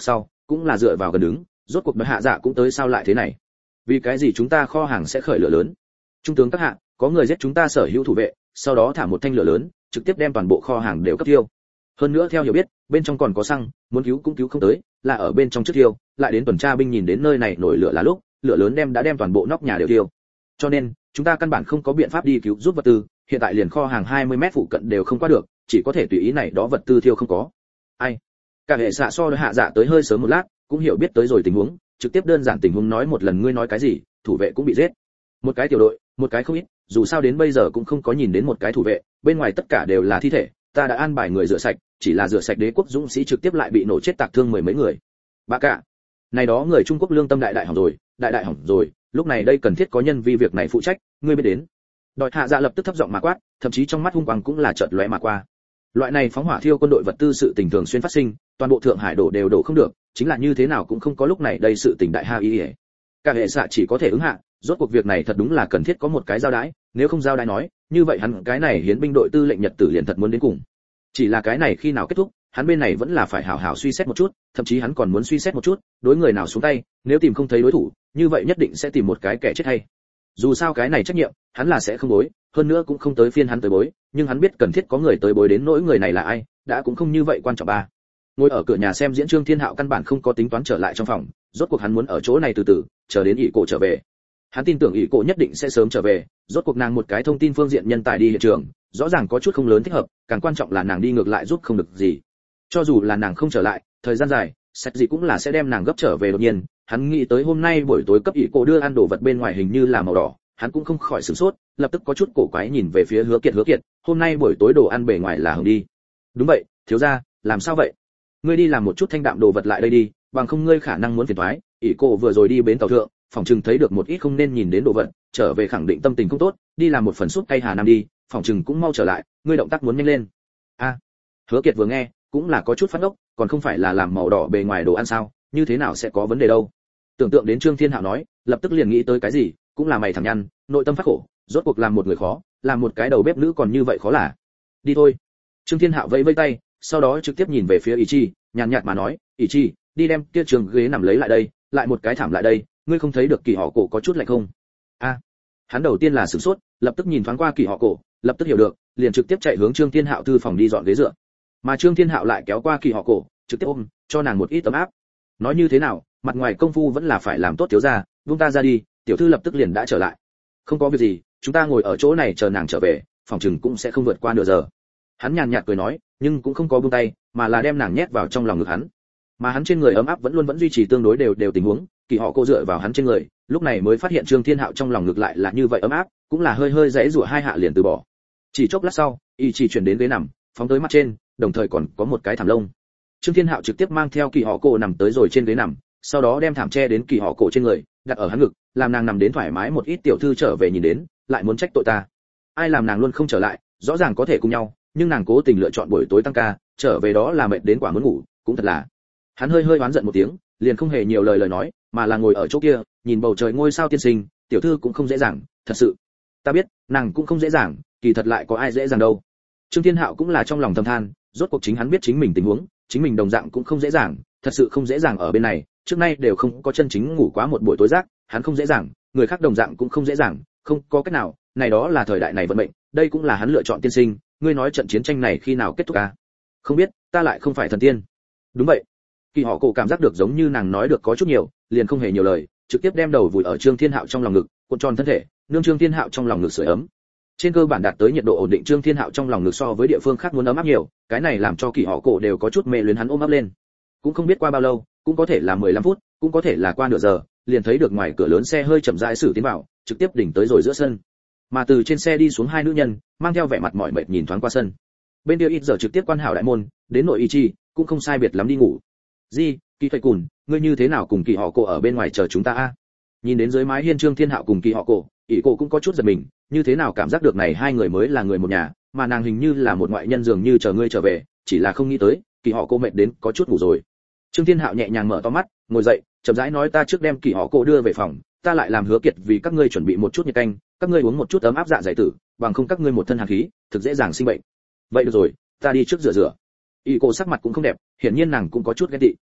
Speaker 1: cũng là dựa vào gần đứng, rốt cuộc Đại Hạ Dạ cũng tới sao lại thế này? Vì cái gì chúng ta kho hàng sẽ khởi lửa lớn? Trung tướng các hạ, có người giết chúng ta sở hữu thủ vệ, sau đó thả một thanh lửa lớn, trực tiếp đem toàn bộ kho hàng đều cấp tiêu. Hơn nữa theo hiểu biết, bên trong còn có xăng, muốn cứu cũng cứu không tới, là ở bên trong trước tiêu, lại đến tuần tra binh nhìn đến nơi này nổi lửa là lúc, lửa lớn đem đã đem toàn bộ nóc nhà đều tiêu. Cho nên, chúng ta căn bản không có biện pháp đi cứu giúp vật tư, hiện tại liền kho hàng hai mươi mét phụ cận đều không qua được, chỉ có thể tùy ý này đó vật tư thiêu không có. Ai? Cả hệ xạ so với Hạ Dạ tới hơi sớm một lát, cũng hiểu biết tới rồi tình huống, trực tiếp đơn giản tình huống nói một lần. Ngươi nói cái gì? Thủ vệ cũng bị giết. Một cái tiểu đội, một cái không ít, dù sao đến bây giờ cũng không có nhìn đến một cái thủ vệ, bên ngoài tất cả đều là thi thể, ta đã an bài người rửa sạch, chỉ là rửa sạch đế quốc dũng sĩ trực tiếp lại bị nổ chết tạc thương mười mấy người. Bà cả, này đó người Trung Quốc lương tâm đại đại hỏng rồi, đại đại hỏng rồi, lúc này đây cần thiết có nhân vi việc này phụ trách, ngươi biết đến. Đòi Hạ Dạ lập tức thấp giọng mà quát, thậm chí trong mắt hung quang cũng là chợt lóe mà qua. Loại này phóng hỏa thiêu quân đội vật tư sự tình thường xuyên phát sinh, toàn bộ Thượng Hải đổ đều đổ không được, chính là như thế nào cũng không có lúc này đây sự tình đại ha ý. Cả hệ xạ chỉ có thể ứng hạ, rốt cuộc việc này thật đúng là cần thiết có một cái giao đái, nếu không giao đái nói, như vậy hắn cái này hiến binh đội tư lệnh Nhật Tử liền thật muốn đến cùng. Chỉ là cái này khi nào kết thúc, hắn bên này vẫn là phải hảo hảo suy xét một chút, thậm chí hắn còn muốn suy xét một chút, đối người nào xuống tay, nếu tìm không thấy đối thủ, như vậy nhất định sẽ tìm một cái kẻ chết hay. Dù sao cái này trách nhiệm, hắn là sẽ không bối, hơn nữa cũng không tới phiên hắn tới bối, nhưng hắn biết cần thiết có người tới bối đến nỗi người này là ai, đã cũng không như vậy quan trọng ba. Ngồi ở cửa nhà xem diễn Trương Thiên Hạo căn bản không có tính toán trở lại trong phòng, rốt cuộc hắn muốn ở chỗ này từ từ, chờ đến ỷ cổ trở về. Hắn tin tưởng ỷ cổ nhất định sẽ sớm trở về, rốt cuộc nàng một cái thông tin phương diện nhân tài đi hiện trường, rõ ràng có chút không lớn thích hợp, càng quan trọng là nàng đi ngược lại giúp không được gì. Cho dù là nàng không trở lại, thời gian dài, sách gì cũng là sẽ đem nàng gấp trở về đột nhiên. Hắn nghĩ tới hôm nay buổi tối cấp ỷ cổ đưa ăn đồ vật bên ngoài hình như là màu đỏ, hắn cũng không khỏi sửng sốt, lập tức có chút cổ quái nhìn về phía Hứa Kiệt. Hứa Kiệt, hôm nay buổi tối đồ ăn bề ngoài là hồng đi. Đúng vậy, thiếu gia, làm sao vậy? Ngươi đi làm một chút thanh đạm đồ vật lại đây đi, bằng không ngươi khả năng muốn phiền toái. ỷ cổ vừa rồi đi bến tàu thượng, phòng trừng thấy được một ít không nên nhìn đến đồ vật, trở về khẳng định tâm tình không tốt, đi làm một phần súp cay Hà Nam đi, phòng trừng cũng mau trở lại, ngươi động tác muốn nhanh lên. A. Hứa Kiệt vừa nghe, cũng là có chút phát ốc, còn không phải là làm màu đỏ bề ngoài đồ ăn sao, như thế nào sẽ có vấn đề đâu. Tưởng tượng đến Trương Thiên Hạo nói, lập tức liền nghĩ tới cái gì, cũng là mày thẳng nhăn, nội tâm phát khổ, rốt cuộc làm một người khó, làm một cái đầu bếp nữ còn như vậy khó là. Đi thôi. Trương Thiên Hạo vẫy vẫy tay, sau đó trực tiếp nhìn về phía Ý Chi, nhàn nhạt mà nói, Ý Chi, đi đem kia trường ghế nằm lấy lại đây, lại một cái thảm lại đây, ngươi không thấy được Kỳ Họ Cổ có chút lạnh không? A. Hắn đầu tiên là sửng sốt, lập tức nhìn thoáng qua Kỳ Họ Cổ, lập tức hiểu được, liền trực tiếp chạy hướng Trương Thiên Hạo thư phòng đi dọn ghế dựa. Mà Trương Thiên Hạo lại kéo qua Kỳ Họ Cổ, trực tiếp ôm, cho nàng một ít tấm áp. Nói như thế nào, mặt ngoài công phu vẫn là phải làm tốt thiếu gia, buông ta ra đi, tiểu thư lập tức liền đã trở lại. Không có việc gì, chúng ta ngồi ở chỗ này chờ nàng trở về, phòng chừng cũng sẽ không vượt qua nửa giờ. Hắn nhàn nhạt cười nói, nhưng cũng không có buông tay, mà là đem nàng nhét vào trong lòng ngực hắn. Mà hắn trên người ấm áp vẫn luôn vẫn duy trì tương đối đều đều tình huống, Kỳ Họ Cổ dựa vào hắn trên người, lúc này mới phát hiện Trương Thiên Hạo trong lòng ngực lại là như vậy ấm áp, cũng là hơi hơi dãy rủa hai hạ liền từ bỏ. Chỉ chốc lát sau, y chỉ chuyển đến ghế nằm, phóng tới mắt trên, đồng thời còn có một cái thảm lông. Trương Thiên Hạo trực tiếp mang theo Kỳ Họ Cổ nằm tới rồi trên ghế nằm, sau đó đem thảm che đến Kỳ Họ Cổ trên người, đặt ở hắn ngực, làm nàng nằm đến thoải mái một ít. Tiểu thư trở về nhìn đến, lại muốn trách tội ta. Ai làm nàng luôn không trở lại, rõ ràng có thể cùng nhau, nhưng nàng cố tình lựa chọn buổi tối tăng ca, trở về đó là mệt đến quả muốn ngủ, cũng thật là. Hắn hơi hơi oán giận một tiếng, liền không hề nhiều lời lời nói, mà là ngồi ở chỗ kia, nhìn bầu trời ngôi sao tiên sinh, tiểu thư cũng không dễ dàng, thật sự. Ta biết, nàng cũng không dễ dàng, kỳ thật lại có ai dễ dàng đâu. Trương Thiên Hạo cũng là trong lòng thầm than, rốt cuộc chính hắn biết chính mình tình huống, chính mình đồng dạng cũng không dễ dàng, thật sự không dễ dàng ở bên này, trước nay đều không có chân chính ngủ quá một buổi tối giấc, hắn không dễ dàng, người khác đồng dạng cũng không dễ dàng, không có cách nào, này đó là thời đại này vận mệnh, đây cũng là hắn lựa chọn tiên sinh, ngươi nói trận chiến tranh này khi nào kết thúc à? Không biết, ta lại không phải thần tiên. Đúng vậy. Kỳ Họ Cổ cảm giác được giống như nàng nói được có chút nhiều, liền không hề nhiều lời, trực tiếp đem đầu vùi ở Trương Thiên Hạo trong lòng ngực, cuộn tròn thân thể, nương Trương Thiên Hạo trong lòng ngực sưởi ấm. Trên cơ bản đạt tới nhiệt độ ổn định, Trương Thiên Hạo trong lòng ngực so với địa phương khác muốn ấm áp nhiều, cái này làm cho Kỳ Họ Cổ đều có chút mê luyến hắn ôm ấp lên. Cũng không biết qua bao lâu, cũng có thể là mười lăm phút, cũng có thể là qua nửa giờ, liền thấy được ngoài cửa lớn xe hơi chậm rãi xử tiến vào, trực tiếp đỉnh tới rồi giữa sân. Mà từ trên xe đi xuống hai nữ nhân, mang theo vẻ mặt mỏi mệt nhìn thoáng qua sân. Bên kia ít giờ trực tiếp quan hảo đại môn, đến nội y chi, cũng không sai biệt lắm đi ngủ. Di, Kỳ Thầy Cùn, ngươi như thế nào cùng Kỳ Họ Cổ ở bên ngoài chờ chúng ta a? Nhìn đến dưới mái hiên Trương Thiên Hạo cùng Kỳ Họ Cổ, ỷ cổ cũng có chút giật mình, như thế nào cảm giác được này hai người mới là người một nhà, mà nàng hình như là một ngoại nhân dường như chờ ngươi trở về, chỉ là không nghĩ tới, Kỳ Họ Cổ mệt đến có chút ngủ rồi. Trương Thiên Hạo nhẹ nhàng mở to mắt, ngồi dậy, chậm rãi nói ta trước đem Kỳ Họ Cổ đưa về phòng, ta lại làm Hứa Kiệt vì các ngươi chuẩn bị một chút nhiệt canh, các ngươi uống một chút ấm áp dạ dày tử, bằng không các ngươi một thân hàn khí, thực dễ dàng sinh bệnh. Vậy được rồi, ta đi trước rửa rửa. Y cô sắc mặt cũng không đẹp, hiển nhiên nàng cũng có chút ghen tị.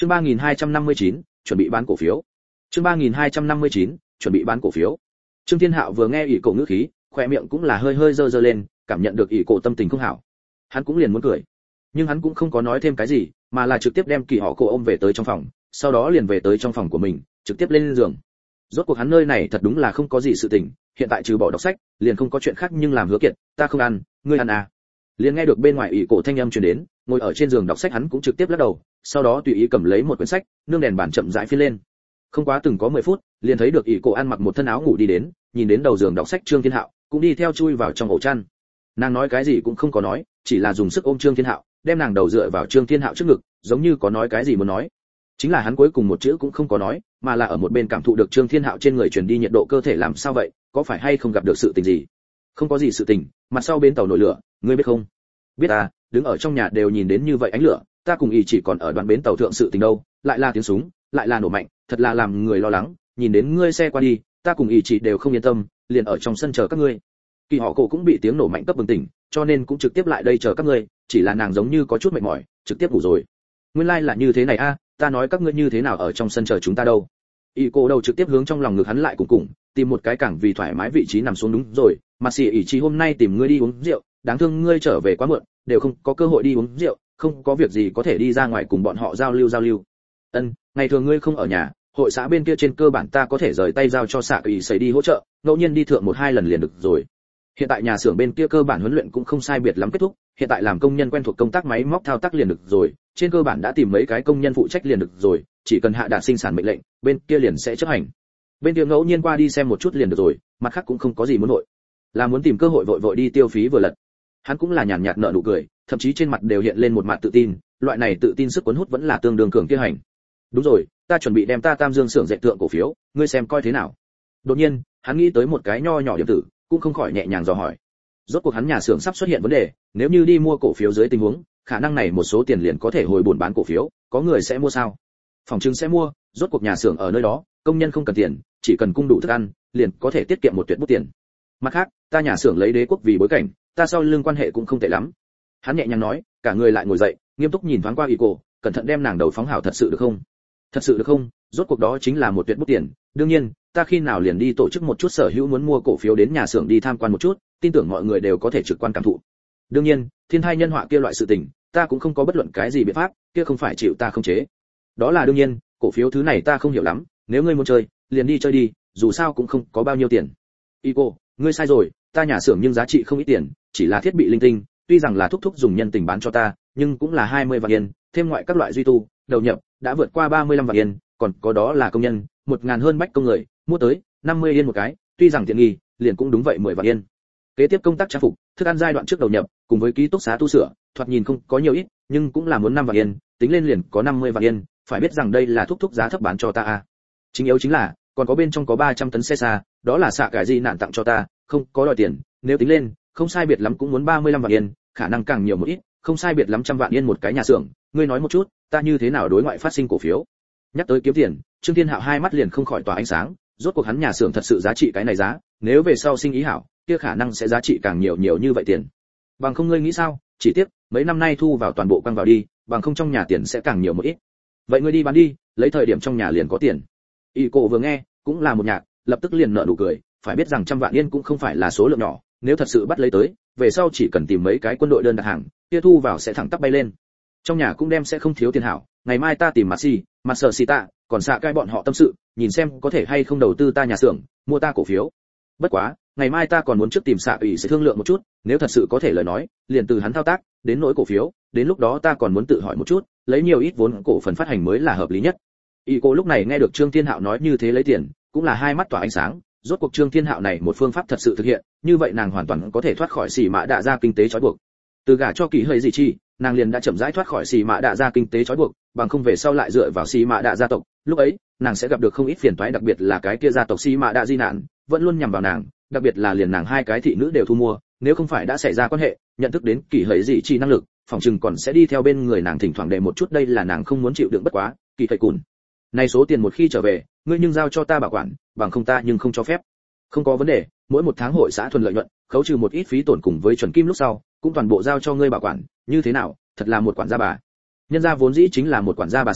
Speaker 1: Chương ba nghìn hai trăm năm mươi chín, chuẩn bị bán cổ phiếu. Chương ba nghìn hai trăm năm mươi chín, chuẩn bị bán cổ phiếu. Trương Thiên Hạo vừa nghe ỷ cổ ngữ khí, khóe miệng cũng là hơi hơi dơ dơ lên, cảm nhận được ỷ cổ tâm tình không hảo. Hắn cũng liền muốn cười, nhưng hắn cũng không có nói thêm cái gì, mà là trực tiếp đem Kỳ Họ Cổ ôm về tới trong phòng, sau đó liền về tới trong phòng của mình, trực tiếp lên giường. Rốt cuộc hắn nơi này thật đúng là không có gì sự tình, hiện tại trừ bỏ đọc sách, liền không có chuyện khác, nhưng làm hứa kiện, ta không ăn, ngươi ăn à? Liền nghe được bên ngoài ỷ cổ thanh âm truyền đến, ngồi ở trên giường đọc sách hắn cũng trực tiếp lắc đầu, sau đó tùy ý cầm lấy một quyển sách, nương đèn bàn chậm rãi phiên lên. Không quá từng có mười phút, liền thấy được ỷ cổ ăn mặc một thân áo ngủ đi đến, nhìn đến đầu giường đọc sách Trương Thiên Hạo, cũng đi theo chui vào trong ổ chăn. Nàng nói cái gì cũng không có nói, chỉ là dùng sức ôm Trương Thiên Hạo, đem nàng đầu dựa vào Trương Thiên Hạo trước ngực, giống như có nói cái gì muốn nói. Chính là hắn cuối cùng một chữ cũng không có nói, mà là ở một bên cảm thụ được Trương Thiên Hạo trên người truyền đi nhiệt độ cơ thể. Làm sao vậy, có phải hay không gặp được sự tình gì? Không có gì sự tình, mặt sau bên tàu nổi lửa, ngươi biết không? Biết à, đứng ở trong nhà đều nhìn đến như vậy ánh lửa, ta cùng ý chỉ còn ở đoạn bến tàu thượng sự tình đâu, lại là tiếng súng, lại là nổ mạnh, thật là làm người lo lắng, nhìn đến ngươi xe qua đi, ta cùng ý chỉ đều không yên tâm, liền ở trong sân chờ các ngươi. Kỳ Họ Cổ cũng bị tiếng nổ mạnh cấp bừng tỉnh, cho nên cũng trực tiếp lại đây chờ các ngươi, chỉ là nàng giống như có chút mệt mỏi, trực tiếp ngủ rồi. Nguyên lai like là như thế này a, à, ta nói các ngươi như thế nào ở trong sân chờ chúng ta đâu. Ý Cổ đầu trực tiếp hướng trong lòng ngực hắn lại cùng cùng, tìm một cái cảng vì thoải mái vị trí nằm xuống. Đúng rồi, mà xì ý chí hôm nay tìm ngươi đi uống rượu, đáng thương ngươi trở về quá muộn, đều không có cơ hội đi uống rượu, không có việc gì có thể đi ra ngoài cùng bọn họ giao lưu giao lưu. Ân, ngày thường ngươi không ở nhà, hội xã bên kia trên cơ bản ta có thể rời tay giao cho xạ ủy xảy đi hỗ trợ, ngẫu nhiên đi thượng một hai lần liền được rồi. Hiện tại nhà xưởng bên kia cơ bản huấn luyện cũng không sai biệt lắm kết thúc, hiện tại làm công nhân quen thuộc công tác máy móc thao tác liền được rồi, trên cơ bản đã tìm mấy cái công nhân phụ trách liền được rồi, chỉ cần hạ đạt sinh sản mệnh lệnh, bên kia liền sẽ chấp hành. Bên kia ngẫu nhiên qua đi xem một chút liền được rồi, mặt khác cũng không có gì muốn nội. Là muốn tìm cơ hội vội vội đi tiêu phí vừa lật. Hắn cũng là nhàn nhạt nở nụ cười, thậm chí trên mặt đều hiện lên một mặt tự tin, loại này tự tin sức cuốn hút vẫn là tương đương cường kia hành. Đúng rồi, ta chuẩn bị đem ta Tam Dương xưởng dệt tượng cổ phiếu, ngươi xem coi thế nào. Đột nhiên, hắn nghĩ tới một cái nho nhỏ điểm tử, cũng không khỏi nhẹ nhàng dò hỏi. Rốt cuộc hắn nhà xưởng sắp xuất hiện vấn đề, nếu như đi mua cổ phiếu dưới tình huống, khả năng này một số tiền liền có thể hồi bổn bán cổ phiếu, có người sẽ mua sao? Phòng trưng sẽ mua, rốt cuộc nhà xưởng ở nơi đó, công nhân không cần tiền, chỉ cần cung đủ thức ăn, liền có thể tiết kiệm một tuyệt bút tiền. Mặt khác, ta nhà xưởng lấy đế quốc vì bối cảnh, ta sau lưng quan hệ cũng không tệ lắm. Hắn nhẹ nhàng nói, cả người lại ngồi dậy, nghiêm túc nhìn thoáng qua Iko, cẩn thận đem nàng đầu phóng hảo. Thật sự được không? Thật sự được không? Rốt cuộc đó chính là một tuyệt bút tiền, đương nhiên, ta khi nào liền đi tổ chức một chút sở hữu muốn mua cổ phiếu đến nhà xưởng đi tham quan một chút, tin tưởng mọi người đều có thể trực quan cảm thụ. Đương nhiên, thiên thai nhân họa kia loại sự tình, ta cũng không có bất luận cái gì biện pháp, kia không phải chịu ta không chế. Đó là đương nhiên, cổ phiếu thứ này ta không hiểu lắm, nếu ngươi muốn chơi, liền đi chơi đi, dù sao cũng không có bao nhiêu tiền. Iko, ngươi sai rồi, ta nhà xưởng nhưng giá trị không ít tiền, chỉ là thiết bị linh tinh, tuy rằng là thúc thúc dùng nhân tình bán cho ta, nhưng cũng là hai mươi vạn yên, thêm ngoại các loại duy tu, đầu nhập đã vượt qua ba mươi lăm vạn yên, còn có đó là công nhân, một ngàn hơn bách công người, mua tới năm mươi yên một cái, tuy rằng tiện nghi, liền cũng đúng vậy mười vạn yên. Kế tiếp công tác trang phục, thức ăn giai đoạn trước đầu nhập, cùng với ký túc xá tu sửa, thoạt nhìn không có nhiều ít, nhưng cũng là muốn năm vạn yên, tính lên liền có năm mươi vạn yên, phải biết rằng đây là thúc thúc giá thấp bán cho ta a. Chính yếu chính là, còn có bên trong có ba trăm tấn xe xa, đó là xạ cái gì nạn tặng cho ta, không có đòi tiền, nếu tính lên, không sai biệt lắm cũng muốn ba mươi lăm vạn yên, khả năng càng nhiều một ít, không sai biệt lắm trăm vạn yên một cái nhà xưởng, ngươi nói một chút, ta như thế nào đối ngoại phát sinh cổ phiếu? Nhắc tới kiếm tiền, Trương Thiên Hạo hai mắt liền không khỏi tỏa ánh sáng, rốt cuộc hắn nhà xưởng thật sự giá trị cái này giá, nếu về sau sinh ý hảo, kia khả năng sẽ giá trị càng nhiều nhiều như vậy tiền. Bằng không ngươi nghĩ sao? Chỉ tiếc, mấy năm nay thu vào toàn bộ quăng vào đi, bằng không trong nhà tiền sẽ càng nhiều một ít. Vậy ngươi đi bán đi, lấy thời điểm trong nhà liền có tiền. Y cổ vừa nghe, cũng là một nhạc, lập tức liền nở nụ cười, phải biết rằng trăm vạn yên cũng không phải là số lượng nhỏ, nếu thật sự bắt lấy tới, về sau chỉ cần tìm mấy cái quân đội đơn đặt hàng, kia thu vào sẽ thẳng tắp bay lên. Trong nhà cũng đem sẽ không thiếu tiền hảo, ngày mai ta tìm mặt xì, mặt sở xì tạ, còn xạ cai bọn họ tâm sự, nhìn xem có thể hay không đầu tư ta nhà xưởng, mua ta cổ phiếu. Bất quá, ngày mai ta còn muốn trước tìm xạ ủy sẽ thương lượng một chút, nếu thật sự có thể lời nói, liền từ hắn thao tác, đến nỗi cổ phiếu, đến lúc đó ta còn muốn tự hỏi một chút, lấy nhiều ít vốn cổ phần phát hành mới là hợp lý nhất. Y cô lúc này nghe được Trương Thiên Hạo nói như thế lấy tiền, cũng là hai mắt tỏa ánh sáng, rốt cuộc Trương Thiên Hạo này một phương pháp thật sự thực hiện, như vậy nàng hoàn toàn có thể thoát khỏi xì mã đạ ra kinh tế trói buộc. Từ gả cho Kỳ Hơi gì chi, nàng liền đã chậm rãi thoát khỏi xì mã đạ ra kinh tế trói buộc, bằng không về sau lại dựa vào xì mã đạ gia tộc, lúc ấy, nàng sẽ gặp được không ít phiền toái, đặc biệt là cái kia gia tộc xì mã đạ di nạn, vẫn luôn nhằm vào nàng, đặc biệt là liền nàng hai cái thị nữ đều thu mua, nếu không phải đã xảy ra quan hệ, nhận thức đến Kỳ Hơi gì chi năng lực, phòng trừng còn sẽ đi theo bên người nàng thỉnh thoảng để một chút, đây là nàng không muốn chịu đựng. Bất quá, Kỳ Hơi cùn, này số tiền một khi trở về, ngươi nhưng giao cho ta bảo quản, bằng không ta nhưng không cho phép. Không có vấn đề, mỗi một tháng hội xã thuần lợi nhuận, khấu trừ một ít phí tổn cùng với chuẩn kim lúc sau, cũng toàn bộ giao cho ngươi bảo quản, như thế nào, thật là một quản gia bà. Nhân gia vốn dĩ chính là một quản gia bà sao,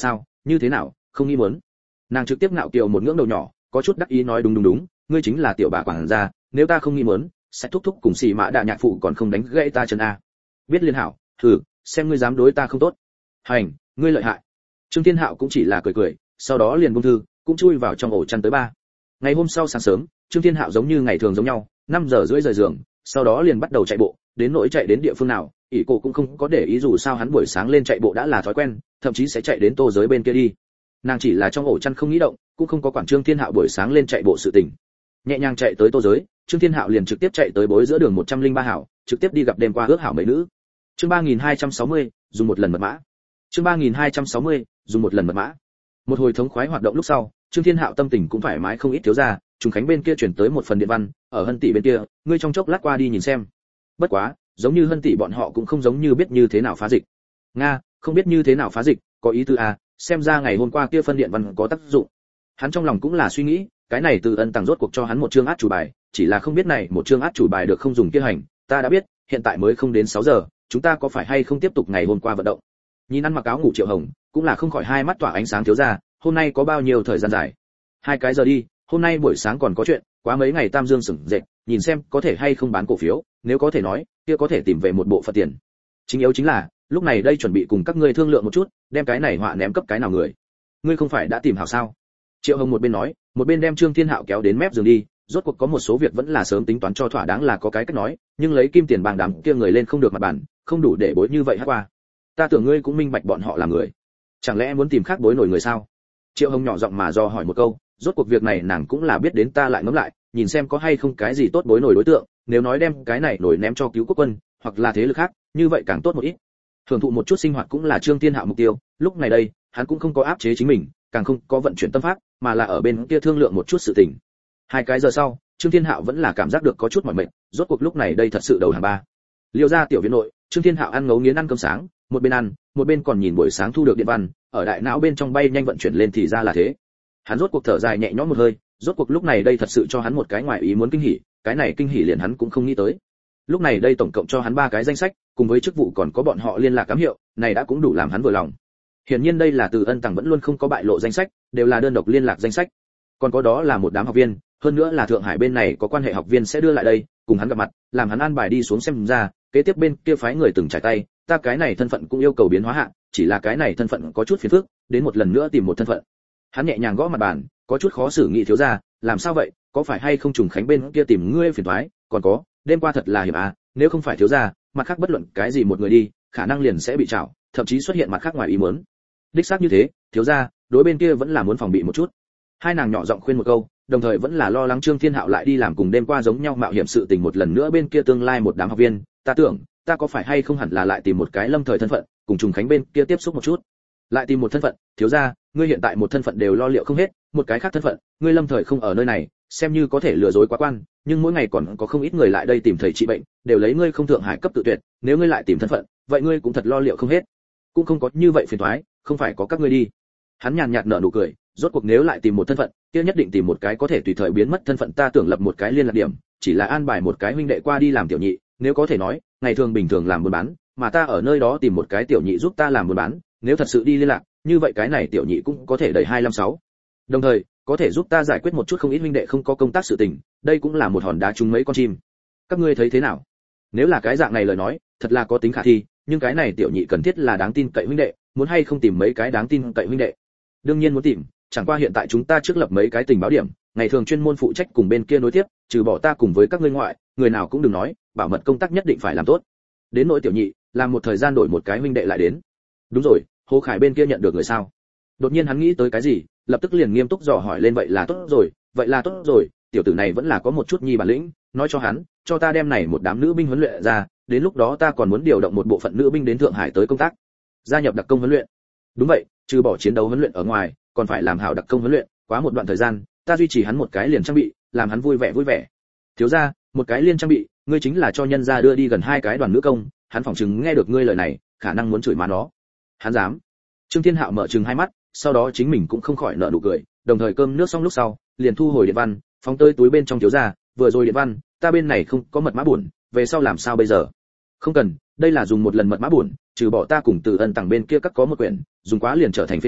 Speaker 1: như thế nào, không nghĩ muốn? Nàng trực tiếp ngạo kiều một ngưỡng đầu nhỏ, có chút đắc ý nói đúng đúng đúng, ngươi chính là tiểu bà quản gia, nếu ta không nghĩ muốn, sẽ thúc thúc cùng xì mã đạ nhạc phụ còn không đánh gãy ta chân a. Biết liên hảo, thử, xem ngươi dám đối ta không tốt. Hành, ngươi lợi hại. Trương Thiên Hạo cũng chỉ là cười cười, sau đó liền buông thư, cũng chui vào trong ổ chăn tới ba. Ngày hôm sau sáng sớm, Trương Thiên Hạo giống như ngày thường giống nhau, năm giờ rưỡi rời giường, sau đó liền bắt đầu chạy bộ, đến nỗi chạy đến địa phương nào, ỷ cổ cũng không có để ý, dù sao hắn buổi sáng lên chạy bộ đã là thói quen, thậm chí sẽ chạy đến tô giới bên kia đi. Nàng chỉ là trong ổ chăn không nghĩ động, cũng không có quản Trương Thiên Hạo buổi sáng lên chạy bộ sự tình. Nhẹ nhàng chạy tới tô giới, Trương Thiên Hạo liền trực tiếp chạy tới bối giữa đường một trăm lẻ ba hảo, trực tiếp đi gặp đêm qua ước hảo mấy nữ. Chương ba nghìn hai trăm sáu mươi, dùng một lần mật mã. Chương ba nghìn hai trăm sáu mươi, dùng một lần mật mã. Một hồi thống khoái hoạt động lúc sau, Trương Thiên Hạo tâm tình cũng thoải mái không ít, thiếu gia, Trùng Khánh bên kia chuyển tới một phần điện văn, ở Hân tỷ bên kia, ngươi trong chốc lát qua đi nhìn xem. Bất quá, giống như Hân tỷ bọn họ cũng không giống như biết như thế nào phá dịch. Nga, không biết như thế nào phá dịch, có ý tư à, xem ra ngày hôm qua kia phân điện văn có tác dụng. Hắn trong lòng cũng là suy nghĩ, cái này Từ Ân Tàng rốt cuộc cho hắn một chương át chủ bài, chỉ là không biết này một chương át chủ bài được không dùng kia hành, ta đã biết, hiện tại mới không đến sáu giờ, chúng ta có phải hay không tiếp tục ngày hôm qua vận động. Nhìn ăn mặc áo ngủ Triệu Hồng, cũng là không khỏi hai mắt tỏa ánh sáng, thiếu gia, hôm nay có bao nhiêu thời gian dài? Hai cái giờ đi, hôm nay buổi sáng còn có chuyện, quá mấy ngày Tam Dương sửng dậy, nhìn xem có thể hay không bán cổ phiếu, nếu có thể nói, kia có thể tìm về một bộ phận tiền. Chính yếu chính là, lúc này đây chuẩn bị cùng các ngươi thương lượng một chút, đem cái này họa ném cấp cái nào người. Ngươi không phải đã tìm hảo sao? Triệu Hồng một bên nói, một bên đem Trương Thiên Hạo kéo đến mép giường đi, rốt cuộc có một số việc vẫn là sớm tính toán cho thỏa đáng là có cái cách nói, nhưng lấy kim tiền bàng đám kia người lên không được mặt bản, không đủ để bối như vậy hát qua. Ta tưởng ngươi cũng minh bạch bọn họ là người, chẳng lẽ muốn tìm khác bối nổi người sao? Triệu Hồng nhỏ giọng mà do hỏi một câu, rốt cuộc việc này nàng cũng là biết đến, ta lại ngẫm lại, nhìn xem có hay không cái gì tốt bối nổi đối tượng, nếu nói đem cái này nổi ném cho cứu quốc quân, hoặc là thế lực khác, như vậy càng tốt một ít. Thưởng thụ một chút sinh hoạt cũng là Trương Thiên Hạo mục tiêu, lúc này đây, hắn cũng không có áp chế chính mình, càng không có vận chuyển tâm pháp, mà là ở bên kia thương lượng một chút sự tình. Hai cái giờ sau, Trương Thiên Hạo vẫn là cảm giác được có chút mỏi mệt, rốt cuộc lúc này đây thật sự đầu hàng ba. Liêu gia tiểu viện nội, Trương Thiên Hạo ăn ngấu nghiến ăn cơm sáng, một bên ăn, một bên còn nhìn buổi sáng thu được điện văn, ở đại não bên trong bay nhanh vận chuyển lên, thì ra là thế. Hắn rốt cuộc thở dài nhẹ nhõm một hơi, rốt cuộc lúc này đây thật sự cho hắn một cái ngoài ý muốn kinh hỉ, cái này kinh hỉ liền hắn cũng không nghĩ tới. Lúc này đây tổng cộng cho hắn ba cái danh sách, cùng với chức vụ còn có bọn họ liên lạc cám hiệu, này đã cũng đủ làm hắn vừa lòng. Hiển nhiên đây là Từ Ân Tàng vẫn luôn không có bại lộ danh sách, đều là đơn độc liên lạc danh sách. Còn có đó là một đám học viên, hơn nữa là Thượng Hải bên này có quan hệ học viên sẽ đưa lại đây, cùng hắn gặp mặt, làm hắn an bài đi xuống xem ra, kế tiếp bên kia phái người từng trải tay, ta cái này thân phận cũng yêu cầu biến hóa hạ, chỉ là cái này thân phận có chút phiền phức, đến một lần nữa tìm một thân phận. Hắn nhẹ nhàng gõ mặt bàn, có chút khó xử nghĩ, thiếu gia, làm sao vậy, có phải hay không Trùng Khánh bên kia tìm ngươi phiền toái, còn có, đêm qua thật là hiểm à, nếu không phải thiếu gia, mặt khác bất luận cái gì một người đi, khả năng liền sẽ bị trảo, thậm chí xuất hiện mặt khác ngoài ý muốn. Đích xác như thế, thiếu gia, đối bên kia vẫn là muốn phòng bị một chút. Hai nàng nhỏ giọng khuyên một câu, đồng thời vẫn là lo lắng Trương Thiên Hạo lại đi làm cùng đêm qua giống nhau mạo hiểm sự tình một lần nữa, bên kia tương lai một đám học viên, ta tưởng, ta có phải hay không hẳn là lại tìm một cái lâm thời thân phận, cùng Trùng Khánh bên kia tiếp xúc một chút. Lại tìm một thân phận, thiếu gia, ngươi hiện tại một thân phận đều lo liệu không hết, một cái khác thân phận, ngươi lâm thời không ở nơi này, xem như có thể lừa dối quá quan, nhưng mỗi ngày còn có không ít người lại đây tìm thầy trị bệnh, đều lấy ngươi không Thượng Hải cấp tự tuyệt, nếu ngươi lại tìm thân phận, vậy ngươi cũng thật lo liệu không hết. Cũng không có như vậy phiền toái, không phải có các ngươi đi. Hắn nhàn nhạt nở nụ cười, rốt cuộc nếu lại tìm một thân phận, kia nhất định tìm một cái có thể tùy thời biến mất thân phận, ta tưởng lập một cái liên lạc điểm, chỉ là an bài một cái huynh đệ qua đi làm tiểu nhị, nếu có thể nói, ngày thường bình thường làm buôn bán, mà ta ở nơi đó tìm một cái tiểu nhị giúp ta làm buôn bán, nếu thật sự đi liên lạc, như vậy cái này tiểu nhị cũng có thể đẩy hai năm sáu. Đồng thời, có thể giúp ta giải quyết một chút không ít huynh đệ không có công tác sự tình, đây cũng là một hòn đá trúng mấy con chim. Các ngươi thấy thế nào? Nếu là cái dạng này lời nói, thật là có tính khả thi, nhưng cái này tiểu nhị cần thiết là đáng tin cậy huynh đệ, muốn hay không tìm mấy cái đáng tin cậy huynh đệ? Đương nhiên muốn tìm, chẳng qua hiện tại chúng ta trước lập mấy cái tình báo điểm, ngày thường chuyên môn phụ trách cùng bên kia nối tiếp, trừ bỏ ta cùng với các ngươi ngoại, người nào cũng đừng nói, bảo mật công tác nhất định phải làm tốt. Đến nỗi tiểu nhị, làm một thời gian đổi một cái huynh đệ lại đến. Đúng rồi, Hồ Khải bên kia nhận được người sao? Đột nhiên hắn nghĩ tới cái gì, lập tức liền nghiêm túc dò hỏi lên, vậy là tốt rồi, vậy là tốt rồi, tiểu tử này vẫn là có một chút nhi bản lĩnh, nói cho hắn, cho ta đem này một đám nữ binh huấn luyện ra, đến lúc đó ta còn muốn điều động một bộ phận nữ binh đến Thượng Hải tới công tác, gia nhập đặc công huấn luyện. Đúng vậy, trừ bỏ chiến đấu huấn luyện ở ngoài, còn phải làm hảo đặc công huấn luyện, quá một đoạn thời gian, ta duy trì hắn một cái liền trang bị, làm hắn vui vẻ vui vẻ. Thiếu gia, một cái liên trang bị, ngươi chính là cho nhân gia đưa đi gần hai cái đoàn nữ công, hắn phỏng chừng nghe được ngươi lời này, khả năng muốn chửi má nó. Hắn dám? Trương Thiên Hạo mở trừng hai mắt, sau đó chính mình cũng không khỏi nở nụ cười, đồng thời cơm nước xong lúc sau, liền thu hồi điện văn, phóng tới túi bên trong, thiếu gia, vừa rồi điện văn, ta bên này không có mật mã buồn, về sau làm sao bây giờ? Không cần, đây là dùng một lần mật mã buồn, trừ bỏ ta cùng Từ Ân Tàng bên kia các có một quyển, dùng quá liền trở thành phế thải,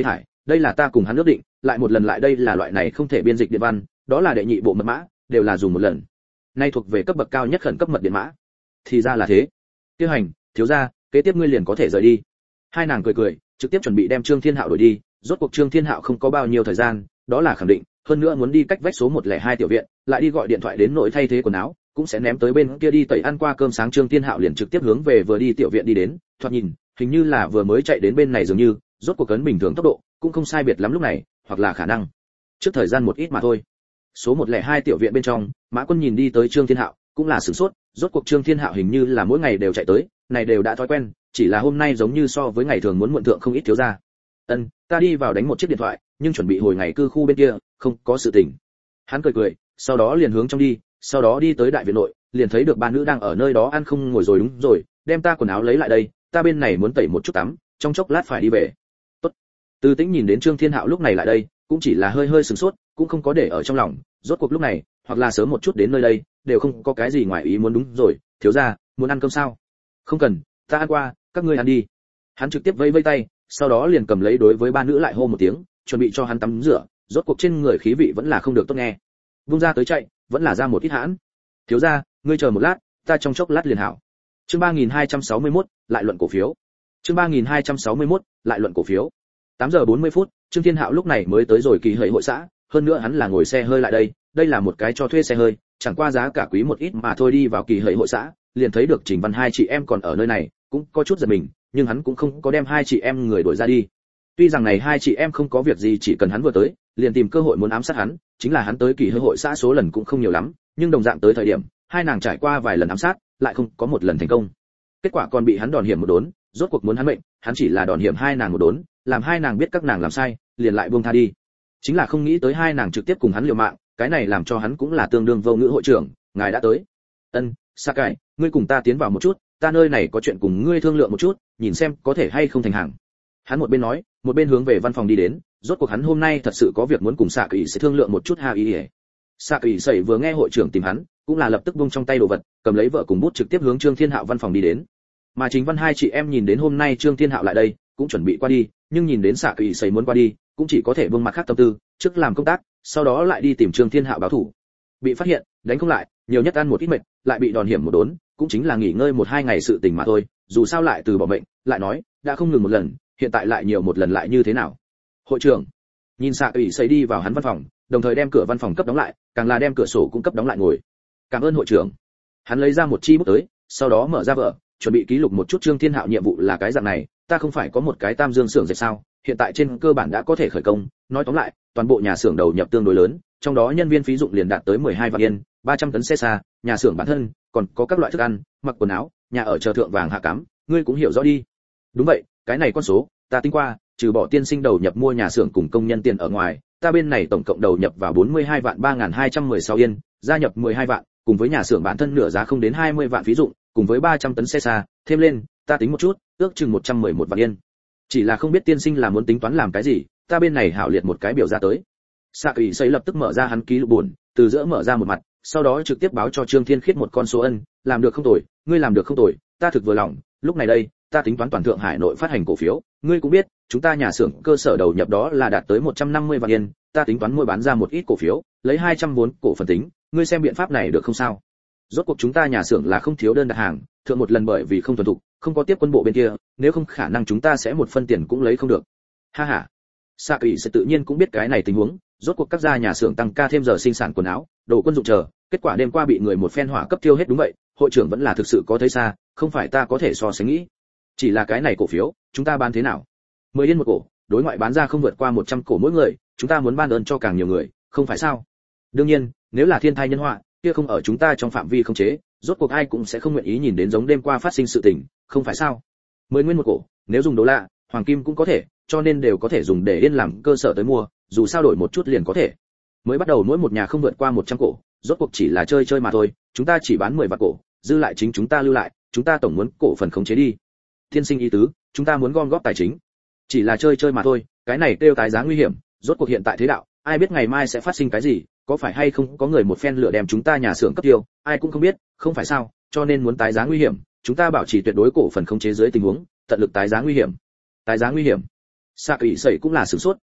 Speaker 1: đây là ta cùng hắn ước định, lại một lần lại đây là loại này không thể biên dịch điện văn, đó là đệ nhị bộ mật mã, đều là dùng một lần. Nay thuộc về cấp bậc cao nhất khẩn cấp mật điện mã. Thì ra là thế. Tiêu hành, thiếu gia, kế tiếp ngươi liền có thể rời đi. Hai nàng cười cười, trực tiếp chuẩn bị đem Trương Thiên Hạo đuổi đi, rốt cuộc Trương Thiên Hạo không có bao nhiêu thời gian, đó là khẳng định, hơn nữa muốn đi cách vách số một không hai tiểu viện, lại đi gọi điện thoại đến nội thay thế quần áo, cũng sẽ ném tới bên kia đi tẩy ăn qua cơm sáng. Trương Thiên Hạo liền trực tiếp hướng về vừa đi tiểu viện đi đến, thoạt nhìn, hình như là vừa mới chạy đến bên này dường như, rốt cuộc cấn bình thường tốc độ, cũng không sai biệt lắm lúc này, hoặc là khả năng trước thời gian một ít mà thôi. Số một không hai tiểu viện bên trong, Mã Quân nhìn đi tới Trương Thiên Hạo, cũng là sửng sốt, rốt cuộc Trương Thiên Hạo hình như là mỗi ngày đều chạy tới, này đều đã thói quen, chỉ là hôm nay giống như so với ngày thường muốn muộn thượng không ít thiếu gia. Ân, ta đi vào đánh một chiếc điện thoại, nhưng chuẩn bị hồi ngày cư khu bên kia, không có sự tình. Hắn cười cười, sau đó liền hướng trong đi, sau đó đi tới đại viện nội, liền thấy được ba nữ đang ở nơi đó ăn không ngồi rồi. Đúng rồi, đem ta quần áo lấy lại đây, ta bên này muốn tẩy một chút tắm, trong chốc lát phải đi về. Tốt. Từ Tĩnh nhìn đến Trương Thiên Hạo lúc này lại đây, cũng chỉ là hơi hơi sửng sốt, cũng không có để ở trong lòng, rốt cuộc lúc này, hoặc là sớm một chút đến nơi đây, đều không có cái gì ngoài ý muốn. Đúng rồi, thiếu gia, muốn ăn cơm sao? Không cần, ta ăn qua, các ngươi ăn đi. Hắn trực tiếp vẫy vẫy tay, sau đó liền cầm lấy đối với ba nữ lại hô một tiếng, chuẩn bị cho hắn tắm rửa, rốt cuộc trên người khí vị vẫn là không được tốt nghe. Vung ra tới chạy, vẫn là ra một ít hãn. Thiếu gia, ngươi chờ một lát, ta trong chốc lát liền hảo. Chương ba nghìn hai trăm sáu mươi mốt, lại luận cổ phiếu. Chương ba nghìn hai trăm sáu mươi mốt, lại luận cổ phiếu. tám giờ bốn mươi phút, Trương Thiên Hạo lúc này mới tới rồi Kỳ Hơi hội xã, hơn nữa hắn là ngồi xe hơi lại đây, đây là một cái cho thuê xe hơi, chẳng qua giá cả quý một ít mà thôi. Đi vào Kỳ Hơi hội xã, liền thấy được Trình Văn hai chị em còn ở nơi này, cũng có chút giật mình, nhưng hắn cũng không có đem hai chị em người đuổi ra đi. Tuy rằng này hai chị em không có việc gì, chỉ cần hắn vừa tới, liền tìm cơ hội muốn ám sát hắn, chính là hắn tới Kỳ Hơi hội xã số lần cũng không nhiều lắm, nhưng đồng dạng tới thời điểm, hai nàng trải qua vài lần ám sát, lại không có một lần thành công. Kết quả còn bị hắn đòn hiểm một đốn, rốt cuộc muốn hắn mệnh, hắn chỉ là đòn hiểm hai nàng một đốn, làm hai nàng biết các nàng làm sai, liền lại buông tha đi. Chính là không nghĩ tới hai nàng trực tiếp cùng hắn liều mạng, cái này làm cho hắn cũng là tương đương vô ngữ. Hội trưởng, ngài đã tới. Ân, Sakai, ngươi cùng ta tiến vào một chút, ta nơi này có chuyện cùng ngươi thương lượng một chút, nhìn xem có thể hay không thành hàng. Hắn một bên nói, một bên hướng về văn phòng đi đến, rốt cuộc hắn hôm nay thật sự có việc muốn cùng Sakai sẽ thương lượng một chút ha ý. Sakai sẩy vừa nghe hội trưởng tìm hắn, cũng là lập tức buông trong tay đồ vật, cầm lấy vợ cùng bút trực tiếp hướng Trương Thiên Hạo văn phòng đi đến. Mà Trình Văn hai chị em nhìn đến hôm nay Trương Thiên Hạo lại đây, cũng chuẩn bị qua đi, nhưng nhìn đến Sakai sẩy muốn qua đi, cũng chỉ có thể vương mặt khác tâm tư, trước làm công tác, sau đó lại đi tìm Trương Thiên Hạo báo thủ. Bị phát hiện, đánh không lại, nhiều nhất ăn một ít mệt, lại bị đòn hiểm một đốn, cũng chính là nghỉ ngơi một hai ngày sự tình mà thôi, dù sao lại từ bỏ mệnh, lại nói, đã không ngừng một lần, hiện tại lại nhiều một lần lại như thế nào? Hội trưởng, nhìn Sakai sẩy đi vào hắn văn phòng, đồng thời đem cửa văn phòng cấp đóng lại, càng là đem cửa sổ cũng cấp đóng lại ngồi. Cảm ơn hội trưởng. Hắn lấy ra một chi bút tới, sau đó mở ra vở, chuẩn bị ký lục một chút Trương Thiên Hạo nhiệm vụ là cái dạng này, ta không phải có một cái Tam Dương xưởng dệt sao, hiện tại trên cơ bản đã có thể khởi công, nói tóm lại, toàn bộ nhà xưởng đầu nhập tương đối lớn, trong đó nhân viên phí dụng liền đạt tới mười hai vạn yên, ba trăm tấn xe xa, nhà xưởng bản thân, còn có các loại thức ăn, mặc quần áo, nhà ở chờ thượng vàng hạ cám, ngươi cũng hiểu rõ đi. Đúng vậy, cái này con số, ta tính qua, trừ bỏ tiên sinh đầu nhập mua nhà xưởng cùng công nhân tiền ở ngoài, ta bên này tổng cộng đầu nhập vào bốn mươi hai vạn ba nghìn hai trăm mười sáu yên, gia nhập mười hai vạn, cùng với nhà xưởng bản thân nửa giá không đến hai mươi vạn phí dụng, cùng với ba trăm tấn xe xa, thêm lên, ta tính một chút, ước chừng một trăm mười một vạn yên. Chỉ là không biết tiên sinh là muốn tính toán làm cái gì, ta bên này hảo liệt một cái biểu ra tới. Sakai xây lập tức mở ra hắn ký lục buồn, từ giữa mở ra một mặt, sau đó trực tiếp báo cho Trương Thiên Khiết một con số ân, làm được không tồi, ngươi làm được không tồi, ta thực vừa lòng, lúc này đây, ta tính toán toàn Thượng Hải nội phát hành cổ phiếu, ngươi cũng biết, chúng ta nhà xưởng cơ sở đầu nhập đó là đạt tới một trăm năm mươi vạn yên, ta tính toán mua bán ra một ít cổ phiếu, lấy hai trăm vốn cổ phần tính, ngươi xem biện pháp này được không sao? Rốt cuộc chúng ta nhà xưởng là không thiếu đơn đặt hàng, thượng một lần bởi vì không thuần thục, không có tiếp quân bộ bên kia, nếu không khả năng chúng ta sẽ một phân tiền cũng lấy không được. Ha ha. Sakai sẽ tự nhiên cũng biết cái này tình huống, rốt cuộc các gia nhà xưởng tăng ca thêm giờ sinh sản quần áo, đồ quân dụng chờ, kết quả đêm qua bị người một phen hỏa cấp tiêu hết. Đúng vậy, hội trưởng vẫn là thực sự có thấy xa, không phải ta có thể so sánh nghĩ. Chỉ là cái này cổ phiếu, chúng ta bán thế nào? mười yên một cổ, đối ngoại bán ra không vượt qua một trăm cổ mỗi người, chúng ta muốn ban ơn cho càng nhiều người, không phải sao? Đương nhiên, nếu là thiên tai nhân họa, kia không ở chúng ta trong phạm vi khống chế, rốt cuộc ai cũng sẽ không nguyện ý nhìn đến giống đêm qua phát sinh sự tình, không phải sao? mười nguyên một cổ, nếu dùng đô la, hoàng kim cũng có thể, cho nên đều có thể dùng để yên làm cơ sở tới mua, dù sao đổi một chút liền có thể. Mới bắt đầu mỗi một nhà không vượt qua một trăm cổ, rốt cuộc chỉ là chơi chơi mà thôi, chúng ta chỉ bán mười vạn cổ, dư lại chính chúng ta lưu lại, chúng ta tổng muốn cổ phần khống chế đi. Thiên sinh ý tứ, chúng ta muốn gom góp tài chính. Chỉ là chơi chơi mà thôi, cái này kêu tái giá nguy hiểm, rốt cuộc hiện tại thế đạo, ai biết ngày mai sẽ phát sinh cái gì, có phải hay không có người một phen lửa đem chúng ta nhà xưởng cấp tiêu, ai cũng không biết, không phải sao, cho nên muốn tái giá nguy hiểm, chúng ta bảo trì tuyệt đối cổ phần khống chế dưới tình huống, tận lực tái giá nguy hiểm. Tái giá nguy hiểm. Sakai sẩy cũng là sửng sốt,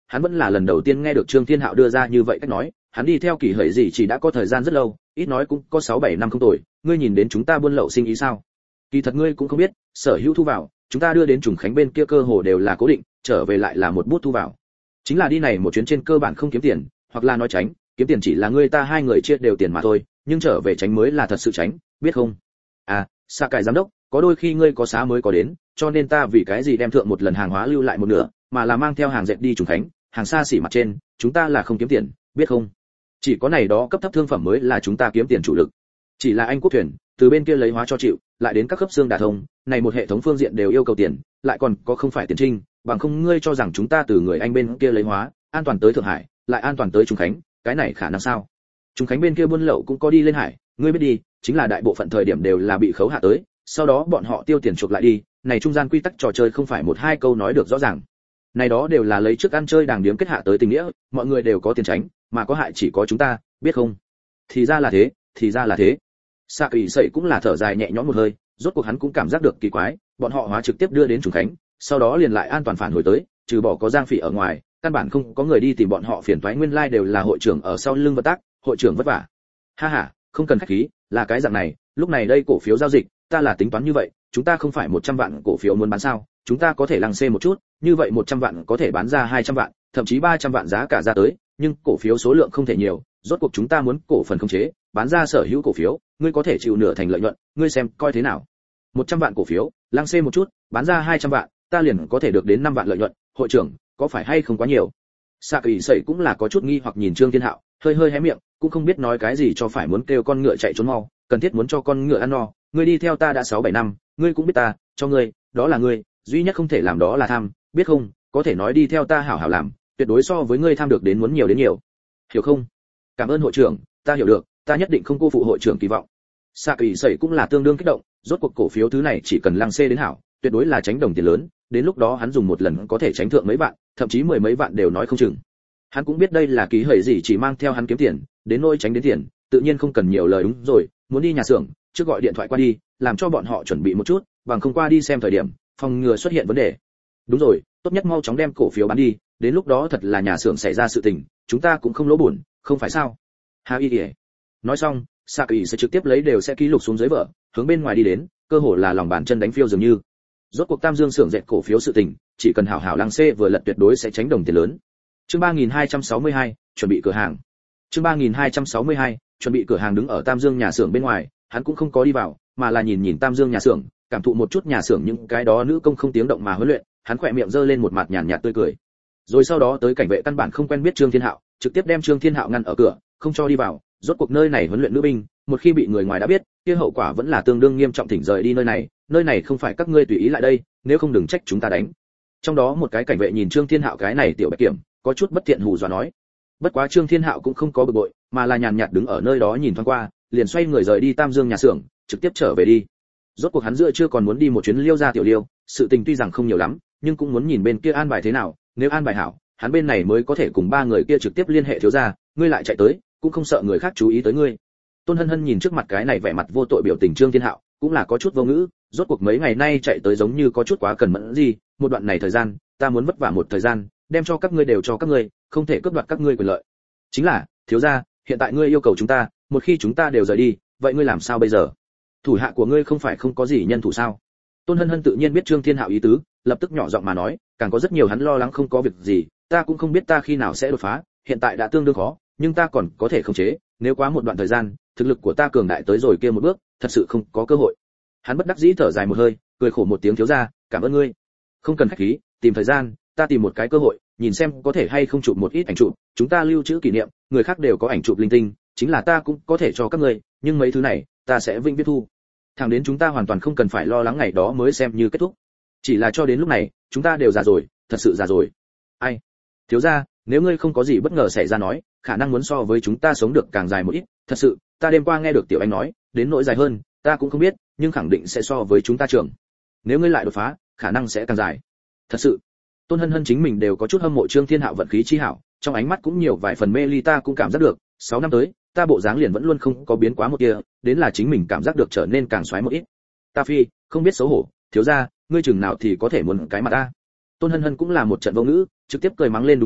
Speaker 1: hắn vẫn là lần đầu tiên nghe được Trương Thiên Hạo đưa ra như vậy cách nói, hắn đi theo Kỳ Hởi gì chỉ đã có thời gian rất lâu, ít nói cũng có sáu bảy năm không tồi, ngươi nhìn đến chúng ta buôn lậu sinh ý sao? Kỳ thật ngươi cũng không biết, sở hữu thu vào, chúng ta đưa đến Trùng Khánh bên kia cơ hồ đều là cố định, trở về lại là một bút thu vào. Chính là đi này một chuyến trên cơ bản không kiếm tiền, hoặc là nói tránh, kiếm tiền chỉ là ngươi ta hai người chia đều tiền mà thôi, nhưng trở về tránh mới là thật sự tránh, biết không? À, Sa Cải giám đốc, có đôi khi ngươi có xá mới có đến, cho nên ta vì cái gì đem thượng một lần hàng hóa lưu lại một nửa, mà là mang theo hàng dệt đi Trùng Khánh, hàng xa xỉ mặt trên, chúng ta là không kiếm tiền, biết không? Chỉ có này đó cấp thấp thương phẩm mới là chúng ta kiếm tiền chủ lực. Chỉ là Anh quốc thuyền, từ bên kia lấy hóa cho chịu, lại đến các cấp xương đả thông, này một hệ thống phương diện đều yêu cầu tiền, lại còn có không phải tiền trinh, bằng không ngươi cho rằng chúng ta từ người Anh bên kia lấy hóa, an toàn tới Thượng Hải, lại an toàn tới Trùng Khánh, cái này khả năng sao? Trùng Khánh bên kia buôn lậu cũng có đi lên hải, ngươi biết đi, chính là đại bộ phận thời điểm đều là bị khấu hạ tới, sau đó bọn họ tiêu tiền chuộc lại đi, này trung gian quy tắc trò chơi không phải một hai câu nói được rõ ràng. Này đó đều là lấy trước ăn chơi đàng điếm kết hạ tới tình nghĩa, mọi người đều có tiền tránh, mà có hại chỉ có chúng ta, biết không? Thì ra là thế, thì ra là thế. Sa Kỳ Sậy cũng là thở dài nhẹ nhõm một hơi, rốt cuộc hắn cũng cảm giác được kỳ quái, bọn họ hóa trực tiếp đưa đến Trùng Khánh, sau đó liền lại an toàn phản hồi tới, trừ bỏ có Giang Phỉ ở ngoài, căn bản không có người đi tìm bọn họ phiền toái, nguyên lai like đều là hội trưởng ở sau lưng vận tác, hội trưởng vất vả. Ha ha, không cần khách khí, là cái dạng này, lúc này đây cổ phiếu giao dịch, ta là tính toán như vậy, chúng ta không phải một trăm vạn cổ phiếu muốn bán sao, chúng ta có thể lăng xê một chút, như vậy một trăm vạn có thể bán ra hai trăm vạn, thậm chí ba trăm vạn giá cả ra tới, nhưng cổ phiếu số lượng không thể nhiều, rốt cuộc chúng ta muốn cổ phần khống chế, bán ra sở hữu cổ phiếu, ngươi có thể chịu nửa thành lợi nhuận, ngươi xem coi thế nào. một trăm vạn cổ phiếu, lăng xê một chút, bán ra hai trăm vạn, ta liền có thể được đến năm vạn lợi nhuận, hội trưởng, có phải hay không quá nhiều? Sa Kỳ Sậy cũng là có chút nghi hoặc nhìn Trương Thiên Hạo, hơi hơi hé miệng, cũng không biết nói cái gì cho phải, muốn kêu con ngựa chạy trốn mau, cần thiết muốn cho con ngựa ăn no, ngươi đi theo ta đã sáu bảy năm, ngươi cũng biết ta, cho ngươi, đó là ngươi, duy nhất không thể làm đó là tham, biết không, có thể nói đi theo ta hảo hảo làm, tuyệt đối so với ngươi tham được đến muốn nhiều đến nhiều. Hiểu không? Cảm ơn hội trưởng, ta hiểu được, ta nhất định không cô phụ hội trưởng kỳ vọng. Sa Kỳ Sậy cũng là tương đương kích động, rốt cuộc cổ phiếu thứ này chỉ cần lăng xê đến hảo, tuyệt đối là tránh đồng tiền lớn, đến lúc đó hắn dùng một lần có thể tránh thượng mấy vạn, thậm chí mười mấy vạn đều nói không chừng. Hắn cũng biết đây là ký hời gì chỉ mang theo hắn kiếm tiền, đến nỗi tránh đến tiền, tự nhiên không cần nhiều lời, đúng rồi, muốn đi nhà xưởng, trước gọi điện thoại qua đi, làm cho bọn họ chuẩn bị một chút, bằng không qua đi xem thời điểm, phòng ngừa xuất hiện vấn đề. Đúng rồi, tốt nhất mau chóng đem cổ phiếu bán đi, đến lúc đó thật là nhà xưởng xảy ra sự tình, chúng ta cũng không lỗ buồn, không phải sao? Ha y. Nói xong, Sa Kỳ sẽ trực tiếp lấy đều sẽ ký lục xuống giấy vở, hướng bên ngoài đi đến, cơ hồ là lòng bàn chân đánh phiêu dường như. Rốt cuộc Tam Dương xưởng dệt cổ phiếu sự tình, chỉ cần hảo hảo lăng xê vừa lật tuyệt đối sẽ tránh đồng tiền lớn. Chương ba nghìn hai trăm sáu mươi hai, chuẩn bị cửa hàng. Chương ba nghìn hai trăm sáu mươi hai, chuẩn bị cửa hàng. Đứng ở Tam Dương nhà xưởng bên ngoài, hắn cũng không có đi vào, mà là nhìn nhìn Tam Dương nhà xưởng, cảm thụ một chút nhà xưởng những cái đó nữ công không tiếng động mà huấn luyện, hắn khỏe miệng giơ lên một mặt nhàn nhạt tươi cười. Rồi sau đó tới cảnh vệ căn bản không quen biết Trương Thiên Hạo, trực tiếp đem Trương Thiên Hạo ngăn ở cửa, không cho đi vào. Rốt cuộc nơi này huấn luyện nữ binh, một khi bị người ngoài đã biết, kia hậu quả vẫn là tương đương nghiêm trọng, thỉnh rời đi nơi này, nơi này không phải các ngươi tùy ý lại đây, nếu không đừng trách chúng ta đánh. Trong đó một cái cảnh vệ nhìn Trương Thiên Hạo cái này tiểu bạch kiểm, có chút bất thiện hù dọa nói. Bất quá Trương Thiên Hạo cũng không có bực bội, mà là nhàn nhạt đứng ở nơi đó nhìn thoáng qua, liền xoay người rời đi Tam Dương nhà xưởng, trực tiếp trở về đi. Rốt cuộc hắn giữa chưa còn muốn đi một chuyến Liêu gia tiểu Liêu, sự tình tuy rằng không nhiều lắm, nhưng cũng muốn nhìn bên kia an bài thế nào, nếu an bài hảo, hắn bên này mới có thể cùng ba người kia trực tiếp liên hệ thiếu gia, ngươi lại chạy tới, cũng không sợ người khác chú ý tới ngươi. Tôn Hân Hân nhìn trước mặt cái này vẻ mặt vô tội biểu tình Trương Thiên Hạo, cũng là có chút vô ngữ, rốt cuộc mấy ngày nay chạy tới giống như có chút quá cần mẫn gì, một đoạn này thời gian, ta muốn vất vả một thời gian, đem cho các ngươi đều cho các ngươi, không thể cướp đoạt các ngươi quyền lợi. Chính là, thiếu gia, hiện tại ngươi yêu cầu chúng ta, một khi chúng ta đều rời đi, vậy ngươi làm sao bây giờ? Thủ hạ của ngươi không phải không có gì nhân thủ sao? Tôn Hân Hân tự nhiên biết Trương Thiên Hạo ý tứ, lập tức nhỏ giọng mà nói, càng có rất nhiều hắn lo lắng không có việc gì, ta cũng không biết ta khi nào sẽ đột phá, hiện tại đã tương đương khó, nhưng ta còn có thể khống chế, nếu quá một đoạn thời gian, thực lực của ta cường đại tới rồi kia một bước, thật sự không có cơ hội. Hắn bất đắc dĩ thở dài một hơi, cười khổ một tiếng, thiếu gia, cảm ơn ngươi. Không cần khách khí, tìm thời gian, ta tìm một cái cơ hội, nhìn xem có thể hay không chụp một ít ảnh chụp, chúng ta lưu trữ kỷ niệm, người khác đều có ảnh chụp linh tinh, chính là ta cũng có thể cho các ngươi, nhưng mấy thứ này, ta sẽ vĩnh viễn thu. Thẳng đến chúng ta hoàn toàn không cần phải lo lắng ngày đó mới xem như kết thúc. Chỉ là cho đến lúc này, chúng ta đều già rồi, thật sự già rồi. Ai? Thiếu gia, nếu ngươi không có gì bất ngờ xảy ra nói, khả năng muốn so với chúng ta sống được càng dài một ít, thật sự, ta đêm qua nghe được Tiểu Anh nói, đến nỗi dài hơn, ta cũng không biết, nhưng khẳng định sẽ so với chúng ta trưởng. Nếu ngươi lại đột phá, khả năng sẽ càng dài. Thật sự. Tôn Hân Hân chính mình đều có chút hâm mộ Trương Thiên Hạo vận khí chi hảo, trong ánh mắt cũng nhiều vài phần mê ly, ta cũng cảm giác được, sáu năm tới, ta bộ dáng liền vẫn luôn không có biến quá một tia, đến là chính mình cảm giác được trở nên càng xoáy một ít. Ta phi, không biết xấu hổ, thiếu gia, ngươi chừng nào thì có thể muốn cái mặt ta. Tôn Hân Hân cũng là một trận vô ngữ, trực tiếp cười mắng lên, đúng rồi,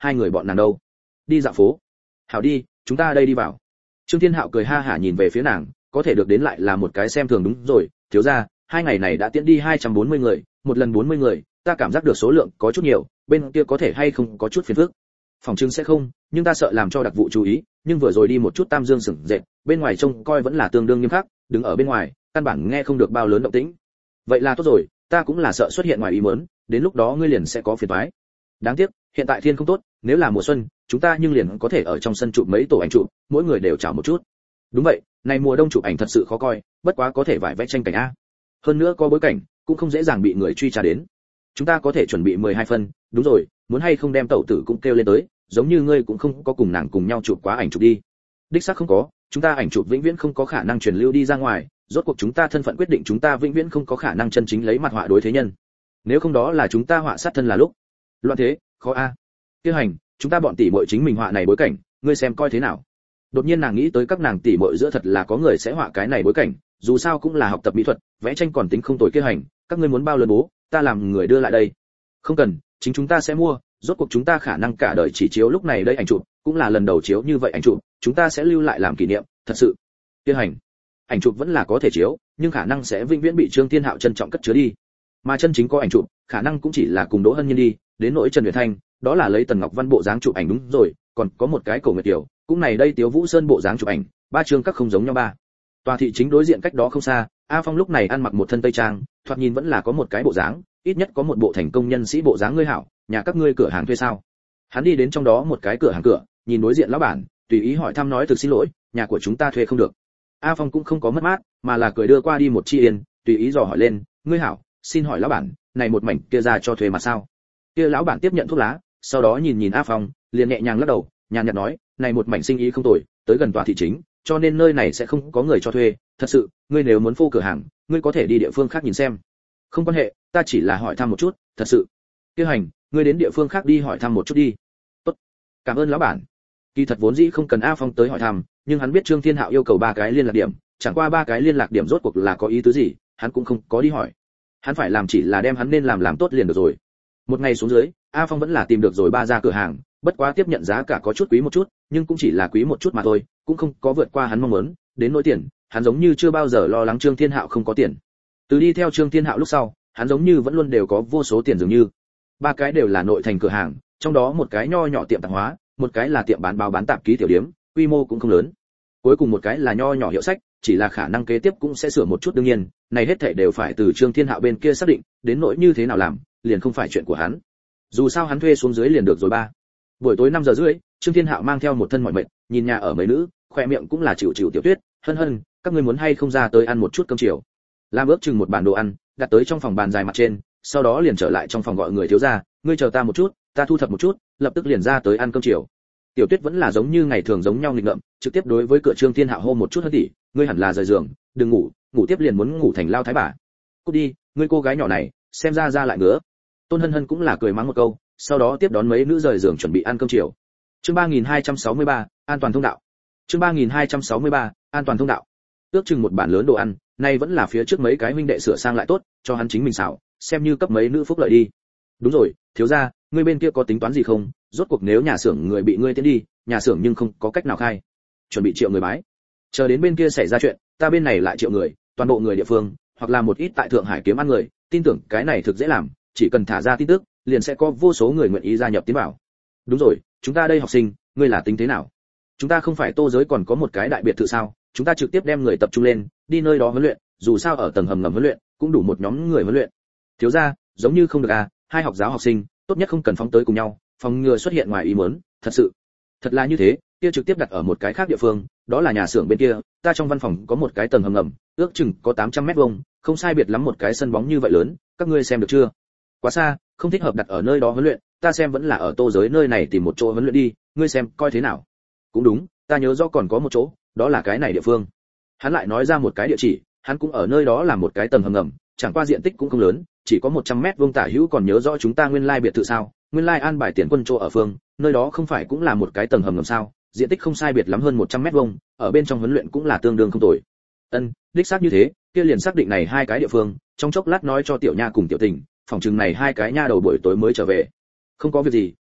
Speaker 1: hai người bọn nàng đâu? Đi dạo phố. Hảo đi, chúng ta đây đi vào. Trương Thiên Hạo cười ha hả nhìn về phía nàng, có thể được đến lại là một cái xem thường. Đúng rồi, thiếu gia, hai ngày này đã tiễn đi hai trăm bốn mươi người, một lần bốn mươi người, ta cảm giác được số lượng có chút nhiều, bên kia có thể hay không có chút phiền phức. Phòng trưng sẽ không, nhưng ta sợ làm cho đặc vụ chú ý, nhưng vừa rồi đi một chút Tam Dương sửng dệt, bên ngoài trông coi vẫn là tương đương nghiêm khắc, đứng ở bên ngoài, căn bản nghe không được bao lớn động tĩnh. Vậy là tốt rồi, ta cũng là sợ xuất hiện ngoài ý muốn, đến lúc đó ngươi liền sẽ có phiền toái. Đáng tiếc, hiện tại thiên không tốt, nếu là mùa xuân, chúng ta nhưng liền có thể ở trong sân chụp mấy tổ ảnh chụp, mỗi người đều chào một chút. Đúng vậy, này mùa đông chụp ảnh thật sự khó coi, bất quá có thể vải vẽ tranh cảnh a. Hơn nữa có bối cảnh, cũng không dễ dàng bị người truy tra đến. Chúng ta có thể chuẩn bị mười hai phân, đúng rồi, muốn hay không đem tẩu tử cũng kêu lên tới, giống như ngươi cũng không có cùng nàng cùng nhau chụp quá ảnh chụp đi. Đích xác không có, chúng ta ảnh chụp vĩnh viễn không có khả năng truyền lưu đi ra ngoài, rốt cuộc chúng ta thân phận quyết định chúng ta vĩnh viễn không có khả năng chân chính lấy mặt họa đối thế nhân. Nếu không đó là chúng ta họa sát thân là lúc. Loạn thế, khó a. Tiêu hành, chúng ta bọn tỷ muội chính mình họa này bối cảnh, ngươi xem coi thế nào. Đột nhiên nàng nghĩ tới các nàng tỷ muội giữa thật là có người sẽ họa cái này bối cảnh, dù sao cũng là học tập mỹ thuật, vẽ tranh còn tính không tồi. Tiêu hành, các ngươi muốn bao lớn bố, ta làm người đưa lại đây. Không cần, chính chúng ta sẽ mua, rốt cuộc chúng ta khả năng cả đời chỉ chiếu lúc này đây ảnh chụp, cũng là lần đầu chiếu như vậy ảnh chụp, chúng ta sẽ lưu lại làm kỷ niệm, thật sự. Tiêu hành, ảnh chụp vẫn là có thể chiếu, nhưng khả năng sẽ vĩnh viễn bị Trương Thiên Hạo trân trọng cất chứa đi. Mà chân chính có ảnh chụp, khả năng cũng chỉ là cùng Đỗ Hân Nhiên đi, đến nỗi Trần Huyền Thanh, đó là lấy Tần Ngọc Văn bộ dáng chụp ảnh. Đúng rồi, còn có một cái Cổ Nguyệt Tiểu, cũng này đây Tiếu Vũ Sơn bộ dáng chụp ảnh, ba chương các không giống nhau ba. Tòa thị chính đối diện cách đó không xa, A Phong lúc này ăn mặc một thân tây trang, thoạt nhìn vẫn là có một cái bộ dáng, ít nhất có một bộ thành công nhân sĩ bộ dáng. Ngươi hảo, nhà các ngươi cửa hàng thuê sao? Hắn đi đến trong đó một cái cửa hàng cửa, nhìn đối diện lão bản, tùy ý hỏi thăm nói thực xin lỗi, nhà của chúng ta thuê không được. A Phong cũng không có mất mát, mà là cười đưa qua đi một chi yên, tùy ý dò hỏi lên, ngươi hảo, xin hỏi lão bản, này một mảnh kia ra cho thuê mà sao? Kia lão bản tiếp nhận thuốc lá, sau đó nhìn nhìn A Phong, liền nhẹ nhàng lắc đầu, nhàn nhạt nói, này một mảnh sinh ý không tồi, tới gần tòa thị chính, cho nên nơi này sẽ không có người cho thuê, thật sự, ngươi nếu muốn phô cửa hàng, ngươi có thể đi địa phương khác nhìn xem. Không quan hệ, ta chỉ là hỏi thăm một chút, thật sự. Tiêu hành, ngươi đến địa phương khác đi hỏi thăm một chút đi. Tốt, cảm ơn lão bản. Kỳ thật vốn dĩ không cần A Phong tới hỏi thăm, nhưng hắn biết Trương Thiên Hạo yêu cầu ba cái liên lạc điểm, chẳng qua ba cái liên lạc điểm rốt cuộc là có ý tứ gì, hắn cũng không có đi hỏi. Hắn phải làm chỉ là đem hắn nên làm làm tốt liền được rồi. Một ngày xuống dưới, A Phong vẫn là tìm được rồi ba gia cửa hàng, bất quá tiếp nhận giá cả có chút quý một chút, nhưng cũng chỉ là quý một chút mà thôi, cũng không có vượt qua hắn mong muốn. Đến nỗi tiền, hắn giống như chưa bao giờ lo lắng Trương Thiên Hạo không có tiền. Từ đi theo Trương Thiên Hạo lúc sau, hắn giống như vẫn luôn đều có vô số tiền dường như. Ba cái đều là nội thành cửa hàng, trong đó một cái nho nhỏ tiệm tạp hóa, một cái là tiệm bán báo bán tạp ký tiểu điếm, quy mô cũng không lớn. Cuối cùng một cái là nho nhỏ hiệu sách, chỉ là khả năng kế tiếp cũng sẽ sửa một chút. Đương nhiên, này hết thảy đều phải từ Trương Thiên Hạo bên kia xác định, đến nỗi như thế nào làm, liền không phải chuyện của hắn. Dù sao hắn thuê xuống dưới liền được rồi ba. Buổi tối năm giờ rưỡi, Trương Thiên Hạo mang theo một thân mỏi mệt, nhìn nhà ở mấy nữ, khoe miệng cũng là chịu chịu Tiểu Tuyết, hân hân, các ngươi muốn hay không ra tới ăn một chút cơm chiều. Làm ước chừng một bàn đồ ăn, đặt tới trong phòng bàn dài mặt trên, sau đó liền trở lại trong phòng gọi người thiếu gia, ngươi chờ ta một chút, ta thu thập một chút, lập tức liền ra tới ăn cơm chiều. Tiểu Tuyết vẫn là giống như ngày thường giống nhau nghịch ngợm, trực tiếp đối với cửa Trương Thiên Hạo hô một chút hân tỷ, ngươi hẳn là rời giường, đừng ngủ, ngủ tiếp liền muốn ngủ thành lao thái bà. Cút đi, ngươi cô gái nhỏ này, xem ra ra lại ngứa. Tôn Hân Hân cũng là cười mắng một câu, sau đó tiếp đón mấy nữ rời giường chuẩn bị ăn cơm chiều. Chương ba nghìn hai trăm sáu mươi ba, an toàn thông đạo. Chương ba nghìn hai trăm sáu mươi ba, an toàn thông đạo. Ước chừng một bản lớn đồ ăn, nay vẫn là phía trước mấy cái huynh đệ sửa sang lại tốt, cho hắn chính mình xảo, xem như cấp mấy nữ phúc lợi đi. Đúng rồi, thiếu gia, ngươi bên kia có tính toán gì không? Rốt cuộc nếu nhà xưởng người bị ngươi tiến đi, nhà xưởng nhưng không có cách nào khai. Chuẩn bị triệu người bái. Chờ đến bên kia xảy ra chuyện, ta bên này lại triệu người, toàn bộ người địa phương, hoặc là một ít tại Thượng Hải kiếm ăn người, tin tưởng cái này thực dễ làm, chỉ cần thả ra tin tức, liền sẽ có vô số người nguyện ý gia nhập tiến vào. Đúng rồi, chúng ta đây học sinh, ngươi là tính thế nào? Chúng ta không phải Tô giới còn có một cái đại biệt thự sao? Chúng ta trực tiếp đem người tập trung lên, đi nơi đó huấn luyện, dù sao ở tầng hầm ngầm huấn luyện, cũng đủ một nhóm người huấn luyện. Thiếu gia, giống như không được à, hai học giáo học sinh, tốt nhất không cần phóng tới cùng nhau, phòng ngừa xuất hiện ngoài ý muốn, thật sự. Thật là như thế, kia trực tiếp đặt ở một cái khác địa phương, đó là nhà xưởng bên kia, ta trong văn phòng có một cái tầng hầm ngầm, ước chừng có tám trăm mét vuông, không sai biệt lắm một cái sân bóng như vậy lớn, các ngươi xem được chưa? Quá xa, không thích hợp đặt ở nơi đó huấn luyện, ta xem vẫn là ở Tô giới nơi này tìm một chỗ huấn luyện đi, ngươi xem coi thế nào. Cũng đúng, ta nhớ rõ còn có một chỗ, đó là cái này địa phương. Hắn lại nói ra một cái địa chỉ, hắn cũng ở nơi đó làm một cái tầng hầm ngầm, chẳng qua diện tích cũng không lớn, chỉ có một trăm mét vuông tả hữu. Còn nhớ rõ chúng ta nguyên lai biệt thự sao? Nguyên lai an bài tiền quân chỗ ở phương, nơi đó không phải cũng là một cái tầng hầm ngầm sao? Diện tích không sai biệt lắm hơn một trăm mét vuông, ở bên trong huấn luyện cũng là tương đương không tồi. Ân, đích xác như thế, kia liền xác định này hai cái địa phương, trong chốc lát nói cho tiểu nha cùng tiểu tình, phòng trường này hai cái nha đầu buổi tối mới trở về. Không có việc gì,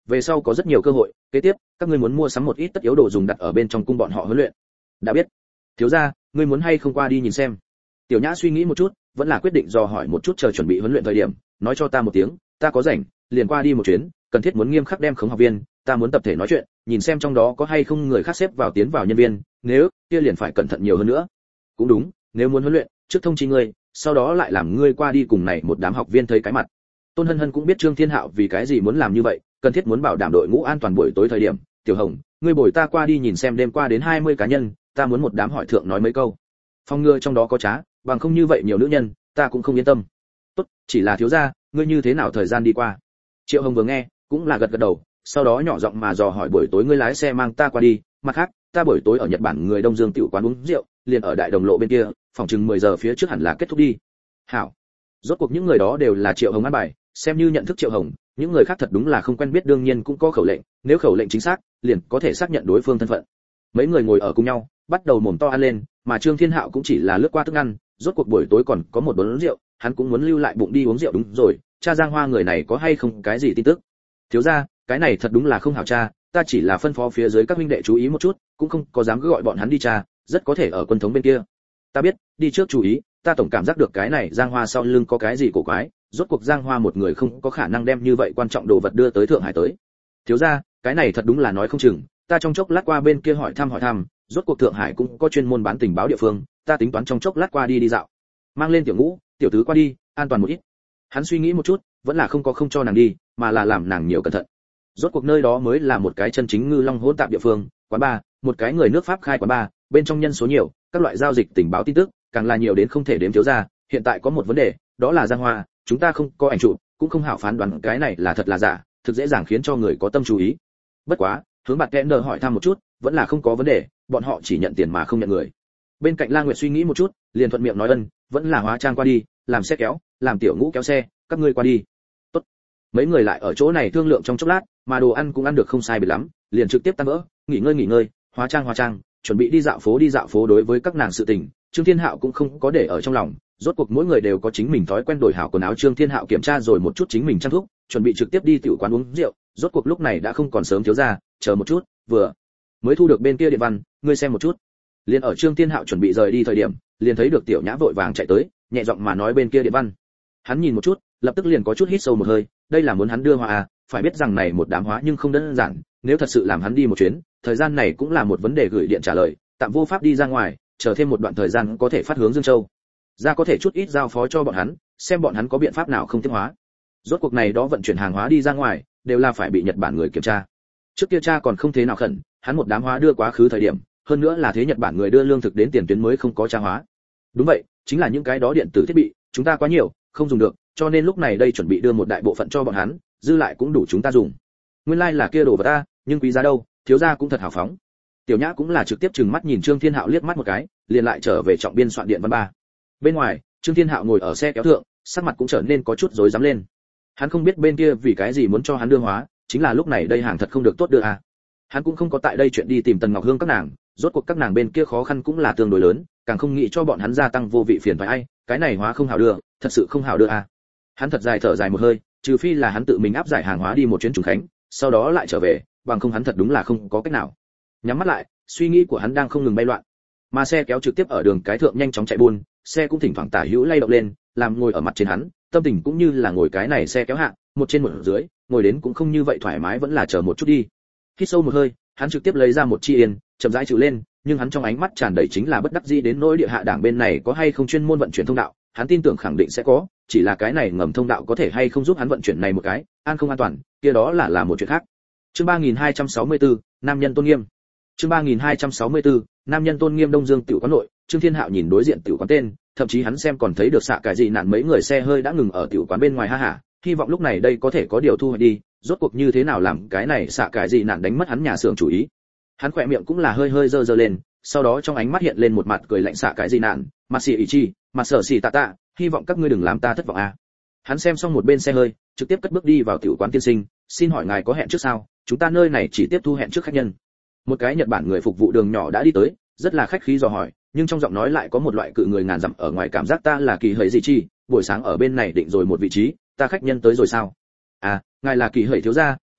Speaker 1: về sau có rất nhiều cơ hội, kế tiếp các ngươi muốn mua sắm một ít tất yếu đồ dùng đặt ở bên trong cung bọn họ huấn luyện. Đã biết. Thiếu gia, ngươi muốn hay không qua đi nhìn xem? Tiểu Nhã suy nghĩ một chút, vẫn là quyết định dò hỏi một chút chờ chuẩn bị huấn luyện thời điểm, nói cho ta một tiếng, ta có rảnh, liền qua đi một chuyến, cần thiết muốn nghiêm khắc đem khống học viên, ta muốn tập thể nói chuyện, nhìn xem trong đó có hay không người khác xếp vào tiến vào nhân viên, nếu kia liền phải cẩn thận nhiều hơn nữa. Cũng đúng, nếu muốn huấn luyện, trước thông chi ngươi, sau đó lại làm ngươi qua đi cùng này một đám học viên thấy cái mặt. Tôn Hân Hân cũng biết Trương Thiên Hạo vì cái gì muốn làm như vậy, cần thiết muốn bảo đảm đội ngũ an toàn buổi tối thời điểm. Tiểu Hồng, ngươi bồi ta qua đi nhìn xem đêm qua đến hai mươi cá nhân, ta muốn một đám hỏi thượng nói mấy câu. Phong ngừa trong đó có trá, bằng không như vậy nhiều nữ nhân, ta cũng không yên tâm. Tốt, chỉ là thiếu gia, ngươi như thế nào thời gian đi qua? Triệu Hồng vừa nghe, cũng là gật gật đầu, sau đó nhỏ giọng mà dò hỏi buổi tối ngươi lái xe mang ta qua đi, mặt khác, ta buổi tối ở Nhật Bản người Đông Dương tiểu quán uống rượu, liền ở đại đồng lộ bên kia, phòng chừng mười giờ phía trước hẳn là kết thúc đi. Hảo. Rốt cuộc những người đó đều là Triệu Hồng an bài, xem như nhận thức Triệu Hồng, những người khác thật đúng là không quen biết đương nhiên cũng có khẩu lệnh, nếu khẩu lệnh chính xác, liền có thể xác nhận đối phương thân phận. Mấy người ngồi ở cùng nhau, bắt đầu mồm to ăn lên, mà Trương Thiên Hạo cũng chỉ là lướt qua thức ăn, rốt cuộc buổi tối còn có một bữa rượu, hắn cũng muốn lưu lại bụng đi uống rượu đúng rồi, cha Giang Hoa người này có hay không cái gì tin tức? Thiếu gia, cái này thật đúng là không hảo cha, ta chỉ là phân phó phía dưới các huynh đệ chú ý một chút, cũng không có dám cứ gọi bọn hắn đi cha, rất có thể ở quân thống bên kia. Ta biết, đi trước chú ý, ta tổng cảm giác được cái này Giang Hoa sau lưng có cái gì cổ quái, rốt cuộc Giang Hoa một người không có khả năng đem như vậy quan trọng đồ vật đưa tới Thượng Hải tới. Thiếu gia, cái này thật đúng là nói không chừng, ta trong chốc lát qua bên kia hỏi thăm hỏi thăm, rốt cuộc Thượng Hải cũng có chuyên môn bán tình báo địa phương, ta tính toán trong chốc lát qua đi đi dạo. Mang lên Tiểu Ngũ, Tiểu Tứ qua đi, an toàn một ít. Hắn suy nghĩ một chút, vẫn là không có không cho nàng đi, mà là làm nàng nhiều cẩn thận. Rốt cuộc nơi đó mới là một cái chân chính ngư long hỗn tạp địa phương, quán bar, một cái người nước Pháp khai quán bar, bên trong nhân số nhiều, các loại giao dịch tình báo tin tức, càng là nhiều đến không thể đếm thiếu ra, hiện tại có một vấn đề, đó là Giang Hoa, chúng ta không có ảnh chụp, cũng không hảo phán đoán cái này là thật là giả, thực dễ dàng khiến cho người có tâm chú ý. Bất quá, hướng bạn Kenner hỏi thăm một chút, vẫn là không có vấn đề, bọn họ chỉ nhận tiền mà không nhận người. Bên cạnh La Nguyệt suy nghĩ một chút, liền thuận miệng nói ân, vẫn là hóa trang qua đi, làm xe kéo, làm Tiểu Ngũ kéo xe, các ngươi qua đi. Tốt. Mấy người lại ở chỗ này thương lượng trong chốc lát, mà đồ ăn cũng ăn được không sai biệt lắm, liền trực tiếp tan vỡ, nghỉ ngơi nghỉ ngơi, hóa trang hóa trang, chuẩn bị đi dạo phố đi dạo phố đối với các nàng sự tình, Trương Thiên Hạo cũng không có để ở trong lòng, rốt cuộc mỗi người đều có chính mình thói quen đổi hảo quần áo. Trương Thiên Hạo kiểm tra rồi một chút chính mình trang thuốc, chuẩn bị trực tiếp đi tiểu quán uống rượu, rốt cuộc lúc này đã không còn sớm thiếu gia, chờ một chút, vừa mới thu được bên kia điện văn, ngươi xem một chút. Liền ở Trương Thiên Hạo chuẩn bị rời đi thời điểm, liền thấy được Tiểu Nhã vội vàng chạy tới, nhẹ giọng mà nói bên kia điện văn. Hắn nhìn một chút, lập tức liền có chút hít sâu một hơi, đây là muốn hắn đưa hoa à, phải biết rằng này một đám hóa nhưng không đơn giản, nếu thật sự làm hắn đi một chuyến, thời gian này cũng là một vấn đề gửi điện trả lời, tạm vô pháp đi ra ngoài, chờ thêm một đoạn thời gian có thể phát hướng Dương Châu. Ra có thể chút ít giao phó cho bọn hắn, xem bọn hắn có biện pháp nào không tiếp hóa. Rốt cuộc này đó vận chuyển hàng hóa đi ra ngoài, đều là phải bị Nhật Bản người kiểm tra. Trước kia cha còn không thế nào khẩn, hắn một đám hóa đưa quá khứ thời điểm, hơn nữa là thế Nhật Bản người đưa lương thực đến tiền tuyến mới không có tra hóa. Đúng vậy, chính là những cái đó điện tử thiết bị, chúng ta quá nhiều, không dùng được, cho nên lúc này đây chuẩn bị đưa một đại bộ phận cho bọn hắn, dư lại cũng đủ chúng ta dùng. Nguyên lai like là kia đồ vật ta, nhưng quý giá đâu, thiếu gia cũng thật hào phóng. Tiểu Nhã cũng là trực tiếp trừng mắt nhìn Trương Thiên Hạo liếc mắt một cái, liền lại trở về trọng biên soạn điện văn ba. Bên ngoài, Trương Thiên Hạo ngồi ở xe kéo thượng, sắc mặt cũng trở nên có chút rối rắm lên. Hắn không biết bên kia vì cái gì muốn cho hắn đưa hóa, chính là lúc này đây hàng thật không được tốt đưa à. Hắn cũng không có tại đây chuyện đi tìm Tần Ngọc Hương các nàng, rốt cuộc các nàng bên kia khó khăn cũng là tương đối lớn, càng không nghĩ cho bọn hắn gia tăng vô vị phiền phải ai, cái này hóa không hảo đưa, thật sự không hảo đưa à. Hắn thật dài thở dài một hơi, trừ phi là hắn tự mình áp giải hàng hóa đi một chuyến Trùng Khánh, sau đó lại trở về, bằng không hắn thật đúng là không có cách nào. Nhắm mắt lại, suy nghĩ của hắn đang không ngừng bay loạn. Mà xe kéo trực tiếp ở đường cái thượng nhanh chóng chạy buôn, xe cũng thỉnh thoảng tả hữu lay động lên, làm ngồi ở mặt trên hắn, tâm tình cũng như là ngồi cái này xe kéo hạ, một trên một dưới, ngồi đến cũng không như vậy thoải mái, vẫn là chờ một chút đi. Hít sâu một hơi, hắn trực tiếp lấy ra một chi yên, chậm rãi chịu lên, nhưng hắn trong ánh mắt tràn đầy chính là bất đắc dĩ đến nỗi địa hạ đảng bên này có hay không chuyên môn vận chuyển thông đạo, hắn tin tưởng khẳng định sẽ có, chỉ là cái này ngầm thông đạo có thể hay không giúp hắn vận chuyển này một cái, an không an toàn, kia đó là là một chuyện khác. Chương ba nghìn hai trăm sáu mươi tư, nam nhân tôn nghiêm. Chương ba nghìn hai trăm sáu mươi tư, nam nhân tôn nghiêm. Đông Dương tiểu quán nội, Trương Thiên Hạo nhìn đối diện tiểu quán tên, thậm chí hắn xem còn thấy được xạ cái gì nạn mấy người xe hơi đã ngừng ở tiểu quán bên ngoài ha hả, hy vọng lúc này đây có thể có điều thu hoạch đi, rốt cuộc như thế nào làm cái này xạ cái gì nạn đánh mất hắn nhà xưởng chủ ý. Hắn khỏe miệng cũng là hơi hơi dơ dơ lên, sau đó trong ánh mắt hiện lên một mặt cười lạnh xạ cái gì nạn, mặt xì ý chi, mặt sở xì tạ tạ, hy vọng các ngươi đừng làm ta thất vọng a. Hắn xem xong một bên xe hơi, trực tiếp cất bước đi vào tiểu quán tiên sinh, xin hỏi ngài có hẹn trước sao? Chúng ta nơi này chỉ tiếp thu hẹn trước khách nhân. Một cái Nhật Bản người phục vụ đường nhỏ đã đi tới, rất là khách khí dò hỏi, nhưng trong giọng nói lại có một loại cự người ngàn dặm ở ngoài cảm giác. Ta là Kỳ Hởi gì chi, buổi sáng ở bên này định rồi một vị trí, ta khách nhân tới rồi sao? À, ngài là Kỳ Hởi thiếu gia,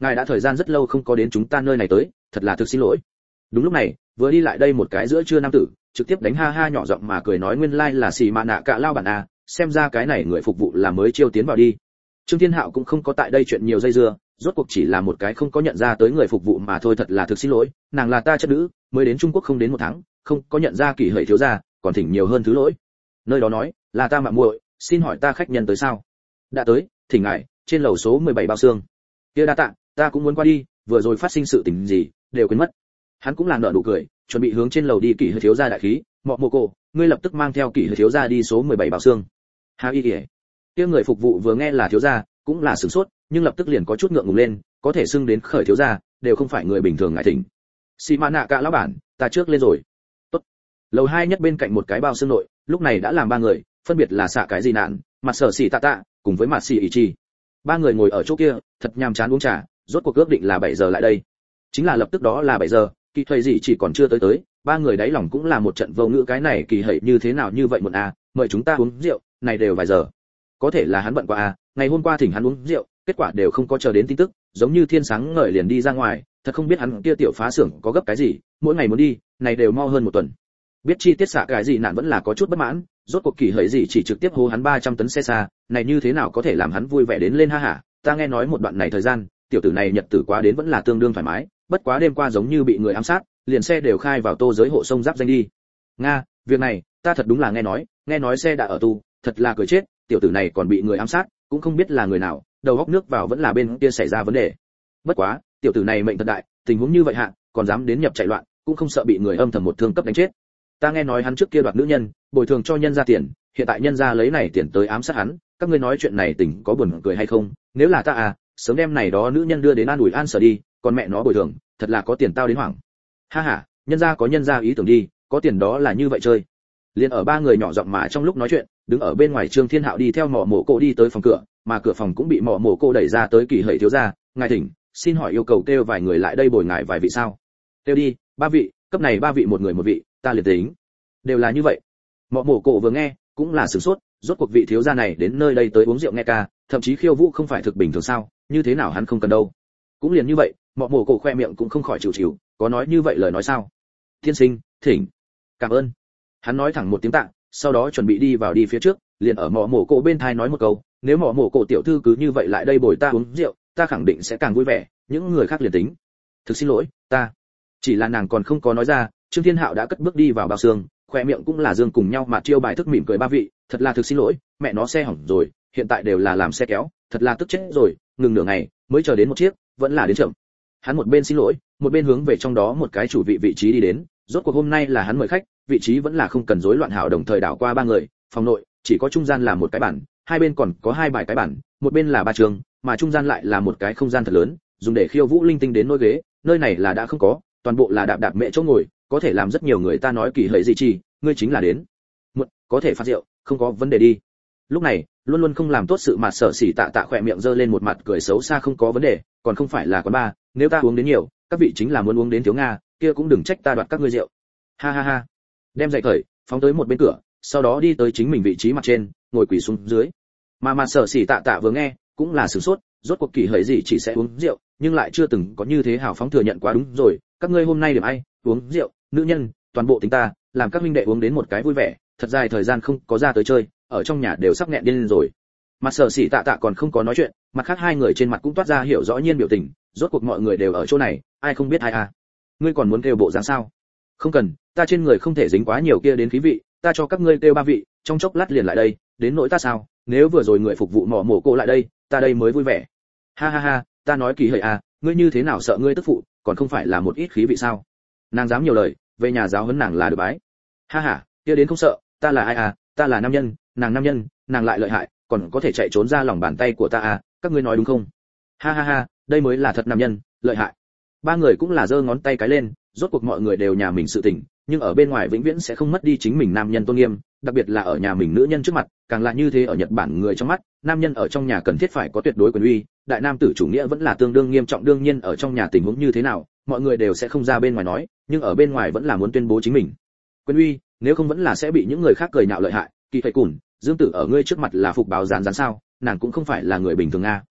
Speaker 1: ngài đã thời gian rất lâu không có đến chúng ta nơi này tới, thật là thực xin lỗi. Đúng lúc này, vừa đi lại đây một cái giữa trưa nam tử, trực tiếp đánh ha ha nhỏ giọng mà cười nói nguyên lai like là xì mạ nạ cả lao bản a, xem ra cái này người phục vụ là mới chiêu tiến vào đi. Trương Thiên Hạo cũng không có tại đây chuyện nhiều dây dưa, rốt cuộc chỉ là một cái không có nhận ra tới người phục vụ mà thôi, thật là thực xin lỗi, nàng là ta chất nữ, mới đến Trung Quốc không đến một tháng, không có nhận ra Kỷ Hợi thiếu gia, còn thỉnh nhiều hơn thứ lỗi. Nơi đó nói, là ta mạ muội, xin hỏi ta khách nhân tới sao? Đã tới, thỉnh ngài, trên lầu số mười bảy bao xương. Kia đa tạ, ta cũng muốn qua đi, vừa rồi phát sinh sự tình gì, đều quên mất. Hắn cũng là nở nụ cười, chuẩn bị hướng trên lầu đi. Kỷ Hợi thiếu gia đại khí, mọ mồ cô, ngươi lập tức mang theo Kỷ Hợi thiếu gia đi số mười bảy bao xương. Ha y ỉa. Kia người phục vụ vừa nghe là thiếu gia, cũng là sửng sốt, nhưng lập tức liền có chút ngượng ngùng lên, có thể xưng đến khởi thiếu gia, đều không phải người bình thường ngại thỉnh. Xì mã nạ cả lão bản, ta trước lên rồi. Tốt. Lầu hai nhất bên cạnh một cái bao xương nội, lúc này đã làm ba người, phân biệt là xạ cái gì nạn, mặt sở xì tạ tạ, cùng với mặt xì ý chi. Ba người ngồi ở chỗ kia, thật nhàm chán uống trà, rốt cuộc ước định là bảy giờ lại đây. Chính là lập tức đó là bảy giờ, Kỳ Thuầy gì chỉ còn chưa tới tới, ba người đáy lòng cũng là một trận vô ngữ, cái này Kỳ Hợi như thế nào như vậy một à, mời chúng ta uống rượu, này đều vài giờ. Có thể là hắn bận quá à, ngày hôm qua thỉnh hắn uống rượu, kết quả đều không có chờ đến tin tức, giống như thiên sáng ngời liền đi ra ngoài, thật không biết hắn kia tiểu phá xưởng có gấp cái gì, mỗi ngày muốn đi, này đều mau hơn một tuần. Biết chi tiết xạ cái gì nạn vẫn là có chút bất mãn, rốt cuộc Kỳ Hợi gì chỉ trực tiếp hô hắn ba trăm tấn xe xa, này như thế nào có thể làm hắn vui vẻ đến lên ha hả, ta nghe nói một đoạn này thời gian, tiểu tử này nhật tử quá đến vẫn là tương đương thoải mái, bất quá đêm qua giống như bị người ám sát, liền xe đều khai vào tô giới hộ sông giáp danh đi. Nga, việc này, ta thật đúng là nghe nói, nghe nói xe đã ở tu, thật là cười chết, tiểu tử này còn bị người ám sát, cũng không biết là người nào, đầu góc nước vào vẫn là bên kia xảy ra vấn đề. Bất quá, tiểu tử này mệnh thật đại, tình huống như vậy hạ, còn dám đến nhập chạy loạn, cũng không sợ bị người âm thầm một thương cấp đánh chết. Ta nghe nói hắn trước kia đoạt nữ nhân, bồi thường cho nhân gia tiền, hiện tại nhân gia lấy này tiền tới ám sát hắn, các ngươi nói chuyện này tình có buồn cười hay không? Nếu là ta à, sớm đem này đó nữ nhân đưa đến an ủi an sở đi, còn mẹ nó bồi thường, thật là có tiền tao đến hoảng. Ha ha, nhân gia có nhân gia ý tưởng đi, có tiền đó là như vậy chơi. Liên ở ba người nhỏ giọng mà trong lúc nói chuyện, đứng ở bên ngoài Trương Thiên Hạo đi theo mọ mổ cô đi tới phòng cửa, mà cửa phòng cũng bị mọ mổ cô đẩy ra tới. Kỳ Hợi thiếu gia, ngài thỉnh, xin hỏi yêu cầu kêu vài người lại đây bồi ngài vài vị sao? Kêu đi, ba vị, cấp này ba vị một người một vị, ta liền tính. Đều là như vậy. Mọ mổ cô vừa nghe, cũng là sửng sốt, rốt cuộc vị thiếu gia này đến nơi đây tới uống rượu nghe ca, thậm chí khiêu vũ không phải thực bình thường sao, như thế nào hắn không cần đâu. Cũng liền như vậy, mọ mổ cô khoe miệng cũng không khỏi chịu chịu, có nói như vậy lời nói sao? Tiên sinh, thỉnh. Cảm ơn. Hắn nói thẳng một tiếng tạ, sau đó chuẩn bị đi vào đi phía trước, liền ở mọ mổ cổ bên thai nói một câu, nếu mọ mổ cổ tiểu thư cứ như vậy lại đây bồi ta uống rượu, ta khẳng định sẽ càng vui vẻ, những người khác liền tính. Thực xin lỗi, ta. Chỉ là nàng còn không có nói ra, Trương Thiên Hạo đã cất bước đi vào bao xương, khoe miệng cũng là dương cùng nhau mà chiêu bài thức mỉm cười, ba vị, thật là thực xin lỗi, mẹ nó xe hỏng rồi, hiện tại đều là làm xe kéo, thật là tức chết rồi, ngừng nửa ngày, mới chờ đến một chiếc, vẫn là đến chậm. Hắn một bên xin lỗi, một bên hướng về trong đó một cái chủ vị vị trí đi đến, rốt cuộc hôm nay là hắn mời khách, vị trí vẫn là không cần rối loạn hảo, đồng thời đảo qua ba người, phòng nội chỉ có trung gian là một cái bàn, hai bên còn có hai bài cái bàn, một bên là ba trường, mà trung gian lại là một cái không gian thật lớn, dùng để khiêu vũ linh tinh đến nôi ghế, nơi này là đã không có, toàn bộ là đạp đạp mẹ chỗ ngồi, có thể làm rất nhiều người ta nói Kỳ Hợi gì chi, ngươi chính là đến. Một, có thể phát rượu, không có vấn đề đi. Lúc này, luôn luôn không làm tốt sự mà sợ sỉ tạ tạ khỏe miệng giơ lên một mặt cười xấu xa, không có vấn đề, còn không phải là quán bar, nếu ta uống đến nhiều, các vị chính là muốn uống đến thiếu nga, kia cũng đừng trách ta đoạt các ngươi rượu. Ha ha ha. Đem giày cởi, phóng tới một bên cửa, sau đó đi tới chính mình vị trí mặt trên, ngồi quỳ xuống dưới. Mà mà sở sỉ tạ tạ vừa nghe, cũng là sửng sốt, rốt cuộc Kỳ Hợi gì chỉ sẽ uống rượu, nhưng lại chưa từng có như thế hào phóng thừa nhận quá. Đúng rồi, các ngươi hôm nay điểm ai, uống rượu, nữ nhân, toàn bộ tính ta, làm các huynh đệ uống đến một cái vui vẻ, thật dài thời gian không có ra tới chơi, ở trong nhà đều sắp nghẹn điên rồi. Mặt sở sỉ tạ tạ còn không có nói chuyện, mặt khác hai người trên mặt cũng toát ra hiểu rõ nhiên biểu tình, rốt cuộc mọi người đều ở chỗ này, ai không biết ai à. Ngươi còn muốn kêu bộ dáng sao? Không cần, ta trên người không thể dính quá nhiều kia đến khí vị, ta cho các ngươi kêu ba vị, trong chốc lát liền lại đây, đến nỗi ta sao, nếu vừa rồi người phục vụ mỏ mổ cô lại đây, ta đây mới vui vẻ. Ha ha ha, ta nói Kỳ Hợi à, ngươi như thế nào sợ ngươi tức phụ, còn không phải là một ít khí vị sao? Nàng dám nhiều lời, về nhà giáo huấn nàng là được bái. Ha ha, kia đến không sợ, ta là ai à, ta là nam nhân, nàng nam nhân, nàng lại lợi hại, còn có thể chạy trốn ra lòng bàn tay của ta à, các ngươi nói đúng không? Ha ha ha, đây mới là thật nam nhân, lợi hại. Ba người cũng là giơ ngón tay cái lên, rốt cuộc mọi người đều nhà mình sự tình, nhưng ở bên ngoài vĩnh viễn sẽ không mất đi chính mình nam nhân tôn nghiêm, đặc biệt là ở nhà mình nữ nhân trước mặt, càng là như thế. Ở Nhật Bản người trong mắt, nam nhân ở trong nhà cần thiết phải có tuyệt đối quyền uy, đại nam tử chủ nghĩa vẫn là tương đương nghiêm trọng. Đương nhiên ở trong nhà tình huống như thế nào, mọi người đều sẽ không ra bên ngoài nói, nhưng ở bên ngoài vẫn là muốn tuyên bố chính mình quyền uy, nếu không vẫn là sẽ bị những người khác cười nhạo lợi hại. Kỳ Phệ Cùn, Dương Tử ở ngươi trước mặt là phục báo rán rán sao, nàng cũng không phải là người bình thường a.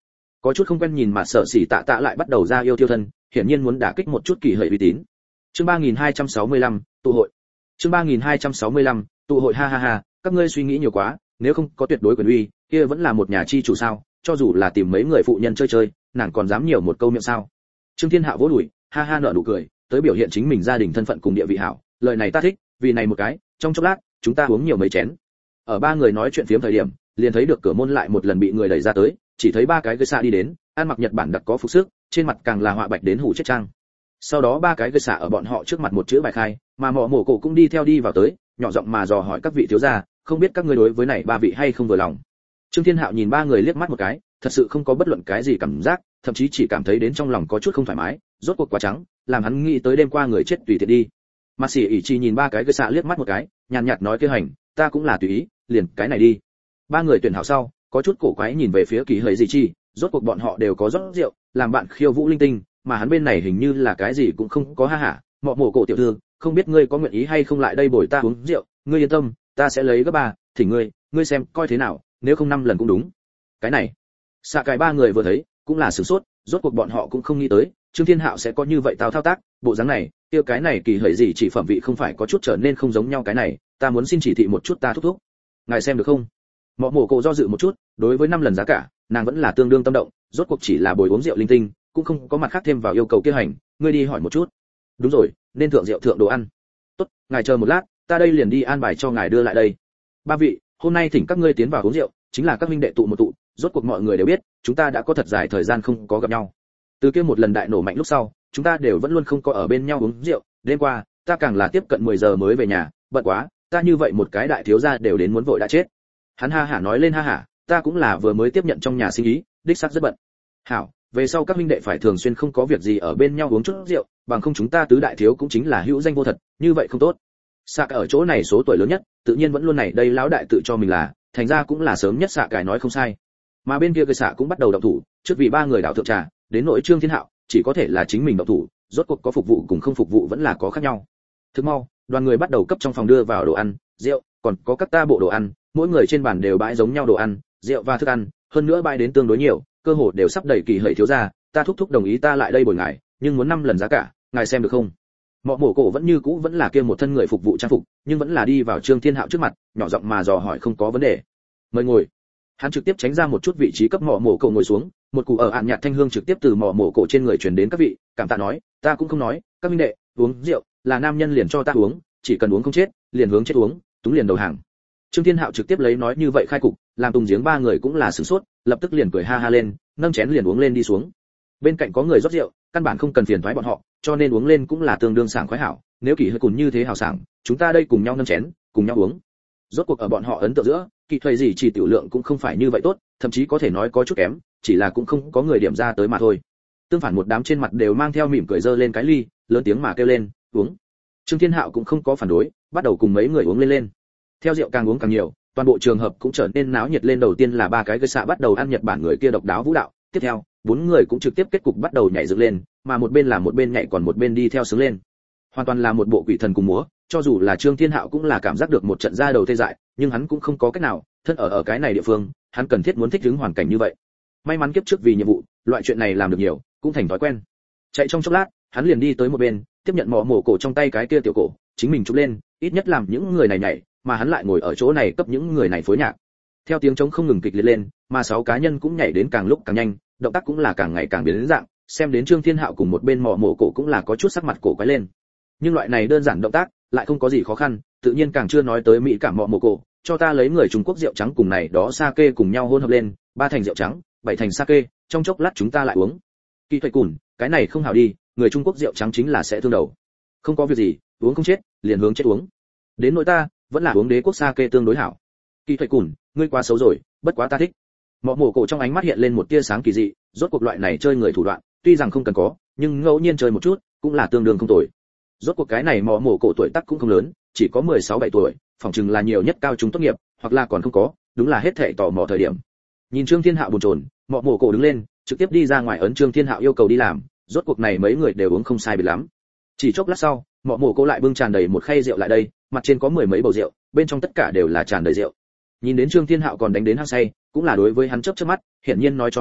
Speaker 1: Có chút không quen nhìn mà sợ sỉ tạ tạ lại bắt đầu ra yêu tiêu thân, hiển nhiên muốn đả kích một chút kỳ hợi uy tín. Chương ba nghìn hai trăm sáu mươi lăm, tụ hội. Chương ba nghìn hai trăm sáu mươi lăm, tụ hội ha ha ha, các ngươi suy nghĩ nhiều quá, nếu không có tuyệt đối quyền uy, kia vẫn là một nhà chi chủ sao, cho dù là tìm mấy người phụ nhân chơi chơi, nàng còn dám nhiều một câu miệng sao? Trương Thiên Hạo vỗ đùi, ha ha nở nụ cười, tới biểu hiện chính mình gia đình thân phận cùng địa vị hảo, lời này ta thích, vì này một cái, trong chốc lát, chúng ta uống nhiều mấy chén. Ở ba người nói chuyện phiếm thời điểm, liền thấy được cửa môn lại một lần bị người đẩy ra tới, chỉ thấy ba cái gây xạ đi đến, ăn mặc Nhật Bản đặc có phục sức, trên mặt càng là họa bạch đến hủ chết trang. Sau đó ba cái gây xạ ở bọn họ trước mặt một chữ bài khai, mà mọ mổ cổ cũng đi theo đi vào tới, nhỏ giọng mà dò hỏi các vị thiếu gia, không biết các ngươi đối với này ba vị hay không vừa lòng. Trương Thiên Hạo nhìn ba người liếc mắt một cái, thật sự không có bất luận cái gì cảm giác, thậm chí chỉ cảm thấy đến trong lòng có chút không thoải mái, rốt cuộc quá trắng, làm hắn nghĩ tới đêm qua người chết tùy tiện đi. Mà Sĩ ỷ chỉ nhìn ba cái gây xạ liếc mắt một cái, nhàn nhạt nói kia hành, ta cũng là tùy ý, liền cái này đi. Ba người tuyển hảo sau, có chút cổ quái nhìn về phía Kỳ Hời gì chi, rốt cuộc bọn họ đều có rót rượu, làm bạn khiêu vũ linh tinh, mà hắn bên này hình như là cái gì cũng không có ha hả. Mọ mổ cổ tiểu thư, không biết ngươi có nguyện ý hay không lại đây bồi ta uống rượu, ngươi yên tâm, ta sẽ lấy gấp ba, thỉnh ngươi, ngươi xem coi thế nào, nếu không năm lần cũng đúng. Cái này, xạ cái ba người vừa thấy, cũng là sửng sốt, rốt cuộc bọn họ cũng không nghĩ tới, Trương Thiên Hạo sẽ có như vậy tao thao tác, bộ dáng này, kia cái này Kỳ Hời gì chỉ phẩm vị không phải có chút trở nên không giống nhau cái này, ta muốn xin chỉ thị một chút ta thúc thúc. Ngài xem được không? Mọ mổ cổ do dự một chút, đối với năm lần giá cả, nàng vẫn là tương đương tâm động, rốt cuộc chỉ là bồi uống rượu linh tinh, cũng không có mặt khác thêm vào yêu cầu kia hành, ngươi đi hỏi một chút. Đúng rồi, nên thượng rượu thượng đồ ăn. Tốt, ngài chờ một lát, ta đây liền đi an bài cho ngài đưa lại đây. Ba vị, hôm nay thỉnh các ngươi tiến vào uống rượu, chính là các huynh đệ tụ một tụ, rốt cuộc mọi người đều biết, chúng ta đã có thật dài thời gian không có gặp nhau. Từ kia một lần đại nổ mạnh lúc sau, chúng ta đều vẫn luôn không có ở bên nhau uống rượu, đêm qua, ta càng là tiếp cận mười giờ mới về nhà, bận quá, ta như vậy một cái đại thiếu gia đều đến muốn vội đã chết. Hắn ha hả nói lên ha hả, ta cũng là vừa mới tiếp nhận trong nhà sinh ý, đích xác rất bận. Hảo, về sau các huynh đệ phải thường xuyên không có việc gì ở bên nhau uống chút rượu, bằng không chúng ta tứ đại thiếu cũng chính là hữu danh vô thật, như vậy không tốt. Sạ ở chỗ này số tuổi lớn nhất, tự nhiên vẫn luôn này đây lão đại tự cho mình là, thành ra cũng là sớm nhất Sạ cải nói không sai. Mà bên kia cái Sạ cũng bắt đầu động thủ, trước vì ba người đảo thượng trà, đến nội Trương Thiên Hạo, chỉ có thể là chính mình động thủ, rốt cuộc có phục vụ cùng không phục vụ vẫn là có khác nhau. Thức mau, đoàn người bắt đầu cấp trong phòng đưa vào đồ ăn, rượu, còn có các ta bộ đồ ăn, mỗi người trên bàn đều bãi giống nhau đồ ăn, rượu và thức ăn, hơn nữa bãi đến tương đối nhiều, cơ hồ đều sắp đầy Kỳ Hời thiếu gia, ta thúc thúc đồng ý ta lại đây bồi ngài, nhưng muốn năm lần giá cả, ngài xem được không? Mọ mổ cổ vẫn như cũ vẫn là kia một thân người phục vụ trang phục, nhưng vẫn là đi vào Trương Thiên Hạo trước mặt, nhỏ giọng mà dò hỏi không có vấn đề. Mời ngồi. Hắn trực tiếp tránh ra một chút vị trí cấp mọ mổ cổ ngồi xuống, một củ ở ạn nhạt thanh hương trực tiếp từ mọ mổ cổ trên người truyền đến các vị, cảm tạ nói, ta cũng không nói, các minh đệ, uống rượu, là nam nhân liền cho ta uống, chỉ cần uống không chết, liền hướng chết uống, túng liền đầu hàng. Trương Thiên Hạo trực tiếp lấy nói như vậy khai cục, làm Tùng Giếng ba người cũng là sửng sốt, lập tức liền cười ha ha lên, nâng chén liền uống lên đi xuống. Bên cạnh có người rót rượu, căn bản không cần phiền toái bọn họ, cho nên uống lên cũng là tương đương sảng khoái hảo, nếu Kỳ Hơi cùng như thế hảo sảng, chúng ta đây cùng nhau nâng chén, cùng nhau uống. Rốt cuộc ở bọn họ ấn tượng giữa, Kỳ Hơi gì chỉ tiểu lượng cũng không phải như vậy tốt, thậm chí có thể nói có chút kém, chỉ là cũng không có người điểm ra tới mà thôi. Tương phản một đám trên mặt đều mang theo mỉm cười giơ lên cái ly, lớn tiếng mà kêu lên, uống. Trương Thiên Hạo cũng không có phản đối, bắt đầu cùng mấy người uống lên lên. Theo rượu càng uống càng nhiều, toàn bộ trường hợp cũng trở nên náo nhiệt lên, đầu tiên là ba cái gây xạ bắt đầu ăn Nhật Bản người kia độc đáo vũ đạo, tiếp theo, bốn người cũng trực tiếp kết cục bắt đầu nhảy dựng lên, mà một bên là một bên nhảy còn một bên đi theo sướng lên. Hoàn toàn là một bộ quỷ thần cùng múa, cho dù là Trương Thiên Hạo cũng là cảm giác được một trận da đầu tê dại, nhưng hắn cũng không có cách nào, thân ở ở cái này địa phương, hắn cần thiết muốn thích ứng hoàn cảnh như vậy. May mắn kiếp trước vì nhiệm vụ, loại chuyện này làm được nhiều, cũng thành thói quen. Chạy trong chốc lát, hắn liền đi tới một bên, tiếp nhận mỏ mổ cổ trong tay cái kia tiểu cổ, chính mình chụp lên, ít nhất làm những người này nhảy, mà hắn lại ngồi ở chỗ này cấp những người này phối nhạc. Theo tiếng trống không ngừng kịch liệt lên, mà sáu cá nhân cũng nhảy đến càng lúc càng nhanh, động tác cũng là càng ngày càng biến đến dạng, xem đến Trương Thiên Hạo cùng một bên mỏ mổ cổ cũng là có chút sắc mặt cổ quái lên. Nhưng loại này đơn giản động tác, lại không có gì khó khăn, tự nhiên càng chưa nói tới mỹ cảm mỏ mổ cổ, cho ta lấy người Trung Quốc rượu trắng cùng này đó sake cùng nhau hỗn hợp lên, ba thành rượu trắng, bảy thành sake, trong chốc lát chúng ta lại uống. Kỳ Thuệ Cùn, cái này không hảo đi, người Trung Quốc rượu trắng chính là sẽ thương đầu. Không có việc gì, uống không chết, liền hướng chết uống. Đến nỗi ta, vẫn là uống đế quốc sake tương đối hảo. Kỳ Thuệ Cùn, ngươi quá xấu rồi, bất quá ta thích. Mọ mổ cổ trong ánh mắt hiện lên một tia sáng kỳ dị, rốt cuộc loại này chơi người thủ đoạn, tuy rằng không cần có, nhưng ngẫu nhiên chơi một chút, cũng là tương đương không tồi. Rốt cuộc cái này mọ mổ cổ tuổi tác cũng không lớn, chỉ có mười sáu bảy tuổi, phỏng chừng là nhiều nhất cao trung tốt nghiệp, hoặc là còn không có, đúng là hết thảy tò mò thời điểm. Nhìn Trương Thiên Hạo buồn chồn, mọ mổ cổ đứng lên, trực tiếp đi ra ngoài ấn Trương Thiên Hạo yêu cầu đi làm, rốt cuộc này mấy người đều uống không sai biệt lắm. Chỉ chốc lát sau, mọ mổ cổ lại bưng tràn đầy một khay rượu lại đây, mặt trên có mười mấy bầu rượu, bên trong tất cả đều là tràn đầy rượu. Nhìn đến Trương Thiên Hạo còn đánh đến hăng say, cũng là đối với hắn chớp chớp mắt, hiển nhiên nói cho hắn,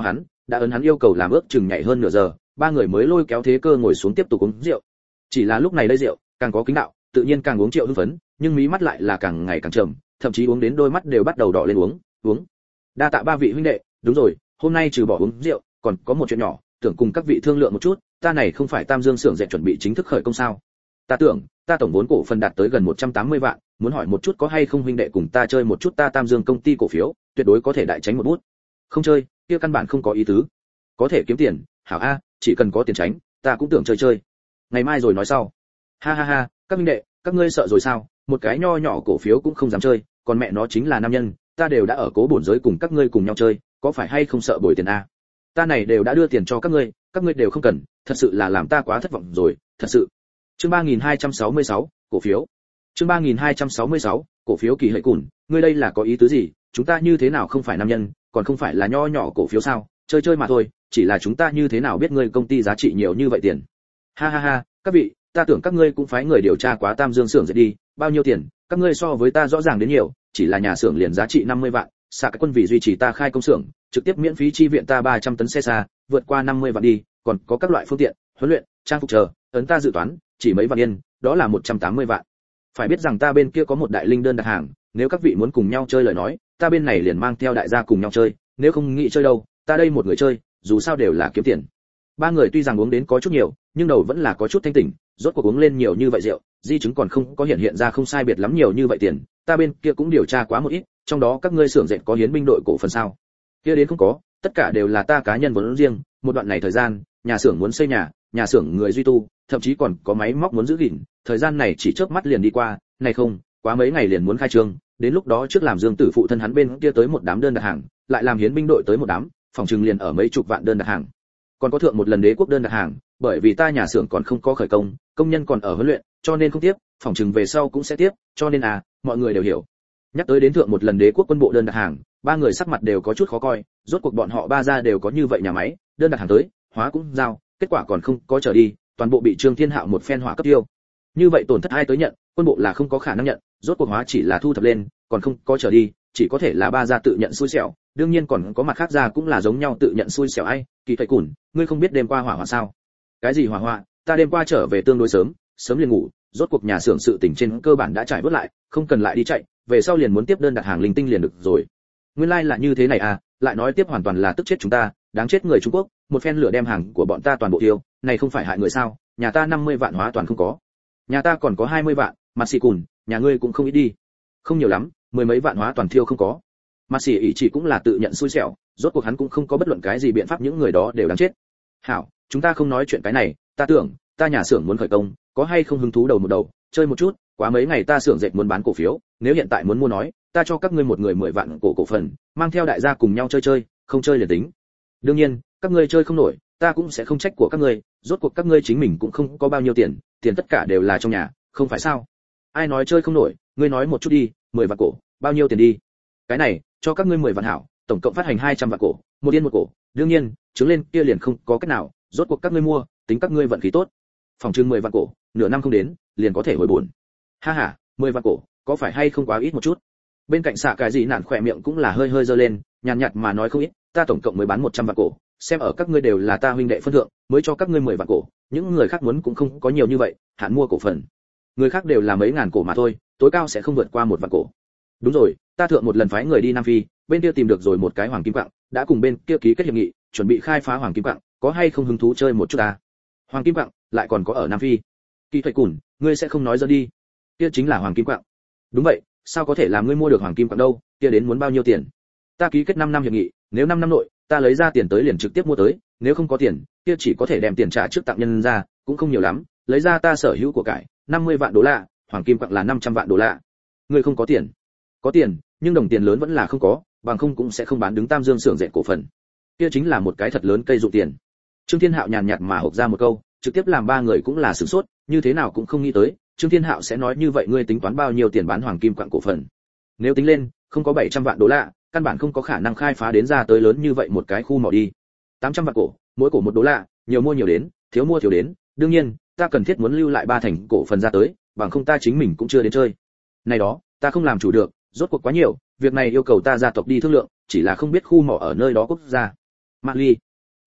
Speaker 1: đã ấn hắn yêu cầu làm ước chừng nhảy hơn nửa giờ, ba người mới lôi kéo thế cơ ngồi xuống tiếp tục uống rượu. Chỉ là lúc này đây rượu càng có kính đạo, tự nhiên càng uống Triệu hưng phấn, nhưng mí mắt lại là càng ngày càng trầm, thậm chí uống đến đôi mắt đều bắt đầu đỏ lên. Uống uống đa tạ ba vị huynh đệ. Đúng rồi, hôm nay trừ bỏ uống rượu còn có một chuyện nhỏ, tưởng cùng các vị thương lượng một chút. Ta này không phải Tam Dương xưởng dệt chuẩn bị chính thức khởi công sao? Ta tưởng ta tổng vốn cổ phần đạt tới gần một trăm tám mươi vạn, muốn hỏi một chút có hay không huynh đệ cùng ta chơi một chút ta Tam Dương công ty cổ phiếu, tuyệt đối có thể đại tránh một bút. Không chơi kia căn bản không có ý tứ. Có thể kiếm tiền hảo a, chỉ cần có tiền tránh, ta cũng tưởng chơi chơi. Ngày mai rồi nói sau. Ha ha ha, các huynh đệ, các ngươi sợ rồi sao? Một cái nho nhỏ cổ phiếu cũng không dám chơi, còn mẹ nó chính là nam nhân, ta đều đã ở cố bổn giới cùng các ngươi cùng nhau chơi, có phải hay không sợ bồi tiền a? Ta này đều đã đưa tiền cho các ngươi, các ngươi đều không cần, thật sự là làm ta quá thất vọng rồi, thật sự. Chương ba nghìn hai trăm sáu mươi sáu, cổ phiếu. Chương ba nghìn hai trăm sáu mươi sáu, cổ phiếu Kỳ Hợi Cùn, ngươi đây là có ý tứ gì? Chúng ta như thế nào không phải nam nhân, còn không phải là nho nhỏ cổ phiếu sao? Chơi chơi mà thôi, chỉ là chúng ta như thế nào biết ngươi công ty giá trị nhiều như vậy tiền. Ha ha ha, các vị, ta tưởng các ngươi cũng phái người điều tra quá Tam Dương xưởng dệt đi, bao nhiêu tiền, các ngươi so với ta rõ ràng đến nhiều, chỉ là nhà xưởng liền giá trị năm mươi vạn, xạ cái quân vì duy trì ta khai công xưởng, trực tiếp miễn phí chi viện ta ba trăm tấn xe xa, vượt qua năm mươi vạn đi, còn có các loại phương tiện, huấn luyện, trang phục chờ, ấn ta dự toán, chỉ mấy vạn yên, đó là một trăm tám mươi vạn. Phải biết rằng ta bên kia có một đại linh đơn đặt hàng, nếu các vị muốn cùng nhau chơi lời nói, ta bên này liền mang theo đại gia cùng nhau chơi, nếu không nghĩ chơi đâu, ta đây một người chơi, dù sao đều là kiếm tiền. Ba người tuy rằng uống đến có chút nhiều, nhưng đầu vẫn là có chút thanh tỉnh, rốt cuộc uống lên nhiều như vậy rượu, di chứng còn không có hiện hiện ra không sai biệt lắm nhiều như vậy tiền, ta bên kia cũng điều tra quá một ít, trong đó các ngươi xưởng dệt có hiến binh đội cổ phần sao? Kia đến không có, tất cả đều là ta cá nhân vốn riêng, một đoạn này thời gian, nhà xưởng muốn xây nhà, nhà xưởng người duy tu, thậm chí còn có máy móc muốn giữ gìn, thời gian này chỉ chớp mắt liền đi qua, này không, quá mấy ngày liền muốn khai trương, đến lúc đó trước làm Dương Tử phụ thân hắn bên kia tới một đám đơn đặt hàng, lại làm hiến binh đội tới một đám, phòng trừng liền ở mấy chục vạn đơn đặt hàng. Còn có thượng một lần Đế quốc đơn đặt hàng, bởi vì ta nhà xưởng còn không có khởi công, công nhân còn ở huấn luyện, cho nên không tiếp, phòng trừng về sau cũng sẽ tiếp, cho nên à, mọi người đều hiểu. Nhắc tới đến thượng một lần Đế quốc quân bộ đơn đặt hàng, ba người sắc mặt đều có chút khó coi, rốt cuộc bọn họ ba gia đều có như vậy nhà máy, đơn đặt hàng tới, hóa cũng giao, kết quả còn không có trở đi, toàn bộ bị Trương Thiên Hạo một phen hỏa cấp tiêu. Như vậy tổn thất ai tới nhận, quân bộ là không có khả năng nhận, rốt cuộc hóa chỉ là thu thập lên, còn không có trở đi, chỉ có thể là ba gia tự nhận xui xẻo, đương nhiên còn có mặt khác gia cũng là giống nhau tự nhận xui xẻo. Ai, Kỳ Thầy Cùn, ngươi không biết đêm qua hỏa hoạn sao? Cái gì hỏa hoạn? Ta đêm qua trở về tương đối sớm, sớm liền ngủ, rốt cuộc nhà xưởng sự tình trên cơ bản đã trải vớt lại, không cần lại đi chạy, về sau liền muốn tiếp đơn đặt hàng linh tinh liền được rồi. Nguyên lai like là như thế này à, lại nói tiếp hoàn toàn là tức chết chúng ta, đáng chết người Trung Quốc, một phen lửa đem hàng của bọn ta toàn bộ tiêu, này không phải hại người sao? Nhà ta năm mươi vạn hóa toàn không có. Nhà ta còn có hai mươi vạn, mặt xì cùn, nhà ngươi cũng không ít đi. Không nhiều lắm, mười mấy vạn hóa toàn thiêu không có. Mặt xì ỷ chỉ cũng là tự nhận xui xẻo, rốt cuộc hắn cũng không có bất luận cái gì biện pháp, những người đó đều đáng chết. Hảo, chúng ta không nói chuyện cái này, ta tưởng, ta nhà xưởng muốn khởi công, có hay không hứng thú đầu một đầu, chơi một chút, quá mấy ngày ta xưởng dệt muốn bán cổ phiếu, nếu hiện tại muốn mua nói, ta cho các ngươi một người mười vạn cổ cổ phần, mang theo đại gia cùng nhau chơi chơi, không chơi liền tính. Đương nhiên, các ngươi chơi không nổi, ta cũng sẽ không trách của các ngươi, rốt cuộc các ngươi chính mình cũng không có bao nhiêu tiền, tiền tất cả đều là trong nhà, không phải sao? Ai nói chơi không nổi, ngươi nói một chút đi, mười vạn cổ, bao nhiêu tiền đi? Cái này, cho các ngươi mười vạn hảo, tổng cộng phát hành hai trăm vạn cổ, một yên một cổ, đương nhiên, chứng lên kia liền không có cách nào, rốt cuộc các ngươi mua, tính các ngươi vận khí tốt. Phòng trưng mười vạn cổ, nửa năm không đến, liền có thể hồi buồn. Ha ha, mười vạn cổ, có phải hay không quá ít một chút? Bên cạnh xạ cái gì nạn khỏe miệng cũng là hơi hơi giơ lên, nhàn nhạt mà nói không ít, ta tổng cộng mới bán một trăm vạn cổ, xem ở các ngươi đều là ta huynh đệ phân thượng, mới cho các ngươi mười vạn cổ, những người khác muốn cũng không có nhiều như vậy, hạn mua cổ phần. Người khác đều là mấy ngàn cổ mà thôi, tối cao sẽ không vượt qua một vạn cổ. Đúng rồi, ta thượng một lần phái người đi Nam Phi, bên kia tìm được rồi một cái hoàng kim quặng, đã cùng bên kia ký kết hiệp nghị, chuẩn bị khai phá hoàng kim quặng, có hay không hứng thú chơi một chút ta? Hoàng kim quặng lại còn có ở Nam Phi? Kỳ Thầy Cùn, ngươi sẽ không nói ra đi. Kia chính là hoàng kim quặng. Đúng vậy, sao có thể làm ngươi mua được hoàng kim quặng đâu, kia đến muốn bao nhiêu tiền? Ta ký kết năm năm hiệp nghị, nếu năm năm nội, ta lấy ra tiền tới liền trực tiếp mua tới, nếu không có tiền, kia chỉ có thể đem tiền trả trước tặng nhân ra, cũng không nhiều lắm, lấy ra ta sở hữu của cải, năm mươi vạn đô la, hoàng kim quặng là năm trăm vạn đô la. Ngươi không có tiền? Có tiền, nhưng đồng tiền lớn vẫn là không có, bằng không cũng sẽ không bán đứng Tam Dương xưởng dệt cổ phần. Kia chính là một cái thật lớn cây dụng tiền. Trương Thiên Hạo nhàn nhạt mà hộc ra một câu, trực tiếp làm ba người cũng là sửng sốt, như thế nào cũng không nghĩ tới, Trương Thiên Hạo sẽ nói như vậy. Ngươi tính toán bao nhiêu tiền bán hoàng kim quặng cổ phần? Nếu tính lên, không có bảy trăm vạn đô la, căn bản không có khả năng khai phá đến ra tới lớn như vậy một cái khu mỏ đi. tám trăm vạn cổ, mỗi cổ một đô la, nhiều mua nhiều đến, thiếu mua thiếu đến, đương nhiên, ta cần thiết muốn lưu lại ba thành cổ phần ra tới, bằng không ta chính mình cũng chưa đến chơi. Này đó, ta không làm chủ được, rốt cuộc quá nhiều, việc này yêu cầu ta gia tộc đi thương lượng, chỉ là không biết khu mỏ ở nơi đó quốc gia. Mạc Ly,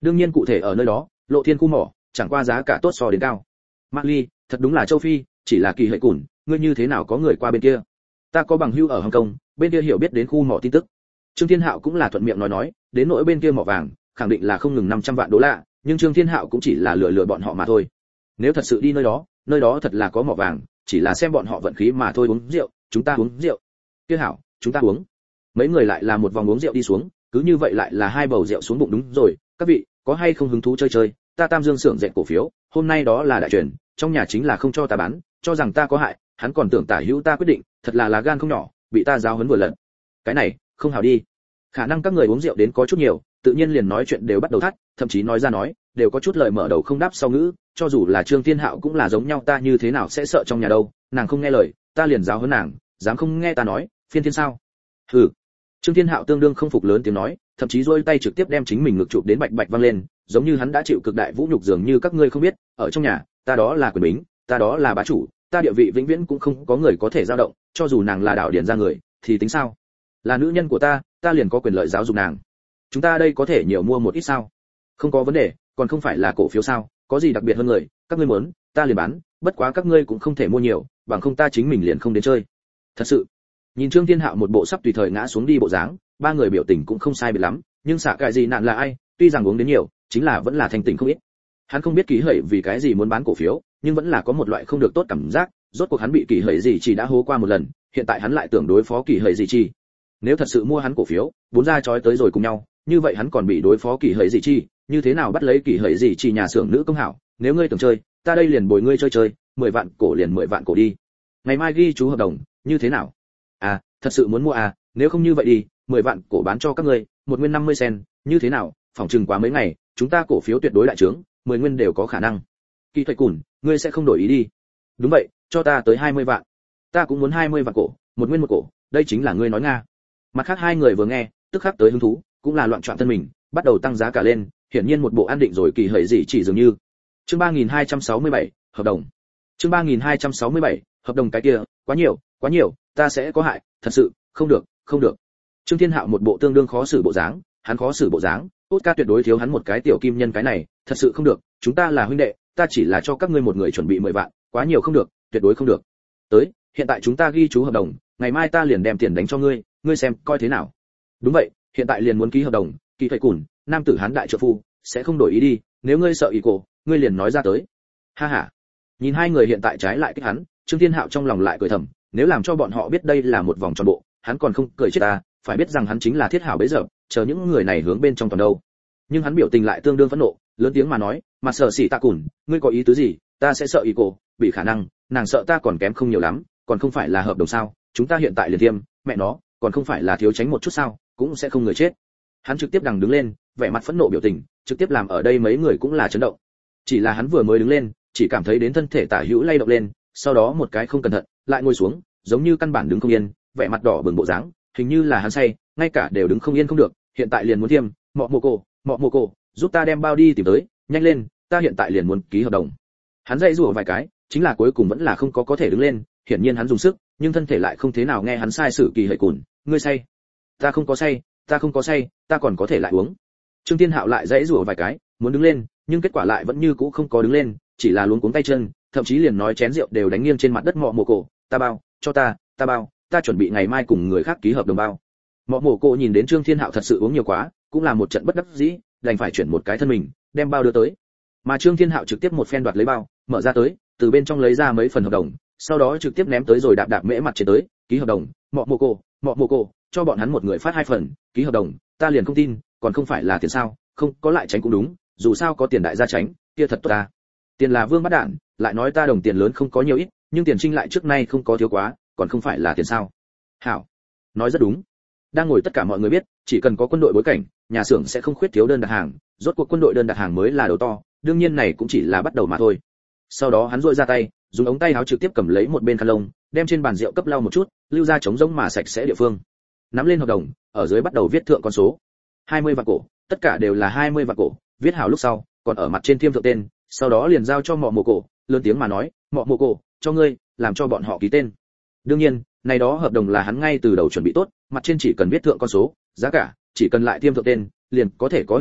Speaker 1: đương nhiên cụ thể ở nơi đó, Lộ Thiên khu mỏ, chẳng qua giá cả tốt so đến cao. Mạc Ly, thật đúng là châu Phi, chỉ là kỳ hệ cùn, ngươi như thế nào có người qua bên kia? Ta có bằng hữu ở Hồng Kông, bên kia hiểu biết đến khu mỏ tin tức. Trương Thiên Hạo cũng là thuận miệng nói nói, đến nỗi bên kia mỏ vàng, khẳng định là không ngừng năm trăm vạn đô la, nhưng Trương Thiên Hạo cũng chỉ là lừa lừa bọn họ mà thôi. Nếu thật sự đi nơi đó, nơi đó thật là có mỏ vàng, chỉ là xem bọn họ vận khí mà thôi. Uống rượu, chúng ta uống rượu. Kia hảo, chúng ta uống. Mấy người lại là một vòng uống rượu đi xuống, cứ như vậy lại là hai bầu rượu xuống bụng. Đúng rồi, các vị, có hay không hứng thú chơi chơi? Ta Tam Dương xưởng dệt cổ phiếu, hôm nay đó là đại truyền, trong nhà chính là không cho ta bán, cho rằng ta có hại, hắn còn tưởng tả hữu ta quyết định, thật là lá gan không nhỏ, bị ta giáo huấn vừa lần. Cái này, không hảo đi. Khả năng các người uống rượu đến có chút nhiều, tự nhiên liền nói chuyện đều bắt đầu thắt, thậm chí nói ra nói, đều có chút lời mở đầu không đáp sau ngữ, cho dù là Trương Thiên Hạo cũng là giống nhau. Ta như thế nào sẽ sợ trong nhà đâu, nàng không nghe lời, ta liền giáo huấn nàng, dám không nghe ta nói, phiên thiên sao? Hừ. Trương Thiên Hạo tương đương không phục lớn tiếng nói, thậm chí giơ tay trực tiếp đem chính mình ngực chụp đến bạch bạch vang lên, giống như hắn đã chịu cực đại vũ nhục. Dường như các ngươi không biết, ở trong nhà, ta đó là quyền bính, ta đó là bá chủ, ta địa vị vĩnh viễn cũng không có người có thể dao động, cho dù nàng là đạo điển ra người, thì tính sao? Là nữ nhân của ta, ta liền có quyền lợi giáo dục nàng. Chúng ta đây có thể nhiều mua một ít sao? Không có vấn đề, còn không phải là cổ phiếu sao, có gì đặc biệt hơn người, các ngươi muốn, ta liền bán, bất quá các ngươi cũng không thể mua nhiều, bằng không ta chính mình liền không đến chơi. Thật sự. Nhìn Trương Thiên Hạo một bộ sắp tùy thời ngã xuống đi bộ dáng, ba người biểu tình cũng không sai biệt lắm, nhưng xạ cái gì nạn là ai, tuy rằng uống đến nhiều, chính là vẫn là thành tình không ít. Hắn không biết Kỳ Hởi vì cái gì muốn bán cổ phiếu, nhưng vẫn là có một loại không được tốt cảm giác, rốt cuộc hắn bị Kỳ Hởi gì chỉ đã hố qua một lần, hiện tại hắn lại tưởng đối phó Kỳ Hởi gì chi. Nếu thật sự mua hắn cổ phiếu, bốn ra chói tới rồi cùng nhau, như vậy hắn còn bị đối phó Kỳ Hởi gì chi, như thế nào bắt lấy Kỳ Hởi gì chi nhà xưởng nữ công hảo, nếu ngươi tưởng chơi, ta đây liền bồi ngươi chơi chơi, mười vạn cổ liền mười vạn cổ đi. Ngày mai ghi chú hợp đồng, như thế nào? À, thật sự muốn mua à, nếu không như vậy đi, mười vạn cổ bán cho các ngươi, một nguyên năm mươi sen, như thế nào? Phỏng chừng quá mấy ngày, chúng ta cổ phiếu tuyệt đối đại trướng, mười nguyên đều có khả năng. Kỳ Thầy Cùn, ngươi sẽ không đổi ý đi? Đúng vậy, cho ta tới hai mươi vạn. Ta cũng muốn hai mươi vạn cổ, một nguyên một cổ, đây chính là ngươi nói nga. Mặt khác hai người vừa nghe, tức khắc tới hứng thú, cũng là loạn trọn thân mình, bắt đầu tăng giá cả lên, hiển nhiên một bộ an định rồi Kỳ Hởi gì chỉ dường như. Chương ba nghìn hai trăm sáu mươi bảy, hợp đồng. Chương ba nghìn hai trăm sáu mươi bảy, hợp đồng cái kia, quá nhiều, quá nhiều, ta sẽ có hại, thật sự, không được, không được. Trương Thiên Hạo một bộ tương đương khó xử bộ dáng, hắn khó xử bộ dáng, Oscar tuyệt đối thiếu hắn một cái tiểu kim nhân cái này, thật sự không được, chúng ta là huynh đệ, ta chỉ là cho các ngươi một người chuẩn bị mười vạn, quá nhiều không được, tuyệt đối không được. Tới, hiện tại chúng ta ghi chú hợp đồng, ngày mai ta liền đem tiền đánh cho ngươi, ngươi xem coi thế nào. Đúng vậy, hiện tại liền muốn ký hợp đồng, Kỳ Thầy Cùn, nam tử hán đại trợ phu, sẽ không đổi ý đi, nếu ngươi sợ ý cổ, ngươi liền nói ra tới. Ha ha. Nhìn hai người hiện tại trái lại kích hắn, Trương Thiên Hạo trong lòng lại cười thầm, nếu làm cho bọn họ biết đây là một vòng tròn bộ, hắn còn không cười chết ta, phải biết rằng hắn chính là thiết hảo bấy giờ, chờ những người này hướng bên trong toàn đâu. Nhưng hắn biểu tình lại tương đương phẫn nộ, lớn tiếng mà nói, mà sợ xỉ ta cùn, ngươi có ý tứ gì? Ta sẽ sợ ý cổ, bị khả năng, nàng sợ ta còn kém không nhiều lắm, còn không phải là hợp đồng sao? Chúng ta hiện tại liền tiêm, mẹ nó, còn không phải là thiếu tránh một chút sao? Cũng sẽ không người chết. Hắn trực tiếp đằng đứng lên, vẻ mặt phẫn nộ biểu tình, trực tiếp làm ở đây mấy người cũng là chấn động. Chỉ là hắn vừa mới đứng lên, chỉ cảm thấy đến thân thể tả hữu lay động lên, sau đó một cái không cẩn thận, lại ngồi xuống, giống như căn bản đứng không yên, vẻ mặt đỏ bừng bộ dáng, hình như là hắn say, ngay cả đều đứng không yên không được, hiện tại liền muốn tiêm, mọ mồ cổ, mọ mồ cổ, giúp ta đem bao đi tìm tới, nhanh lên, ta hiện tại liền muốn ký hợp đồng. Hắn dãy rủa vài cái, chính là cuối cùng vẫn là không có có thể đứng lên, hiển nhiên hắn dùng sức, nhưng thân thể lại không thế nào nghe hắn sai sử. Kỳ Hởi Cùn, ngươi say? Ta không có say, ta không có say, ta còn có thể lại uống. Trương Thiên Hạo lại dãy rủa vài cái, muốn đứng lên, nhưng kết quả lại vẫn như cũ không có đứng lên, chỉ là luống cuống tay chân, thậm chí liền nói chén rượu đều đánh nghiêng trên mặt đất. Mọ mồ cổ, ta bao, cho ta, ta bao, ta chuẩn bị ngày mai cùng người khác ký hợp đồng bao. Mọ mồ cổ nhìn đến Trương Thiên Hạo thật sự uống nhiều quá, cũng là một trận bất đắc dĩ, đành phải chuyển một cái thân mình, đem bao đưa tới. Mà Trương Thiên Hạo trực tiếp một phen đoạt lấy bao, mở ra tới, từ bên trong lấy ra mấy phần hợp đồng, sau đó trực tiếp ném tới rồi đạp đạp mễ mặt trên tới, ký hợp đồng. Mọ mồ cổ, mọ mồ cổ, cho bọn hắn một người phát hai phần, ký hợp đồng, ta liền không tin, còn không phải là tiền sao? Không có lại tránh cũng đúng, dù sao có tiền đại gia tránh, kia thật tốt ta. Tiền là vương bắt đạn, lại nói ta đồng tiền lớn không có nhiều ít, nhưng tiền trinh lại trước nay không có thiếu quá, còn không phải là tiền sao? Hảo, nói rất đúng. Đang ngồi tất cả mọi người biết, chỉ cần có quân đội bối cảnh, nhà xưởng sẽ không khuyết thiếu đơn đặt hàng, rốt cuộc quân đội đơn đặt hàng mới là đầu to, đương nhiên này cũng chỉ là bắt đầu mà thôi. Sau đó hắn duỗi ra tay, dùng ống tay áo trực tiếp cầm lấy một bên khăn lông, đem trên bàn rượu cấp lau một chút, lưu ra trống rỗng mà sạch sẽ địa phương. Nắm lên hợp đồng, ở dưới bắt đầu viết thượng con số. hai mươi vạn cổ, tất cả đều là hai mươi vạn cổ, viết hảo lúc sau, còn ở mặt trên thiêm thượng tên, sau đó liền giao cho Mọ mồ cổ, lớn tiếng mà nói, Mọ mồ cổ, cho ngươi, làm cho bọn họ ký tên. Đương nhiên, này đó hợp đồng là hắn ngay từ đầu chuẩn bị tốt, mặt trên chỉ cần viết thượng con số, giá cả, chỉ cần lại thiêm thượng tên, liền có thể có hiệu lực,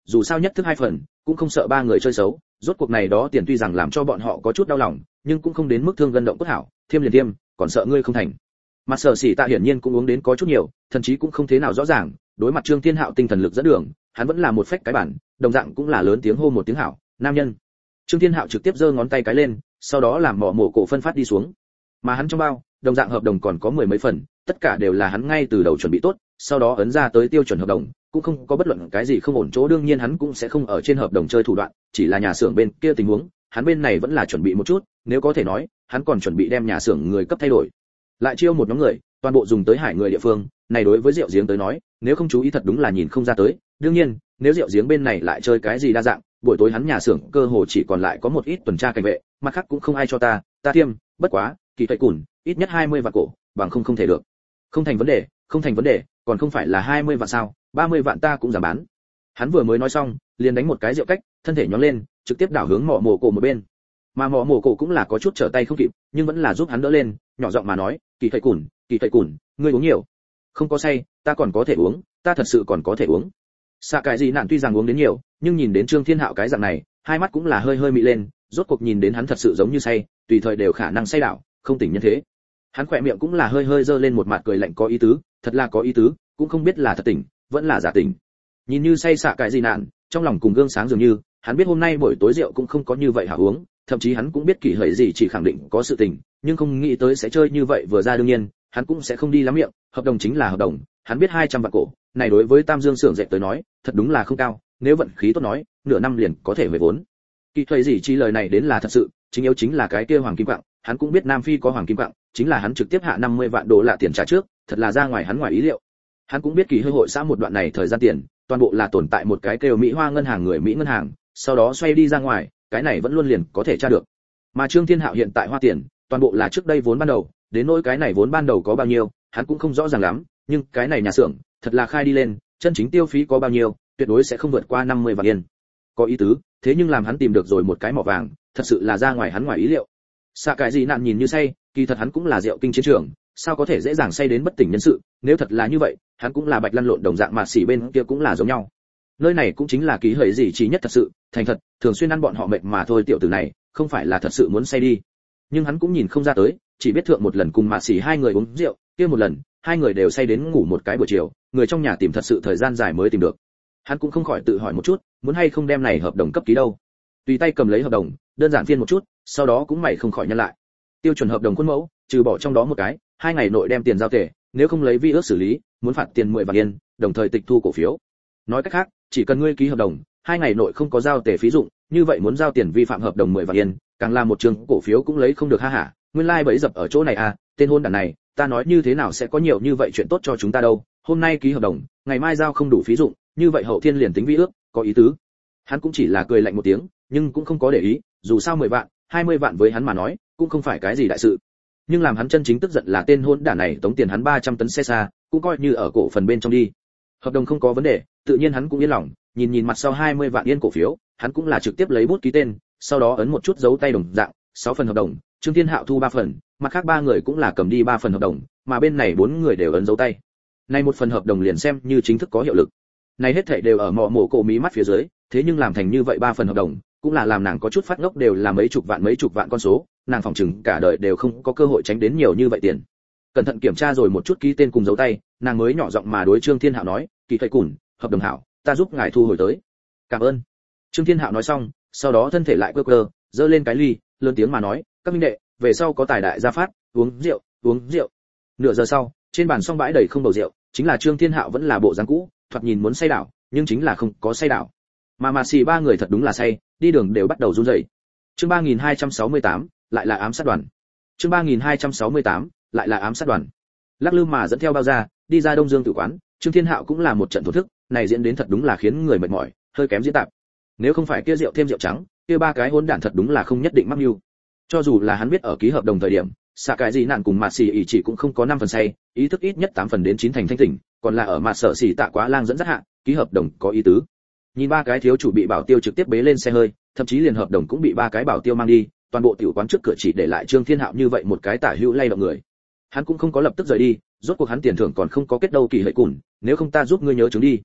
Speaker 1: dù sao nhất thức hai phần cũng không sợ ba người chơi xấu. Rốt cuộc này đó tiền tuy rằng làm cho bọn họ có chút đau lòng, nhưng cũng không đến mức thương gân động cốt hảo, thiêm liền thiêm, còn sợ ngươi không thành. Mặt Sở Sĩ Tạ hiển nhiên cũng uống đến có chút nhiều, thậm chí cũng không thế nào rõ ràng, đối mặt Trương Thiên Hạo tinh thần lực dẫn đường, hắn vẫn là một phách cái bản, đồng dạng cũng là lớn tiếng hô một tiếng hảo, nam nhân. Trương Thiên Hạo trực tiếp giơ ngón tay cái lên, sau đó làm mỏ mổ cổ phân phát đi xuống. Mà hắn trong bao, đồng dạng hợp đồng còn có mười mấy phần, tất cả đều là hắn ngay từ đầu chuẩn bị tốt, sau đó ấn ra tới tiêu chuẩn hợp đồng, cũng không có bất luận cái gì không ổn chỗ, đương nhiên hắn cũng sẽ không ở trên hợp đồng chơi thủ đoạn, chỉ là nhà xưởng bên kia tình huống, hắn bên này vẫn là chuẩn bị một chút, nếu có thể nói, hắn còn chuẩn bị đem nhà xưởng người cấp thay đổi. Lại chiêu một nhóm người, toàn bộ dùng tới hải người địa phương, này đối với rượu giếng tới nói, nếu không chú ý thật đúng là nhìn không ra tới, đương nhiên, nếu rượu giếng bên này lại chơi cái gì đa dạng, buổi tối hắn nhà xưởng cơ hồ chỉ còn lại có một ít tuần tra cảnh vệ, mặt khác cũng không ai cho ta, ta thiêm, bất quá, kỳ thầy cùn, ít nhất hai mươi vạn cổ, bằng không không thể được. Không thành vấn đề, không thành vấn đề, còn không phải là hai mươi vạn sao, ba mươi vạn ta cũng dám bán. Hắn vừa mới nói xong, liền đánh một cái rượu cách, thân thể nhón lên, trực tiếp đảo hướng mỏ mổ cổ một bên. Mà mỏ mổ cổ cũng là có chút trở tay không kịp, nhưng vẫn là giúp hắn đỡ lên, nhỏ giọng mà nói, kỳ thầy cùn, kỳ thầy cùn, ngươi uống nhiều. Không có say, ta còn có thể uống, ta thật sự còn có thể uống. Xạ cái gì nạn tuy rằng uống đến nhiều, nhưng nhìn đến Trương Thiên Hạo cái dạng này, hai mắt cũng là hơi hơi mị lên, rốt cuộc nhìn đến hắn thật sự giống như say, tùy thời đều khả năng say đảo, không tỉnh nhân thế. Hắn khỏe miệng cũng là hơi hơi dơ lên một mặt cười lạnh có ý tứ, thật là có ý tứ, cũng không biết là thật tỉnh, vẫn là giả tỉnh. Nhìn như say xạ cái gì nạn, trong lòng cùng gương sáng dường như, hắn biết hôm nay buổi tối rượu cũng không có như vậy hảo uống, thậm chí hắn cũng biết kỳ hởi gì chỉ khẳng định có sự tình, nhưng không nghĩ tới sẽ chơi như vậy vừa ra đương nhiên, hắn cũng sẽ không đi lắm miệng, hợp đồng chính là hợp đồng, hắn biết hai trăm vạn cổ, này đối với Tam Dương xưởng dệt tới nói, thật đúng là không cao, nếu vận khí tốt nói, nửa năm liền có thể về vốn. Kỳ thuê gì chi lời này đến là thật sự, chính yếu chính là cái kia hoàng kim quặng, hắn cũng biết Nam Phi có hoàng kim quặng, chính là hắn trực tiếp hạ năm mươi vạn đô la tiền trả trước, thật là ra ngoài hắn ngoài ý liệu. Hắn cũng biết kỳ hơi hội xã một đoạn này thời gian tiền, toàn bộ là tồn tại một cái kêu Mỹ Hoa ngân hàng người Mỹ ngân hàng, sau đó xoay đi ra ngoài, cái này vẫn luôn liền có thể tra được. Mà Trương Thiên Hạo hiện tại hoa tiền, toàn bộ là trước đây vốn ban đầu, đến nỗi cái này vốn ban đầu có bao nhiêu, hắn cũng không rõ ràng lắm, nhưng cái này nhà xưởng, thật là khai đi lên, chân chính tiêu phí có bao nhiêu, tuyệt đối sẽ không vượt qua năm mươi vạn yên. Có ý tứ, thế nhưng làm hắn tìm được rồi một cái mỏ vàng, thật sự là ra ngoài hắn ngoài ý liệu. Xạ cái gì nạn nhìn như say, kỳ thật hắn cũng là rượu kinh chiến trường, sao có thể dễ dàng say đến bất tỉnh nhân sự, nếu thật là như vậy, hắn cũng là bạch lăn lộn đồng dạng mà xỉ bên kia cũng là giống nhau. Nơi này cũng chính là ký hởi gì chỉ nhất thật sự, thành thật, thường xuyên ăn bọn họ mệt mà thôi tiểu tử này, không phải là thật sự muốn say đi. Nhưng hắn cũng nhìn không ra tới, chỉ biết thượng một lần cùng mạ xỉ hai người uống rượu, kia một lần, hai người đều say đến ngủ một cái buổi chiều, người trong nhà tìm thật sự thời gian dài mới tìm được. Hắn cũng không khỏi tự hỏi một chút, muốn hay không đem này hợp đồng cấp ký đâu. Tùy tay cầm lấy hợp đồng, đơn giản phiên một chút, sau đó cũng mày không khỏi nhân lại. Tiêu chuẩn hợp đồng khuôn mẫu, trừ bỏ trong đó một cái, hai ngày nội đem tiền giao tệ, nếu không lấy vi ước xử lý, muốn phạt tiền mười vạn yên, đồng thời tịch thu cổ phiếu. Nói cách khác, chỉ cần ngươi ký hợp đồng, hai ngày nội không có giao tệ phí dụng, như vậy muốn giao tiền vi phạm hợp đồng mười vạn yên, càng là một trường cổ phiếu cũng lấy không được ha hả. Nguyên lai like bẫy dập ở chỗ này à, tên hôn đản này, ta nói như thế nào sẽ có nhiều như vậy chuyện tốt cho chúng ta đâu, hôm nay ký hợp đồng, ngày mai giao không đủ phí dụng, như vậy hậu thiên liền tính vi ước, có ý tứ. Hắn cũng chỉ là cười lạnh một tiếng, nhưng cũng không có để ý, dù sao mười vạn, hai mươi vạn với hắn mà nói, cũng không phải cái gì đại sự. Nhưng làm hắn chân chính tức giận là tên hôn đản này tống tiền hắn ba trăm tấn xe xa, cũng coi như ở cổ phần bên trong đi. Hợp đồng không có vấn đề, tự nhiên hắn cũng yên lòng, nhìn nhìn mặt sau hai mươi vạn yên cổ phiếu, hắn cũng là trực tiếp lấy bút ký tên, sau đó ấn một chút dấu tay đồng dạng, sáu phần hợp đồng, Trương Thiên Hạo thu ba phần, mặt khác ba người cũng là cầm đi ba phần hợp đồng, mà bên này bốn người đều ấn dấu tay. Này một phần hợp đồng liền xem như chính thức có hiệu lực. Này hết thảy đều ở mọ mổ cổ mí mắt phía dưới, thế nhưng làm thành như vậy ba phần hợp đồng, cũng là làm nàng có chút phát ngốc, đều là mấy chục vạn mấy chục vạn con số, nàng phỏng chừng cả đời đều không có cơ hội tránh đến nhiều như vậy tiền. Cẩn thận kiểm tra rồi một chút ký tên cùng dấu tay, nàng mới nhỏ giọng mà đối Trương Thiên Hạo nói, "Kỳ thầy cùn, hợp đồng hảo, ta giúp ngài thu hồi tới." "Cảm ơn." Trương Thiên Hạo nói xong, sau đó thân thể lại quơ quơ, giơ lên cái ly, lớn tiếng mà nói, "Các minh đệ, về sau có tài đại gia phát, uống rượu, uống rượu." Nửa giờ sau, trên bàn song bãi đầy không bầu rượu, chính là Trương Thiên Hạo vẫn là bộ dáng cũ, thoạt nhìn muốn say đảo, nhưng chính là không có say đảo. Mà mà xì ba người thật đúng là say, đi đường đều bắt đầu run rẩy. Chương ba nghìn hai trăm sáu mươi tám, lại là ám sát đoàn. Chương ba nghìn hai trăm sáu mươi tám, lại là ám sát đoàn. Lắc lư mà dẫn theo bao ra, đi ra Đông Dương tử quán, Trương Thiên Hạo cũng là một trận thổ thức, này diễn đến thật đúng là khiến người mệt mỏi, hơi kém diễn tạp. Nếu không phải kia rượu thêm rượu trắng, kia ba cái hỗn đản thật đúng là không nhất định mắc mưu. Cho dù là hắn biết ở ký hợp đồng thời điểm, xạ cái gì nạn cùng mạt xì ỉ chỉ cũng không có năm phần say, ý thức ít nhất tám phần đến chín thành thanh tỉnh, còn là ở mạt sở xì tạ quá lang dẫn dắt hạ, ký hợp đồng có ý tứ. Nhìn ba cái thiếu chủ bị bảo tiêu trực tiếp bế lên xe hơi, thậm chí liền hợp đồng cũng bị ba cái bảo tiêu mang đi, toàn bộ tiểu quán trước cửa chỉ để lại Trương Thiên Hạo như vậy một cái tả hữu lay động người. Hắn cũng không có lập tức rời đi, rốt cuộc hắn tiền thưởng còn không có kết đâu kỳ hợi cùn, nếu không ta giúp ngươi nhớ chứng đi.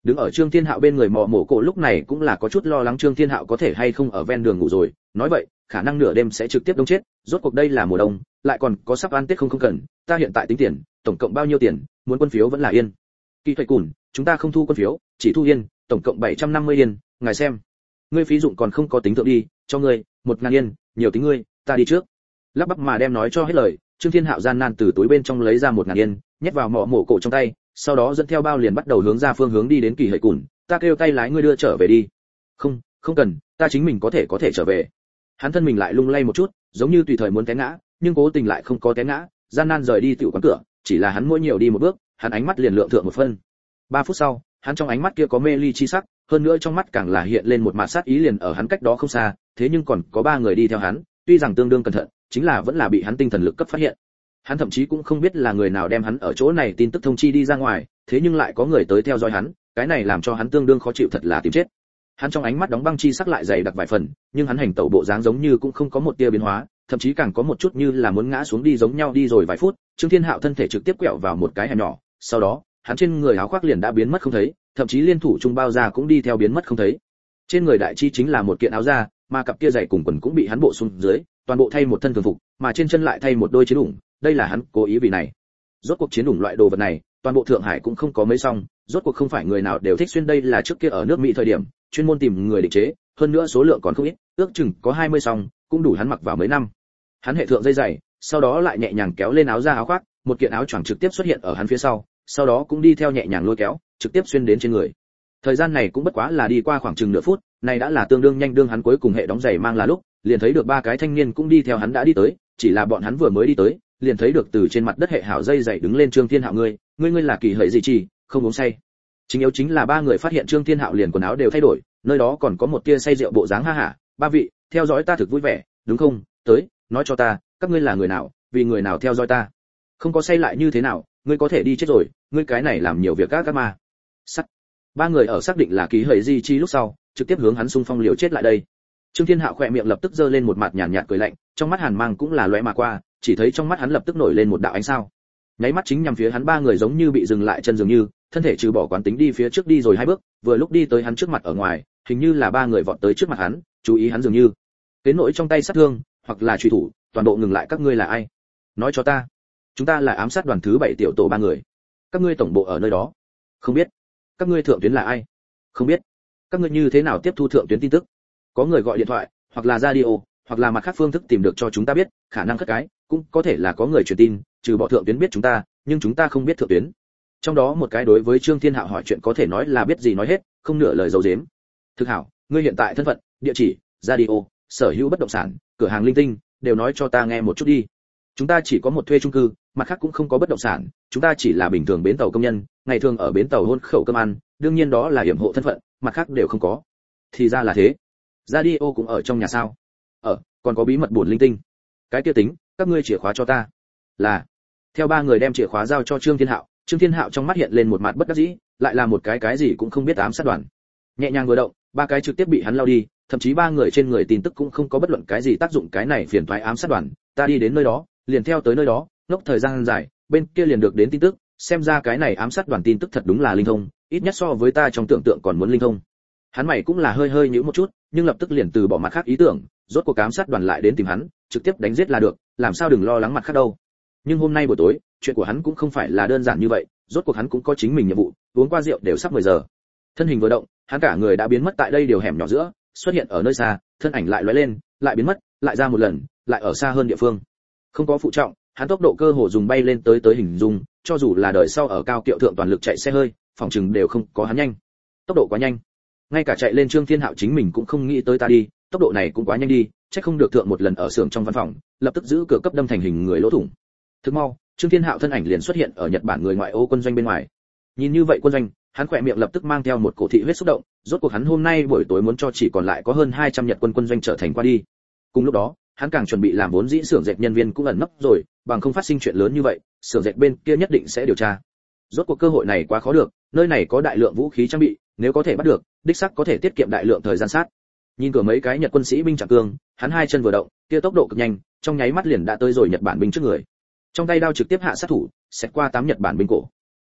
Speaker 1: Đứng ở Trương Thiên Hạo bên người Mộ Mộ Cổ lúc này cũng là có chút lo lắng Trương Thiên Hạo có thể hay không ở ven đường ngủ rồi, nói vậy, khả năng nửa đêm sẽ trực tiếp đông chết, rốt cuộc đây là mùa đông, lại còn có sắp ăn Tết không không cần, ta hiện tại tính tiền, tổng cộng bao nhiêu tiền, muốn quân phiếu vẫn là yên. Kỳ Thủy Cùn, chúng ta không thu quân phiếu, chỉ thu yên, tổng cộng bảy trăm năm mươi yên, ngài xem. Ngươi phí dụng còn không có tính thượng đi, cho ngươi, một ngàn yên, nhiều tính ngươi, ta đi trước. Lắp bắp mà đem nói cho hết lời, Trương Thiên Hạo gian nan từ túi bên trong lấy ra một ngàn yên, nhét vào Mộ Mộ Cổ trong tay, sau đó dẫn theo bao liền bắt đầu hướng ra phương hướng đi đến Kỳ Hợi Cùn, ta kêu tay lái ngươi đưa trở về đi. Không, không cần, ta chính mình có thể có thể trở về. Hắn thân mình lại lung lay một chút, giống như tùy thời muốn té ngã, nhưng cố tình lại không có té ngã, gian nan rời đi tiểu quán cửa, chỉ là hắn mỗi nhiều đi một bước, hắn ánh mắt liền lượng thượng một phân. Ba phút sau, hắn trong ánh mắt kia có mê ly chi sắc, hơn nữa trong mắt càng là hiện lên một mạt sát ý liền ở hắn cách đó không xa, thế nhưng còn có ba người đi theo hắn, tuy rằng tương đương cẩn thận, chính là vẫn là bị hắn tinh thần lực cấp phát hiện. Hắn thậm chí cũng không biết là người nào đem hắn ở chỗ này tin tức thông chi đi ra ngoài, thế nhưng lại có người tới theo dõi hắn, cái này làm cho hắn tương đương khó chịu thật là tìm chết. Hắn trong ánh mắt đóng băng chi sắc lại dày đặc vài phần, nhưng hắn hành tẩu bộ dáng giống như cũng không có một tia biến hóa, thậm chí càng có một chút như là muốn ngã xuống đi giống nhau đi rồi vài phút, Trương Thiên Hạo thân thể trực tiếp quẹo vào một cái hẻm nhỏ, sau đó, hắn trên người áo khoác liền đã biến mất không thấy, thậm chí liên thủ trung bao da cũng đi theo biến mất không thấy. Trên người đại chi chính là một kiện áo da, mà cặp kia giày cùng quần cũng bị hắn bộ xuống dưới, toàn bộ thay một thân thường phục, mà trên chân lại thay một đôi chiến đủng, đây là hắn cố ý vì này. Rốt cuộc chiến đủng loại đồ vật này, toàn bộ Thượng Hải cũng không có mấy song, rốt cuộc không phải người nào đều thích xuyên, đây là trước kia ở nước Mỹ thời điểm, chuyên môn tìm người định chế, hơn nữa số lượng còn không ít, ước chừng có hai mươi song, cũng đủ hắn mặc vào mấy năm. Hắn hệ thượng dây giày, sau đó lại nhẹ nhàng kéo lên áo da áo khoác, một kiện áo choàng trực tiếp xuất hiện ở hắn phía sau, sau đó cũng đi theo nhẹ nhàng lôi kéo, trực tiếp xuyên đến trên người. Thời gian này cũng bất quá là đi qua khoảng chừng nửa phút, này đã là tương đương nhanh, đương hắn cuối cùng hệ đóng giày mang là lúc, liền thấy được ba cái thanh niên cũng đi theo hắn đã đi tới, chỉ là bọn hắn vừa mới đi tới, liền thấy được từ trên mặt đất hệ hảo dây giày đứng lên Trương Thiên Hạo, ngươi, ngươi ngươi là Kỳ Hợi gì chi, không uống say. Chính yếu chính là ba người phát hiện Trương Thiên Hạo liền quần áo đều thay đổi, nơi đó còn có một tia say rượu bộ dáng, ha hả, ba vị, theo dõi ta thực vui vẻ, đúng không? Tới, nói cho ta, các ngươi là người nào, vì người nào theo dõi ta? Không có say lại như thế nào, ngươi có thể đi chết rồi, ngươi cái này làm nhiều việc các các ma. Sắt. Ba người ở xác định là Kỳ Hợi gì chi lúc sau, trực tiếp hướng hắn xung phong liều chết lại đây. Trương Thiên Hạo khỏe miệng lập tức giơ lên một mặt nhàn nhạt cười lạnh, trong mắt hàn mang cũng là lóe mà qua, chỉ thấy trong mắt hắn lập tức nổi lên một đạo ánh sao. Nháy mắt chính nhằm phía hắn ba người giống như bị dừng lại chân dường như, thân thể trừ bỏ quán tính đi phía trước đi rồi hai bước, vừa lúc đi tới hắn trước mặt ở ngoài, hình như là ba người vọt tới trước mặt hắn, chú ý hắn dường như. Đến nỗi trong tay sát thương, hoặc là truy thủ, toàn bộ ngừng lại, các ngươi là ai? Nói cho ta. Chúng ta là ám sát đoàn thứ bảy tiểu tổ ba người. Các ngươi tổng bộ ở nơi đó? Không biết. Các ngươi thượng tuyến là ai? Không biết. Các ngươi như thế nào tiếp thu thượng tuyến tin tức? Có người gọi điện thoại, hoặc là radio, hoặc là mặt khác phương thức tìm được cho chúng ta biết, khả năng khất cái, cũng có thể là có người truyền tin, trừ bỏ thượng tuyến biết chúng ta, nhưng chúng ta không biết thượng tuyến. Trong đó một cái đối với Trương Thiên Hạo hỏi chuyện có thể nói là biết gì nói hết, không nửa lời giấu giếm. Thực hảo, ngươi hiện tại thân phận, địa chỉ, radio, sở hữu bất động sản, cửa hàng linh tinh, đều nói cho ta nghe một chút đi. Chúng ta chỉ có một thuê chung cư, mặt khác cũng không có bất động sản, chúng ta chỉ là bình thường bến tàu công nhân, ngày thường ở bến tàu hôn khẩu cơm ăn, đương nhiên đó là yểm hộ thân phận, mặt khác đều không có. Thì ra là thế. Radio cũng ở trong nhà sao? Ở, còn có bí mật buồn linh tinh. Cái kia tính, các ngươi chìa khóa cho ta. Là. Theo ba người đem chìa khóa giao cho Trương Thiên Hạo, Trương Thiên Hạo trong mắt hiện lên một mặt bất đắc dĩ, lại là một cái cái gì cũng không biết ám sát đoàn. Nhẹ nhàng vừa động, ba cái trực tiếp bị hắn lao đi, thậm chí ba người trên người tin tức cũng không có bất luận cái gì tác dụng, cái này phiền toái ám sát đoàn, ta đi đến nơi đó, liền theo tới nơi đó, ngốc thời gian dài, bên kia liền được đến tin tức, xem ra cái này ám sát đoàn tin tức thật đúng là linh thông, ít nhất so với ta trong tưởng tượng còn muốn linh thông. Hắn mày cũng là hơi hơi nhíu một chút, nhưng lập tức liền từ bỏ mặt khác ý tưởng, rốt cuộc ám sát đoàn lại đến tìm hắn, trực tiếp đánh giết là được, làm sao đừng lo lắng mặt khác đâu. Nhưng hôm nay buổi tối, chuyện của hắn cũng không phải là đơn giản như vậy, rốt cuộc hắn cũng có chính mình nhiệm vụ, uống qua rượu đều sắp mười giờ. Thân hình vừa động, hắn cả người đã biến mất tại đây điều hẻm nhỏ giữa, xuất hiện ở nơi xa, thân ảnh lại lóe lên, lại biến mất, lại ra một lần, lại ở xa hơn địa phương. Không có phụ trọng, hắn tốc độ cơ hồ dùng bay lên tới tới hình dung, cho dù là đời sau ở cao kiệu thượng toàn lực chạy xe hơi, phòng chừng đều không có hắn nhanh. Tốc độ quá nhanh. Ngay cả chạy lên Trương Thiên Hạo chính mình cũng không nghĩ tới ta đi, tốc độ này cũng quá nhanh đi, chắc không được thượng một lần ở xưởng trong văn phòng, lập tức giữ cửa cấp đâm thành hình người lỗ thủng. Thức mau, Trương Thiên Hạo thân ảnh liền xuất hiện ở Nhật Bản người ngoại ô quân doanh bên ngoài. Nhìn như vậy quân doanh, hắn khỏe miệng lập tức mang theo một cổ thị huyết xúc động, rốt cuộc hắn hôm nay buổi tối muốn cho chỉ còn lại có hơn hai trăm Nhật quân quân doanh trở thành qua đi. Cùng lúc đó, hắn càng chuẩn bị làm vốn dĩ xưởng dệt nhân viên cũng ẩn nấp rồi, bằng không phát sinh chuyện lớn như vậy, xưởng dệt bên kia nhất định sẽ điều tra. Rốt cuộc cơ hội này quá khó được, nơi này có đại lượng vũ khí trang bị, nếu có thể bắt được, đích xác có thể tiết kiệm đại lượng thời gian sát. Nhìn cửa mấy cái Nhật quân sĩ binh chạm cương, hắn hai chân vừa động, kia tốc độ cực nhanh, trong nháy mắt liền đã tới rồi Nhật Bản binh trước người. Trong tay đao trực tiếp hạ sát thủ, xẹt qua tám Nhật Bản binh cổ.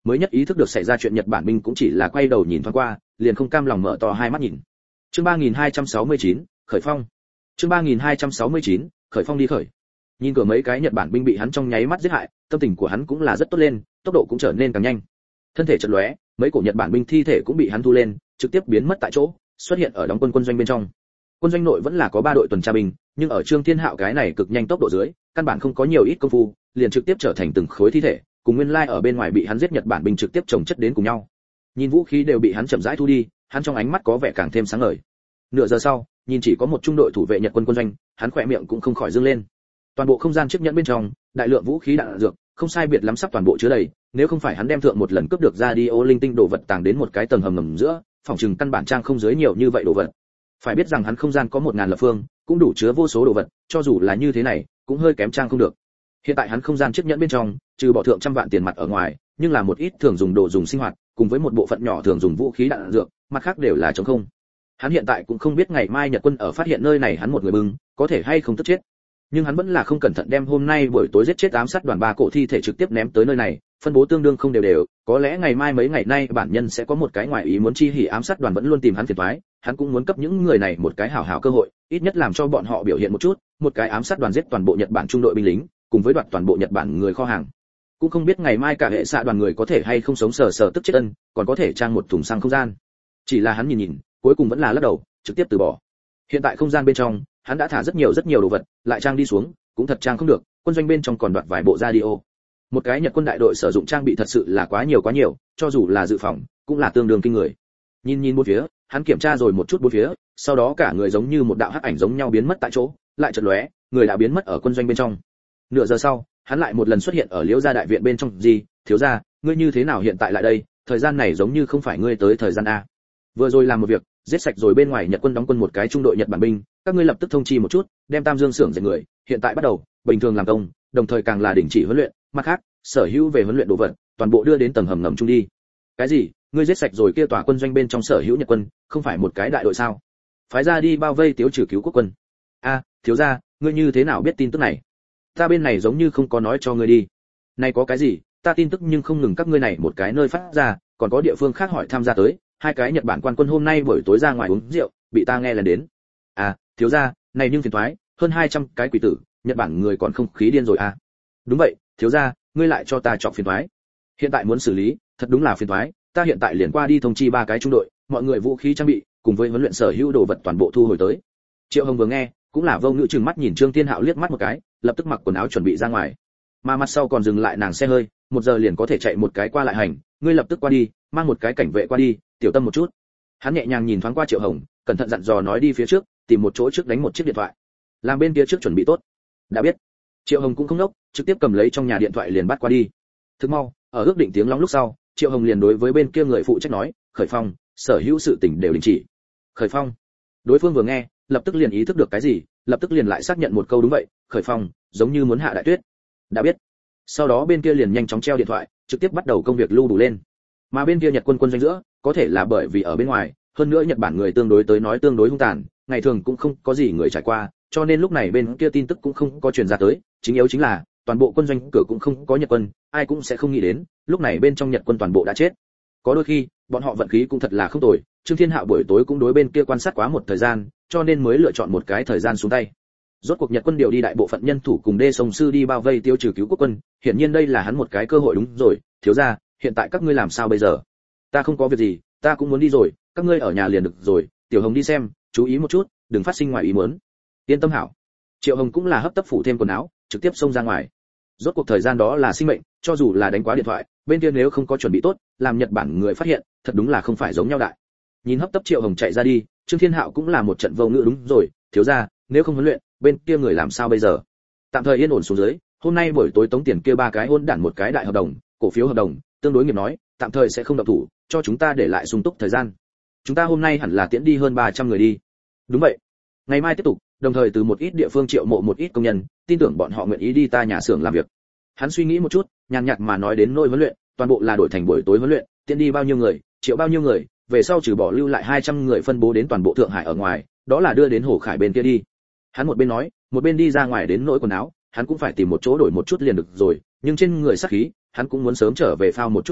Speaker 1: mới nhất ý thức được xảy ra chuyện Nhật Bản binh cũng chỉ là quay đầu nhìn thoáng qua, liền không cam lòng mở to hai mắt nhìn. Chương ba nghìn hai trăm sáu mươi chín, khởi phong. Chương ba nghìn hai trăm sáu mươi chín, khởi phong đi khởi. Nhìn cửa mấy cái Nhật Bản binh bị hắn trong nháy mắt giết hại, tâm tình của hắn cũng là rất tốt lên, tốc độ cũng trở nên càng nhanh. Thân thể chợt lóe, mấy cổ Nhật Bản binh thi thể cũng bị hắn thu lên, trực tiếp biến mất tại chỗ, xuất hiện ở đóng quân quân doanh bên trong. Quân doanh nội vẫn là có ba đội tuần tra binh, nhưng ở Trương Thiên Hạo cái này cực nhanh tốc độ dưới, căn bản không có nhiều ít công phu, liền trực tiếp trở thành từng khối thi thể, cùng nguyên lai ở bên ngoài bị hắn giết Nhật Bản binh trực tiếp chồng chất đến cùng nhau. Nhìn vũ khí đều bị hắn chậm rãi thu đi, hắn trong ánh mắt có vẻ càng thêm sáng ngời. Nửa giờ sau, nhìn chỉ có một trung đội thủ vệ Nhật quân quân doanh, hắn khỏe miệng cũng không khỏi dương lên. Toàn bộ không gian chiếc nhẫn bên trong, đại lượng vũ khí đạn dược, không sai biệt lắm sắp toàn bộ chứa đầy, nếu không phải hắn đem thượng một lần cướp được ra đi ô linh tinh đồ vật tàng đến một cái tầng hầm ngầm giữa, phòng trừng căn bản trang không dưới nhiều như vậy đồ vật. Phải biết rằng hắn không gian có một ngàn lập phương, cũng đủ chứa vô số đồ vật, cho dù là như thế này, cũng hơi kém trang không được. Hiện tại hắn không gian chiếc nhẫn bên trong, trừ bỏ thượng trăm vạn tiền mặt ở ngoài, nhưng là một ít thường dùng đồ dùng sinh hoạt, cùng với một bộ phận nhỏ thường dùng vũ khí đạn dược, mặt khác đều là trống không. Hắn hiện tại cũng không biết ngày mai Nhật quân ở phát hiện nơi này hắn một người bưng, có thể hay không tức chết. Nhưng hắn vẫn là không cẩn thận đem hôm nay buổi tối giết chết ám sát đoàn ba cổ thi thể trực tiếp ném tới nơi này, phân bố tương đương không đều đều, có lẽ ngày mai mấy ngày nay bản nhân sẽ có một cái ngoại ý muốn chi hỉ, ám sát đoàn vẫn luôn tìm hắn phiền toái, hắn cũng muốn cấp những người này một cái hảo hảo cơ hội, ít nhất làm cho bọn họ biểu hiện một chút, một cái ám sát đoàn giết toàn bộ Nhật Bản trung đội binh lính, cùng với đoạt toàn bộ Nhật Bản người kho hàng. Cũng không biết ngày mai cả hệ xạ đoàn người có thể hay không sống sờ sờ tức chết ân, còn có thể trang một thùng xăng không gian. Chỉ là hắn nhìn nhìn, cuối cùng vẫn là lắc đầu, trực tiếp từ bỏ. Hiện tại không gian bên trong, hắn đã thả rất nhiều rất nhiều đồ vật, lại trang đi xuống, cũng thật trang không được, quân doanh bên trong còn đoạt vài bộ radio. Một cái Nhật quân đại đội sử dụng trang bị thật sự là quá nhiều quá nhiều, cho dù là dự phòng, cũng là tương đương kinh người. Nhìn nhìn bốn phía, hắn kiểm tra rồi một chút bốn phía, sau đó cả người giống như một đạo hắc ảnh giống nhau biến mất tại chỗ, lại chợt lóe, người đã biến mất ở quân doanh bên trong. Nửa giờ sau, hắn lại một lần xuất hiện ở Liễu gia đại viện bên trong, "Gì, thiếu gia, ngươi như thế nào hiện tại lại đây? Thời gian này giống như không phải ngươi tới thời gian a." Vừa rồi làm một việc, giết sạch rồi bên ngoài Nhật quân đóng quân một cái trung đội Nhật Bản binh, các ngươi lập tức thông chi một chút, đem Tam Dương xưởng dệt người, hiện tại bắt đầu, bình thường làm công, đồng thời càng là đình chỉ huấn luyện, mặt khác, sở hữu về huấn luyện đồ vật, toàn bộ đưa đến tầng hầm ngầm trung đi. Cái gì? Ngươi giết sạch rồi kia tòa quân doanh bên trong sở hữu Nhật quân, không phải một cái đại đội sao? Phái ra đi bao vây tiêu trừ cứu quốc quân. A, thiếu gia, ngươi như thế nào biết tin tức này? Ta bên này giống như không có nói cho ngươi đi. Này có cái gì? Ta tin tức nhưng không ngừng các ngươi này một cái nơi phát ra, còn có địa phương khác hỏi tham gia tới, hai cái Nhật Bản quan quân hôm nay buổi tối ra ngoài uống rượu, bị ta nghe lần đến. À, thiếu gia, này nhưng phiền toái, hơn hai trăm cái quỷ tử, Nhật Bản người còn không khí điên rồi à? Đúng vậy, thiếu gia, ngươi lại cho ta chọc phiền toái. Hiện tại muốn xử lý, thật đúng là phiền toái, ta hiện tại liền qua đi thông chi ba cái trung đội, mọi người vũ khí trang bị, cùng với huấn luyện sở hữu đồ vật toàn bộ thu hồi tới. Triệu Hồng vừa nghe, cũng là vô ngữ trừng mắt nhìn Trương Thiên Hạo liếc mắt một cái, lập tức mặc quần áo chuẩn bị ra ngoài. Mà mặt sau còn dừng lại nàng xe hơi, một giờ liền có thể chạy một cái qua lại hành, ngươi lập tức qua đi, mang một cái cảnh vệ qua đi, tiểu tâm một chút. Hắn nhẹ nhàng nhìn thoáng qua Triệu Hồng, cẩn thận dặn dò nói đi phía trước, tìm một chỗ trước đánh một chiếc điện thoại. Làm bên kia trước chuẩn bị tốt. Đã biết. Triệu Hồng cũng không nốc, trực tiếp cầm lấy trong nhà điện thoại liền bắt qua đi. Thức mau, ở ước định tiếng long lúc sau, Triệu Hồng liền đối với bên kia người phụ trách nói, "Khởi phong, sở hữu sự tình đều đình chỉ." Khởi phong. Đối phương vừa nghe, lập tức liền ý thức được cái gì, lập tức liền lại xác nhận một câu đúng vậy, khởi phong, giống như muốn hạ đại tuyết. Đã biết. Sau đó bên kia liền nhanh chóng treo điện thoại, trực tiếp bắt đầu công việc lưu đủ lên. Mà bên kia Nhật quân quân doanh giữa, có thể là bởi vì ở bên ngoài, hơn nữa Nhật Bản người tương đối tới nói tương đối hung tàn, ngày thường cũng không có gì người trải qua, cho nên lúc này bên kia tin tức cũng không có truyền ra tới, chính yếu chính là toàn bộ quân doanh cửa cũng không có Nhật quân, ai cũng sẽ không nghĩ đến, lúc này bên trong Nhật quân toàn bộ đã chết. Có đôi khi, bọn họ vận khí cũng thật là không tồi, Trương Thiên Hạo buổi tối cũng đối bên kia quan sát quá một thời gian, cho nên mới lựa chọn một cái thời gian xuống tay. Rốt cuộc Nhật quân điều đi đại bộ phận nhân thủ cùng đê sông sư đi bao vây tiêu trừ cứu quốc quân, hiển nhiên đây là hắn một cái cơ hội đúng rồi, thiếu gia, hiện tại các ngươi làm sao bây giờ? Ta không có việc gì, ta cũng muốn đi rồi, các ngươi ở nhà liền được rồi, Tiểu Hồng đi xem, chú ý một chút, đừng phát sinh ngoài ý muốn. Yên tâm hảo. Triệu Hồng cũng là hấp tấp phủ thêm quần áo, trực tiếp xông ra ngoài. Rốt cuộc thời gian đó là sinh mệnh, cho dù là đánh quá điện thoại, bên kia nếu không có chuẩn bị tốt, làm Nhật Bản người phát hiện, thật đúng là không phải giống nhau đại. Nhìn hấp tấp Triệu Hồng chạy ra đi, Trương Thiên Hạo cũng là một trận vô ngữ đúng rồi, thiếu gia, nếu không huấn luyện, bên kia người làm sao bây giờ? Tạm thời yên ổn xuống dưới, hôm nay buổi tối tống tiền kia ba cái hôn đản một cái đại hợp đồng, cổ phiếu hợp đồng, tương đối nghiệp nói, tạm thời sẽ không động thủ, cho chúng ta để lại sung túc thời gian. Chúng ta hôm nay hẳn là tiễn đi hơn ba trăm người đi. Đúng vậy. Ngày mai tiếp tục, đồng thời từ một ít địa phương triệu mộ một ít công nhân, tin tưởng bọn họ nguyện ý đi ta nhà xưởng làm việc. Hắn suy nghĩ một chút, nhàn nhạt mà nói đến nội huấn luyện, toàn bộ là đổi thành buổi tối huấn luyện, tiễn đi bao nhiêu người, triệu bao nhiêu người, về sau trừ bỏ lưu lại hai trăm người phân bố đến toàn bộ Thượng Hải ở ngoài, đó là đưa đến Hồ Khải bên kia đi. Hắn một bên nói, một bên đi ra ngoài đến nỗi quần áo, hắn cũng phải tìm một chỗ đổi một chút liền được rồi, nhưng trên người sát khí, hắn cũng muốn sớm trở về phao một chút tắm,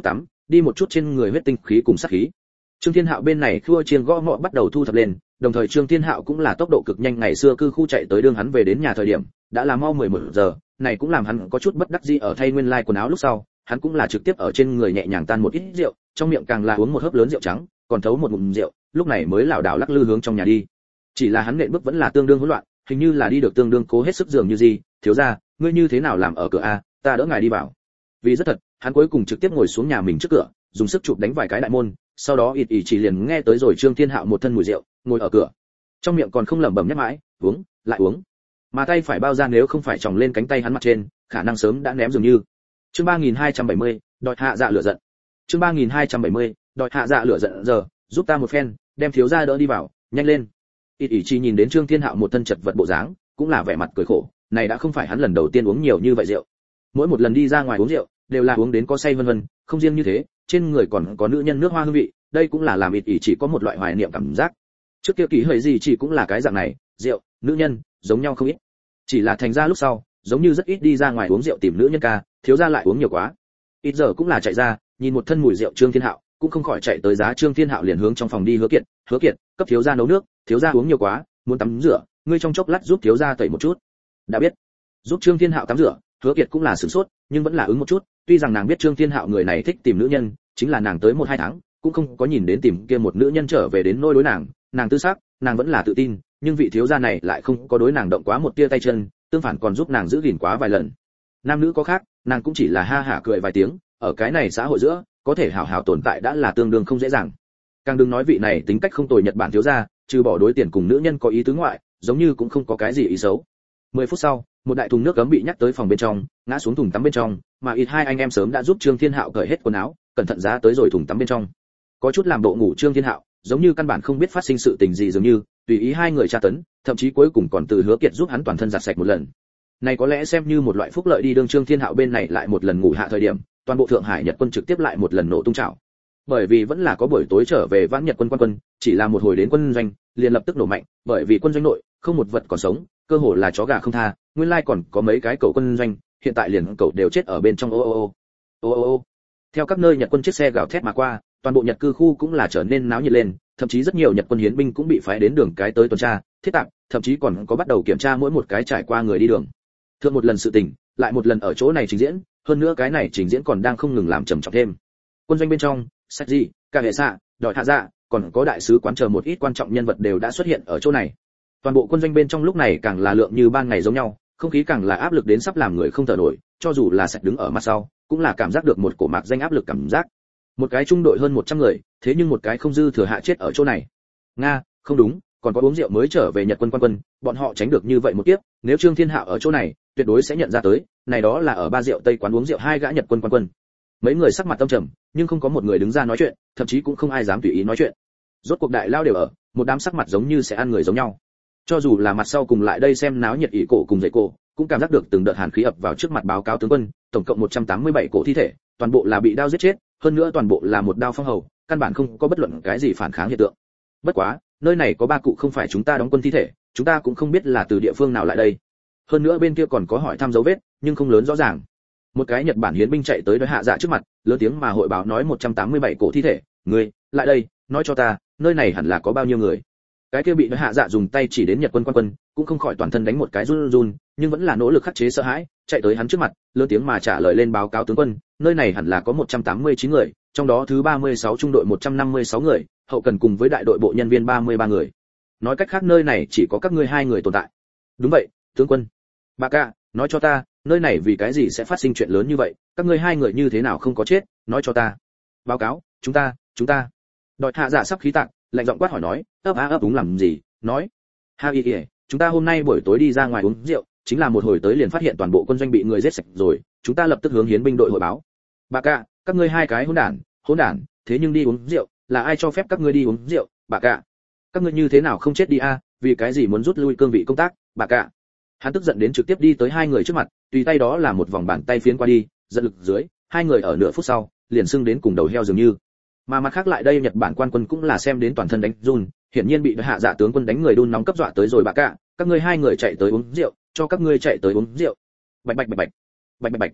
Speaker 1: đi một chút trên người huyết tinh khí cùng sát khí. Trương Thiên Hạo bên này khua chiêng gõ ngọ bắt đầu thu thập lên, đồng thời Trương Thiên Hạo cũng là tốc độ cực nhanh, ngày xưa cư khu chạy tới đường hắn về đến nhà thời điểm, đã là mau mười một giờ, này cũng làm hắn có chút bất đắc dĩ. Ở thay nguyên lai quần áo lúc sau, hắn cũng là trực tiếp ở trên người nhẹ nhàng tan một ít rượu, trong miệng càng là uống một hớp lớn rượu trắng, còn thấu một ngụm rượu, lúc này mới lảo đảo lắc lư hướng trong nhà đi. Chỉ là hắn nện bước vẫn là tương đương hỗn loạn, hình như là đi được tương đương cố hết sức dường như gì. Thiếu gia, ngươi như thế nào làm ở cửa a, ta đỡ ngài đi vào. Vì rất thật, hắn cuối cùng trực tiếp ngồi xuống nhà mình trước cửa, dùng sức chụp đánh vài cái đại môn, sau đó ịt ỉ chỉ liền nghe tới rồi Trương Thiên Hạo một thân mùi rượu, ngồi ở cửa, trong miệng còn không lẩm bẩm nhắc mãi, uống, lại uống, mà tay phải bao ra nếu không phải chòng lên cánh tay hắn mặt trên, khả năng sớm đã ném dường như. Chương ba nghìn hai trăm bảy mươi, đòi hạ dạ lửa giận. Chương ba nghìn hai trăm bảy mươi, đòi hạ dạ lửa giận. Giờ, giúp ta một phen, đem thiếu gia đỡ đi vào, nhanh lên. ịt ỉ chỉ nhìn đến Trương Thiên Hạo một thân chật vật bộ dáng, cũng là vẻ mặt cười khổ, này đã không phải hắn lần đầu tiên uống nhiều như vậy rượu. Mỗi một lần đi ra ngoài uống rượu, đều là uống đến có say vân vân, không riêng như thế, trên người còn có nữ nhân nước hoa hương vị, đây cũng là làm ịt ỉ chỉ có một loại hoài niệm cảm giác. Trước kia kỳ hời gì chỉ cũng là cái dạng này, rượu, nữ nhân, giống nhau không ít. Chỉ là thành ra lúc sau, giống như rất ít đi ra ngoài uống rượu tìm nữ nhân ca, thiếu gia lại uống nhiều quá. Ít giờ cũng là chạy ra, nhìn một thân mùi rượu Trương Thiên Hạo, cũng không khỏi chạy tới giá Trương Thiên Hạo liền hướng trong phòng đi. Hứa Kiệt, Hứa Kiệt, cấp thiếu gia nấu nước, thiếu gia uống nhiều quá, muốn tắm rửa, ngươi trong chốc lát giúp thiếu gia tẩy một chút. Đã biết. Giúp Trương Thiên Hạo tắm rửa, Hứa Kiệt cũng là sửng sốt, nhưng vẫn là ứng một chút, tuy rằng nàng biết Trương Thiên Hạo người này thích tìm nữ nhân, chính là nàng tới một hai tháng, cũng không có nhìn đến tìm kia một nữ nhân trở về đến nỗi đối nàng, nàng tư xác, nàng vẫn là tự tin, nhưng vị thiếu gia này lại không có đối nàng động quá một tia tay chân, tương phản còn giúp nàng giữ gìn quá vài lần. Nam nữ có khác, nàng cũng chỉ là ha hả cười vài tiếng, ở cái này xã hội giữa, có thể hảo hảo tồn tại đã là tương đương không dễ dàng. Càng đừng nói vị này tính cách không tồi Nhật Bản thiếu gia, trừ bỏ đối tiền cùng nữ nhân có ý tứ ngoại, giống như cũng không có cái gì ý xấu. mười phút sau, một đại thùng nước cấm bị nhắc tới phòng bên trong, ngã xuống thùng tắm bên trong, mà ít hai anh em sớm đã giúp Trương Thiên Hạo cởi hết quần áo, cẩn thận giá tới rồi thùng tắm bên trong. Có chút làm bộ ngủ Trương Thiên Hạo, giống như căn bản không biết phát sinh sự tình gì dường như, tùy ý hai người tra tấn, thậm chí cuối cùng còn từ Hứa Kiệt giúp hắn toàn thân giặt sạch một lần. Này có lẽ xem như một loại phúc lợi đi. Đương Trương Thiên Hạo bên này lại một lần ngủ hạ thời điểm, toàn bộ Thượng Hải Nhật quân trực tiếp lại một lần nổ tung trào. Bởi vì vẫn là có buổi tối trở về vãn Nhật quân quan quân, chỉ là một hồi đến quân doanh, liền lập tức nổ mạnh, bởi vì quân doanh nội không một vật còn sống, cơ hồ là chó gà không tha, nguyên lai còn có mấy cái cẩu quân doanh, hiện tại liền cẩu đều chết ở bên trong. Ô ô ô. Ô ô ô. Theo các nơi Nhật quân chiếc xe gào thét mà qua, toàn bộ Nhật cư khu cũng là trở nên náo nhiệt lên, thậm chí rất nhiều Nhật quân hiến binh cũng bị phái đến đường cái tới tuần tra, thiết tạm, thậm chí còn có bắt đầu kiểm tra mỗi một cái trải qua người đi đường. Thượng một lần sự tình, lại một lần ở chỗ này trình diễn, hơn nữa cái này trình diễn còn đang không ngừng làm trầm trọng thêm. Quân doanh bên trong, sách gì, cả hệ xạ, đòi hạ dạ, còn có đại sứ quán chờ một ít quan trọng nhân vật đều đã xuất hiện ở chỗ này. Toàn bộ quân doanh bên trong lúc này càng là lượng như ban ngày giống nhau, không khí càng là áp lực đến sắp làm người không thở nổi, cho dù là sạch đứng ở mặt sau, cũng là cảm giác được một cổ mạc danh áp lực cảm giác. Một cái trung đội hơn một trăm người, thế nhưng một cái không dư thừa hạ chết ở chỗ này. Nga, không đúng, còn có uống rượu mới trở về Nhật quân quan quân, bọn họ tránh được như vậy một kiếp, nếu Trương Thiên Hạo ở chỗ này, tuyệt đối sẽ nhận ra tới, này đó là ở ba rượu Tây quán uống rượu hai gã Nhật quân quan quân. Mấy người sắc mặt tâm trầm, nhưng không có một người đứng ra nói chuyện, thậm chí cũng không ai dám tùy ý nói chuyện. Rốt cuộc đại lao đều ở, một đám sắc mặt giống như sẽ ăn người giống nhau. Cho dù là mặt sau cùng lại đây xem náo nhiệt ỷ cổ cùng dậy cổ, cũng cảm giác được từng đợt hàn khí ập vào trước mặt. Báo cáo tướng quân, tổng cộng một trăm tám mươi bảy cổ thi thể, toàn bộ là bị đao giết chết, hơn nữa toàn bộ là một đao phong hầu, căn bản không có bất luận cái gì phản kháng hiện tượng. Bất quá, nơi này có ba cụ không phải chúng ta đóng quân thi thể, chúng ta cũng không biết là từ địa phương nào lại đây. Hơn nữa bên kia còn có hỏi thăm dấu vết, nhưng không lớn rõ ràng. Một cái Nhật Bản hiến binh chạy tới đối hạ dạ trước mặt, lớn tiếng mà hội báo nói một trăm tám mươi bảy cổ thi thể, ngươi, lại đây, nói cho ta, nơi này hẳn là có bao nhiêu người. Cái kia bị đối hạ dạ dùng tay chỉ đến Nhật quân quan quân, cũng không khỏi toàn thân đánh một cái run run, nhưng vẫn là nỗ lực khắc chế sợ hãi, chạy tới hắn trước mặt, lớn tiếng mà trả lời lên. Báo cáo tướng quân, nơi này hẳn là có một trăm tám mươi chín người, trong đó thứ ba mươi sáu trung đội một trăm năm mươi sáu người, hậu cần cùng với đại đội bộ nhân viên ba mươi ba người. Nói cách khác nơi này chỉ có các ngươi hai người tồn tại. Đúng vậy, tướng quân. Bà ca, nói cho ta, nơi này vì cái gì sẽ phát sinh chuyện lớn như vậy, các ngươi hai người như thế nào không có chết, nói cho ta. Báo cáo, chúng ta, chúng ta. Đòi hạ dạ sắp khí tạc, lạnh giọng quát hỏi nói, ấp á ấp đúng làm gì, nói. Ha y y, chúng ta hôm nay buổi tối đi ra ngoài uống rượu, chính là một hồi tới liền phát hiện toàn bộ quân doanh bị người giết sạch rồi, chúng ta lập tức hướng hiến binh đội hội báo. Bà ca, các ngươi hai cái hỗn đản, hỗn đản, thế nhưng đi uống rượu, là ai cho phép các ngươi đi uống rượu, bà ca. Các ngươi như thế nào không chết đi a, vì cái gì muốn rút lui cương vị công tác, bà ca. Hắn tức giận đến trực tiếp đi tới hai người trước mặt, tùy tay đó là một vòng bàn tay phiến qua đi, dẫn lực dưới, hai người ở nửa phút sau, liền sưng đến cùng đầu heo dường như. Mà mặt khác lại đây Nhật Bản quan quân cũng là xem đến toàn thân đánh run, hiển nhiên bị hạ dạ tướng quân đánh người đun nóng cấp dọa tới rồi. Bà cả, các ngươi hai người chạy tới uống rượu, cho các ngươi chạy tới uống rượu. Bạch bạch bạch bạch, bạch bạch bạch.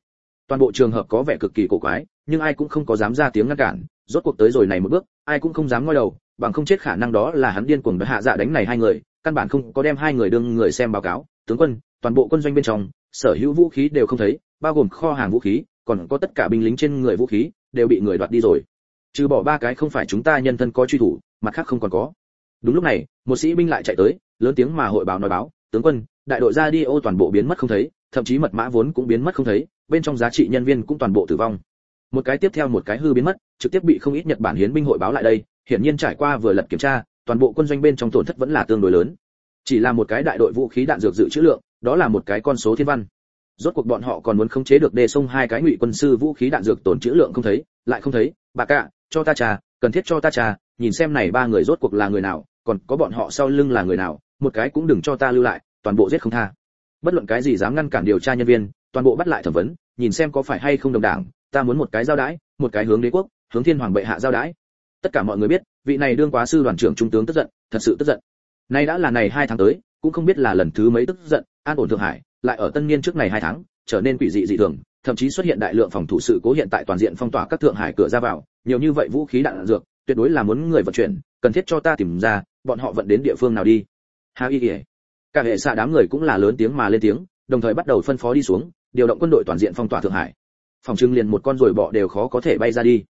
Speaker 1: Toàn bộ trường hợp có vẻ cực kỳ cổ quái, nhưng ai cũng không có dám ra tiếng ngăn cản, rốt cuộc tới rồi này một bước, ai cũng không dám ngoi đầu, bằng không chết khả năng đó là hắn điên cuồng đỡ hạ dạ đánh này hai người, căn bản không có đem hai người đương người xem báo cáo. Tướng quân, toàn bộ quân doanh bên trong, sở hữu vũ khí đều không thấy, bao gồm kho hàng vũ khí, còn có tất cả binh lính trên người vũ khí đều bị người đoạt đi rồi. Trừ bỏ ba cái không phải chúng ta nhân thân có truy thủ, mặt khác không còn có. Đúng lúc này, một sĩ binh lại chạy tới, lớn tiếng mà hội báo nói báo, tướng quân, đại đội ra đi ô toàn bộ biến mất không thấy, thậm chí mật mã vốn cũng biến mất không thấy, bên trong giá trị nhân viên cũng toàn bộ tử vong. Một cái tiếp theo một cái hư biến mất, trực tiếp bị không ít Nhật Bản hiến binh hội báo lại đây, hiển nhiên trải qua vừa lật kiểm tra, toàn bộ quân doanh bên trong tổn thất vẫn là tương đối lớn. Chỉ là một cái đại đội vũ khí đạn dược dự trữ lượng, đó là một cái con số thiên văn. Rốt cuộc bọn họ còn muốn khống chế được đê sông hai cái ngụy quân sư vũ khí đạn dược tổn trữ lượng không thấy, lại không thấy, bà cả, cho ta trà, cần thiết cho ta trà, nhìn xem này ba người rốt cuộc là người nào, còn có bọn họ sau lưng là người nào, một cái cũng đừng cho ta lưu lại, toàn bộ giết không tha. Bất luận cái gì dám ngăn cản điều tra nhân viên, toàn bộ bắt lại thẩm vấn, nhìn xem có phải hay không đồng đảng, ta muốn một cái giao đãi, một cái hướng đế quốc, hướng thiên hoàng bệ hạ giao đãi. Tất cả mọi người biết, vị này đương quá sư đoàn trưởng trung tướng tức giận, thật sự tức giận. Nay đã là này hai tháng tới, cũng không biết là lần thứ mấy tức giận, an ổn Thượng Hải, lại ở tân niên trước này hai tháng, trở nên quỷ dị dị thường, thậm chí xuất hiện đại lượng phòng thủ sự cố hiện tại toàn diện phong tỏa các Thượng Hải cửa ra vào, nhiều như vậy vũ khí đạn dược, tuyệt đối là muốn người vận chuyển, cần thiết cho ta tìm ra, bọn họ vận đến địa phương nào đi. Ha y. Cả hệ xạ đám người cũng là lớn tiếng mà lên tiếng, đồng thời bắt đầu phân phó đi xuống, điều động quân đội toàn diện phong tỏa Thượng Hải. Phòng trưng liền một con rồi bọ đều khó có thể bay ra đi.